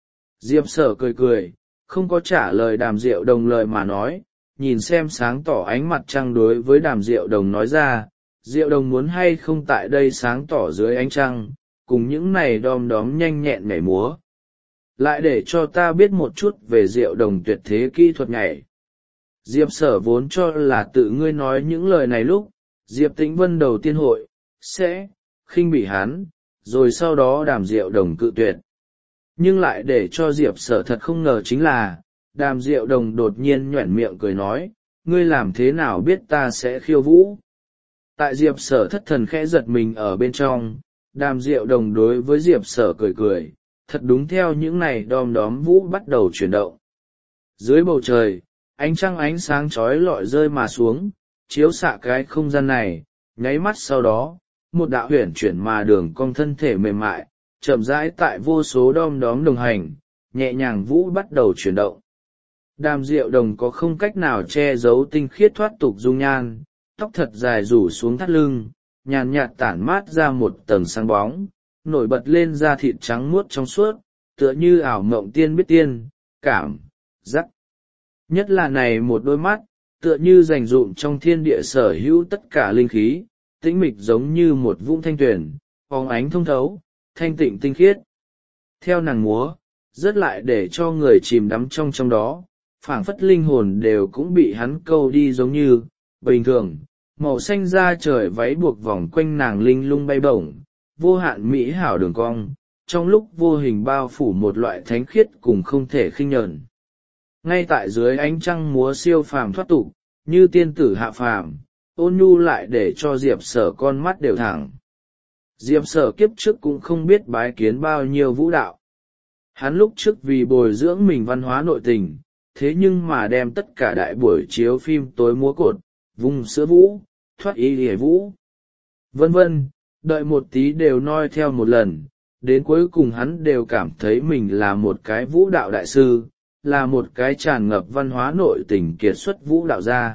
Speaker 1: Diệp Sở cười cười, không có trả lời Đàm Diệu Đồng lời mà nói, nhìn xem sáng tỏ ánh mặt trăng đối với Đàm Diệu Đồng nói ra, Diệu Đồng muốn hay không tại đây sáng tỏ dưới ánh trăng, cùng những này đom đóm nhanh nhẹn nhảy múa. Lại để cho ta biết một chút về Diệu Đồng tuyệt thế kỹ thuật nhảy. Diệp Sở vốn cho là tự ngươi nói những lời này lúc, Diệp Tĩnh Vân đầu tiên hội, sẽ, khinh bỉ hắn, rồi sau đó Đàm Diệu Đồng cự tuyệt. Nhưng lại để cho Diệp Sở thật không ngờ chính là, Đàm Diệu Đồng đột nhiên nhoẻn miệng cười nói, ngươi làm thế nào biết ta sẽ khiêu vũ? Tại Diệp Sở thất thần khẽ giật mình ở bên trong, Đàm Diệu Đồng đối với Diệp Sở cười cười, thật đúng theo những này đom đóm vũ bắt đầu chuyển động. Dưới bầu trời, ánh trăng ánh sáng chói lọi rơi mà xuống, chiếu xạ cái không gian này, nháy mắt sau đó, một đạo huyển chuyển mà đường cong thân thể mềm mại, chậm rãi tại vô số đom đóm đồng hành, nhẹ nhàng vũ bắt đầu chuyển động. Đàm Diệu Đồng có không cách nào che giấu tinh khiết thoát tục dung nhan, tóc thật dài rủ xuống thắt lưng, nhàn nhạt tản mát ra một tầng sáng bóng, nổi bật lên da thịt trắng muốt trong suốt, tựa như ảo mộng tiên biết tiên, cảm, giác. Nhất là này một đôi mắt, tựa như dành dụm trong thiên địa sở hữu tất cả linh khí, tĩnh mịch giống như một vũng thanh tuyển, phóng ánh thông thấu, thanh tịnh tinh khiết. Theo nàng múa, rất lại để cho người chìm đắm trong đó, phảng phất linh hồn đều cũng bị hắn câu đi giống như, bình thường, màu xanh da trời váy buộc vòng quanh nàng linh lung bay bổng, vô hạn mỹ hảo đường cong, trong lúc vô hình bao phủ một loại thánh khiết cùng không thể khinh nhẫn. Ngay tại dưới ánh trăng múa siêu phàm thoát tục, như tiên tử hạ phàm, ôn nhu lại để cho Diệp Sở con mắt đều thẳng. Diệp Sở kiếp trước cũng không biết bái kiến bao nhiêu vũ đạo. Hắn lúc trước vì bồi dưỡng mình văn hóa nội tình, thế nhưng mà đem tất cả đại buổi chiếu phim tối múa cột, vùng sữa vũ, thoát y hề vũ, vân vân, đợi một tí đều noi theo một lần, đến cuối cùng hắn đều cảm thấy mình là một cái vũ đạo đại sư, là một cái tràn ngập văn hóa nội tình kiệt xuất vũ đạo gia.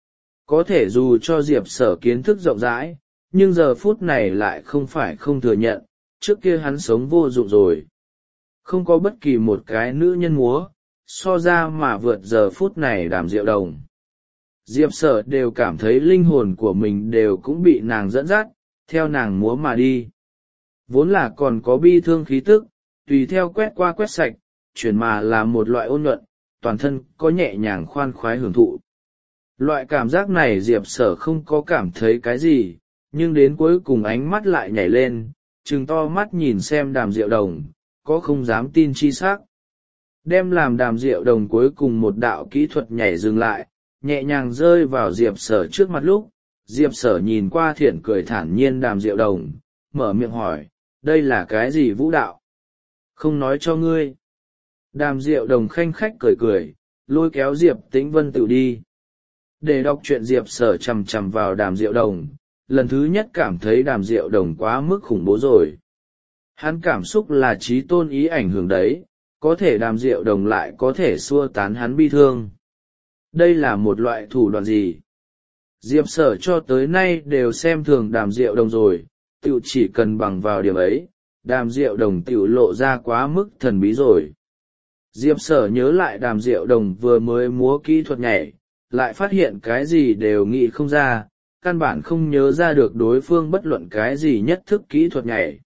Speaker 1: Có thể dù cho Diệp Sở kiến thức rộng rãi, nhưng giờ phút này lại không phải không thừa nhận, trước kia hắn sống vô dụng rồi. Không có bất kỳ một cái nữ nhân múa, so ra mà vượt giờ phút này Đàm Diệu Đồng. Diệp Sở đều cảm thấy linh hồn của mình đều cũng bị nàng dẫn dắt, theo nàng múa mà đi. Vốn là còn có bi thương khí tức, tùy theo quét qua quét sạch, chuyển mà là một loại ôn nhuận, toàn thân có nhẹ nhàng khoan khoái hưởng thụ. Loại cảm giác này Diệp Sở không có cảm thấy cái gì, nhưng đến cuối cùng ánh mắt lại nhảy lên, trừng to mắt nhìn xem Đàm Diệu Đồng, có không dám tin chi sắc. Đem làm Đàm Diệu Đồng cuối cùng một đạo kỹ thuật nhảy dừng lại, nhẹ nhàng rơi vào Diệp Sở trước mặt lúc, Diệp Sở nhìn qua thiện cười thản nhiên Đàm Diệu Đồng, mở miệng hỏi, đây là cái gì vũ đạo? Không nói cho ngươi. Đàm Diệu Đồng khanh khách cười cười, lôi kéo Diệp Tĩnh Vân tự đi. Để đọc truyện Diệp Sở chằm chằm vào Đàm Diệu Đồng, lần thứ nhất cảm thấy Đàm Diệu Đồng quá mức khủng bố rồi. Hắn cảm xúc là trí tôn ý ảnh hưởng đấy, có thể Đàm Diệu Đồng lại có thể xua tán hắn bi thương. Đây là một loại thủ đoạn gì? Diệp Sở cho tới nay đều xem thường Đàm Diệu Đồng rồi, tiểu chỉ cần bằng vào điểm ấy, Đàm Diệu Đồng tiểu lộ ra quá mức thần bí rồi. Diệp Sở nhớ lại Đàm Diệu Đồng vừa mới múa kỹ thuật nhảy, lại phát hiện cái gì đều nghĩ không ra, căn bản không nhớ ra được đối phương bất luận cái gì nhất thức kỹ thuật nhảy.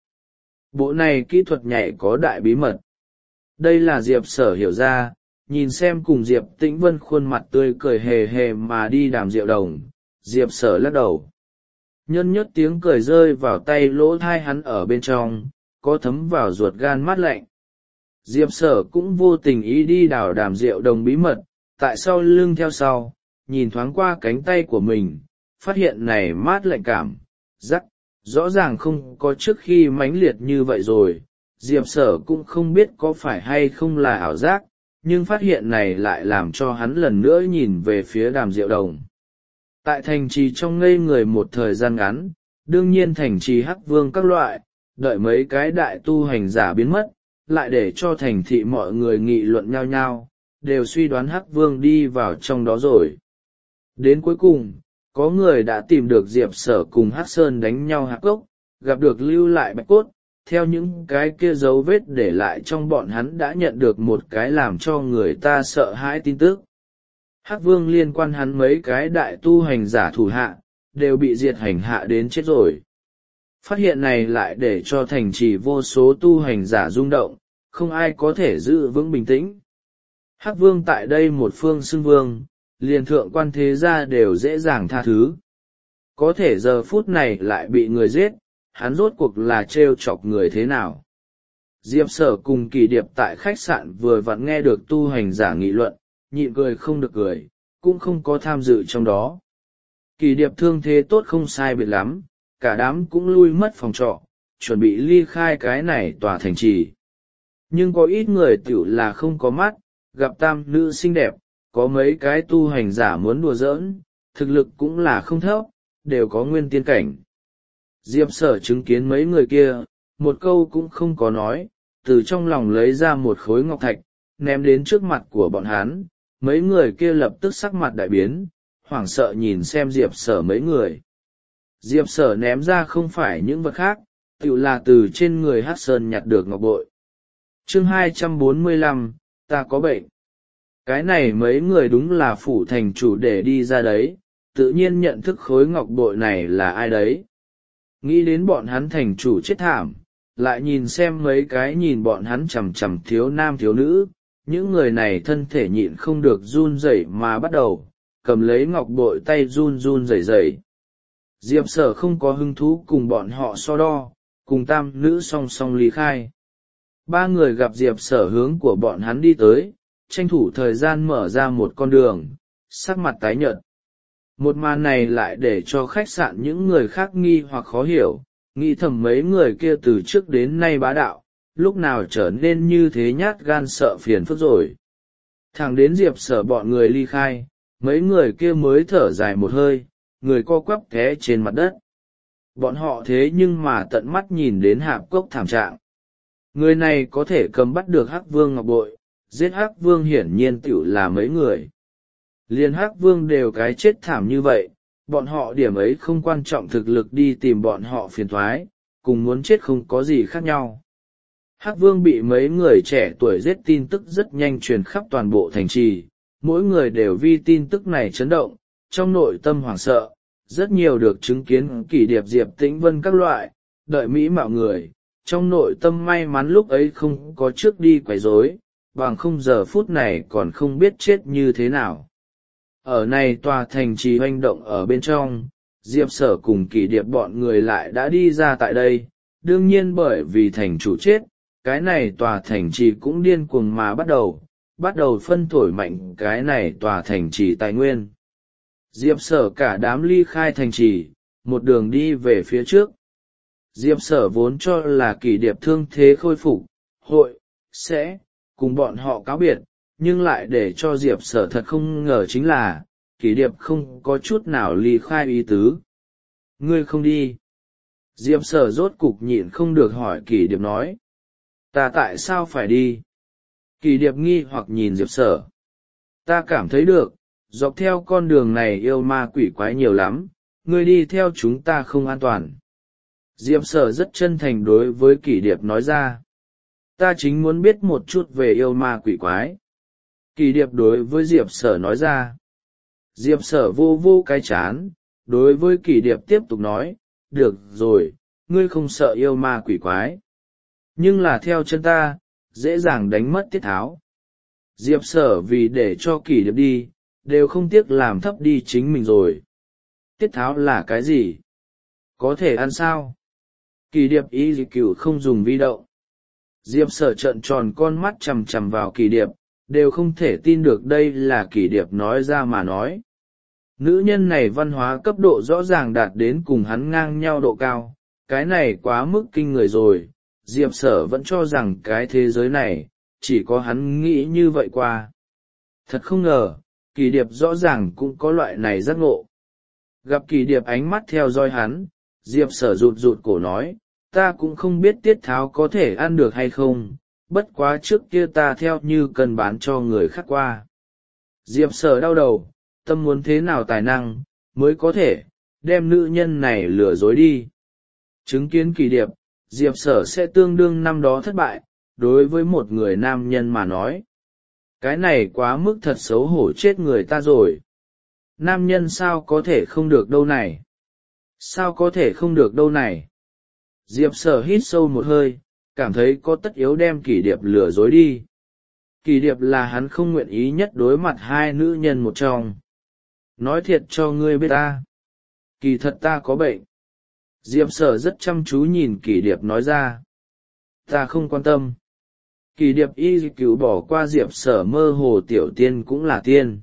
Speaker 1: Bộ này kỹ thuật nhảy có đại bí mật. Đây là Diệp Sở hiểu ra, nhìn xem cùng Diệp Tĩnh Vân khuôn mặt tươi cười hề hề mà đi Đàm Diệu Đồng, Diệp Sở lắc đầu. Nhân nhất tiếng cười rơi vào tay lỗ thai hắn ở bên trong, có thấm vào ruột gan mát lạnh. Diệp Sở cũng vô tình ý đi đào Đàm Diệu Đồng bí mật, tại sau lưng theo sau, nhìn thoáng qua cánh tay của mình, phát hiện này mát lạnh cảm giác rõ ràng không có trước khi mãnh liệt như vậy rồi. Diệp Sở cũng không biết có phải hay không là ảo giác, nhưng phát hiện này lại làm cho hắn lần nữa nhìn về phía Đàm Diệu Đồng. Tại thành trì trong ngây người một thời gian ngắn, đương nhiên thành trì Hắc Vương các loại, đợi mấy cái đại tu hành giả biến mất, lại để cho thành thị mọi người nghị luận nhau nhau, đều suy đoán Hắc Vương đi vào trong đó rồi. Đến cuối cùng, có người đã tìm được Diệp Sở cùng Hắc Sơn đánh nhau hạc gốc, gặp được lưu lại bạch cốt, theo những cái kia dấu vết để lại trong bọn hắn đã nhận được một cái làm cho người ta sợ hãi tin tức. Hắc Vương liên quan hắn mấy cái đại tu hành giả thủ hạ, đều bị diệt hành hạ đến chết rồi. Phát hiện này lại để cho thành trì vô số tu hành giả rung động, không ai có thể giữ vững bình tĩnh. Hắc Vương tại đây một phương xưng vương, liền thượng quan thế gia đều dễ dàng tha thứ. Có thể giờ phút này lại bị người giết, hắn rốt cuộc là trêu chọc người thế nào. Diệp Sở cùng Kỳ Điệp tại khách sạn vừa vặn nghe được tu hành giả nghị luận, nhịn cười không được cười, cũng không có tham dự trong đó. Kỳ Điệp thương thế tốt không sai biệt lắm, cả đám cũng lui mất phòng trọ, chuẩn bị ly khai cái này tòa thành trì. Nhưng có ít người tiểu là không có mắt, gặp tam nữ xinh đẹp, có mấy cái tu hành giả muốn đùa giỡn, thực lực cũng là không thấp, đều có nguyên tiên cảnh. Diệp Sở chứng kiến mấy người kia, một câu cũng không có nói, từ trong lòng lấy ra một khối ngọc thạch, ném đến trước mặt của bọn hắn, mấy người kia lập tức sắc mặt đại biến, hoảng sợ nhìn xem Diệp Sở mấy người. Diệp Sở ném ra không phải những vật khác, tự là từ trên người Hắc Sơn nhặt được ngọc bội. Chương 245, ta có bệnh. Cái này mấy người đúng là phủ thành chủ để đi ra đấy, tự nhiên nhận thức khối ngọc bội này là ai đấy. Nghĩ đến bọn hắn thành chủ chết thảm, lại nhìn xem mấy cái nhìn bọn hắn chằm chằm thiếu nam thiếu nữ, những người này thân thể nhịn không được run rẩy mà bắt đầu, cầm lấy ngọc bội tay run run rẩy rẩy. Diệp Sở không có hứng thú cùng bọn họ so đo, cùng tam nữ song song ly khai. Ba người gặp Diệp Sở hướng của bọn hắn đi tới, tranh thủ thời gian mở ra một con đường, sắc mặt tái nhợt. Một màn này lại để cho khách sạn những người khác nghi hoặc khó hiểu, nghĩ thầm mấy người kia từ trước đến nay bá đạo, lúc nào trở nên như thế nhát gan sợ phiền phức rồi. Thẳng đến Diệp Sở bọn người ly khai, mấy người kia mới thở dài một hơi, người co quắp té trên mặt đất. Bọn họ thế nhưng mà tận mắt nhìn đến hạp cốc thảm trạng. Người này có thể cầm bắt được Hắc Vương ngọc bội, giết Hắc Vương hiển nhiên tiểu là mấy người. Liên Hắc Vương đều cái chết thảm như vậy, bọn họ điểm ấy không quan trọng, thực lực đi tìm bọn họ phiền toái, cùng muốn chết không có gì khác nhau. Hắc Vương bị mấy người trẻ tuổi giết tin tức rất nhanh truyền khắp toàn bộ thành trì, mỗi người đều vì tin tức này chấn động, trong nội tâm hoảng sợ, rất nhiều được chứng kiến Kỷ Điệp Diệp Tĩnh Vân các loại, đợi mỹ mạo người, trong nội tâm may mắn lúc ấy không có trước đi quấy rối, bằng không giờ phút này còn không biết chết như thế nào. Ở này tòa thành trì hoành động ở bên trong, Diệp Sở cùng Kỷ Điệp bọn người lại đã đi ra tại đây, đương nhiên bởi vì thành chủ chết, cái này tòa thành trì cũng điên cuồng mà bắt đầu phân thổi mạnh cái này tòa thành trì tài nguyên. Diệp Sở cả đám ly khai thành trì, một đường đi về phía trước. Diệp Sở vốn cho là Kỷ Điệp thương thế khôi phục, sẽ cùng bọn họ cáo biệt, nhưng lại để cho Diệp Sở thật không ngờ chính là, Kỷ Điệp không có chút nào ly khai ý tứ. Ngươi không đi. Diệp Sở rốt cục nhịn không được hỏi Kỷ Điệp nói. Ta tại sao phải đi? Kỷ Điệp nghi hoặc nhìn Diệp Sở. Ta cảm thấy được, dọc theo con đường này yêu ma quỷ quái nhiều lắm, ngươi đi theo chúng ta không an toàn. Diệp Sở rất chân thành đối với Kỷ Điệp nói ra. Ta chính muốn biết một chút về yêu ma quỷ quái. Kỷ Điệp đối với Diệp Sở nói ra. Diệp Sở vô vô cái chán, đối với Kỷ Điệp tiếp tục nói, được rồi, ngươi không sợ yêu ma quỷ quái. Nhưng là theo chân ta, dễ dàng đánh mất tiết tháo. Diệp Sở vì để cho Kỷ Điệp đi, đều không tiếc làm thấp đi chính mình rồi. Tiết tháo là cái gì? Có thể ăn sao? Kỷ Điệp ý cửu không dùng vi động. Diệp Sở trợn tròn con mắt chằm chằm vào Kỷ Điệp, đều không thể tin được đây là Kỷ Điệp nói ra mà nói. Nữ nhân này văn hóa cấp độ rõ ràng đạt đến cùng hắn ngang nhau độ cao, cái này quá mức kinh người rồi. Diệp Sở vẫn cho rằng cái thế giới này, chỉ có hắn nghĩ như vậy qua. Thật không ngờ, Kỷ Điệp rõ ràng cũng có loại này giác ngộ. Gặp Kỷ Điệp ánh mắt theo dõi hắn, Diệp Sở rụt rụt cổ nói, ta cũng không biết tiết tháo có thể ăn được hay không, bất quá trước kia ta theo như cần bán cho người khác qua. Diệp Sở đau đầu, tâm muốn thế nào tài năng, mới có thể, đem nữ nhân này lừa dối đi. Chứng kiến Kỷ Điệp, Diệp Sở sẽ tương đương năm đó thất bại, đối với một người nam nhân mà nói. Cái này quá mức thật xấu hổ chết người ta rồi. Nam nhân sao có thể không được đâu này? Sao có thể không được đâu này? Diệp Sở hít sâu một hơi, cảm thấy có tất yếu đem Kỷ Điệp lừa dối đi. Kỷ Điệp là hắn không nguyện ý nhất đối mặt hai nữ nhân một trong. Nói thiệt cho ngươi biết ta. Kỳ thật ta có bệnh. Diệp Sở rất chăm chú nhìn Kỷ Điệp nói ra. Ta không quan tâm. Kỷ Điệp y cứu bỏ qua Diệp Sở mơ hồ tiểu tiên cũng là tiên.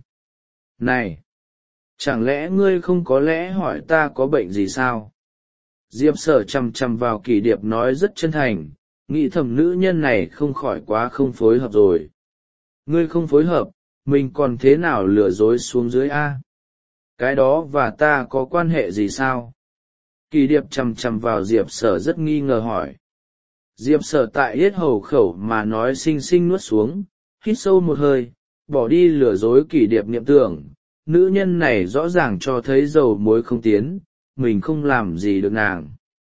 Speaker 1: Này! Chẳng lẽ ngươi không có lẽ hỏi ta có bệnh gì sao? Diệp Sở chằm chằm vào Kỷ Điệp nói rất chân thành, nghĩ thầm nữ nhân này không khỏi quá không phối hợp rồi. Ngươi không phối hợp, mình còn thế nào lừa dối xuống dưới a? Cái đó và ta có quan hệ gì sao? Kỷ Điệp chằm chằm vào Diệp Sở rất nghi ngờ hỏi. Diệp Sở tại yết hầu khẩu mà nói xinh xinh nuốt xuống, hít sâu một hơi, bỏ đi lừa dối Kỷ Điệp niệm tưởng. Nữ nhân này rõ ràng cho thấy dầu muối không tiến, mình không làm gì được nàng.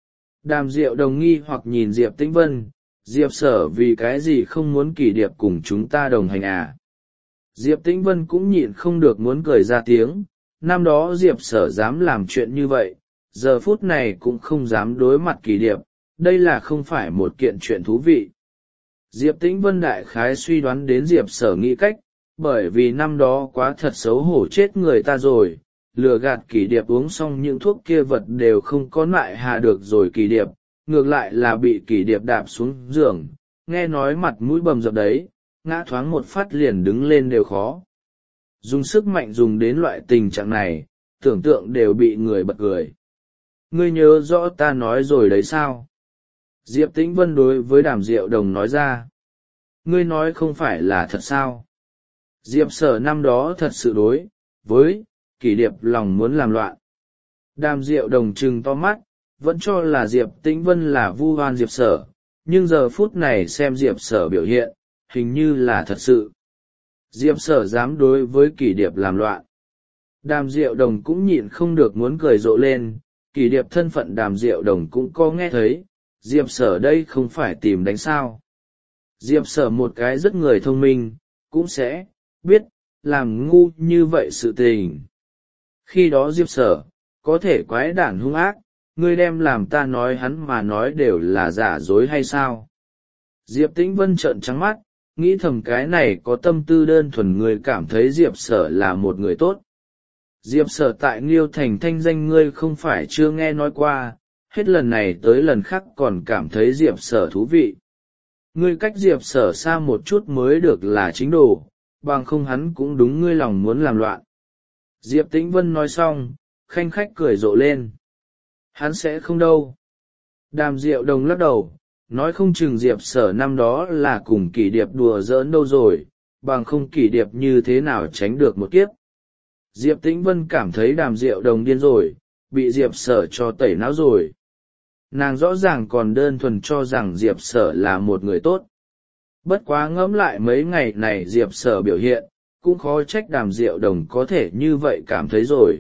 Speaker 1: Đàm Diệu đồng nghi hoặc nhìn Diệp Tĩnh Vân, Diệp Sở vì cái gì không muốn Kỷ Điệp cùng chúng ta đồng hành à? Diệp Tĩnh Vân cũng nhịn không được muốn cười ra tiếng, năm đó Diệp Sở dám làm chuyện như vậy, giờ phút này cũng không dám đối mặt Kỷ Điệp, đây là không phải một kiện chuyện thú vị. Diệp Tĩnh Vân đại khái suy đoán đến Diệp Sở nghĩ cách, bởi vì năm đó quá thật xấu hổ chết người ta rồi, lừa gạt Kỷ Điệp uống xong những thuốc kia vật đều không có lại hạ được rồi Kỷ Điệp, ngược lại là bị Kỷ Điệp đạp xuống giường, nghe nói mặt mũi bầm dập đấy, ngã thoáng một phát liền đứng lên đều khó. Dùng sức mạnh dùng đến loại tình trạng này, tưởng tượng đều bị người bật cười. Ngươi nhớ rõ ta nói rồi đấy sao? Diệp Tĩnh Vân đối với Đàm Diệu đồng nói ra. Ngươi nói không phải là thật sao? Diệp Sở năm đó thật sự đối với Kỷ Điệp lòng muốn làm loạn. Đàm Diệu đồng trừng to mắt, vẫn cho là Diệp Tĩnh Vân là vu oan Diệp Sở, nhưng giờ phút này xem Diệp Sở biểu hiện, hình như là thật sự. Diệp Sở dám đối với Kỷ Điệp làm loạn. Đàm Diệu đồng cũng nhịn không được muốn cười rộ lên, Kỷ Điệp thân phận Đàm Diệu đồng cũng có nghe thấy, Diệp Sở đây không phải tìm đánh sao. Diệp Sở một cái rất người thông minh, cũng sẽ biết làm ngu như vậy sự tình. Khi đó Diệp Sở có thể quái đản hung ác, ngươi đem làm ta nói hắn mà nói đều là giả dối hay sao? Diệp Tĩnh Vân trợn trắng mắt, nghĩ thầm cái này có tâm tư đơn thuần, người cảm thấy Diệp Sở là một người tốt. Diệp Sở tại Nghiêu Thành thanh danh ngươi không phải chưa nghe nói qua, hết lần này tới lần khác còn cảm thấy Diệp Sở thú vị. Ngươi cách Diệp Sở xa một chút mới được là chính đồ, bằng không hắn cũng đúng ngươi lòng muốn làm loạn. Diệp Tĩnh Vân nói xong, khanh khách cười rộ lên. Hắn sẽ không đâu. Đàm Diệu đồng lắc đầu, nói không chừng Diệp Sở năm đó là cùng Kỷ Điệp đùa giỡn đâu rồi, bằng không Kỷ Điệp như thế nào tránh được một kiếp. Diệp Tĩnh Vân cảm thấy Đàm Diệu đồng điên rồi, bị Diệp Sở cho tẩy não rồi. Nàng rõ ràng còn đơn thuần cho rằng Diệp Sở là một người tốt. Bất quá ngẫm lại mấy ngày này Diệp Sở biểu hiện, cũng khó trách Đàm Diệu đồng có thể như vậy cảm thấy rồi.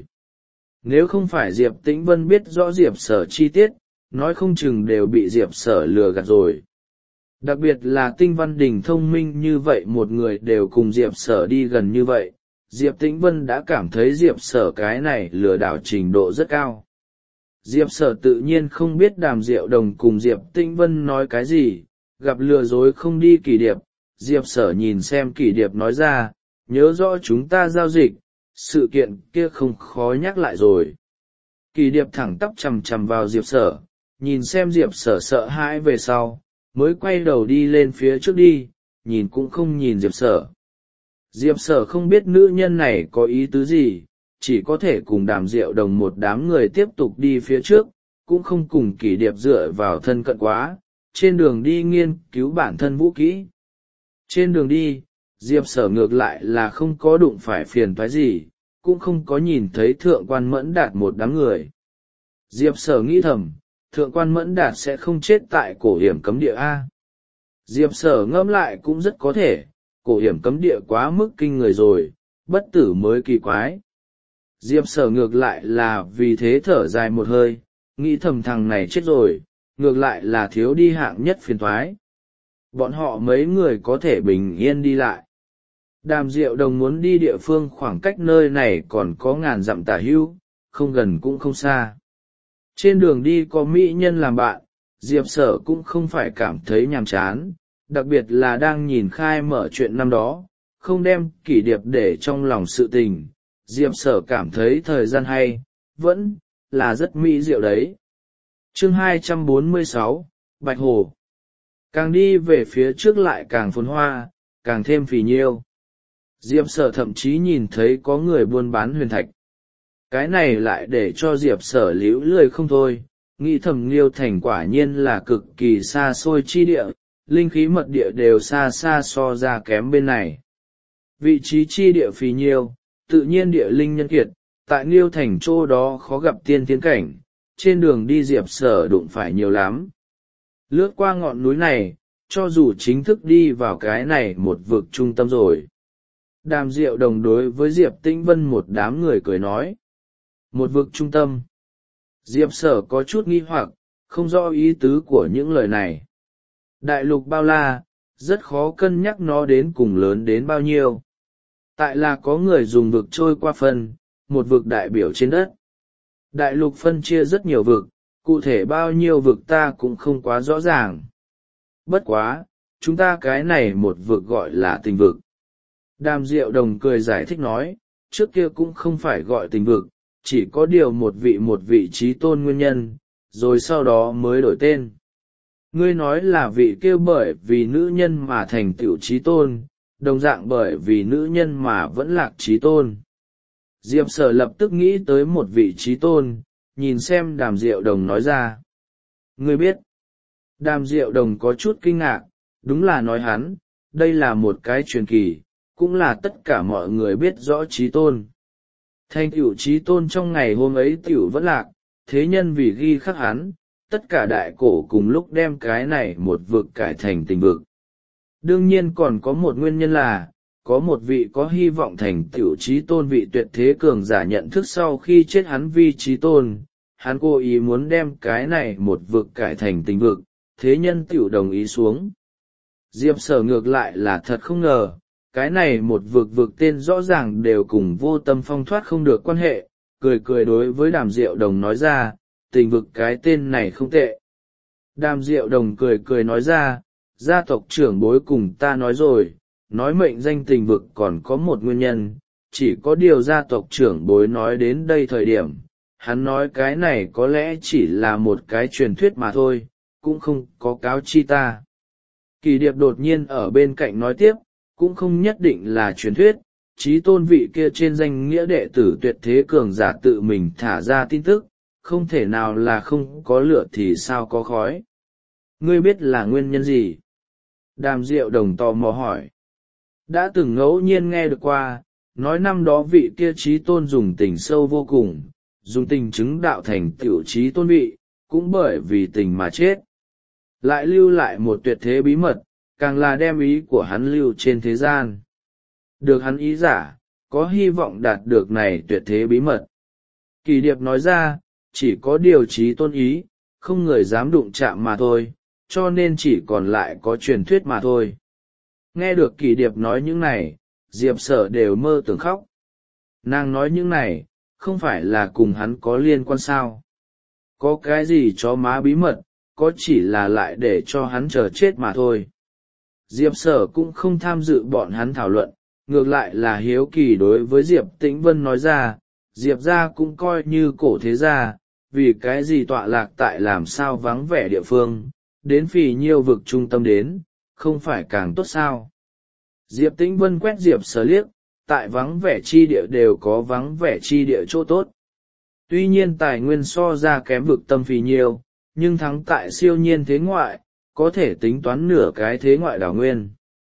Speaker 1: Nếu không phải Diệp Tĩnh Vân biết rõ Diệp Sở chi tiết, nói không chừng đều bị Diệp Sở lừa gạt rồi. Đặc biệt là Tinh Văn Đình thông minh như vậy một người đều cùng Diệp Sở đi gần như vậy, Diệp Tĩnh Vân đã cảm thấy Diệp Sở cái này lừa đảo trình độ rất cao. Diệp Sở tự nhiên không biết Đàm Diệu đồng cùng Diệp Tĩnh Vân nói cái gì, gặp lừa dối không đi Kỷ Điệp, Diệp Sở nhìn xem Kỷ Điệp nói ra, nhớ rõ chúng ta giao dịch, sự kiện kia không khó nhắc lại rồi. Kỷ Điệp thẳng tắp chằm chằm vào Diệp Sở, nhìn xem Diệp Sở sợ hãi về sau, mới quay đầu đi lên phía trước đi, nhìn cũng không nhìn Diệp Sở. Diệp Sở không biết nữ nhân này có ý tứ gì, chỉ có thể cùng Đàm Diệu Đồng một đám người tiếp tục đi phía trước, cũng không cùng Kỷ Điệp dựa vào thân cận quá, trên đường đi nghiên cứu bản thân vũ kỹ. Trên đường đi, Diệp Sở ngược lại là không có đụng phải phiền toái gì, cũng không có nhìn thấy Thượng quan Mẫn Đạt một đám người. Diệp Sở nghĩ thầm, Thượng quan Mẫn Đạt sẽ không chết tại cổ hiểm cấm địa A. Diệp Sở ngẫm lại cũng rất có thể, cổ hiểm cấm địa quá mức kinh người rồi, bất tử mới kỳ quái. Diệp Sở ngược lại là vì thế thở dài một hơi, nghĩ thầm thằng này chết rồi, ngược lại là thiếu đi hạng nhất phiền toái. Bọn họ mấy người có thể bình yên đi lại. Đàm Diệu Đồng muốn đi địa phương khoảng cách nơi này còn có ngàn dặm tả hữu, không gần cũng không xa. Trên đường đi có mỹ nhân làm bạn, Diệp Sở cũng không phải cảm thấy nhàm chán, đặc biệt là đang nhìn khai mở chuyện năm đó, không đem Kỷ Điệp để trong lòng sự tình. Diệp Sở cảm thấy thời gian hay, vẫn là rất mỹ diệu đấy. Chương 246, Bạch Hồ. Càng đi về phía trước lại càng phồn hoa, càng thêm phì nhiêu. Diệp Sở thậm chí nhìn thấy có người buôn bán huyền thạch. Cái này lại để cho Diệp Sở líu lười không thôi, nghĩ thầm Liêu Thành quả nhiên là cực kỳ xa xôi chi địa, linh khí mật địa đều xa xa so ra kém bên này. Vị trí chi địa phì nhiêu, tự nhiên địa linh nhân kiệt, tại Liêu Thành chỗ đó khó gặp tiên tiến cảnh, trên đường đi Diệp Sở đụng phải nhiều lắm. Lướt qua ngọn núi này, cho dù chính thức đi vào cái này một vực trung tâm rồi. Đàm Diệu Đồng đối với Diệp Tĩnh Vân một đám người cười nói. Một vực trung tâm. Diệp Sở có chút nghi hoặc, không rõ ý tứ của những lời này. Đại lục bao la, rất khó cân nhắc nó đến cùng lớn đến bao nhiêu. Tại là có người dùng vực trôi qua phân, một vực đại biểu trên đất. Đại lục phân chia rất nhiều vực, cụ thể bao nhiêu vực ta cũng không quá rõ ràng. Bất quá, chúng ta cái này một vực gọi là tình vực. Đàm Diệu Đồng cười giải thích nói, trước kia cũng không phải gọi tình vực, chỉ có điều một vị trí tôn nguyên nhân, rồi sau đó mới đổi tên. Ngươi nói là vị kia bởi vì nữ nhân mà thành tựu trí tôn, đồng dạng bởi vì nữ nhân mà vẫn lạc trí tôn. Diệp Sở lập tức nghĩ tới một vị trí tôn, nhìn xem Đàm Diệu Đồng nói ra. Ngươi biết, Đàm Diệu Đồng có chút kinh ngạc, đúng là nói hắn, đây là một cái truyền kỳ, cũng là tất cả mọi người biết rõ trí tôn. Thành tựu trí tôn trong ngày hôm ấy tiểu vẫn lạc, thế nhân vì ghi khắc hắn, tất cả đại cổ cùng lúc đem cái này một vực cải thành tình vực. Đương nhiên còn có một nguyên nhân là, có một vị có hy vọng thành tựu trí tôn vị tuyệt thế cường giả nhận thức sau khi chết hắn vi trí tôn, hắn cố ý muốn đem cái này một vực cải thành tình vực, thế nhân tiểu đồng ý xuống. Diệp Sở ngược lại là thật không ngờ, cái này một vực tên rõ ràng đều cùng vô tâm phong thoát không được quan hệ, cười cười đối với Đàm Diệu Đồng nói ra, tình vực cái tên này không tệ. Đàm Diệu Đồng cười cười nói ra, gia tộc trưởng bối cùng ta nói rồi, nói mệnh danh tình vực còn có một nguyên nhân, chỉ có điều gia tộc trưởng bối nói đến đây thời điểm, hắn nói cái này có lẽ chỉ là một cái truyền thuyết mà thôi, cũng không có cáo chi ta. Kỳ Điệp đột nhiên ở bên cạnh nói tiếp, cũng không nhất định là truyền thuyết, chí tôn vị kia trên danh nghĩa đệ tử tuyệt thế cường giả tự mình thả ra tin tức, không thể nào là không có lửa thì sao có khói. Ngươi biết là nguyên nhân gì? Đàm Diệu Đồng tò mò hỏi. Đã từng ngẫu nhiên nghe được qua, nói năm đó vị kia chí tôn dùng tình sâu vô cùng, dùng tình chứng đạo thành tiểu chí tôn vị, cũng bởi vì tình mà chết. Lại lưu lại một tuyệt thế bí mật, càng là đem ý của hắn lưu trên thế gian. Được hắn ý giả, có hy vọng đạt được này tuyệt thế bí mật. Kỳ Điệp nói ra, chỉ có điều chí tôn ý, không người dám đụng chạm mà thôi, cho nên chỉ còn lại có truyền thuyết mà thôi. Nghe được Kỳ Điệp nói những này, Diệp Sở đều mơ tưởng khóc. Nàng nói những này, không phải là cùng hắn có liên quan sao? Có cái gì cho má bí mật, có chỉ là lại để cho hắn chờ chết mà thôi. Diệp Sở cũng không tham dự bọn hắn thảo luận, ngược lại là hiếu kỳ đối với Diệp Tĩnh Vân nói ra, Diệp gia cũng coi như cổ thế gia, vì cái gì tọa lạc tại làm sao vắng vẻ địa phương, đến phì nhiêu vực trung tâm đến, không phải càng tốt sao. Diệp Tĩnh Vân quét Diệp Sở liếc, tại vắng vẻ chi địa đều có vắng vẻ chi địa chỗ tốt. Tuy nhiên tài nguyên so ra kém vực tâm phì nhiều, nhưng thắng tại siêu nhiên thế ngoại, có thể tính toán nửa cái thế ngoại đảo nguyên.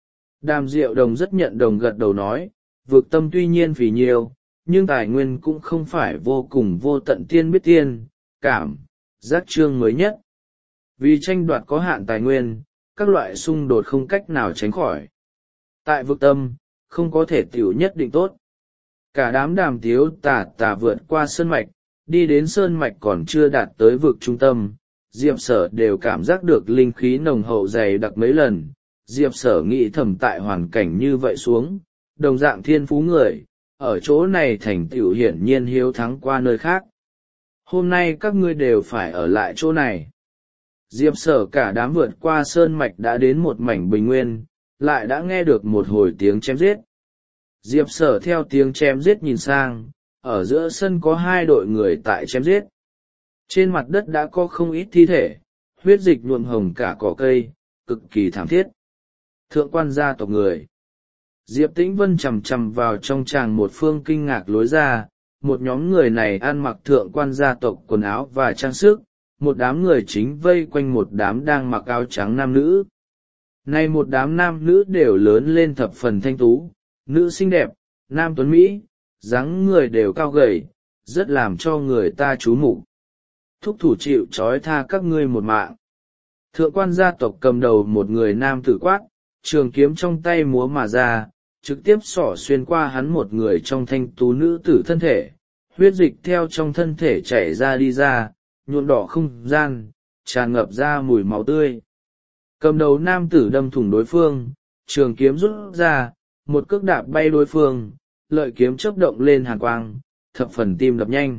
Speaker 1: Đàm Diệu Đồng rất nhận đồng gật đầu nói, vực tâm tuy nhiên phì nhiều, nhưng tài nguyên cũng không phải vô cùng vô tận tiên biết tiên, cảm, giác chương mới nhất. Vì tranh đoạt có hạn tài nguyên, các loại xung đột không cách nào tránh khỏi. Tại vực tâm, không có thể tiểu nhất định tốt. Cả đám Đàm Tiếu tả vượt qua sơn mạch, đi đến sơn mạch còn chưa đạt tới vực trung tâm, Diệp Sở đều cảm giác được linh khí nồng hậu dày đặc mấy lần. Diệp Sở nghĩ thầm tại hoàn cảnh như vậy xuống, đồng dạng thiên phú người, ở chỗ này thành tựu hiển nhiên hiếu thắng qua nơi khác. Hôm nay các ngươi đều phải ở lại chỗ này. Diệp Sở cả đám vượt qua sơn mạch đã đến một mảnh bình nguyên, lại đã nghe được một hồi tiếng chém giết. Diệp Sở theo tiếng chém giết nhìn sang, ở giữa sân có hai đội người tại chém giết. Trên mặt đất đã có không ít thi thể, huyết dịch nhuộm hồng cả cỏ cây, cực kỳ thảm thiết. Thượng quan gia tộc người. Diệp Tĩnh Vân chằm chằm vào trong tràng một phương kinh ngạc lối ra, một nhóm người này ăn mặc thượng quan gia tộc quần áo và trang sức, một đám người chính vây quanh một đám đang mặc áo trắng nam nữ. Này một đám nam nữ đều lớn lên thập phần thanh tú, nữ xinh đẹp, nam tuấn Mỹ, dáng người đều cao gầy, rất làm cho người ta chú mục. Thúc thủ chịu trói tha các ngươi một mạng. Thượng quan gia tộc cầm đầu một người nam tử quát, trường kiếm trong tay múa mà ra, trực tiếp xỏ xuyên qua hắn một người trong thanh tú nữ tử thân thể, huyết dịch theo trong thân thể chảy ra đi ra, nhuộm đỏ không gian, tràn ngập ra mùi máu tươi. Cầm đầu nam tử đâm thủng đối phương, trường kiếm rút ra, một cước đạp bay đối phương, lợi kiếm chớp động lên hàn quang, thập phần tim đập nhanh.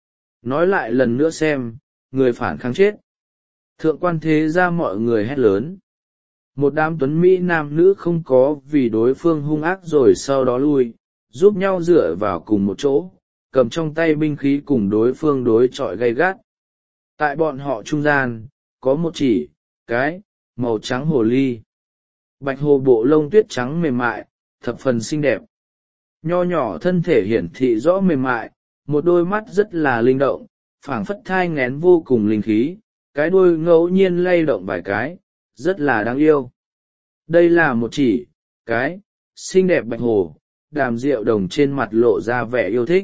Speaker 1: Nói lại lần nữa xem, người phản kháng chết. Thượng quan thế ra mọi người hét lớn. Một đám tuấn Mỹ nam nữ không có vì đối phương hung ác rồi sau đó lui, giúp nhau dựa vào cùng một chỗ, cầm trong tay binh khí cùng đối phương đối chọi gay gắt. Tại bọn họ trung gian, có một chỉ, cái, màu trắng hồ ly. Bạch hồ bộ lông tuyết trắng mềm mại, thập phần xinh đẹp. Nho nhỏ thân thể hiển thị rõ mềm mại, một đôi mắt rất là linh động, phảng phất thai nghén vô cùng linh khí, cái đuôi ngẫu nhiên lay động vài cái, rất là đáng yêu. Đây là một chỉ, cái, xinh đẹp bạch hồ, Đàm Diệu Đồng trên mặt lộ ra vẻ yêu thích.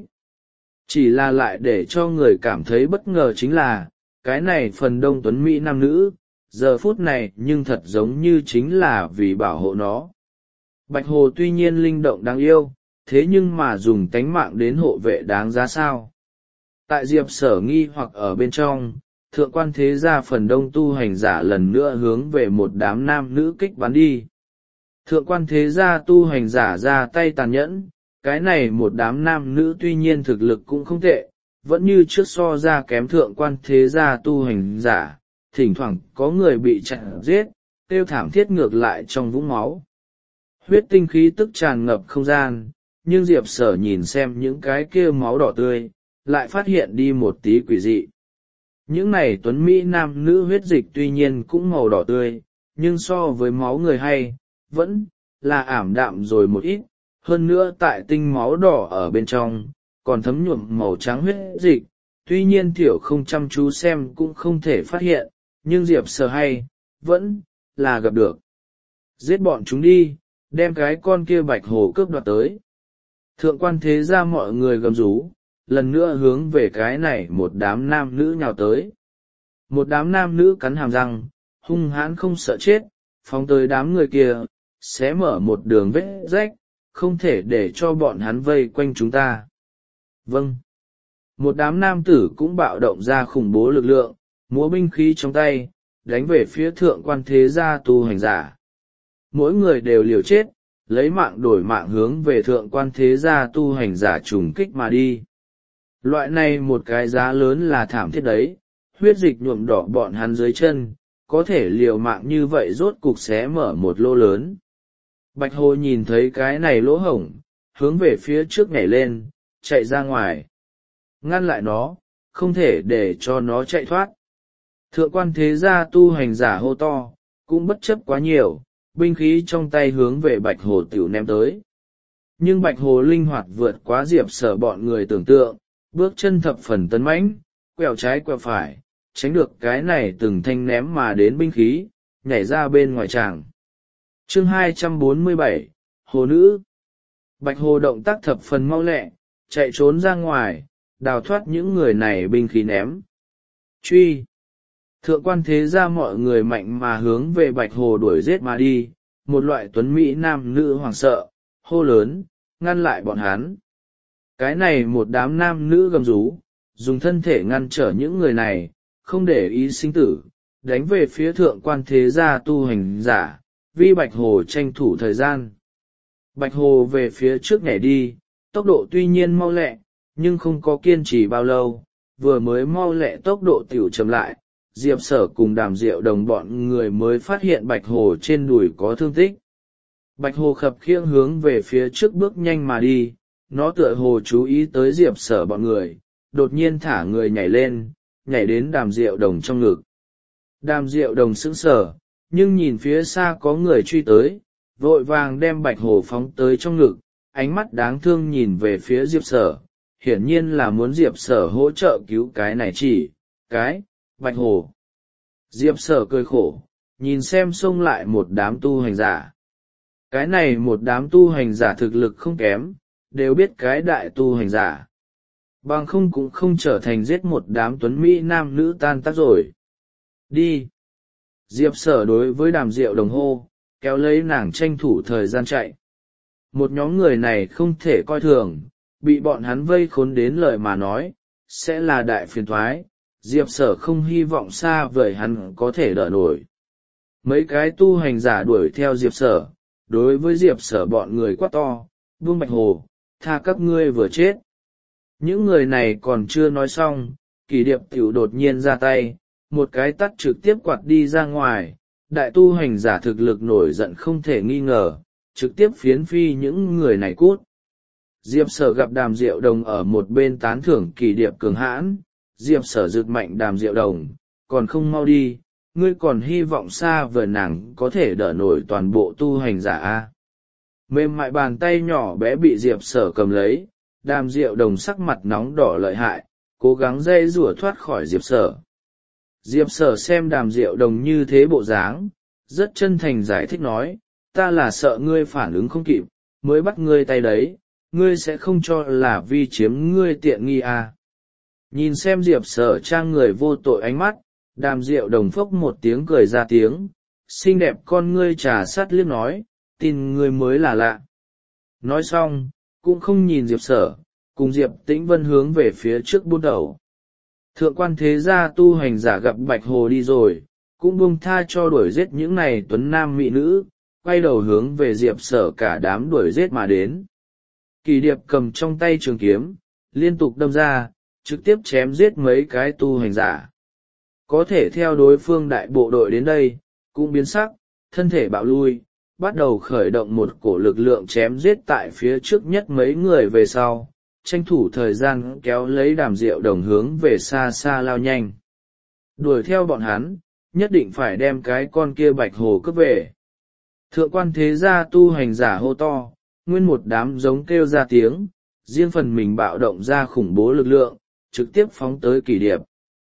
Speaker 1: Chỉ là lại để cho người cảm thấy bất ngờ chính là, cái này phần đông tuấn Mỹ nam nữ, giờ phút này nhưng thật giống như chính là vì bảo hộ nó. Bạch hồ tuy nhiên linh động đáng yêu, thế nhưng mà dùng tánh mạng đến hộ vệ đáng giá sao. Tại Diệp Sở nghi hoặc ở bên trong, thượng quan thế gia phần đông tu hành giả lần nữa hướng về một đám nam nữ kích bắn đi. Thượng quan thế gia tu hành giả ra tay tàn nhẫn, cái này một đám nam nữ tuy nhiên thực lực cũng không tệ, vẫn như trước so ra kém thượng quan thế gia tu hành giả, thỉnh thoảng có người bị chặn giết, tiêu thảm thiết ngược lại trong vũng máu. Huyết tinh khí tức tràn ngập không gian, nhưng Diệp Sở nhìn xem những cái kia máu đỏ tươi, lại phát hiện đi một tí quỷ dị. Những này tuấn Mỹ nam nữ huyết dịch tuy nhiên cũng màu đỏ tươi, nhưng so với máu người hay, vẫn là ảm đạm rồi một ít, hơn nữa tại tinh máu đỏ ở bên trong, còn thấm nhuộm màu trắng huyết dịch, tuy nhiên Thiểu không chăm chú xem cũng không thể phát hiện, nhưng Diệp Sở hay, vẫn là gặp được. Giết bọn chúng đi, đem cái con kia bạch hồ cướp đoạt tới. Thượng quan thế gia mọi người gầm rú, lần nữa hướng về cái này một đám nam nữ nhào tới. Một đám nam nữ cắn hàm răng, hung hãn không sợ chết, phóng tới đám người kia, sẽ mở một đường vết rách, không thể để cho bọn hắn vây quanh chúng ta. Vâng. Một đám nam tử cũng bạo động ra khủng bố lực lượng, múa binh khí trong tay, đánh về phía thượng quan thế gia tu hành giả. Mỗi người đều liều chết, lấy mạng đổi mạng hướng về thượng quan thế gia tu hành giả trùng kích mà đi. Loại này một cái giá lớn là thảm thiết đấy, huyết dịch nhuộm đỏ bọn hắn dưới chân, có thể liều mạng như vậy rốt cục xé mở một lỗ lớn. Bạch hồ nhìn thấy cái này lỗ hổng, hướng về phía trước nhảy lên, chạy ra ngoài. Ngăn lại nó, không thể để cho nó chạy thoát. Thượng quan thế gia tu hành giả hô to, cũng bất chấp quá nhiều, binh khí trong tay hướng về Bạch Hồ tiểu ném tới. Nhưng Bạch Hồ linh hoạt vượt quá Diệp Sở bọn người tưởng tượng, bước chân thập phần tấn mãnh, quẹo trái quẹo phải, tránh được cái này từng thanh ném mà đến binh khí, nhảy ra bên ngoài tràng. Chương 247, Hồ Nữ. Bạch Hồ động tác thập phần mau lẹ, chạy trốn ra ngoài, đào thoát những người này binh khí ném. Truy! Thượng quan thế ra mọi người mạnh mà hướng về Bạch Hồ đuổi giết mà đi, một loại tuấn mỹ nam nữ hoảng sợ, hô lớn, ngăn lại bọn hắn. Cái này một đám nam nữ gầm rú, dùng thân thể ngăn trở những người này, không để ý sinh tử, đánh về phía thượng quan thế gia tu hành giả, vì Bạch Hồ tranh thủ thời gian. Bạch Hồ về phía trước nhảy đi, tốc độ tuy nhiên mau lẹ, nhưng không có kiên trì bao lâu, vừa mới mau lẹ tốc độ tiểu chậm lại, Diệp Sở cùng Đàm Diệu Đồng bọn người mới phát hiện Bạch Hồ trên đùi có thương tích. Bạch Hồ khập khiễng hướng về phía trước bước nhanh mà đi, nó tựa hồ chú ý tới Diệp Sở bọn người, đột nhiên thả người nhảy lên, nhảy đến Đàm Diệu Đồng trong ngực. Đàm Diệu Đồng sững sờ, nhưng nhìn phía xa có người truy tới, vội vàng đem Bạch Hồ phóng tới trong ngực, ánh mắt đáng thương nhìn về phía Diệp Sở, hiển nhiên là muốn Diệp Sở hỗ trợ cứu cái này Bạch Hồ. Diệp Sở cười khổ, nhìn xem xông lại một đám tu hành giả. Cái này một đám tu hành giả thực lực không kém, đều biết cái đại tu hành giả. Bằng không cũng không trở thành giết một đám tuấn mỹ nam nữ tan tác rồi. Đi! Diệp Sở đối với Đàm Diệu Đồng hô, kéo lấy nàng tranh thủ thời gian chạy. Một nhóm người này không thể coi thường, bị bọn hắn vây khốn đến lời mà nói, sẽ là đại phiền thoái, Diệp Sở không hy vọng xa vời hắn có thể đỡ nổi. Mấy cái tu hành giả đuổi theo Diệp Sở, đối với Diệp Sở bọn người quát to, buông Bạch Hồ, tha các ngươi vừa chết. Những người này còn chưa nói xong, Kỷ Điệp tiểu đột nhiên ra tay, một cái tắt trực tiếp quạt đi ra ngoài, đại tu hành giả thực lực nổi giận không thể nghi ngờ, trực tiếp phiến phi những người này cút. Diệp Sở gặp Đàm Diệu Đồng ở một bên tán thưởng Kỷ Điệp cường hãn, Diệp Sở rực mạnh Đàm Diệu Đồng, còn không mau đi, ngươi còn hy vọng xa vời nàng có thể đỡ nổi toàn bộ tu hành giả a. Mềm mại bàn tay nhỏ bé bị Diệp Sở cầm lấy, Đàm Diệu Đồng sắc mặt nóng đỏ lợi hại, cố gắng dây rủa thoát khỏi Diệp Sở. Diệp Sở xem Đàm Diệu Đồng như thế bộ dáng, rất chân thành giải thích nói, ta là sợ ngươi phản ứng không kịp, mới bắt ngươi tay đấy, ngươi sẽ không cho là vi chiếm ngươi tiện nghi à. Nhìn xem Diệp Sở trang người vô tội ánh mắt, Đàm Diệu Đồng phốc một tiếng cười ra tiếng, xinh đẹp con ngươi trà sát liếc nói, tin ngươi mới là lạ. Nói xong, cũng không nhìn Diệp Sở, cùng Diệp Tĩnh Vân hướng về phía trước buôn đầu. Thượng quan thế gia tu hành giả gặp Bạch Hồ đi rồi, cũng buông tha cho đuổi giết những này tuấn nam mỹ nữ, quay đầu hướng về Diệp Sở cả đám đuổi giết mà đến. Kỷ Điệp cầm trong tay trường kiếm, liên tục đâm ra, trực tiếp chém giết mấy cái tu hành giả. Có thể theo đối phương đại bộ đội đến đây, cũng biến sắc, thân thể bạo lui, bắt đầu khởi động một cổ lực lượng chém giết tại phía trước nhất mấy người về sau, tranh thủ thời gian kéo lấy Đàm Diệu Đồng hướng về xa xa lao nhanh. Đuổi theo bọn hắn, nhất định phải đem cái con kia Bạch Hồ cướp về. Thượng quan thế gia tu hành giả hô to, nguyên một đám giống kêu ra tiếng, riêng phần mình bạo động ra khủng bố lực lượng, trực tiếp phóng tới Kỷ Điệp.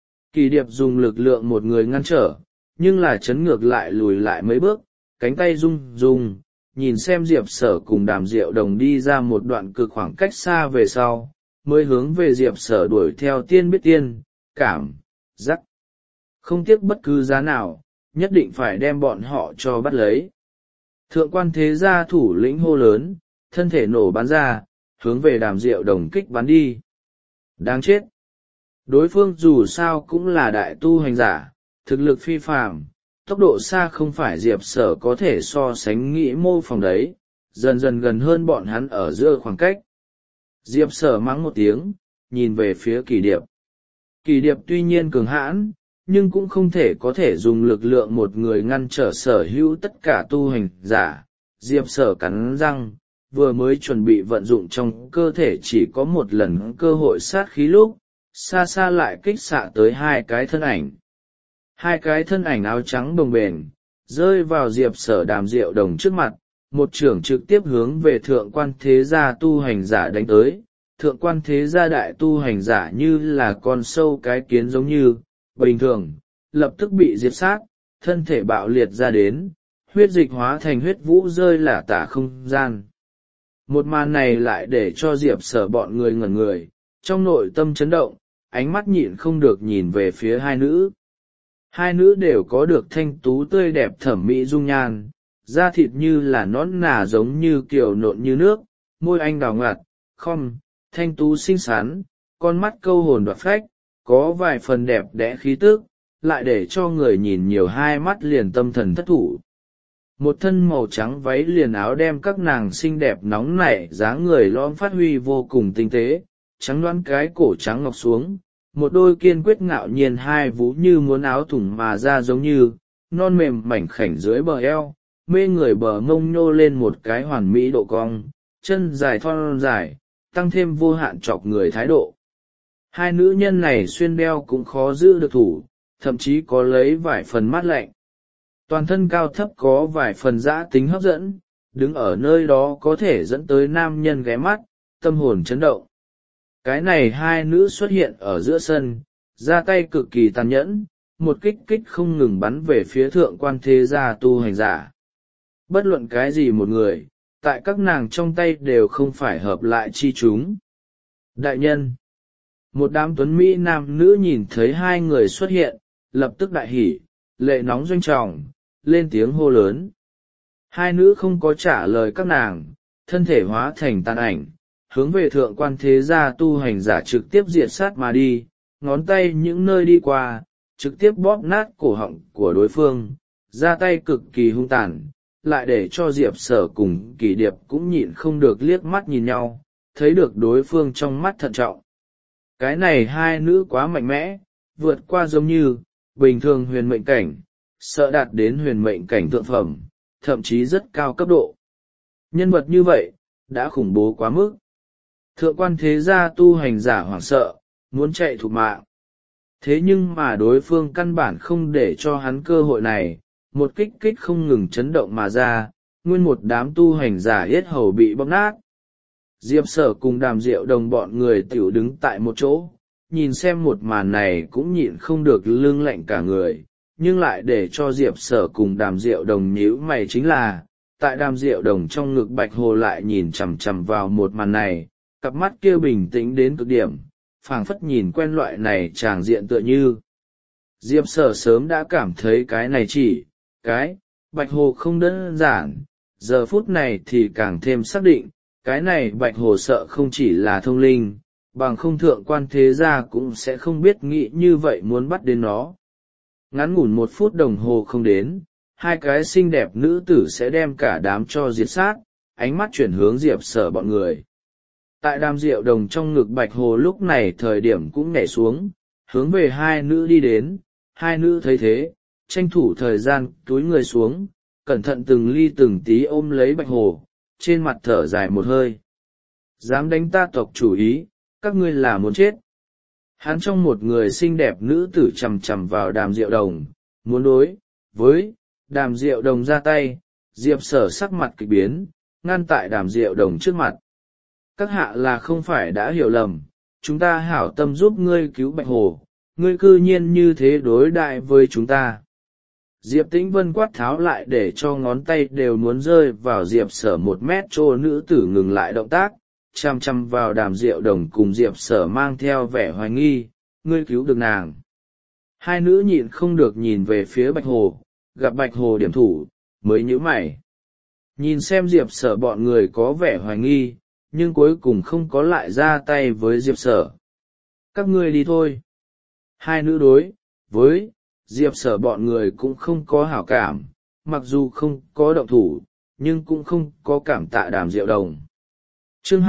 Speaker 1: Kỷ Điệp dùng lực lượng một người ngăn trở, nhưng là chấn ngược lại lùi lại mấy bước, cánh tay rung rung, nhìn xem Diệp Sở cùng Đàm Diệu Đồng đi ra một đoạn cực khoảng cách xa về sau, mới hướng về Diệp Sở đuổi theo tiên biết tiên, cảm, giác. Không tiếc bất cứ giá nào, nhất định phải đem bọn họ cho bắt lấy. Thượng quan thế gia thủ lĩnh hô lớn, thân thể nổ bắn ra, hướng về Đàm Diệu Đồng kích bắn đi. Đáng chết! Đối phương dù sao cũng là đại tu hành giả, thực lực phi phàm, tốc độ xa không phải Diệp Sở có thể so sánh nghĩ mô phỏng đấy, dần dần gần hơn bọn hắn ở giữa khoảng cách. Diệp Sở mắng một tiếng, nhìn về phía Kỷ Điệp. Kỷ Điệp tuy nhiên cường hãn, nhưng cũng không thể có thể dùng lực lượng một người ngăn trở sở hữu tất cả tu hành giả. Diệp Sở cắn răng, vừa mới chuẩn bị vận dụng trong cơ thể chỉ có một lần cơ hội sát khí lúc, xa xa lại kích xạ tới hai cái thân ảnh. Hai cái thân ảnh áo trắng bồng bềnh, rơi vào Diệp Sở Đàm Diệu Đồng trước mặt, một chưởng trực tiếp hướng về thượng quan thế gia tu hành giả đánh tới. Thượng quan thế gia đại tu hành giả như là con sâu cái kiến giống như bình thường, lập tức bị diệt sát, thân thể bạo liệt ra đến, huyết dịch hóa thành huyết vũ rơi lả tả không gian. Một màn này lại để cho Diệp Sở bọn người ngẩn người, trong nội tâm chấn động, ánh mắt nhịn không được nhìn về phía hai nữ. Hai nữ đều có được thanh tú tươi đẹp thẩm mỹ dung nhan, da thịt như là nõn nà giống như kiều nộn như nước, môi anh đào ngạt, khom, thanh tú xinh xắn, con mắt câu hồn đoạt phách, có vài phần đẹp đẽ khí tức, lại để cho người nhìn nhiều hai mắt liền tâm thần thất thủ. Một thân màu trắng váy liền áo đem các nàng xinh đẹp nóng nảy dáng người lõm phát huy vô cùng tinh tế, trắng đoán cái cổ trắng ngọc xuống, một đôi kiên quyết ngạo nhiên hai vú như muốn áo thủng mà ra giống như, non mềm mảnh khảnh dưới bờ eo, mê người bờ mông nhô lên một cái hoàn mỹ độ cong, chân dài thon dài, tăng thêm vô hạn chọc người thái độ. Hai nữ nhân này xuyên đeo cũng khó giữ được thủ, thậm chí có lấy vài phần mát lạnh. Toàn thân cao thấp có vài phần dã tính hấp dẫn, đứng ở nơi đó có thể dẫn tới nam nhân ghé mắt, tâm hồn chấn động. Cái này hai nữ xuất hiện ở giữa sân, ra tay cực kỳ tàn nhẫn, một kích kích không ngừng bắn về phía thượng quan thế gia tu hành giả. Bất luận cái gì một người, tại các nàng trong tay đều không phải hợp lại chi chúng. Đại nhân, một đám tuấn mỹ nam nữ nhìn thấy hai người xuất hiện, lập tức đại hỉ, lệ nóng doanh trọng, lên tiếng hô lớn. Hai nữ không có trả lời các nàng, thân thể hóa thành tàn ảnh, hướng về thượng quan thế gia tu hành giả trực tiếp diệt sát mà đi, ngón tay những nơi đi qua, trực tiếp bóp nát cổ họng của đối phương, ra tay cực kỳ hung tàn, lại để cho Diệp Sở cùng Kỳ Điệp cũng nhịn không được liếc mắt nhìn nhau, thấy được đối phương trong mắt thận trọng. Cái này hai nữ quá mạnh mẽ, vượt qua giống như bình thường huyền mệnh cảnh, sợ đạt đến huyền mệnh cảnh thượng phẩm, thậm chí rất cao cấp độ. Nhân vật như vậy, đã khủng bố quá mức. Thượng quan thế gia tu hành giả hoảng sợ, muốn chạy thục mạng. Thế nhưng mà đối phương căn bản không để cho hắn cơ hội này, một kích kích không ngừng chấn động mà ra, nguyên một đám tu hành giả yết hầu bị bóp nát. Diệp Sở cùng Đàm Diệu Đồng bọn người tiểu đứng tại một chỗ, nhìn xem một màn này cũng nhịn không được lưng lạnh cả người, nhưng lại để cho Diệp Sở cùng Đàm Diệu Đồng nhíu mày chính là, tại Đàm Diệu Đồng trong ngực Bạch Hồ lại nhìn chằm chằm vào một màn này, cặp mắt kia bình tĩnh đến cực điểm, phảng phất nhìn quen loại này tràng diện tựa như. Diệp Sở sớm đã cảm thấy cái này Bạch Hồ không đơn giản, giờ phút này thì càng thêm xác định, cái này Bạch Hồ sợ không chỉ là thông linh, bằng không thượng quan thế gia cũng sẽ không biết nghĩ như vậy muốn bắt đến nó. Ngắn ngủn 1 phút đồng hồ không đến, hai cái xinh đẹp nữ tử sẽ đem cả đám cho diệt sát, ánh mắt chuyển hướng Diệp Sở bọn người. Tại Đàm Diệu Đồng trong ngực Bạch Hồ lúc này thời điểm cũng nhảy xuống, hướng về hai nữ đi đến, hai nữ thấy thế, tranh thủ thời gian túi người xuống, cẩn thận từng ly từng tí ôm lấy Bạch Hồ, trên mặt thở dài một hơi. Dám đánh ta tộc chủ ý, các ngươi là muốn chết. Hắn trong một người xinh đẹp nữ tử chằm chằm vào Đàm Diệu Đồng, muốn đối với Đàm Diệu Đồng ra tay, Diệp Sở sắc mặt kịch biến, ngăn tại Đàm Diệu Đồng trước mặt. Các hạ là không phải đã hiểu lầm, chúng ta hảo tâm giúp ngươi cứu Bạch Hồ, ngươi cư nhiên như thế đối đại với chúng ta. Diệp Tĩnh Vân quát tháo lại để cho ngón tay đều muốn rơi vào Diệp Sở 1 mét chỗ nữ tử ngừng lại động tác, chăm chăm vào Đàm Diệu Đồng cùng Diệp Sở mang theo vẻ hoài nghi, ngươi cứu được nàng. Hai nữ nhịn không được nhìn về phía Bạch Hồ, gặp Bạch Hồ điểm thủ, mới nhíu mày. Nhìn xem Diệp Sở bọn người có vẻ hoài nghi, nhưng cuối cùng không có lại ra tay với Diệp Sở. Các ngươi đi thôi. Hai nữ đối với Diệp Sở bọn người cũng không có hảo cảm, mặc dù không có động thủ, nhưng cũng không có cảm tạ Đàm Diệu Đồng. Chương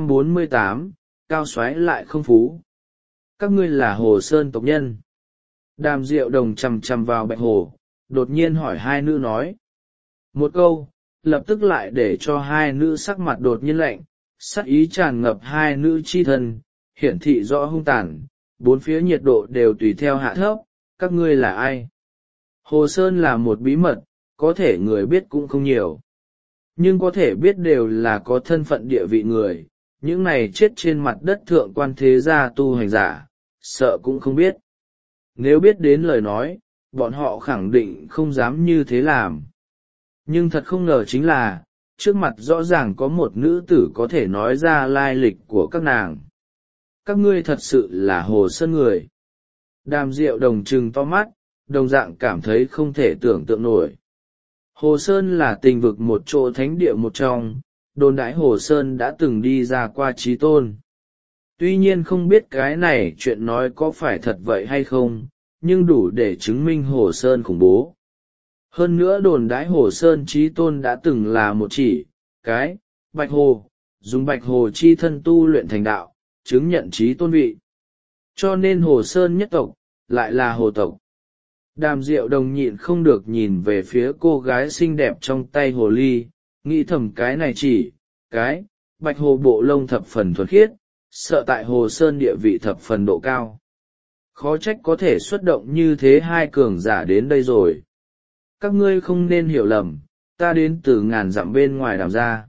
Speaker 1: 248, Cao Soái lại không phú. Các ngươi là Hồ Sơn tộc nhân. Đàm Diệu Đồng chằm chằm vào Bạch Hồ, đột nhiên hỏi hai nữ nói. Một câu, lập tức lại để cho hai nữ sắc mặt đột nhiên lạnh, sắc ý tràn ngập hai nữ chi thân, hiển thị rõ hung tàn, bốn phía nhiệt độ đều tùy theo hạ thấp, các ngươi là ai? Hồ Sơn là một bí mật, có thể người biết cũng không nhiều. Nhưng có thể biết đều là có thân phận địa vị người, những này chết trên mặt đất thượng quan thế gia tu hành giả, sợ cũng không biết. Nếu biết đến lời nói, bọn họ khẳng định không dám như thế làm. Nhưng thật không ngờ chính là, trước mặt rõ ràng có một nữ tử có thể nói ra lai lịch của các nàng. Các ngươi thật sự là Hồ Sơn người. Đàm Diệu Đồng trừng to mắt, đồng dạng cảm thấy không thể tưởng tượng nổi. Hồ Sơn là tình vực một chỗ thánh địa một trong, đồn đãi Hồ Sơn đã từng đi ra qua Chí Tôn. Tuy nhiên không biết cái này chuyện nói có phải thật vậy hay không, nhưng đủ để chứng minh Hồ Sơn khủng bố. Hơn nữa đồn đãi Hồ Sơn Chí Tôn đã từng là một cái bạch hồ, dùng bạch hồ chi thân tu luyện thành đạo, chứng nhận Chí Tôn vị. Cho nên Hồ Sơn nhất tộc, lại là hồ tộc. Đàm Diệu Đồng nhịn không được nhìn về phía cô gái xinh đẹp trong tay hồ ly, nghĩ thầm cái này cái bạch hồ bộ lông thập phần thuần khiết, sợ tại Hồ Sơn địa vị thập phần độ cao. Khó trách có thể xuất động như thế hai cường giả đến đây rồi. Các ngươi không nên hiểu lầm, ta đến từ ngàn dặm bên ngoài Đàm gia.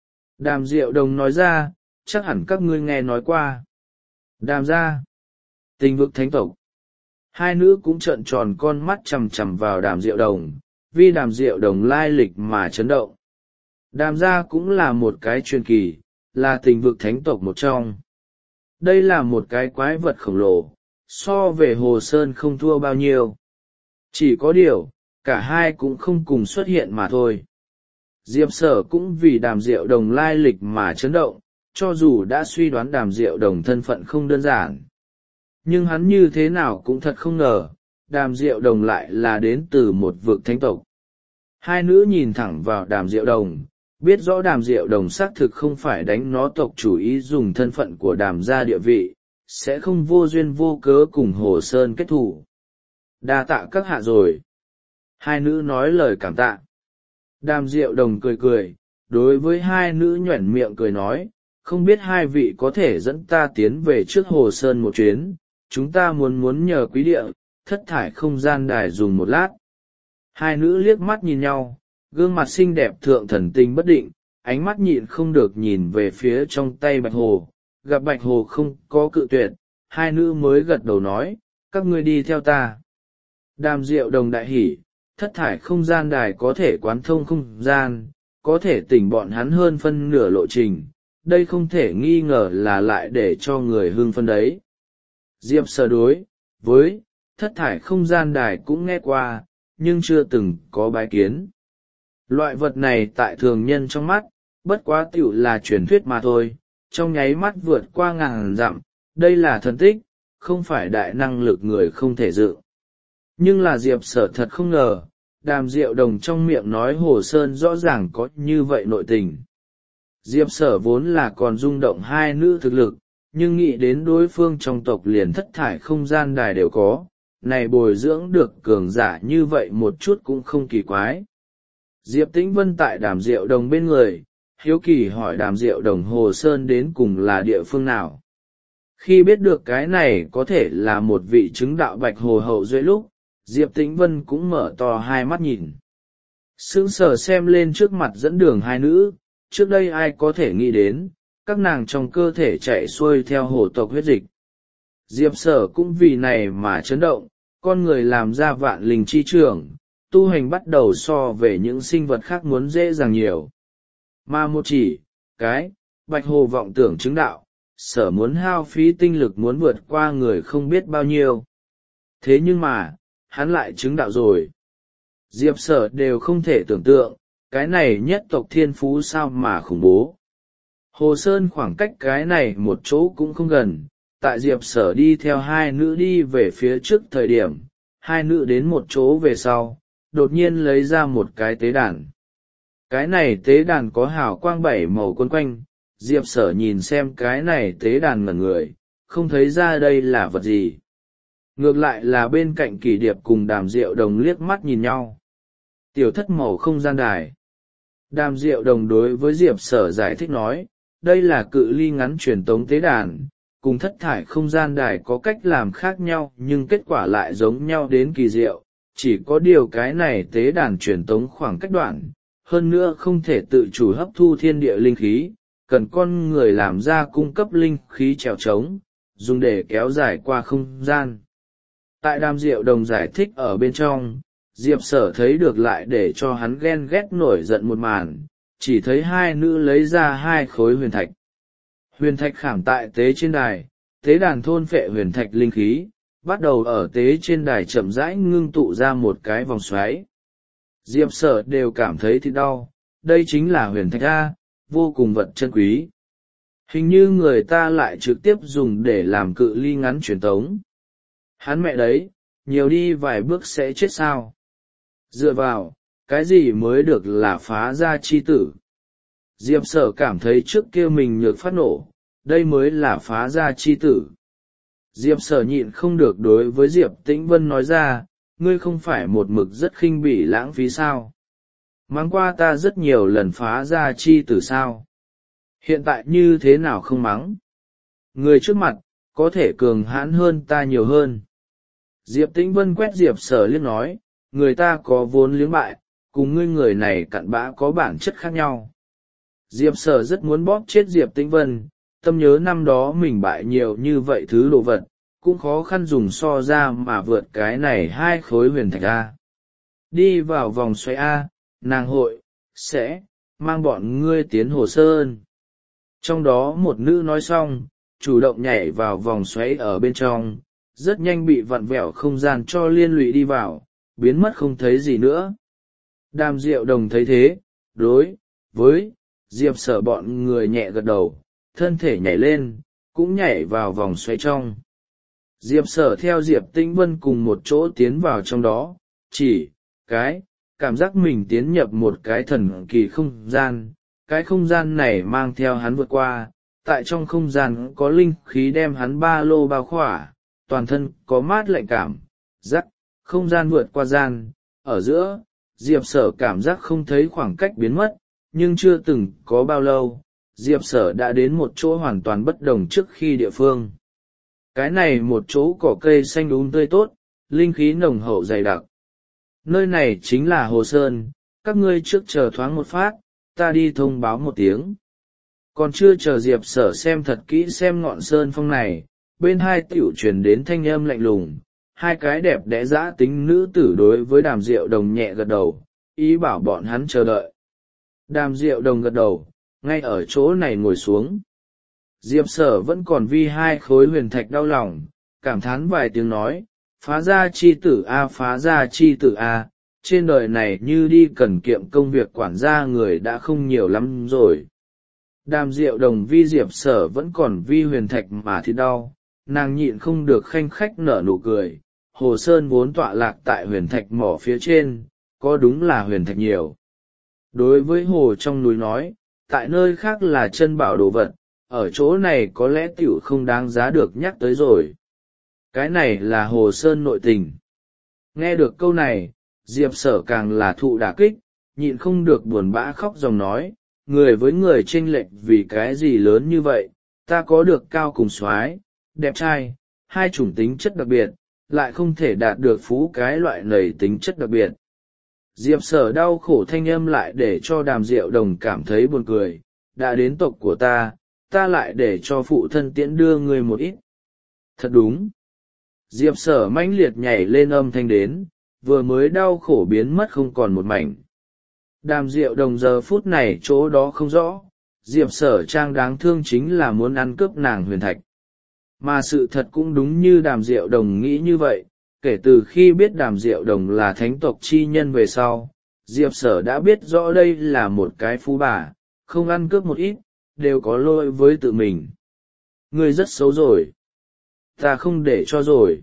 Speaker 1: Đàm Diệu Đồng nói ra, chắc hẳn các ngươi nghe nói qua. Đàm gia, tình vực thánh tộc. Hai nữ cũng trợn tròn con mắt chằm chằm vào Đàm Diệu Đồng, vì Đàm Diệu Đồng lai lịch mà chấn động. Đàm gia cũng là một cái truyền kỳ, là tình vực thánh tộc một trong. Đây là một cái quái vật khổng lồ, so về Hồ Sơn không thua bao nhiêu. Chỉ có điều, cả hai cũng không cùng xuất hiện mà thôi. Diệp Sở cũng vì Đàm Diệu Đồng lai lịch mà chấn động, cho dù đã suy đoán Đàm Diệu Đồng thân phận không đơn giản. Nhưng hắn như thế nào cũng thật không ngờ, Đàm Diệu Đồng lại là đến từ một vực thánh tộc. Hai nữ nhìn thẳng vào Đàm Diệu Đồng, biết rõ Đàm Diệu Đồng xác thực không phải đánh nó tộc chủ ý dùng thân phận của Đàm gia địa vị, sẽ không vô duyên vô cớ cùng Hồ Sơn kết thù. Đa tạ các hạ rồi. Hai nữ nói lời cảm tạ. Đàm Diệu Đồng cười cười, đối với hai nữ nhoẻn miệng cười nói, không biết hai vị có thể dẫn ta tiến về trước Hồ Sơn một chuyến, chúng ta muốn nhờ quý địa, thất thải không gian đài dùng một lát. Hai nữ liếc mắt nhìn nhau, gương mặt xinh đẹp thượng thần tình bất định, ánh mắt nhịn không được nhìn về phía trong tay bạch hồ, gặp bạch hồ không có cự tuyệt, hai nữ mới gật đầu nói, các ngươi đi theo ta. Đàm Diệu Đồng đại hỉ, thất thải không gian đài có thể quán thông không gian, có thể tỉnh bọn hắn hơn phân nửa lộ trình, đây không thể nghi ngờ là lại để cho người hưng phân đấy. Diệp Sở đối với thất thải không gian đài cũng nghe qua, nhưng chưa từng có bái kiến. Loại vật này tại thường nhân trong mắt, bất quá tiểu là truyền thuyết mà thôi, trong nháy mắt vượt qua ngàn dặm, đây là thần tích, không phải đại năng lực người không thể dự. Nhưng là Diệp Sở thật không ngờ, Đàm Diệu Đồng trong miệng nói Hồ Sơn rõ ràng có như vậy nội tình. Diệp Sở vốn là còn rung động hai nữ thực lực, nhưng nghĩ đến đối phương trong tộc liền thất thải không gian đài đều có, này bồi dưỡng được cường giả như vậy một chút cũng không kỳ quái. Diệp Tĩnh Vân tại Đàm Diệu Đồng bên người, hiếu kỳ hỏi Đàm Diệu Đồng Hồ Sơn đến cùng là địa phương nào. Khi biết được cái này có thể là một vị chứng đạo bạch hồ hậu duệ lúc, Diệp Tĩnh Vân cũng mở to hai mắt nhìn. Sững sờ xem lên trước mặt dẫn đường hai nữ, trước đây ai có thể nghĩ đến, các nàng trong cơ thể chạy xuôi theo hổ tộc huyết dịch. Diệp Sở cũng vì này mà chấn động, con người làm ra vạn linh chi trưởng, tu hành bắt đầu so về những sinh vật khác muốn dễ dàng nhiều. Mà một cái bạch hồ vọng tưởng chứng đạo, Sở muốn hao phí tinh lực muốn vượt qua người không biết bao nhiêu. Thế nhưng mà, hắn lại chứng đạo rồi. Diệp Sở đều không thể tưởng tượng, cái này nhất tộc thiên phú sao mà khủng bố. Hồ Sơn khoảng cách cái này một chỗ cũng không gần, tại Diệp Sở đi theo hai nữ đi về phía trước thời điểm, hai nữ đến một chỗ về sau, đột nhiên lấy ra một cái tế đàn. Cái này tế đàn có hào quang bảy màu quấn quanh, Diệp Sở nhìn xem cái này tế đàn ngẩn người, không thấy ra đây là vật gì. Ngược lại là bên cạnh Kỳ Điệp cùng Đàm Diệu Đồng liếc mắt nhìn nhau. Tiểu thất màu không gian đài. Đàm Diệu Đồng đối với Diệp Sở giải thích nói, đây là cự ly ngắn truyền tống tế đàn, cùng thất thải không gian đài có cách làm khác nhau nhưng kết quả lại giống nhau đến kỳ diệu, chỉ có điều cái này tế đàn truyền tống khoảng cách đoạn, hơn nữa không thể tự chủ hấp thu thiên địa linh khí, cần con người làm ra cung cấp linh khí trèo trống, dùng để kéo dài qua không gian. Tại Đàm Diệu Đồng giải thích ở bên trong, Diệp Sở thấy được lại để cho hắn ghen ghét nổi giận một màn, chỉ thấy hai nữ lấy ra hai khối huyền thạch. Huyền thạch khảm tại tế trên đài, tế đàn thôn phệ huyền thạch linh khí, bắt đầu ở tế trên đài chậm rãi ngưng tụ ra một cái vòng xoáy. Diệp Sở đều cảm thấy thì đau, đây chính là huyền thạch A, vô cùng vật chân quý. Hình như người ta lại trực tiếp dùng để làm cự ly ngắn truyền tống. Hắn mẹ đấy, nhiều đi vài bước sẽ chết sao? Dựa vào, cái gì mới được là phá ra chi tử? Diệp Sở cảm thấy trước kia mình nhược phát nổ, đây mới là phá ra chi tử. Diệp Sở nhịn không được đối với Diệp Tĩnh Vân nói ra, ngươi không phải một mực rất khinh bỉ lãng phí sao? Mắng qua ta rất nhiều lần phá ra chi tử sao? Hiện tại như thế nào không mắng? Người trước mặt, có thể cường hãn hơn ta nhiều hơn. Diệp Tĩnh Vân quét Diệp Sở liếc nói, người ta có vốn liếng bại, cùng ngươi người này cặn bã có bản chất khác nhau. Diệp Sở rất muốn bóp chết Diệp Tĩnh Vân, tâm nhớ năm đó mình bại nhiều như vậy thứ đồ vật, cũng khó khăn dùng so ra mà vượt cái này hai khối huyền thạch A. Đi vào vòng xoay A, nàng hội, sẽ, mang bọn ngươi tiến Hồ Sơn. Trong đó một nữ nói xong, chủ động nhảy vào vòng xoáy ở bên trong, rất nhanh bị vặn vẹo không gian cho liên lụy đi vào, biến mất không thấy gì nữa. Đàm Diệu Đồng thấy thế, đối với Diệp Sở bọn người nhẹ gật đầu, thân thể nhảy lên, cũng nhảy vào vòng xoáy trong. Diệp Sở theo Diệp Tĩnh Vân cùng một chỗ tiến vào trong đó, chỉ cảm giác mình tiến nhập một cái thần kỳ không gian, cái không gian này mang theo hắn vượt qua, tại trong không gian có linh khí đem hắn ba lô bao khỏa, toàn thân có mát lạnh cảm giác, không gian vượt qua gian, ở giữa, Diệp Sở cảm giác không thấy khoảng cách biến mất, nhưng chưa từng có bao lâu, Diệp Sở đã đến một chỗ hoàn toàn bất đồng trước khi địa phương. Cái này một chỗ cỏ cây xanh tươi tốt, linh khí nồng hậu dày đặc. Nơi này chính là Hồ Sơn, các ngươi trước chờ thoáng một phát, ta đi thông báo một tiếng. Còn chưa chờ Diệp Sở xem thật kỹ xem ngọn sơn phong này, bên hai tiểu truyền đến thanh âm lạnh lùng, hai cái đẹp đẽ dã tính nữ tử đối với Đàm Diệu Đồng nhẹ gật đầu, ý bảo bọn hắn chờ đợi. Đàm Diệu Đồng gật đầu, ngay ở chỗ này ngồi xuống. Diệp Sở vẫn còn vì hai khối huyền thạch đau lòng, cảm thán vài tiếng nói, phá ra chi tử a, phá ra chi tử a, trên đời này như đi cần kiệm công việc quản gia người đã không nhiều lắm rồi. Đàm Diệu Đồng vi Diệp Sở vẫn còn vi huyền thạch mà thì đau, nàng nhịn không được khanh khách nở nụ cười. Hồ Sơn vốn tọa lạc tại huyền thạch mỏ phía trên, có đúng là huyền thạch nhiều. Đối với hồ trong núi nói, tại nơi khác là chân bảo đồ vật, ở chỗ này có lẽ tiểu không đáng giá được nhắc tới rồi. Cái này là Hồ Sơn nội tình. Nghe được câu này, Diệp Sở càng là thụ đả kích, nhịn không được buồn bã khóc dòng nói, người với người chênh lệch vì cái gì lớn như vậy, ta có được cao cùng soái, đẹp trai, hai chủng tính chất đặc biệt, lại không thể đạt được phú cái loại nầy tính chất đặc biệt. Diệp Sở đau khổ thanh âm lại để cho Đàm Diệu Đồng cảm thấy buồn cười, đã đến tộc của ta lại để cho phụ thân tiễn đưa người một ít. Thật đúng. Diệp Sở mãnh liệt nhảy lên âm thanh đến, vừa mới đau khổ biến mất không còn một mảnh. Đàm Diệu Đồng giờ phút này chỗ đó không rõ, Diệp Sở trang đáng thương chính là muốn ăn cướp nàng huyền thạch. Mà sự thật cũng đúng như Đàm Diệu Đồng nghĩ như vậy, kể từ khi biết Đàm Diệu Đồng là thánh tộc chi nhân về sau, Diệp Sở đã biết rõ đây là một cái phú bà, không ăn cướp một ít, đều có lỗi với tự mình. Ngươi rất xấu rồi. Ta không để cho rồi.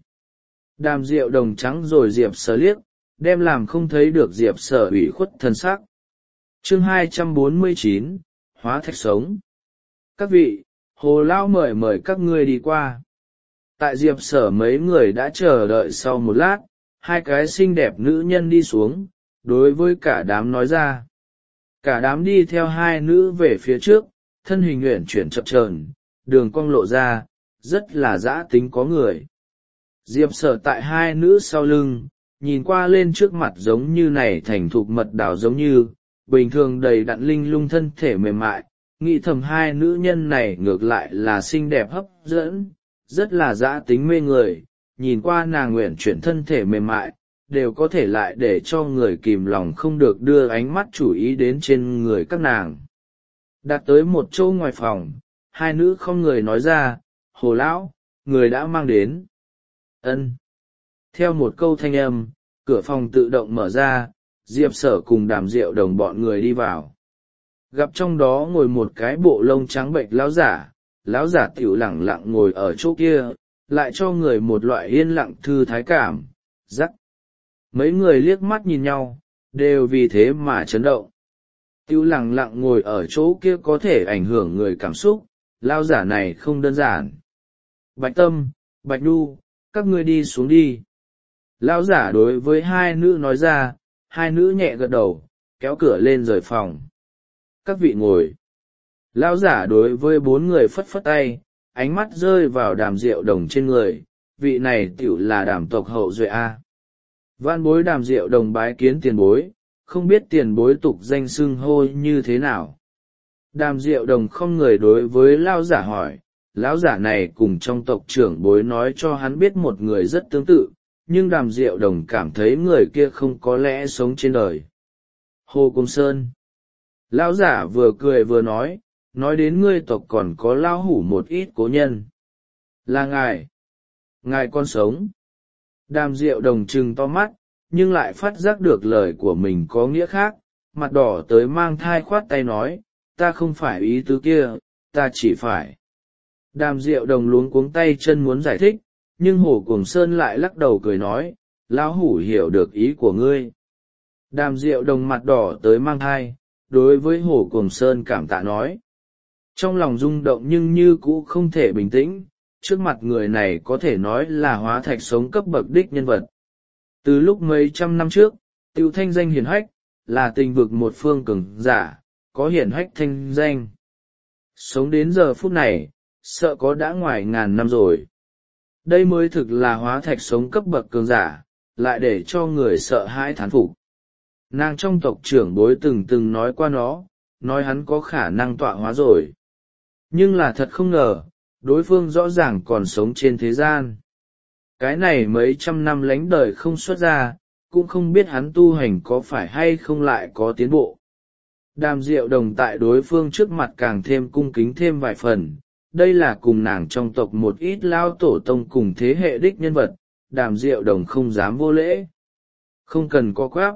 Speaker 1: Đàm Diệu Đồng trắng rồi Diệp Sở liếc, đem làm không thấy được Diệp Sở ủy khuất thân sắc. Chương 249, Hóa thạch sống. Các vị, Hồ Lão mời các ngươi đi qua. Tại Diệp Sở mấy người đã chờ đợi sau một lát, hai cái xinh đẹp nữ nhân đi xuống, đối với cả đám nói ra. Cả đám đi theo hai nữ về phía trước, thân hình uyển chuyển chập chờn, đường cong lộ ra, rất là dã tính có người. Diệp Sở tại hai nữ sau lưng, nhìn qua lên trước mặt giống như này thành thục mật đào giống như, bình thường đầy đặn linh lung thân thể mềm mại, nghĩ thầm hai nữ nhân này ngược lại là xinh đẹp hấp dẫn, rất là dã tính mê người, nhìn qua nàng nguyện chuyển thân thể mềm mại, đều có thể lại để cho người kìm lòng không được đưa ánh mắt chú ý đến trên người các nàng. Đạt tới một chỗ ngoài phòng, hai nữ không người nói ra, Hồ lão, người đã mang đến. Ân. Theo một câu thanh âm, cửa phòng tự động mở ra, Diệp Sở cùng Đàm Diệu Đồng bọn người đi vào. Gặp trong đó ngồi một cái bộ lông trắng bệnh lão giả tiểu lẳng lặng ngồi ở chỗ kia, lại cho người một loại yên lặng thư thái cảm, rắc. Mấy người liếc mắt nhìn nhau, đều vì thế mà chấn động. Tiểu lẳng lặng ngồi ở chỗ kia có thể ảnh hưởng người cảm xúc, lão giả này không đơn giản. Bạch Tâm, Bạch Nhu, các ngươi đi xuống đi. Lão giả đối với hai nữ nói ra, hai nữ nhẹ gật đầu, kéo cửa lên rời phòng. Các vị ngồi. Lão giả đối với bốn người phất phất tay, ánh mắt rơi vào Đàm Diệu Đồng trên người, vị này tiểu là Đàm tộc hậu duệ A. Vạn bối Đàm Diệu Đồng bái kiến tiền bối, không biết tiền bối tục danh xưng hô như thế nào. Đàm Diệu Đồng không người đối với lão giả hỏi, lão giả này cùng trong tộc trưởng bối nói cho hắn biết một người rất tương tự, nhưng Đàm Diệu Đồng cảm thấy người kia không có lẽ sống trên đời. Hồ Công Sơn. Lão giả vừa cười vừa nói đến ngươi tộc còn có lão hủ một ít cố nhân. Là ngài còn sống. Đàm Diệu Đồng trừng to mắt, nhưng lại phát giác được lời của mình có nghĩa khác, mặt đỏ tới mang thai khoát tay nói, ta không phải ý tứ kia, ta chỉ phải. Đàm Diệu Đồng luống cuống tay chân muốn giải thích, nhưng Hồ Cuồng Sơn lại lắc đầu cười nói, lão hủ hiểu được ý của ngươi. Đàm Diệu Đồng mặt đỏ tới mang thai, đối với Hồ Cuồng Sơn cảm tạ nói. Trong lòng rung động nhưng như cũ không thể bình tĩnh, trước mặt người này có thể nói là hóa thạch sống cấp bậc đích nhân vật. Từ lúc mấy trăm năm trước, tiêu thanh danh hiển hách, là tình vực một phương cường giả, có hiển hách thanh danh. Sống đến giờ phút này, sợ có đã ngoài ngàn năm rồi. Đây mới thực là hóa thạch sống cấp bậc cường giả, lại để cho người sợ hãi thán phục. Nàng trong tộc trưởng bối từng nói qua nó, nói hắn có khả năng tọa hóa rồi. Nhưng là thật không ngờ, đối phương rõ ràng còn sống trên thế gian. Cái này mấy trăm năm lánh đời không xuất ra, cũng không biết hắn tu hành có phải hay không lại có tiến bộ. Đàm Diệu Đồng tại đối phương trước mặt càng thêm cung kính thêm vài phần, đây là cùng nàng trong tộc một ít lao tổ tông cùng thế hệ đích nhân vật, Đàm Diệu Đồng không dám vô lễ. Không cần có quáp.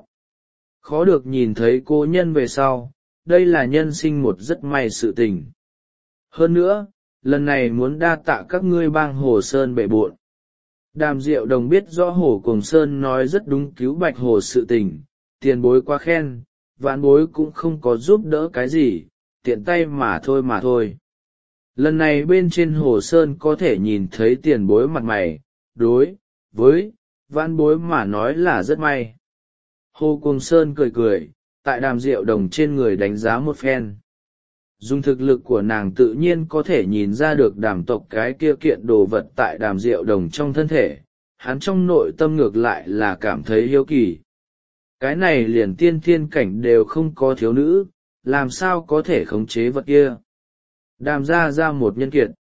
Speaker 1: Khó được nhìn thấy cô nhân về sau, đây là nhân sinh một rất may sự tình. Hơn nữa, lần này muốn đa tạ các ngươi bang Hồ Sơn bệ bộn. Đàm Diệu Đồng biết rõ Hồ Cuồng Sơn nói rất đúng cứu Bạch Hồ sự tình, tiền bối quá khen, vãn bối cũng không có giúp đỡ cái gì, tiện tay mà thôi. Lần này bên trên Hồ Sơn có thể nhìn thấy tiền bối mặt mày, đối với vãn bối mà nói là rất may. Hồ Cuồng Sơn cười, tại Đàm Diệu Đồng trên người đánh giá một phen. Dùng thực lực của nàng tự nhiên có thể nhìn ra được Đàm tộc cái kia kiện đồ vật tại Đàm Diệu Đồng trong thân thể, hắn trong nội tâm ngược lại là cảm thấy hiếu kỳ. Cái này liền tiên thiên cảnh đều không có thiếu nữ, làm sao có thể khống chế vật kia. Đàm ra một nhân kiệt.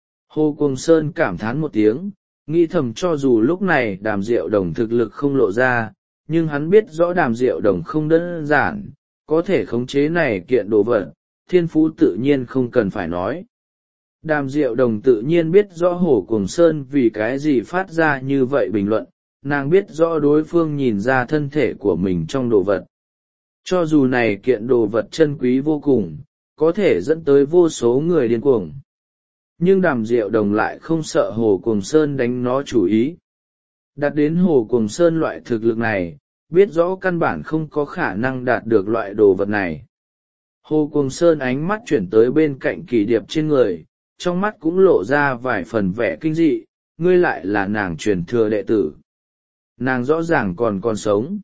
Speaker 1: Hồ Cuồng Sơn cảm thán một tiếng, nghĩ thầm cho dù lúc này Đàm Diệu Đồng thực lực không lộ ra, nhưng hắn biết rõ Đàm Diệu Đồng không đơn giản, có thể khống chế này kiện đồ vật, thiên phú tự nhiên không cần phải nói. Đàm Diệu Đồng tự nhiên biết rõ Hồ Cuồng Sơn vì cái gì phát ra như vậy bình luận, nàng biết rõ đối phương nhìn ra thân thể của mình trong đồ vật. Cho dù này kiện đồ vật chân quý vô cùng, có thể dẫn tới vô số người điên cuồng. Nhưng Đàm Diệu Đồng lại không sợ Hồ Cuồng Sơn đánh nó chủ ý. Đạt đến Hồ Cuồng Sơn loại thực lực này, biết rõ căn bản không có khả năng đạt được loại đồ vật này. Hồ Cuồng Sơn ánh mắt chuyển tới bên cạnh Kỳ Điệp trên người, trong mắt cũng lộ ra vài phần vẻ kinh dị, ngươi lại là nàng truyền thừa đệ tử. Nàng rõ ràng còn sống.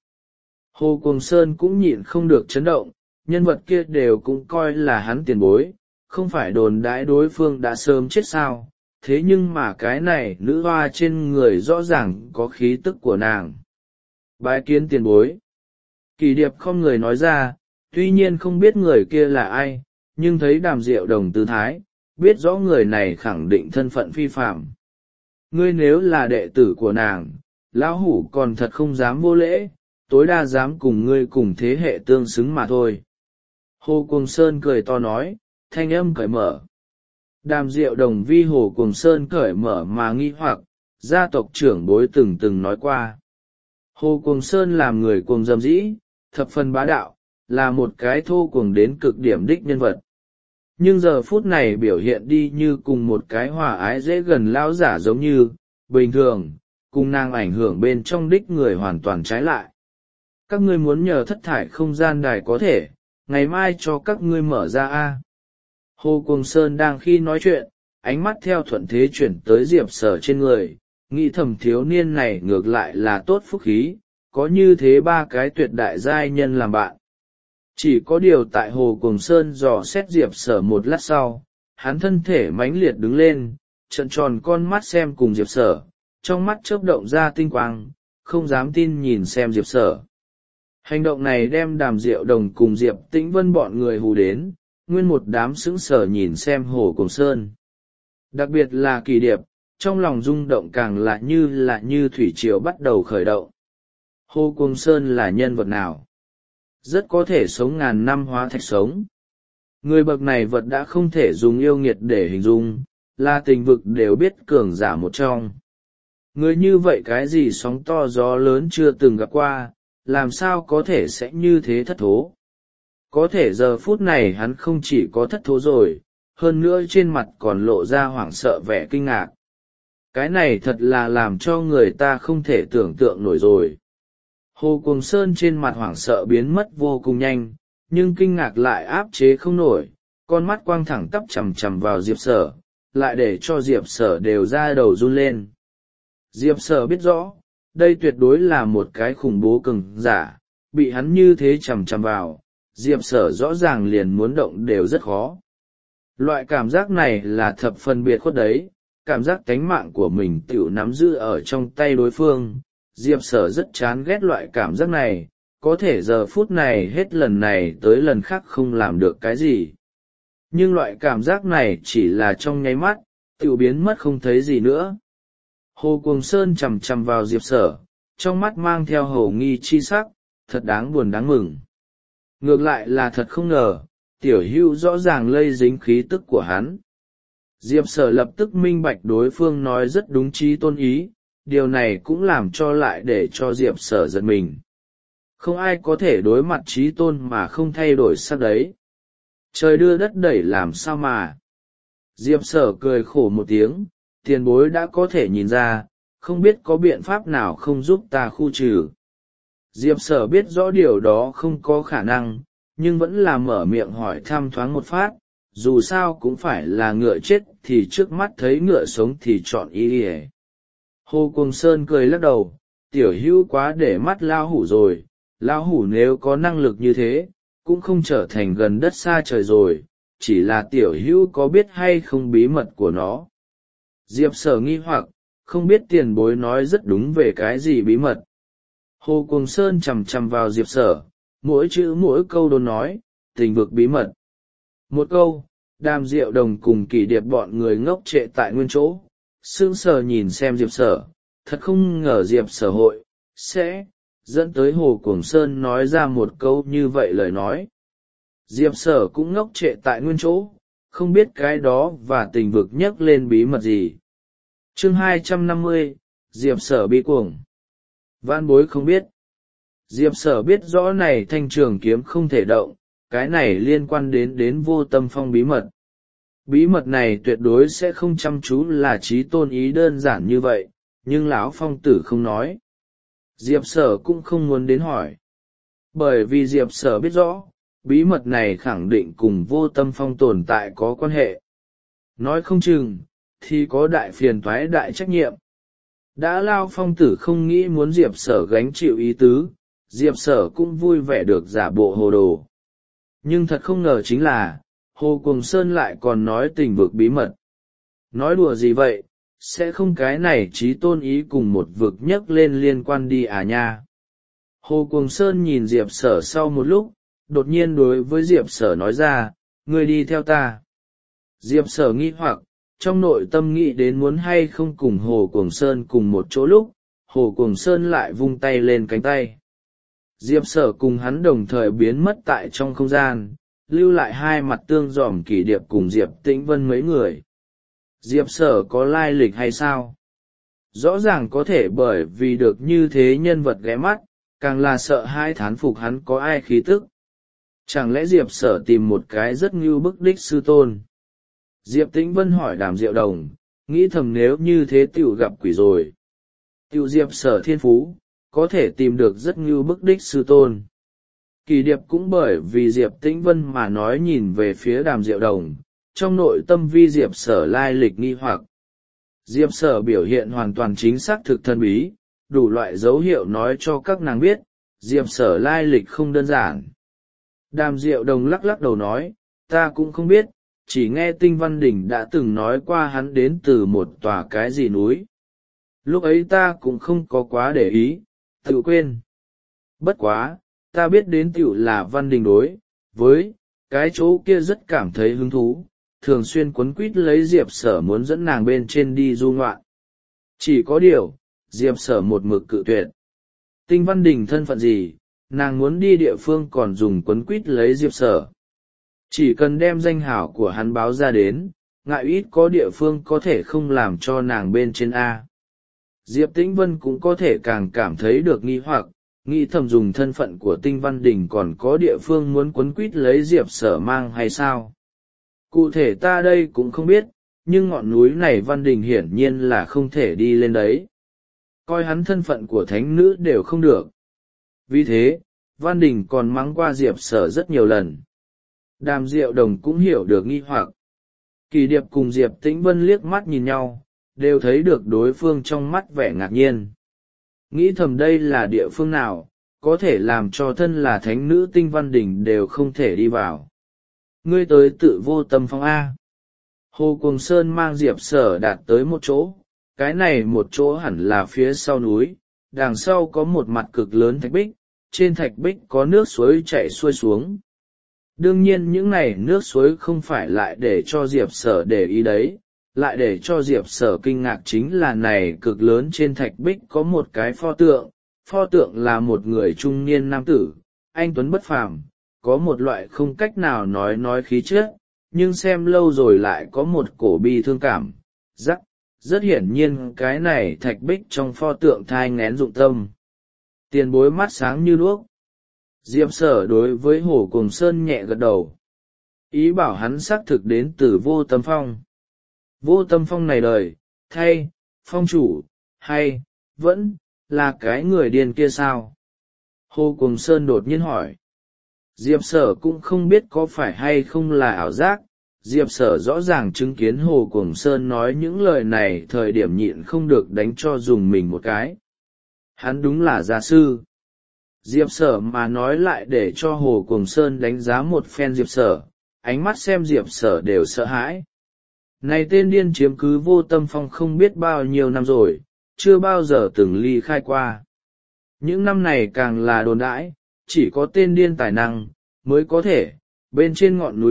Speaker 1: Hồ Cuồng Sơn cũng nhịn không được chấn động, nhân vật kia đều cũng coi là hắn tiền bối, không phải đồn đãi đối phương đã sớm chết sao, thế nhưng mà cái này nữ hoa trên người rõ ràng có khí tức của nàng. Bái kiến tiền bối. Kỳ điệp không người nói ra, tuy nhiên không biết người kia là ai, nhưng thấy Đàm Diệu Đồng tư thái, biết rõ người này khẳng định thân phận phi phạm. Ngươi nếu là đệ tử của nàng, lão hủ còn thật không dám vô lễ, tối đa dám cùng ngươi cùng thế hệ tương xứng mà thôi. Hồ Cuồng Sơn cười to nói, thanh âm cởi mở. Đàm Diệu Đồng vi Hồ Cuồng Sơn cởi mở mà nghi hoặc, gia tộc trưởng bối từng nói qua. Hồ Cuồng Sơn làm người cuồng dâm dĩ, thập phần bá đạo, là một cái thô cuồng đến cực điểm đích nhân vật. Nhưng giờ phút này biểu hiện đi như cùng một cái hòa ái dễ gần lão giả giống như, bình thường, cùng nàng ảnh hưởng bên trong đích người hoàn toàn trái lại. Các ngươi muốn nhờ thất thải không gian đài có thể, ngày mai cho các ngươi mở ra a. Hồ Cuồng Sơn đang khi nói chuyện, ánh mắt theo thuận thế chuyển tới Diệp Sở trên người, nghĩ thầm thiếu niên này ngược lại là tốt phúc khí, có như thế ba cái tuyệt đại giai nhân làm bạn. Chỉ có điều tại Hồ Cuồng Sơn dò xét Diệp Sở một lát sau, hắn thân thể mãnh liệt đứng lên, trợn tròn con mắt xem cùng Diệp Sở, trong mắt chớp động ra tinh quang, không dám tin nhìn xem Diệp Sở. Hành động này đem Đàm Diệu Đồng cùng Diệp Tĩnh Vân bọn người hù đến, nguyên một đám sững sờ nhìn xem Hồ Cuồng Sơn. Đặc biệt là Kỳ Điệp, trong lòng rung động càng là như thủy triều bắt đầu khởi động. Hồ Cuồng Sơn là nhân vật nào? Rất có thể sống ngàn năm hóa thạch sống. Người bậc này vật đã không thể dùng yêu nghiệt để hình dung, là tình vực đều biết cường giả một trong. Người như vậy cái gì sóng to gió lớn chưa từng gặp qua, làm sao có thể sẽ như thế thất thố. Có thể giờ phút này hắn không chỉ có thất thố rồi, hơn nữa trên mặt còn lộ ra hoảng sợ vẻ kinh ngạc. Cái này thật là làm cho người ta không thể tưởng tượng nổi rồi. Hồ Cuồng Sơn trên mặt hoảng sợ biến mất vô cùng nhanh, nhưng kinh ngạc lại áp chế không nổi, con mắt quang thẳng tắp chằm chằm vào Diệp Sở, lại để cho Diệp Sở đều ra đầu run lên. Diệp Sở biết rõ, đây tuyệt đối là một cái khủng bố cường giả, bị hắn như thế chằm chằm vào, Diệp Sở rõ ràng liền muốn động đều rất khó. Loại cảm giác này là thập phân biệt khuất đấy, cảm giác tánh mạng của mình tiểu nắm giữ ở trong tay đối phương. Diệp Sở rất chán ghét loại cảm giác này, có thể giờ phút này hết lần này tới lần khác không làm được cái gì. Nhưng loại cảm giác này chỉ là trong nháy mắt, tiểu biến mất không thấy gì nữa. Hồ Cuồng Sơn chằm chằm vào Diệp Sở, trong mắt mang theo hổ nghi chi sắc, thật đáng buồn đáng mừng. Ngược lại là thật không ngờ, tiểu hữu rõ ràng lây dính khí tức của hắn. Diệp Sở lập tức minh bạch đối phương nói rất đúng chí tôn ý, điều này cũng làm cho lại để cho Diệp Sở giật mình. Không ai có thể đối mặt chí tôn mà không thay đổi sắc đấy. Trời đưa đất đẩy làm sao mà. Diệp Sở cười khổ một tiếng, tiền bối đã có thể nhìn ra, không biết có biện pháp nào không giúp ta khu trừ. Diệp Sở biết rõ điều đó không có khả năng, nhưng vẫn là mở miệng hỏi thăm thoáng một phát, dù sao cũng phải là ngựa chết thì trước mắt thấy ngựa sống thì chọn y ỉa. Hồ Cuồng Sơn cười lắc đầu, tiểu hữu quá để mắt lao hủ rồi, lao hủ nếu có năng lực như thế, cũng không trở thành gần đất xa trời rồi, chỉ là tiểu hữu có biết hay không bí mật của nó. Diệp Sở nghi hoặc, không biết tiền bối nói rất đúng về cái gì bí mật. Hồ Cuồng Sơn chằm chằm vào Diệp Sở, mỗi chữ mỗi câu đồn nói, tình vực bí mật. Một câu, Đàm Diệu Đồng cùng Kỳ Điệp bọn người ngốc trệ tại nguyên chỗ, sững sờ nhìn xem Diệp Sở, thật không ngờ Diệp Sở hội, sẽ, dẫn tới Hồ Cuồng Sơn nói ra một câu như vậy lời nói. Diệp Sở cũng ngốc trệ tại nguyên chỗ, không biết cái đó và tình vực nhắc lên bí mật gì. Chương 250, Diệp Sở bi cuồng. Vãn bối không biết. Diệp Sở biết rõ này thanh trường kiếm không thể động, cái này liên quan đến vô tâm phong bí mật. Bí mật này tuyệt đối sẽ không chăm chú là chí tôn ý đơn giản như vậy, nhưng lão phong tử không nói. Diệp Sở cũng không muốn đến hỏi. Bởi vì Diệp Sở biết rõ, bí mật này khẳng định cùng vô tâm phong tồn tại có quan hệ. Nói không chừng, thì có đại phiền toái đại trách nhiệm. Đã Lao Phong tử không nghĩ muốn Diệp Sở gánh chịu ý tứ, Diệp Sở cũng vui vẻ được giả bộ hồ đồ. Nhưng thật không ngờ chính là, Hồ Cuồng Sơn lại còn nói tình vực bí mật. Nói đùa gì vậy, sẽ không cái này chí tôn ý cùng một vực nhắc lên liên quan đi à nha. Hồ Cuồng Sơn nhìn Diệp Sở sau một lúc, đột nhiên đối với Diệp Sở nói ra, ngươi đi theo ta. Diệp Sở nghi hoặc, trong nội tâm nghĩ đến muốn hay không cùng Hồ Cuồng Sơn cùng một chỗ lúc, Hồ Cuồng Sơn lại vung tay lên cánh tay. Diệp Sở cùng hắn đồng thời biến mất tại trong không gian, lưu lại hai mặt tương dòm Kỷ Điệp cùng Diệp Tĩnh Vân mấy người. Diệp Sở có lai lịch hay sao? Rõ ràng có thể bởi vì được như thế nhân vật ghé mắt, càng là sợ hai thán phục hắn có ai khí tức. Chẳng lẽ Diệp Sở tìm một cái rất ngưu bức đích sư tôn? Diệp Tĩnh Vân hỏi Đàm Diệu Đồng, nghĩ thầm nếu như thế tiểu gặp quỷ rồi. Tiểu Diệp Sở thiên phú, có thể tìm được rất ngưu bức đích sư tôn. Kỳ Điệp cũng bởi vì Diệp Tĩnh Vân mà nói nhìn về phía Đàm Diệu Đồng, trong nội tâm vi Diệp Sở lai lịch nghi hoặc. Diệp Sở biểu hiện hoàn toàn chính xác thực thân bí, đủ loại dấu hiệu nói cho các nàng biết, Diệp Sở lai lịch không đơn giản. Đàm Diệu Đồng lắc lắc đầu nói, ta cũng không biết, chỉ nghe Tinh Văn Đình đã từng nói qua hắn đến từ một tòa cái gì núi. Lúc ấy ta cũng không có quá để ý, tự quên. Bất quá, ta biết đến tiểu là Văn Đình đối với cái chỗ kia rất cảm thấy hứng thú, thường xuyên quấn quýt lấy Diệp Sở muốn dẫn nàng bên trên đi du ngoạn. Chỉ có điều, Diệp Sở một mực cự tuyệt. Tinh Văn Đình thân phận gì, nàng muốn đi địa phương còn dùng quấn quýt lấy Diệp Sở. Chỉ cần đem danh hảo của hắn báo ra đến, ngại ít có địa phương có thể không làm cho nàng bên trên A. Diệp Tĩnh Vân cũng có thể càng cảm thấy được nghi hoặc, nghĩ thầm dùng thân phận của Tinh Văn Đình còn có địa phương muốn quấn quýt lấy Diệp Sở mang hay sao. Cụ thể ta đây cũng không biết, nhưng ngọn núi này Văn Đình hiển nhiên là không thể đi lên đấy. Coi hắn thân phận của thánh nữ đều không được. Vì thế, Văn Đình còn mắng qua Diệp Sở rất nhiều lần. Đàm Diệu Đồng cũng hiểu được nghi hoặc. Kỳ Điệp cùng Diệp Tĩnh Vân liếc mắt nhìn nhau, đều thấy được đối phương trong mắt vẻ ngạc nhiên. Nghĩ thầm đây là địa phương nào, có thể làm cho thân là thánh nữ Tinh Văn Đình đều không thể đi vào. Ngươi tới tự Vô Tâm Phong A. Hồ Cuồng Sơn mang Diệp Sở đạt tới một chỗ, cái này một chỗ hẳn là phía sau núi, đằng sau có một mặt cực lớn thạch bích, trên thạch bích có nước suối chảy xuôi xuống. Đương nhiên những này nước suối không phải lại để cho Diệp Sở để ý đấy, lại để cho Diệp Sở kinh ngạc chính là này cực lớn trên thạch bích có một cái pho tượng là một người trung niên nam tử, anh tuấn bất phàm, có một loại không cách nào nói khí chất, nhưng xem lâu rồi lại có một cổ bi thương cảm, rất hiển nhiên cái này thạch bích trong pho tượng thai nghén dụng tâm. Tiền bối mắt sáng như đuốc. Diệp Sở đối với Hồ Cuồng Sơn nhẹ gật đầu, ý bảo hắn xác thực đến từ Vô Tâm Phong. Vô Tâm Phong này đời, thay, phong chủ, hay, vẫn, là cái người điên kia sao? Hồ Cuồng Sơn đột nhiên hỏi. Diệp Sở cũng không biết có phải hay không là ảo giác, Diệp Sở rõ ràng chứng kiến Hồ Cuồng Sơn nói những lời này thời điểm nhịn không được đánh cho dùng mình một cái. Hắn đúng là gia sư. Diệp Sở mà nói lại để cho Hồ Cuồng Sơn đánh giá một phen Diệp Sở, ánh mắt xem Diệp Sở đều sợ hãi. Này tên điên chiếm cứ Vô Tâm Phong không biết bao nhiêu năm rồi, chưa bao giờ từng ly khai qua. Những năm này càng là đồn đãi, chỉ có tên điên tài năng, mới có thể, bên trên ngọn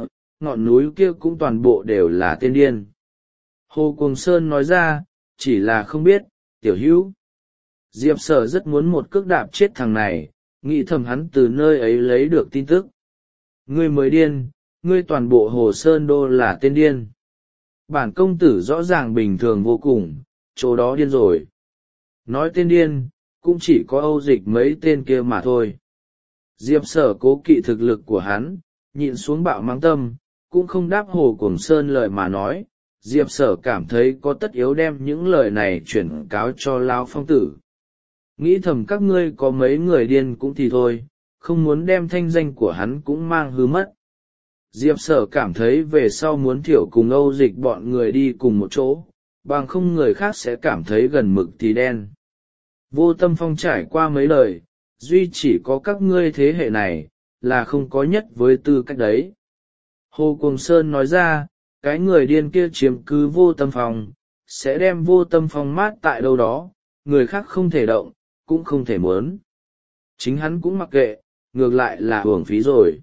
Speaker 1: núi kia cũng toàn bộ đều là tên điên. Hồ Cuồng Sơn nói ra, chỉ là không biết, tiểu hữu. Diệp Sở rất muốn một cước đạp chết thằng này, nghĩ thầm hắn từ nơi ấy lấy được tin tức. Ngươi mới điên, ngươi toàn bộ Hồ Sơn Đô là tên điên. Bản công tử rõ ràng bình thường vô cùng, chỗ đó điên rồi. Nói tên điên, cũng chỉ có Âu Dịch mấy tên kia mà thôi. Diệp Sở cố kỵ thực lực của hắn, nhịn xuống bạo mắng tâm, cũng không đáp Hồ Cuồng Sơn lời mà nói. Diệp Sở cảm thấy có tất yếu đem những lời này chuyển cáo cho Lão Phong tử. Nghĩ thầm các ngươi có mấy người điên cũng thì thôi, không muốn đem thanh danh của hắn cũng mang hư mất. Diệp Sở cảm thấy về sau muốn thiểu cùng Âu Dịch bọn người đi cùng một chỗ, bằng không người khác sẽ cảm thấy gần mực thì đen. Vô Tâm Phong trải qua mấy lời, duy chỉ có các ngươi thế hệ này, là không có nhất với tư cách đấy. Hồ Cuồng Sơn nói ra, cái người điên kia chiếm cứ Vô Tâm Phong, sẽ đem Vô Tâm Phong mát tại đâu đó, người khác không thể động, cũng không thể muốn. Chính hắn cũng mặc kệ, ngược lại là hưởng phí rồi.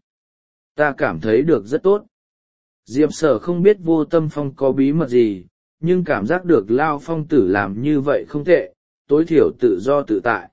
Speaker 1: Ta cảm thấy được rất tốt. Diệp Sở không biết Vô Tâm Phong có bí mật gì, nhưng cảm giác được Lao Phong tử làm như vậy không tệ, tối thiểu tự do tự tại.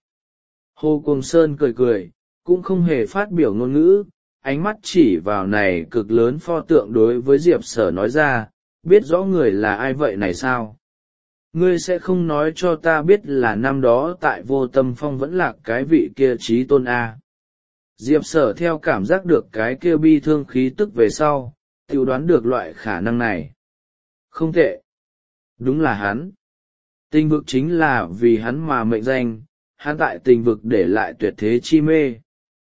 Speaker 1: Hồ Cuồng Sơn cười cười, cũng không hề phát biểu ngôn ngữ, ánh mắt chỉ vào này cực lớn pho tượng đối với Diệp Sở nói ra, biết rõ người là ai vậy này sao? Ngươi sẽ không nói cho ta biết là năm đó tại Vô Tâm Phong vẫn là cái vị kia trí tôn A. Diệp Sở theo cảm giác được cái kia bi thương khí tức về sau, tự đoán được loại khả năng này. Không tệ. Đúng là hắn. Tình vực chính là vì hắn mà mệnh danh, hắn tại tình vực để lại tuyệt thế chi mê.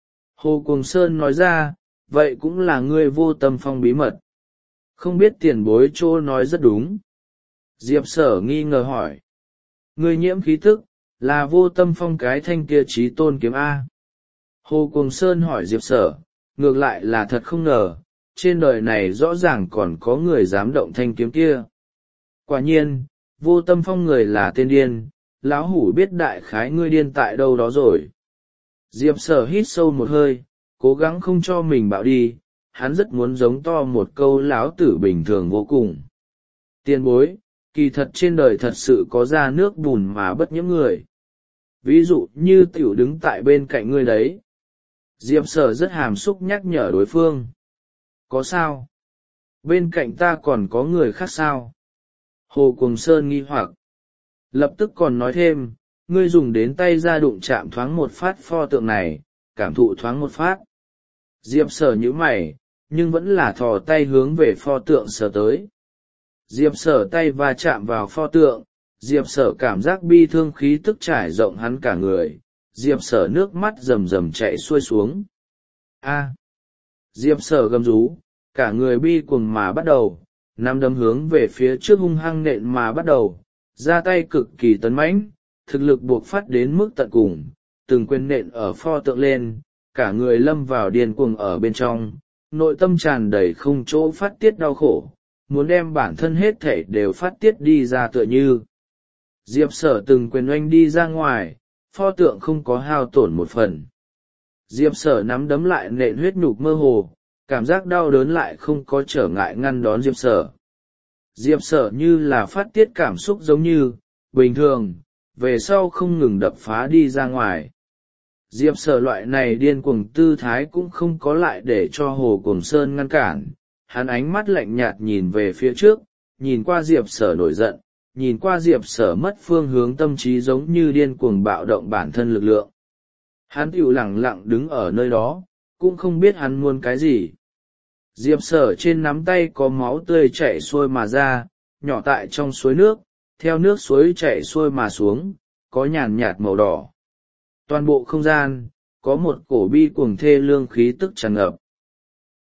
Speaker 1: Hồ Cuồng Sơn nói ra, vậy cũng là ngươi Vô Tâm Phong bí mật. Không biết tiền bối Trô nói rất đúng. Diệp Sở nghi ngờ hỏi. Ngươi nhiễm khí tức, là Vô Tâm Phong cái thanh kia trí tôn kiếm A. Hồ Cuồng Sơn hỏi Diệp Sở, ngược lại là thật không ngờ, trên đời này rõ ràng còn có người dám động thanh kiếm kia. Quả nhiên, Vô Tâm Phong người là tên điên, lão hủ biết đại khái ngươi điên tại đâu đó rồi. Diệp Sở hít sâu một hơi, cố gắng không cho mình bạo đi, hắn rất muốn giống to một câu láo tử bình thường vô cùng. Tiền bối, kỳ thật trên đời thật sự có ra nước bùn mà bất nhiễm người. Ví dụ như tiểu đứng tại bên cạnh ngươi đấy. Diệp Sở rất hàm xúc nhắc nhở đối phương. Có sao? Bên cạnh ta còn có người khác sao? Hồ Cuồng Sơn nghi hoặc. Lập tức còn nói thêm, ngươi dùng đến tay ra đụng chạm thoáng một phát pho tượng này, cảm thụ thoáng một phát. Diệp Sở nhíu mày, nhưng vẫn là thò tay hướng về pho tượng sờ tới. Diệp Sở tay va chạm vào pho tượng, Diệp Sở cảm giác bi thương khí tức trải rộng hắn cả người, Diệp Sở nước mắt rầm rầm chạy xuôi xuống. A. Diệp Sở gầm rú, cả người bi cuồng mà bắt đầu, nắm đấm hướng về phía trước hung hăng nện mà bắt đầu, ra tay cực kỳ tấn mãnh, thực lực buộc phát đến mức tận cùng, từng quyền nện ở pho tượng lên, cả người lâm vào điên cuồng ở bên trong, nội tâm tràn đầy không chỗ phát tiết đau khổ, muốn đem bản thân hết thể đều phát tiết đi ra tựa như. Diệp Sở từng quyền oanh đi ra ngoài, pho tượng không có hao tổn một phần. Diệp Sở nắm đấm lại nện huyết nhục mơ hồ, cảm giác đau đớn lại không có trở ngại ngăn đón Diệp Sở. Diệp Sở như là phát tiết cảm xúc giống như, bình thường, về sau không ngừng đập phá đi ra ngoài. Diệp Sở loại này điên cuồng tư thái cũng không có lại để cho Hồ Cuồng Sơn ngăn cản, hắn ánh mắt lạnh nhạt nhìn về phía trước, nhìn qua Diệp Sở nổi giận, nhìn qua Diệp Sở mất phương hướng tâm trí giống như điên cuồng bạo động bản thân lực lượng. Hắn tiểu lặng lặng đứng ở nơi đó, cũng không biết hắn muốn cái gì. Diệp Sở trên nắm tay có máu tươi chảy xuôi mà ra, nhỏ tại trong suối nước, theo nước suối chảy xuôi mà xuống, có nhàn nhạt màu đỏ. Toàn bộ không gian, có một cổ bi cuồng thê lương khí tức tràn ngập.